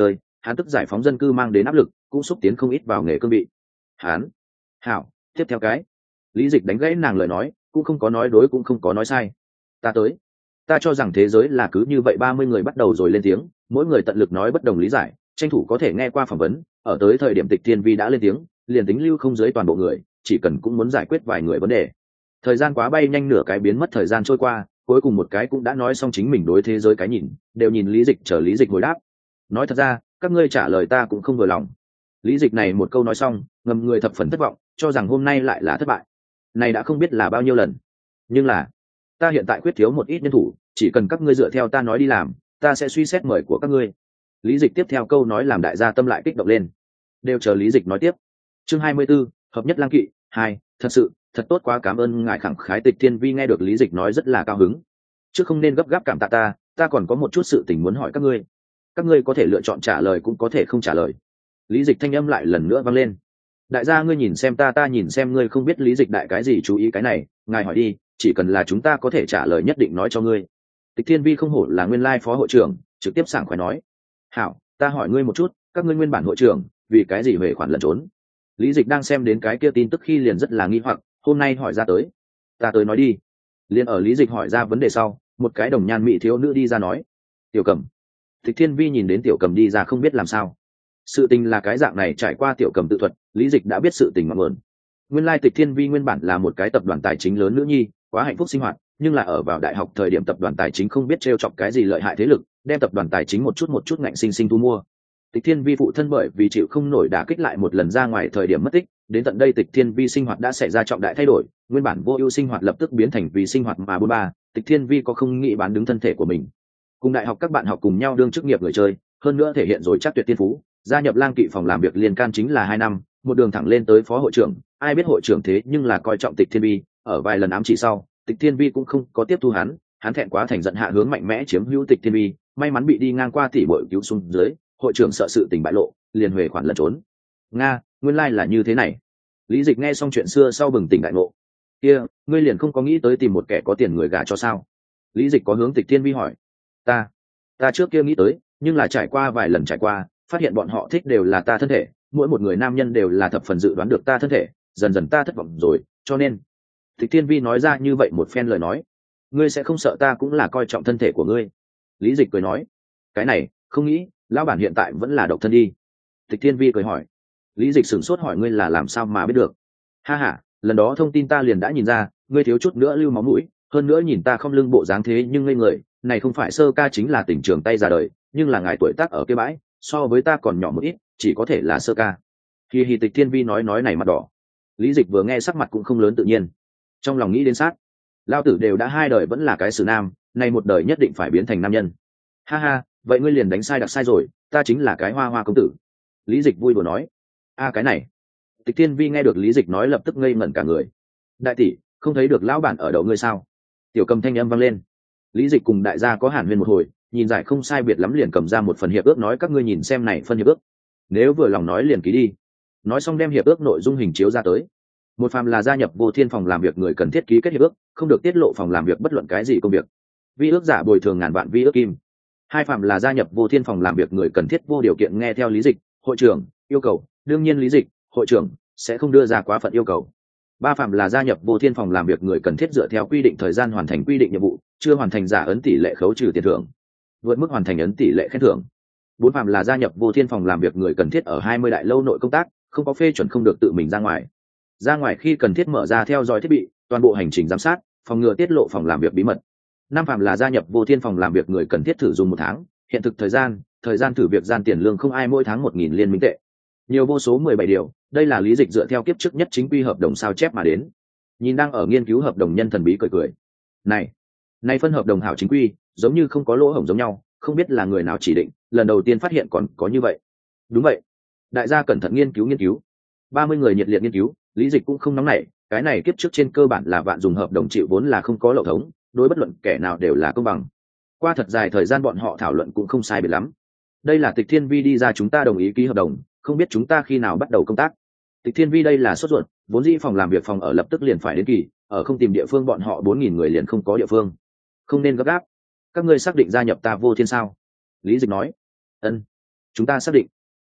hắn tức giải phóng dân cư mang đến áp lực cũng xúc tiến không ít vào nghề cương vị. Hắn hảo, tiếp theo cái. Lý Dịch đánh gãy nàng lời nói, cũng không có nói đối cũng không có nói sai. Ta tới. Ta cho rằng thế giới là cứ như vậy. Ba mươi người bắt đầu rồi lên tiếng, mỗi người tận lực nói bất đồng lý giải, tranh thủ có thể nghe qua phỏng vấn. Ở tới thời điểm Tịch Thiên Vi đã lên tiếng, liền tính lưu không dưới toàn bộ người, chỉ cần cũng muốn giải quyết vài người vấn đề. Thời gian quá bay nhanh, nửa cái biến mất thời gian trôi qua, cuối cùng một cái cũng đã nói xong chính mình đối thế giới cái nhìn, đều nhìn Lý Dịch chờ Lý Dịch hồi đáp. Nói thật ra, các ngươi trả lời ta cũng không vừa lòng. Lý Dịch này một câu nói xong, ngầm người thập phần thất vọng, cho rằng hôm nay lại là thất bại. Này đã không biết là bao nhiêu lần. Nhưng là, ta hiện tại quyết thiếu một ít nhân thủ, chỉ cần các ngươi dựa theo ta nói đi làm, ta sẽ suy xét mời của các ngươi. Lý Dịch tiếp theo câu nói làm đại gia tâm lại kích động lên. Đều chờ Lý Dịch nói tiếp. Chương hai mươi 24, hợp nhất lang kỵ hai, thật sự, thật tốt quá, cảm ơn ngài khẳng khái. Tịch Thiên Vi nghe được Lý Dịch nói rất là cao hứng. Chứ không nên gấp gáp cảm tạ ta, ta còn có một chút sự tình muốn hỏi các ngươi. Các ngươi có thể lựa chọn trả lời cũng có thể không trả lời. Lý Dịch thanh âm lại lần nữa vang lên. Đại gia ngươi nhìn xem ta, ta nhìn xem ngươi, không biết Lý Dịch đại cái gì chú ý cái này, ngài hỏi đi, chỉ cần là chúng ta có thể trả lời nhất định nói cho ngươi. Tịch Thiên Vi không hổ là nguyên lai phó hội trưởng, trực tiếp sảng khoái nói. Hảo, ta hỏi ngươi một chút, các ngươi nguyên bản hội trưởng vì cái gì huề khoản lẩn trốn? Lý Dịch đang xem đến cái kia tin tức khi liền rất là nghi hoặc, hôm nay hỏi ra tới. Ta tới nói đi. Liền ở Lý Dịch hỏi ra vấn đề sau, một cái đồng nhan mỹ thiếu nữ đi ra nói. Tiểu Cầm. Tịch Thiên Vi nhìn đến Tiểu Cầm đi ra không biết làm sao. Sự tình là cái dạng này, trải qua Tiểu Cầm tự thuật, Lý Dịch đã biết sự tình ngọn nguồn. Nguyên lai Tịch Thiên Vi nguyên bản là một cái tập đoàn tài chính lớn nữ nhi, quá hạnh phúc sinh hoạt, nhưng là ở vào đại học thời điểm tập đoàn tài chính không biết trêu chọc cái gì lợi hại thế lực, đem tập đoàn tài chính một chút một chút ngạnh sinh sinh thu mua. Tịch Thiên Vi phụ thân bởi vì chịu không nổi đả kích lại một lần ra ngoài thời điểm mất tích, đến tận đây Tịch Thiên Vi sinh hoạt đã xảy ra trọng đại thay đổi, nguyên bản vô ưu sinh hoạt lập tức biến thành vì sinh hoạt mà bôn ba. Tịch Thiên Vi có không nghĩ bán đứng thân thể của mình, cùng đại học các bạn học cùng nhau đương chức nghiệp người chơi, hơn nữa thể hiện rồi chắc tuyệt tiên phú, gia nhập lang kỵ phòng làm việc liên can chính là hai năm, một đường thẳng lên tới phó hội trưởng. Ai biết hội trưởng thế nhưng là coi trọng Tịch Thiên Vi, ở vài lần ám chỉ sau, Tịch Thiên Vi cũng không có tiếp thu hắn, hắn thẹn quá thành giận hạ hướng mạnh mẽ chiếm hữu Tịch Thiên Vi, may mắn bị đi ngang qua tỷ muội cứu xuống dưới, hội trưởng sợ sự tình bại lộ, liền huề khoản lẩn trốn. Nga, nguyên lai là như thế này. Lý Dịch nghe xong chuyện xưa sau bừng tỉnh đại ngộ. Kia, ngươi liền không có nghĩ tới tìm một kẻ có tiền người gả cho sao? Lý Dịch có hướng Tịch Thiên Vi hỏi. Ta, ta trước kia nghĩ tới, nhưng là trải qua vài lần trải qua, phát hiện bọn họ thích đều là ta thân thể, mỗi một người nam nhân đều là thập phần dự đoán được ta thân thể, dần dần ta thất vọng rồi, cho nên. Tịch Thiên Vi nói ra như vậy một phen lời nói. Ngươi sẽ không sợ ta cũng là coi trọng thân thể của ngươi? Lý Dịch cười nói. Cái này, không nghĩ, lão bản hiện tại vẫn là độc thân đi. Tịch Thiên Vi cười hỏi. Lý Dịch sửng sốt hỏi ngươi là làm sao mà biết được? Ha ha, lần đó thông tin ta liền đã nhìn ra, ngươi thiếu chút nữa lưu máu mũi, hơn nữa nhìn ta không lưng bộ dáng thế nhưng ngây người, này không phải sơ ca chính là tỉnh trường tay ra đời, nhưng là ngài tuổi tác ở kia bãi, so với ta còn nhỏ một ít, chỉ có thể là sơ ca. Hi hi. Tịch Thiên Vi nói nói này mặt đỏ. Lý Dịch vừa nghe sắc mặt cũng không lớn tự nhiên, trong lòng nghĩ đến sát, lao tử đều đã hai đời vẫn là cái xử nam, này một đời nhất định phải biến thành nam nhân. Ha ha, vậy ngươi liền đánh sai đặt sai rồi, ta chính là cái hoa hoa công tử. Lý Dịch vui đùa nói. A cái này. Tịch Thiên Vi nghe được Lý Dịch nói lập tức ngây ngẩn cả người. Đại tỷ, không thấy được lão bản ở đầu ngươi sao? Tiểu Cầm thanh âm vang lên. Lý Dịch cùng đại gia có hàn huyên một hồi, nhìn giải không sai biệt lắm liền cầm ra một phần hiệp ước nói các ngươi nhìn xem này phân hiệp ước, nếu vừa lòng nói liền ký đi. Nói xong đem hiệp ước nội dung hình chiếu ra tới. Một phàm là gia nhập Vô Thiên phòng làm việc người cần thiết ký kết hiệp ước, không được tiết lộ phòng làm việc bất luận cái gì công việc. Vi ước giả bồi thường ngàn vạn vi ước kim. Hai phàm là gia nhập Vô Thiên phòng làm việc người cần thiết vô điều kiện nghe theo Lý Dịch hội trưởng yêu cầu, đương nhiên Lý Dịch hội trưởng sẽ không đưa ra quá phận yêu cầu. Ba phạm là gia nhập Vô Thiên phòng làm việc người cần thiết dựa theo quy định thời gian hoàn thành quy định nhiệm vụ, chưa hoàn thành giả ấn tỷ lệ khấu trừ tiền thưởng, vượt mức hoàn thành ấn tỷ lệ khen thưởng. Bốn phạm là gia nhập Vô Thiên phòng làm việc người cần thiết ở hai mươi đại lâu nội công tác, không có phê chuẩn không được tự mình ra ngoài. Ra ngoài khi cần thiết mở ra theo dõi thiết bị, toàn bộ hành trình giám sát, phòng ngừa tiết lộ phòng làm việc bí mật. Năm phạm là gia nhập Vô Thiên phòng làm việc người cần thiết thử dùng một tháng, hiện thực thời gian, thời gian thử việc gian tiền lương không ai mỗi tháng một nghìn liên minh tệ. Nhiều vô số mười bảy điều, đây là Lý Dịch dựa theo kiếp trước nhất chính quy hợp đồng sao chép mà đến. Nhìn đang ở nghiên cứu hợp đồng nhân thần bí cười cười. Này, này phân hợp đồng hảo chính quy, giống như không có lỗ hổng giống nhau, không biết là người nào chỉ định, lần đầu tiên phát hiện còn có như vậy. Đúng vậy. Đại gia cẩn thận nghiên cứu nghiên cứu. ba mươi người nhiệt liệt nghiên cứu, Lý Dịch cũng không nóng nảy, cái này kiếp trước trên cơ bản là vạn dùng hợp đồng chịu vốn là không có lậu thống, đối bất luận kẻ nào đều là công bằng. Qua thật dài thời gian bọn họ thảo luận cũng không sai biệt lắm. Đây là Tịch Thiên Vi đi ra chúng ta đồng ý ký hợp đồng, không biết chúng ta khi nào bắt đầu công tác. Tịch Thiên Vi đây là sốt ruột, vốn dĩ phòng làm việc phòng ở lập tức liền phải đến kỳ, ở không tìm địa phương bọn họ bốn nghìn người liền không có địa phương. Không nên gấp gáp. Các ngươi xác định gia nhập ta Vô Thiên sao? Lý Dịch nói. Ân, chúng ta xác định.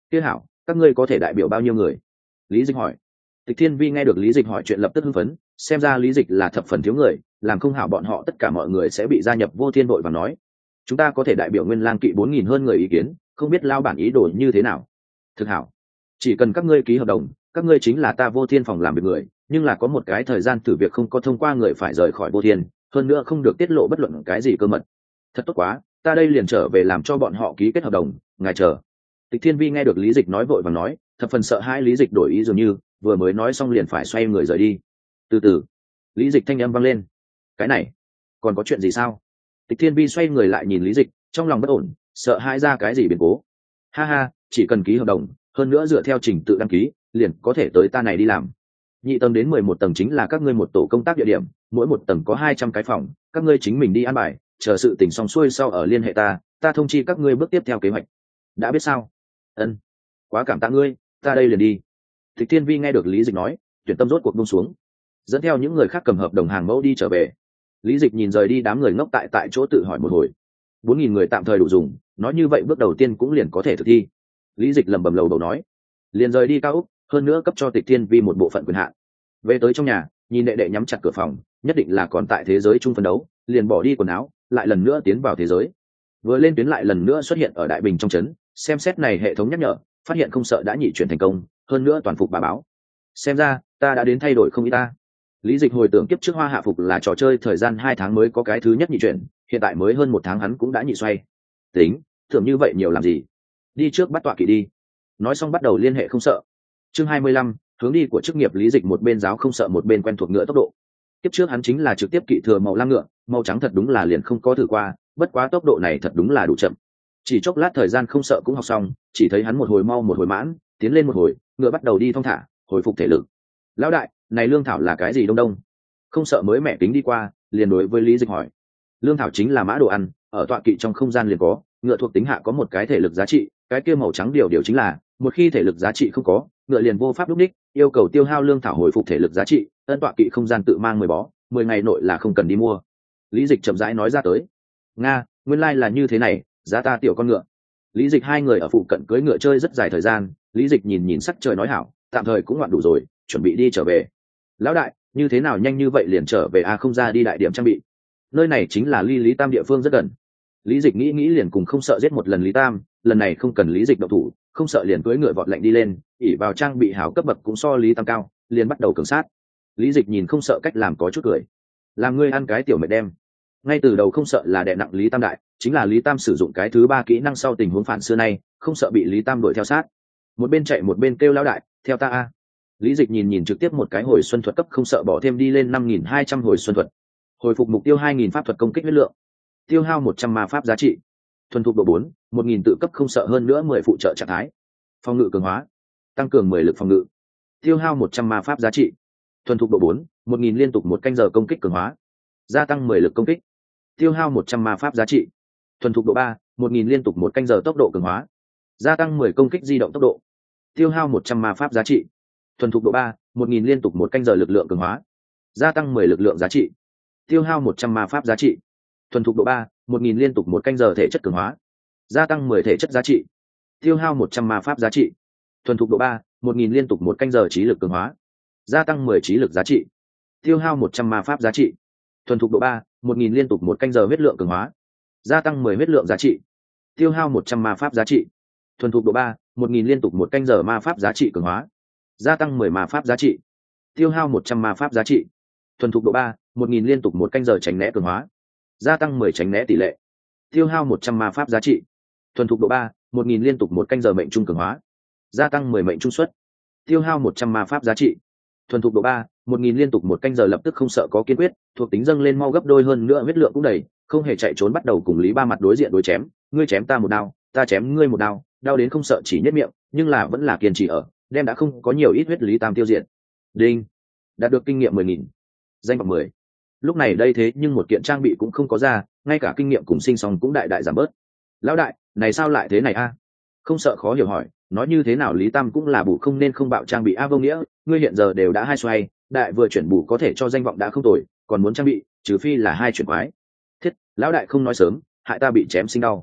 Kia hảo, các ngươi có thể đại biểu bao nhiêu người? Lý Dịch hỏi. Tịch Thiên Vi nghe được Lý Dịch hỏi chuyện lập tức hưng phấn, xem ra Lý Dịch là thập phần thiếu người, làm không hảo bọn họ tất cả mọi người sẽ bị gia nhập Vô Thiên đội và nói, chúng ta có thể đại biểu Nguyên Lang kỵ bốn nghìn hơn người ý kiến, không biết lao bản ý đồ như thế nào. Thực hảo, chỉ cần các ngươi ký hợp đồng, các ngươi chính là ta Vô Thiên phòng làm việc người, nhưng là có một cái thời gian thử việc không có thông qua người phải rời khỏi Vô Thiên, hơn nữa không được tiết lộ bất luận cái gì cơ mật. Thật tốt quá, ta đây liền trở về làm cho bọn họ ký kết hợp đồng, ngài chờ. Tịch Thiên Vi nghe được Lý Dịch nói vội vàng nói, thập phần sợ hai Lý Dịch đổi ý dường như, vừa mới nói xong liền phải xoay người rời đi. Từ từ, Lý Dịch thanh âm vang lên. Cái này, còn có chuyện gì sao? Tịch Thiên Vi xoay người lại nhìn Lý Dịch, trong lòng bất ổn, sợ hai ra cái gì biến cố. Ha ha, chỉ cần ký hợp đồng, hơn nữa dựa theo trình tự đăng ký, liền có thể tới ta này đi làm. Nhị tầng đến mười một tầng chính là các ngươi một tổ công tác địa điểm, mỗi một tầng có hai trăm cái phòng, các ngươi chính mình đi an bài, chờ sự tình xong xuôi sau ở liên hệ ta, ta thông chi các ngươi bước tiếp theo kế hoạch. Đã biết sao? Ân, quá cảm tạ ngươi, ta đây liền đi. Tịch Thiên Vi nghe được Lý Dịch nói, tuyển tâm rốt cuộc buông xuống, dẫn theo những người khác cầm hợp đồng hàng mẫu đi trở về. Lý Dịch nhìn rời đi đám người ngốc tại tại chỗ tự hỏi một hồi, bốn nghìn người tạm thời đủ dùng, nói như vậy bước đầu tiên cũng liền có thể thực thi. Lý Dịch lẩm bẩm lầu bầu nói, liền rời đi cao úc, hơn nữa cấp cho Tịch Thiên Vi một bộ phận quyền hạn. Về tới trong nhà, nhìn đệ đệ nhắm chặt cửa phòng, nhất định là còn tại thế giới chung phân đấu, liền bỏ đi quần áo, lại lần nữa tiến vào thế giới. Vừa lên tuyến lại lần nữa xuất hiện ở Đại Bình trong trấn, xem xét này hệ thống nhắc nhở, phát hiện không sợ đã nhị chuyển thành công, hơn nữa toàn phục bà báo. Xem ra ta đã đến thay đổi không ít ta. Lý Dịch hồi tưởng kiếp trước Hoa Hạ phục là trò chơi thời gian hai tháng mới có cái thứ nhất nhị chuyển, hiện tại mới hơn một tháng hắn cũng đã nhị xoay. Tính, thường như vậy nhiều làm gì? Đi trước bắt tọa kỵ đi. Nói xong bắt đầu liên hệ không sợ. Chương hai mươi lăm, hướng đi của chức nghiệp. Lý Dịch một bên giáo không sợ một bên quen thuộc ngựa tốc độ. Kiếp trước hắn chính là trực tiếp kỵ thừa màu lam ngựa, màu trắng thật đúng là liền không có thử qua, bất quá tốc độ này thật đúng là đủ chậm. Chỉ chốc lát thời gian không sợ cũng học xong, chỉ thấy hắn một hồi mau một hồi mãn, tiến lên một hồi, ngựa bắt đầu đi thong thả, hồi phục thể lực. Lão đại, này lương thảo là cái gì đông đông? Không sợ mới mẹ kính đi qua, liền đối với Lý Dịch hỏi. Lương thảo chính là mã đồ ăn, ở tọa kỵ trong không gian liền có, ngựa thuộc tính hạ có một cái thể lực giá trị, cái kia màu trắng điều điều chính là, một khi thể lực giá trị không có, ngựa liền vô pháp lúc đích, yêu cầu tiêu hao lương thảo hồi phục thể lực giá trị, ân tọa kỵ không gian tự mang mười bó, mười ngày nội là không cần đi mua. Lý Dịch chậm rãi nói ra tới. Nga, nguyên lai like là như thế này, giá ta tiểu con ngựa. Lý Dịch hai người ở phụ cận cưỡi ngựa chơi rất dài thời gian, Lý Dịch nhìn nhìn sắc trời nói hảo, tạm thời cũng ngoạn đủ rồi, chuẩn bị đi trở về. Lão đại, như thế nào nhanh như vậy liền trở về a? À không ra đi đại điểm trang bị. Nơi này chính là ly Lý Tam địa phương rất gần. Lý Dịch nghĩ nghĩ liền cùng không sợ giết một lần Lý Tam, lần này không cần Lý Dịch động thủ, không sợ liền cưỡi ngựa vọt lạnh đi lên, ỉ vào trang bị hảo cấp bậc cũng so Lý Tam cao, liền bắt đầu cường sát. Lý Dịch nhìn không sợ cách làm có chút cười. Làm ngươi ăn cái tiểu mệt đem. Ngay từ đầu không sợ là đè nặng Lý Tam đại, chính là Lý Tam sử dụng cái thứ ba kỹ năng sau tình huống phản xưa nay, không sợ bị Lý Tam đuổi theo sát. Một bên chạy một bên kêu lão đại, theo ta a. Lý Dịch nhìn nhìn trực tiếp một cái hồi xuân thuật cấp không sợ bỏ thêm đi lên năm nghìn hai trăm hồi xuân thuật. Hồi phục mục tiêu hai nghìn pháp thuật công kích huyết lượng. Tiêu hao một trăm ma pháp giá trị. Thuần thục độ bốn, một nghìn tự cấp không sợ hơn nữa mười phụ trợ trạng thái. Phòng ngự cường hóa, tăng cường mười lực phòng ngự. Tiêu hao một trăm ma pháp giá trị. Thuần thục độ bốn, một nghìn liên tục một canh giờ công kích cường hóa. Gia tăng mười lực công kích. Tiêu hao một trăm ma pháp giá trị. Thuần thục độ ba, một nghìn liên tục một canh giờ tốc độ cường hóa. Gia tăng mười công kích di động tốc độ. Tiêu hao một trăm ma pháp giá trị. Thuần thục độ ba, một nghìn liên tục một canh giờ lực lượng cường hóa. Gia tăng mười lực lượng giá trị. Tiêu hao một trăm ma pháp giá trị. Thuần thục độ ba, một nghìn liên tục một canh giờ thể chất cường hóa. Gia tăng mười thể chất giá trị. Tiêu hao một trăm ma pháp giá trị. Thuần thục độ ba, một nghìn liên tục một canh giờ trí lực cường hóa. Gia tăng mười trí lực giá trị. Tiêu hao một trăm ma pháp giá trị. Thuần thục độ ba, một nghìn liên tục một canh giờ huyết lượng cường hóa. Gia tăng mười huyết lượng giá trị. Tiêu hao một trăm ma pháp giá trị. Thuần thục độ ba, một nghìn liên tục một canh giờ ma pháp giá trị cường hóa. Gia tăng mười ma pháp giá trị. Tiêu hao một trăm ma pháp giá trị. Thuần thục độ ba, một nghìn liên tục một canh giờ tránh né cường hóa. Gia tăng mười tránh né tỷ lệ. Tiêu hao một trăm ma pháp giá trị. Thuần thục độ ba, một nghìn liên tục một canh giờ mệnh trung cường hóa. Gia tăng mười mệnh trung suất. Tiêu hao một trăm ma pháp giá trị. Thuần thục độ ba, một nghìn liên tục một canh giờ lập tức không sợ có kiên quyết, thuộc tính dâng lên mau gấp đôi hơn nữa huyết lượng cũng đầy, không hề chạy trốn bắt đầu cùng Lý Ba mặt đối diện đối chém, ngươi chém ta một đao, ta chém ngươi một đao, đau đến không sợ chỉ nhất miệng, nhưng là vẫn là kiên trì ở, đem đã không có nhiều ít huyết Lý Tam tiêu diệt. Đinh, đạt được kinh nghiệm mười nghìn, danh vọng mười. Lúc này đây thế nhưng một kiện trang bị cũng không có ra, ngay cả kinh nghiệm cùng sinh song cũng đại đại giảm bớt. Lão đại, này sao lại thế này a? Không sợ khó hiểu hỏi, nói như thế nào Lý Tam cũng là bù không nên không bạo trang bị a. Vô nghĩa, ngươi hiện giờ đều đã hai xoay, đại vừa chuyển bù có thể cho danh vọng đã không tồi, còn muốn trang bị, trừ phi là hai chuyển quái. Thiết, lão đại không nói sớm, hại ta bị chém sinh đau.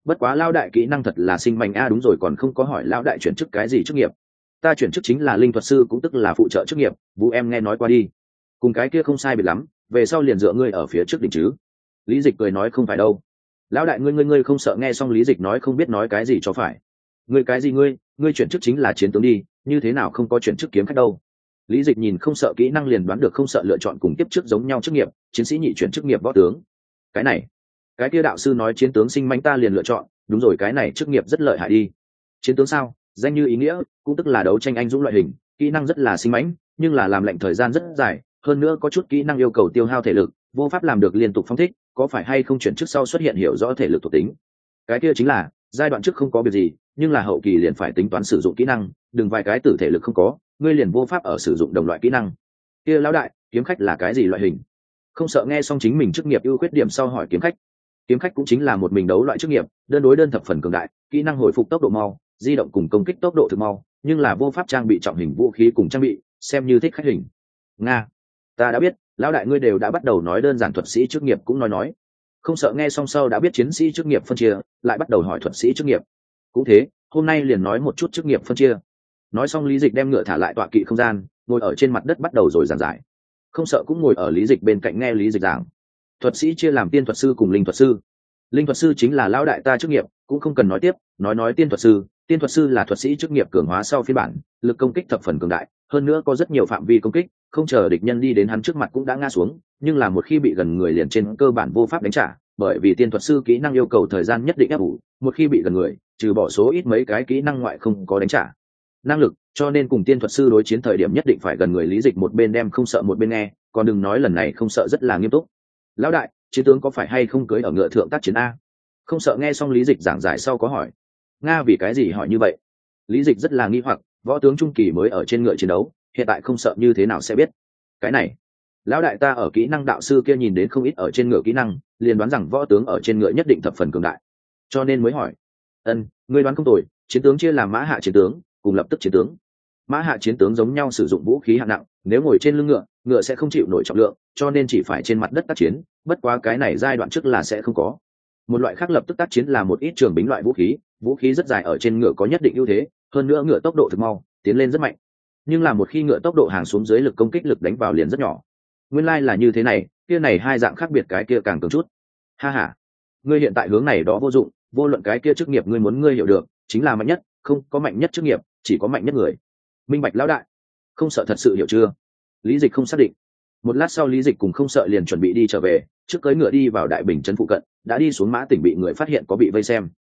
bất quá lão đại kỹ năng thật là sinh mạnh a. À, đúng rồi, còn không có hỏi lão đại chuyển chức cái gì chức nghiệp. Ta chuyển chức chính là linh thuật sư, cũng tức là phụ trợ chức nghiệp. Vũ em nghe nói qua đi, cùng cái kia không sai biệt lắm, về sau liền dựa ngươi ở phía trước đỉnh chứ. Lý Dịch cười nói không phải đâu. Lão đại ngươi ngươi ngươi không sợ. Nghe xong Lý Dịch nói không biết nói cái gì cho phải. Ngươi cái gì ngươi, ngươi chuyển chức chính là chiến tướng đi, như thế nào không có chuyển chức kiếm khách đâu. Lý Dịch nhìn không sợ kỹ năng liền đoán được không sợ lựa chọn cùng tiếp trước giống nhau chức nghiệp, chiến sĩ nhị chuyển chức nghiệp võ tướng. Cái này, cái kia đạo sư nói chiến tướng sinh manh ta liền lựa chọn, đúng rồi cái này chức nghiệp rất lợi hại đi. Chiến tướng sao? Danh như ý nghĩa, cũng tức là đấu tranh anh dũng loại hình, kỹ năng rất là sinh mãnh, nhưng là làm lệnh thời gian rất dài, hơn nữa có chút kỹ năng yêu cầu tiêu hao thể lực, vô pháp làm được liên tục phong thích, có phải hay không chuyển chức sau xuất hiện hiểu rõ thể lực thuộc tính. Cái kia chính là giai đoạn trước không có việc gì, nhưng là hậu kỳ liền phải tính toán sử dụng kỹ năng, đừng vài cái tử thể lực không có, ngươi liền vô pháp ở sử dụng đồng loại kỹ năng. Kia lão đại, kiếm khách là cái gì loại hình? Không sợ nghe xong chính mình chức nghiệp ưu khuyết điểm sau hỏi kiếm khách. Kiếm khách cũng chính là một mình đấu loại chức nghiệp, đơn đối đơn thập phần cường đại, kỹ năng hồi phục tốc độ mau, di động cùng công kích tốc độ thực mau, nhưng là vô pháp trang bị trọng hình vũ khí cùng trang bị, xem như thích khách hình. Nga, ta đã biết, lão đại ngươi đều đã bắt đầu nói đơn giản thuật sĩ chức nghiệp cũng nói nói. Không sợ nghe xong sau đã biết chiến sĩ chức nghiệp phân chia, lại bắt đầu hỏi thuật sĩ chức nghiệp. Cũng thế, hôm nay liền nói một chút chức nghiệp phân chia. Nói xong Lý Dịch đem ngựa thả lại tọa kỵ không gian, ngồi ở trên mặt đất bắt đầu rồi giảng giải. Không sợ cũng ngồi ở Lý Dịch bên cạnh nghe Lý Dịch giảng. Thuật sĩ chia làm tiên thuật sư cùng linh thuật sư. Linh thuật sư chính là lão đại ta chức nghiệp, cũng không cần nói tiếp, nói nói tiên thuật sư. Tiên thuật sư là thuật sĩ chức nghiệp cường hóa sau phiên bản, lực công kích thập phần cường đại, hơn nữa có rất nhiều phạm vi công kích, không chờ địch nhân đi đến hắn trước mặt cũng đã ngã xuống, nhưng là một khi bị gần người liền trên cơ bản vô pháp đánh trả, bởi vì tiên thuật sư kỹ năng yêu cầu thời gian nhất định áp ủ, một khi bị gần người, trừ bỏ số ít mấy cái kỹ năng ngoại không có đánh trả năng lực, cho nên cùng tiên thuật sư đối chiến thời điểm nhất định phải gần người. Lý Dịch một bên đem không sợ một bên nghe, còn đừng nói lần này không sợ rất là nghiêm túc. Lão đại, chiến tướng có phải hay không cưới ở ngựa thượng tác chiến a? Không sợ nghe xong Lý Dịch giảng giải sau có hỏi. Nga vì cái gì hỏi như vậy? Lý Dịch rất là nghi hoặc, võ tướng trung kỳ mới ở trên ngựa chiến đấu, hiện tại không sợ như thế nào sẽ biết. Cái này, lão đại ta ở kỹ năng đạo sư kia nhìn đến không ít ở trên ngựa kỹ năng, liền đoán rằng võ tướng ở trên ngựa nhất định thập phần cường đại, cho nên mới hỏi. Ân, ngươi đoán không tồi, chiến tướng chia làm mã hạ chiến tướng cùng lập tức chiến tướng. Mã hạ chiến tướng giống nhau sử dụng vũ khí hạng nặng, nếu ngồi trên lưng ngựa, ngựa sẽ không chịu nổi trọng lượng, cho nên chỉ phải trên mặt đất tác chiến, bất quá cái này giai đoạn trước là sẽ không có. Một loại khác lập tức tác chiến là một ít trường bính loại vũ khí, vũ khí rất dài ở trên ngựa có nhất định ưu thế, hơn nữa ngựa tốc độ thực mau, tiến lên rất mạnh. Nhưng là một khi ngựa tốc độ hàng xuống dưới, lực công kích lực đánh vào liền rất nhỏ. Nguyên lai like là như thế này, kia này hai dạng khác biệt, cái kia càng cường chút. Ha ha, ngươi hiện tại hướng này đó vô dụng, vô luận cái kia chức nghiệp ngươi muốn ngươi hiểu được, chính là mạnh nhất, không có mạnh nhất chức nghiệp, chỉ có mạnh nhất người. Minh bạch lão đại. Không sợ thật sự hiểu chưa? Lý Dịch không xác định. Một lát sau Lý Dịch cùng không sợ liền chuẩn bị đi trở về, trước cưỡi ngựa đi vào Đại Bình trấn phụ cận, đã đi xuống Mã Tỉnh bị người phát hiện có bị vây xem.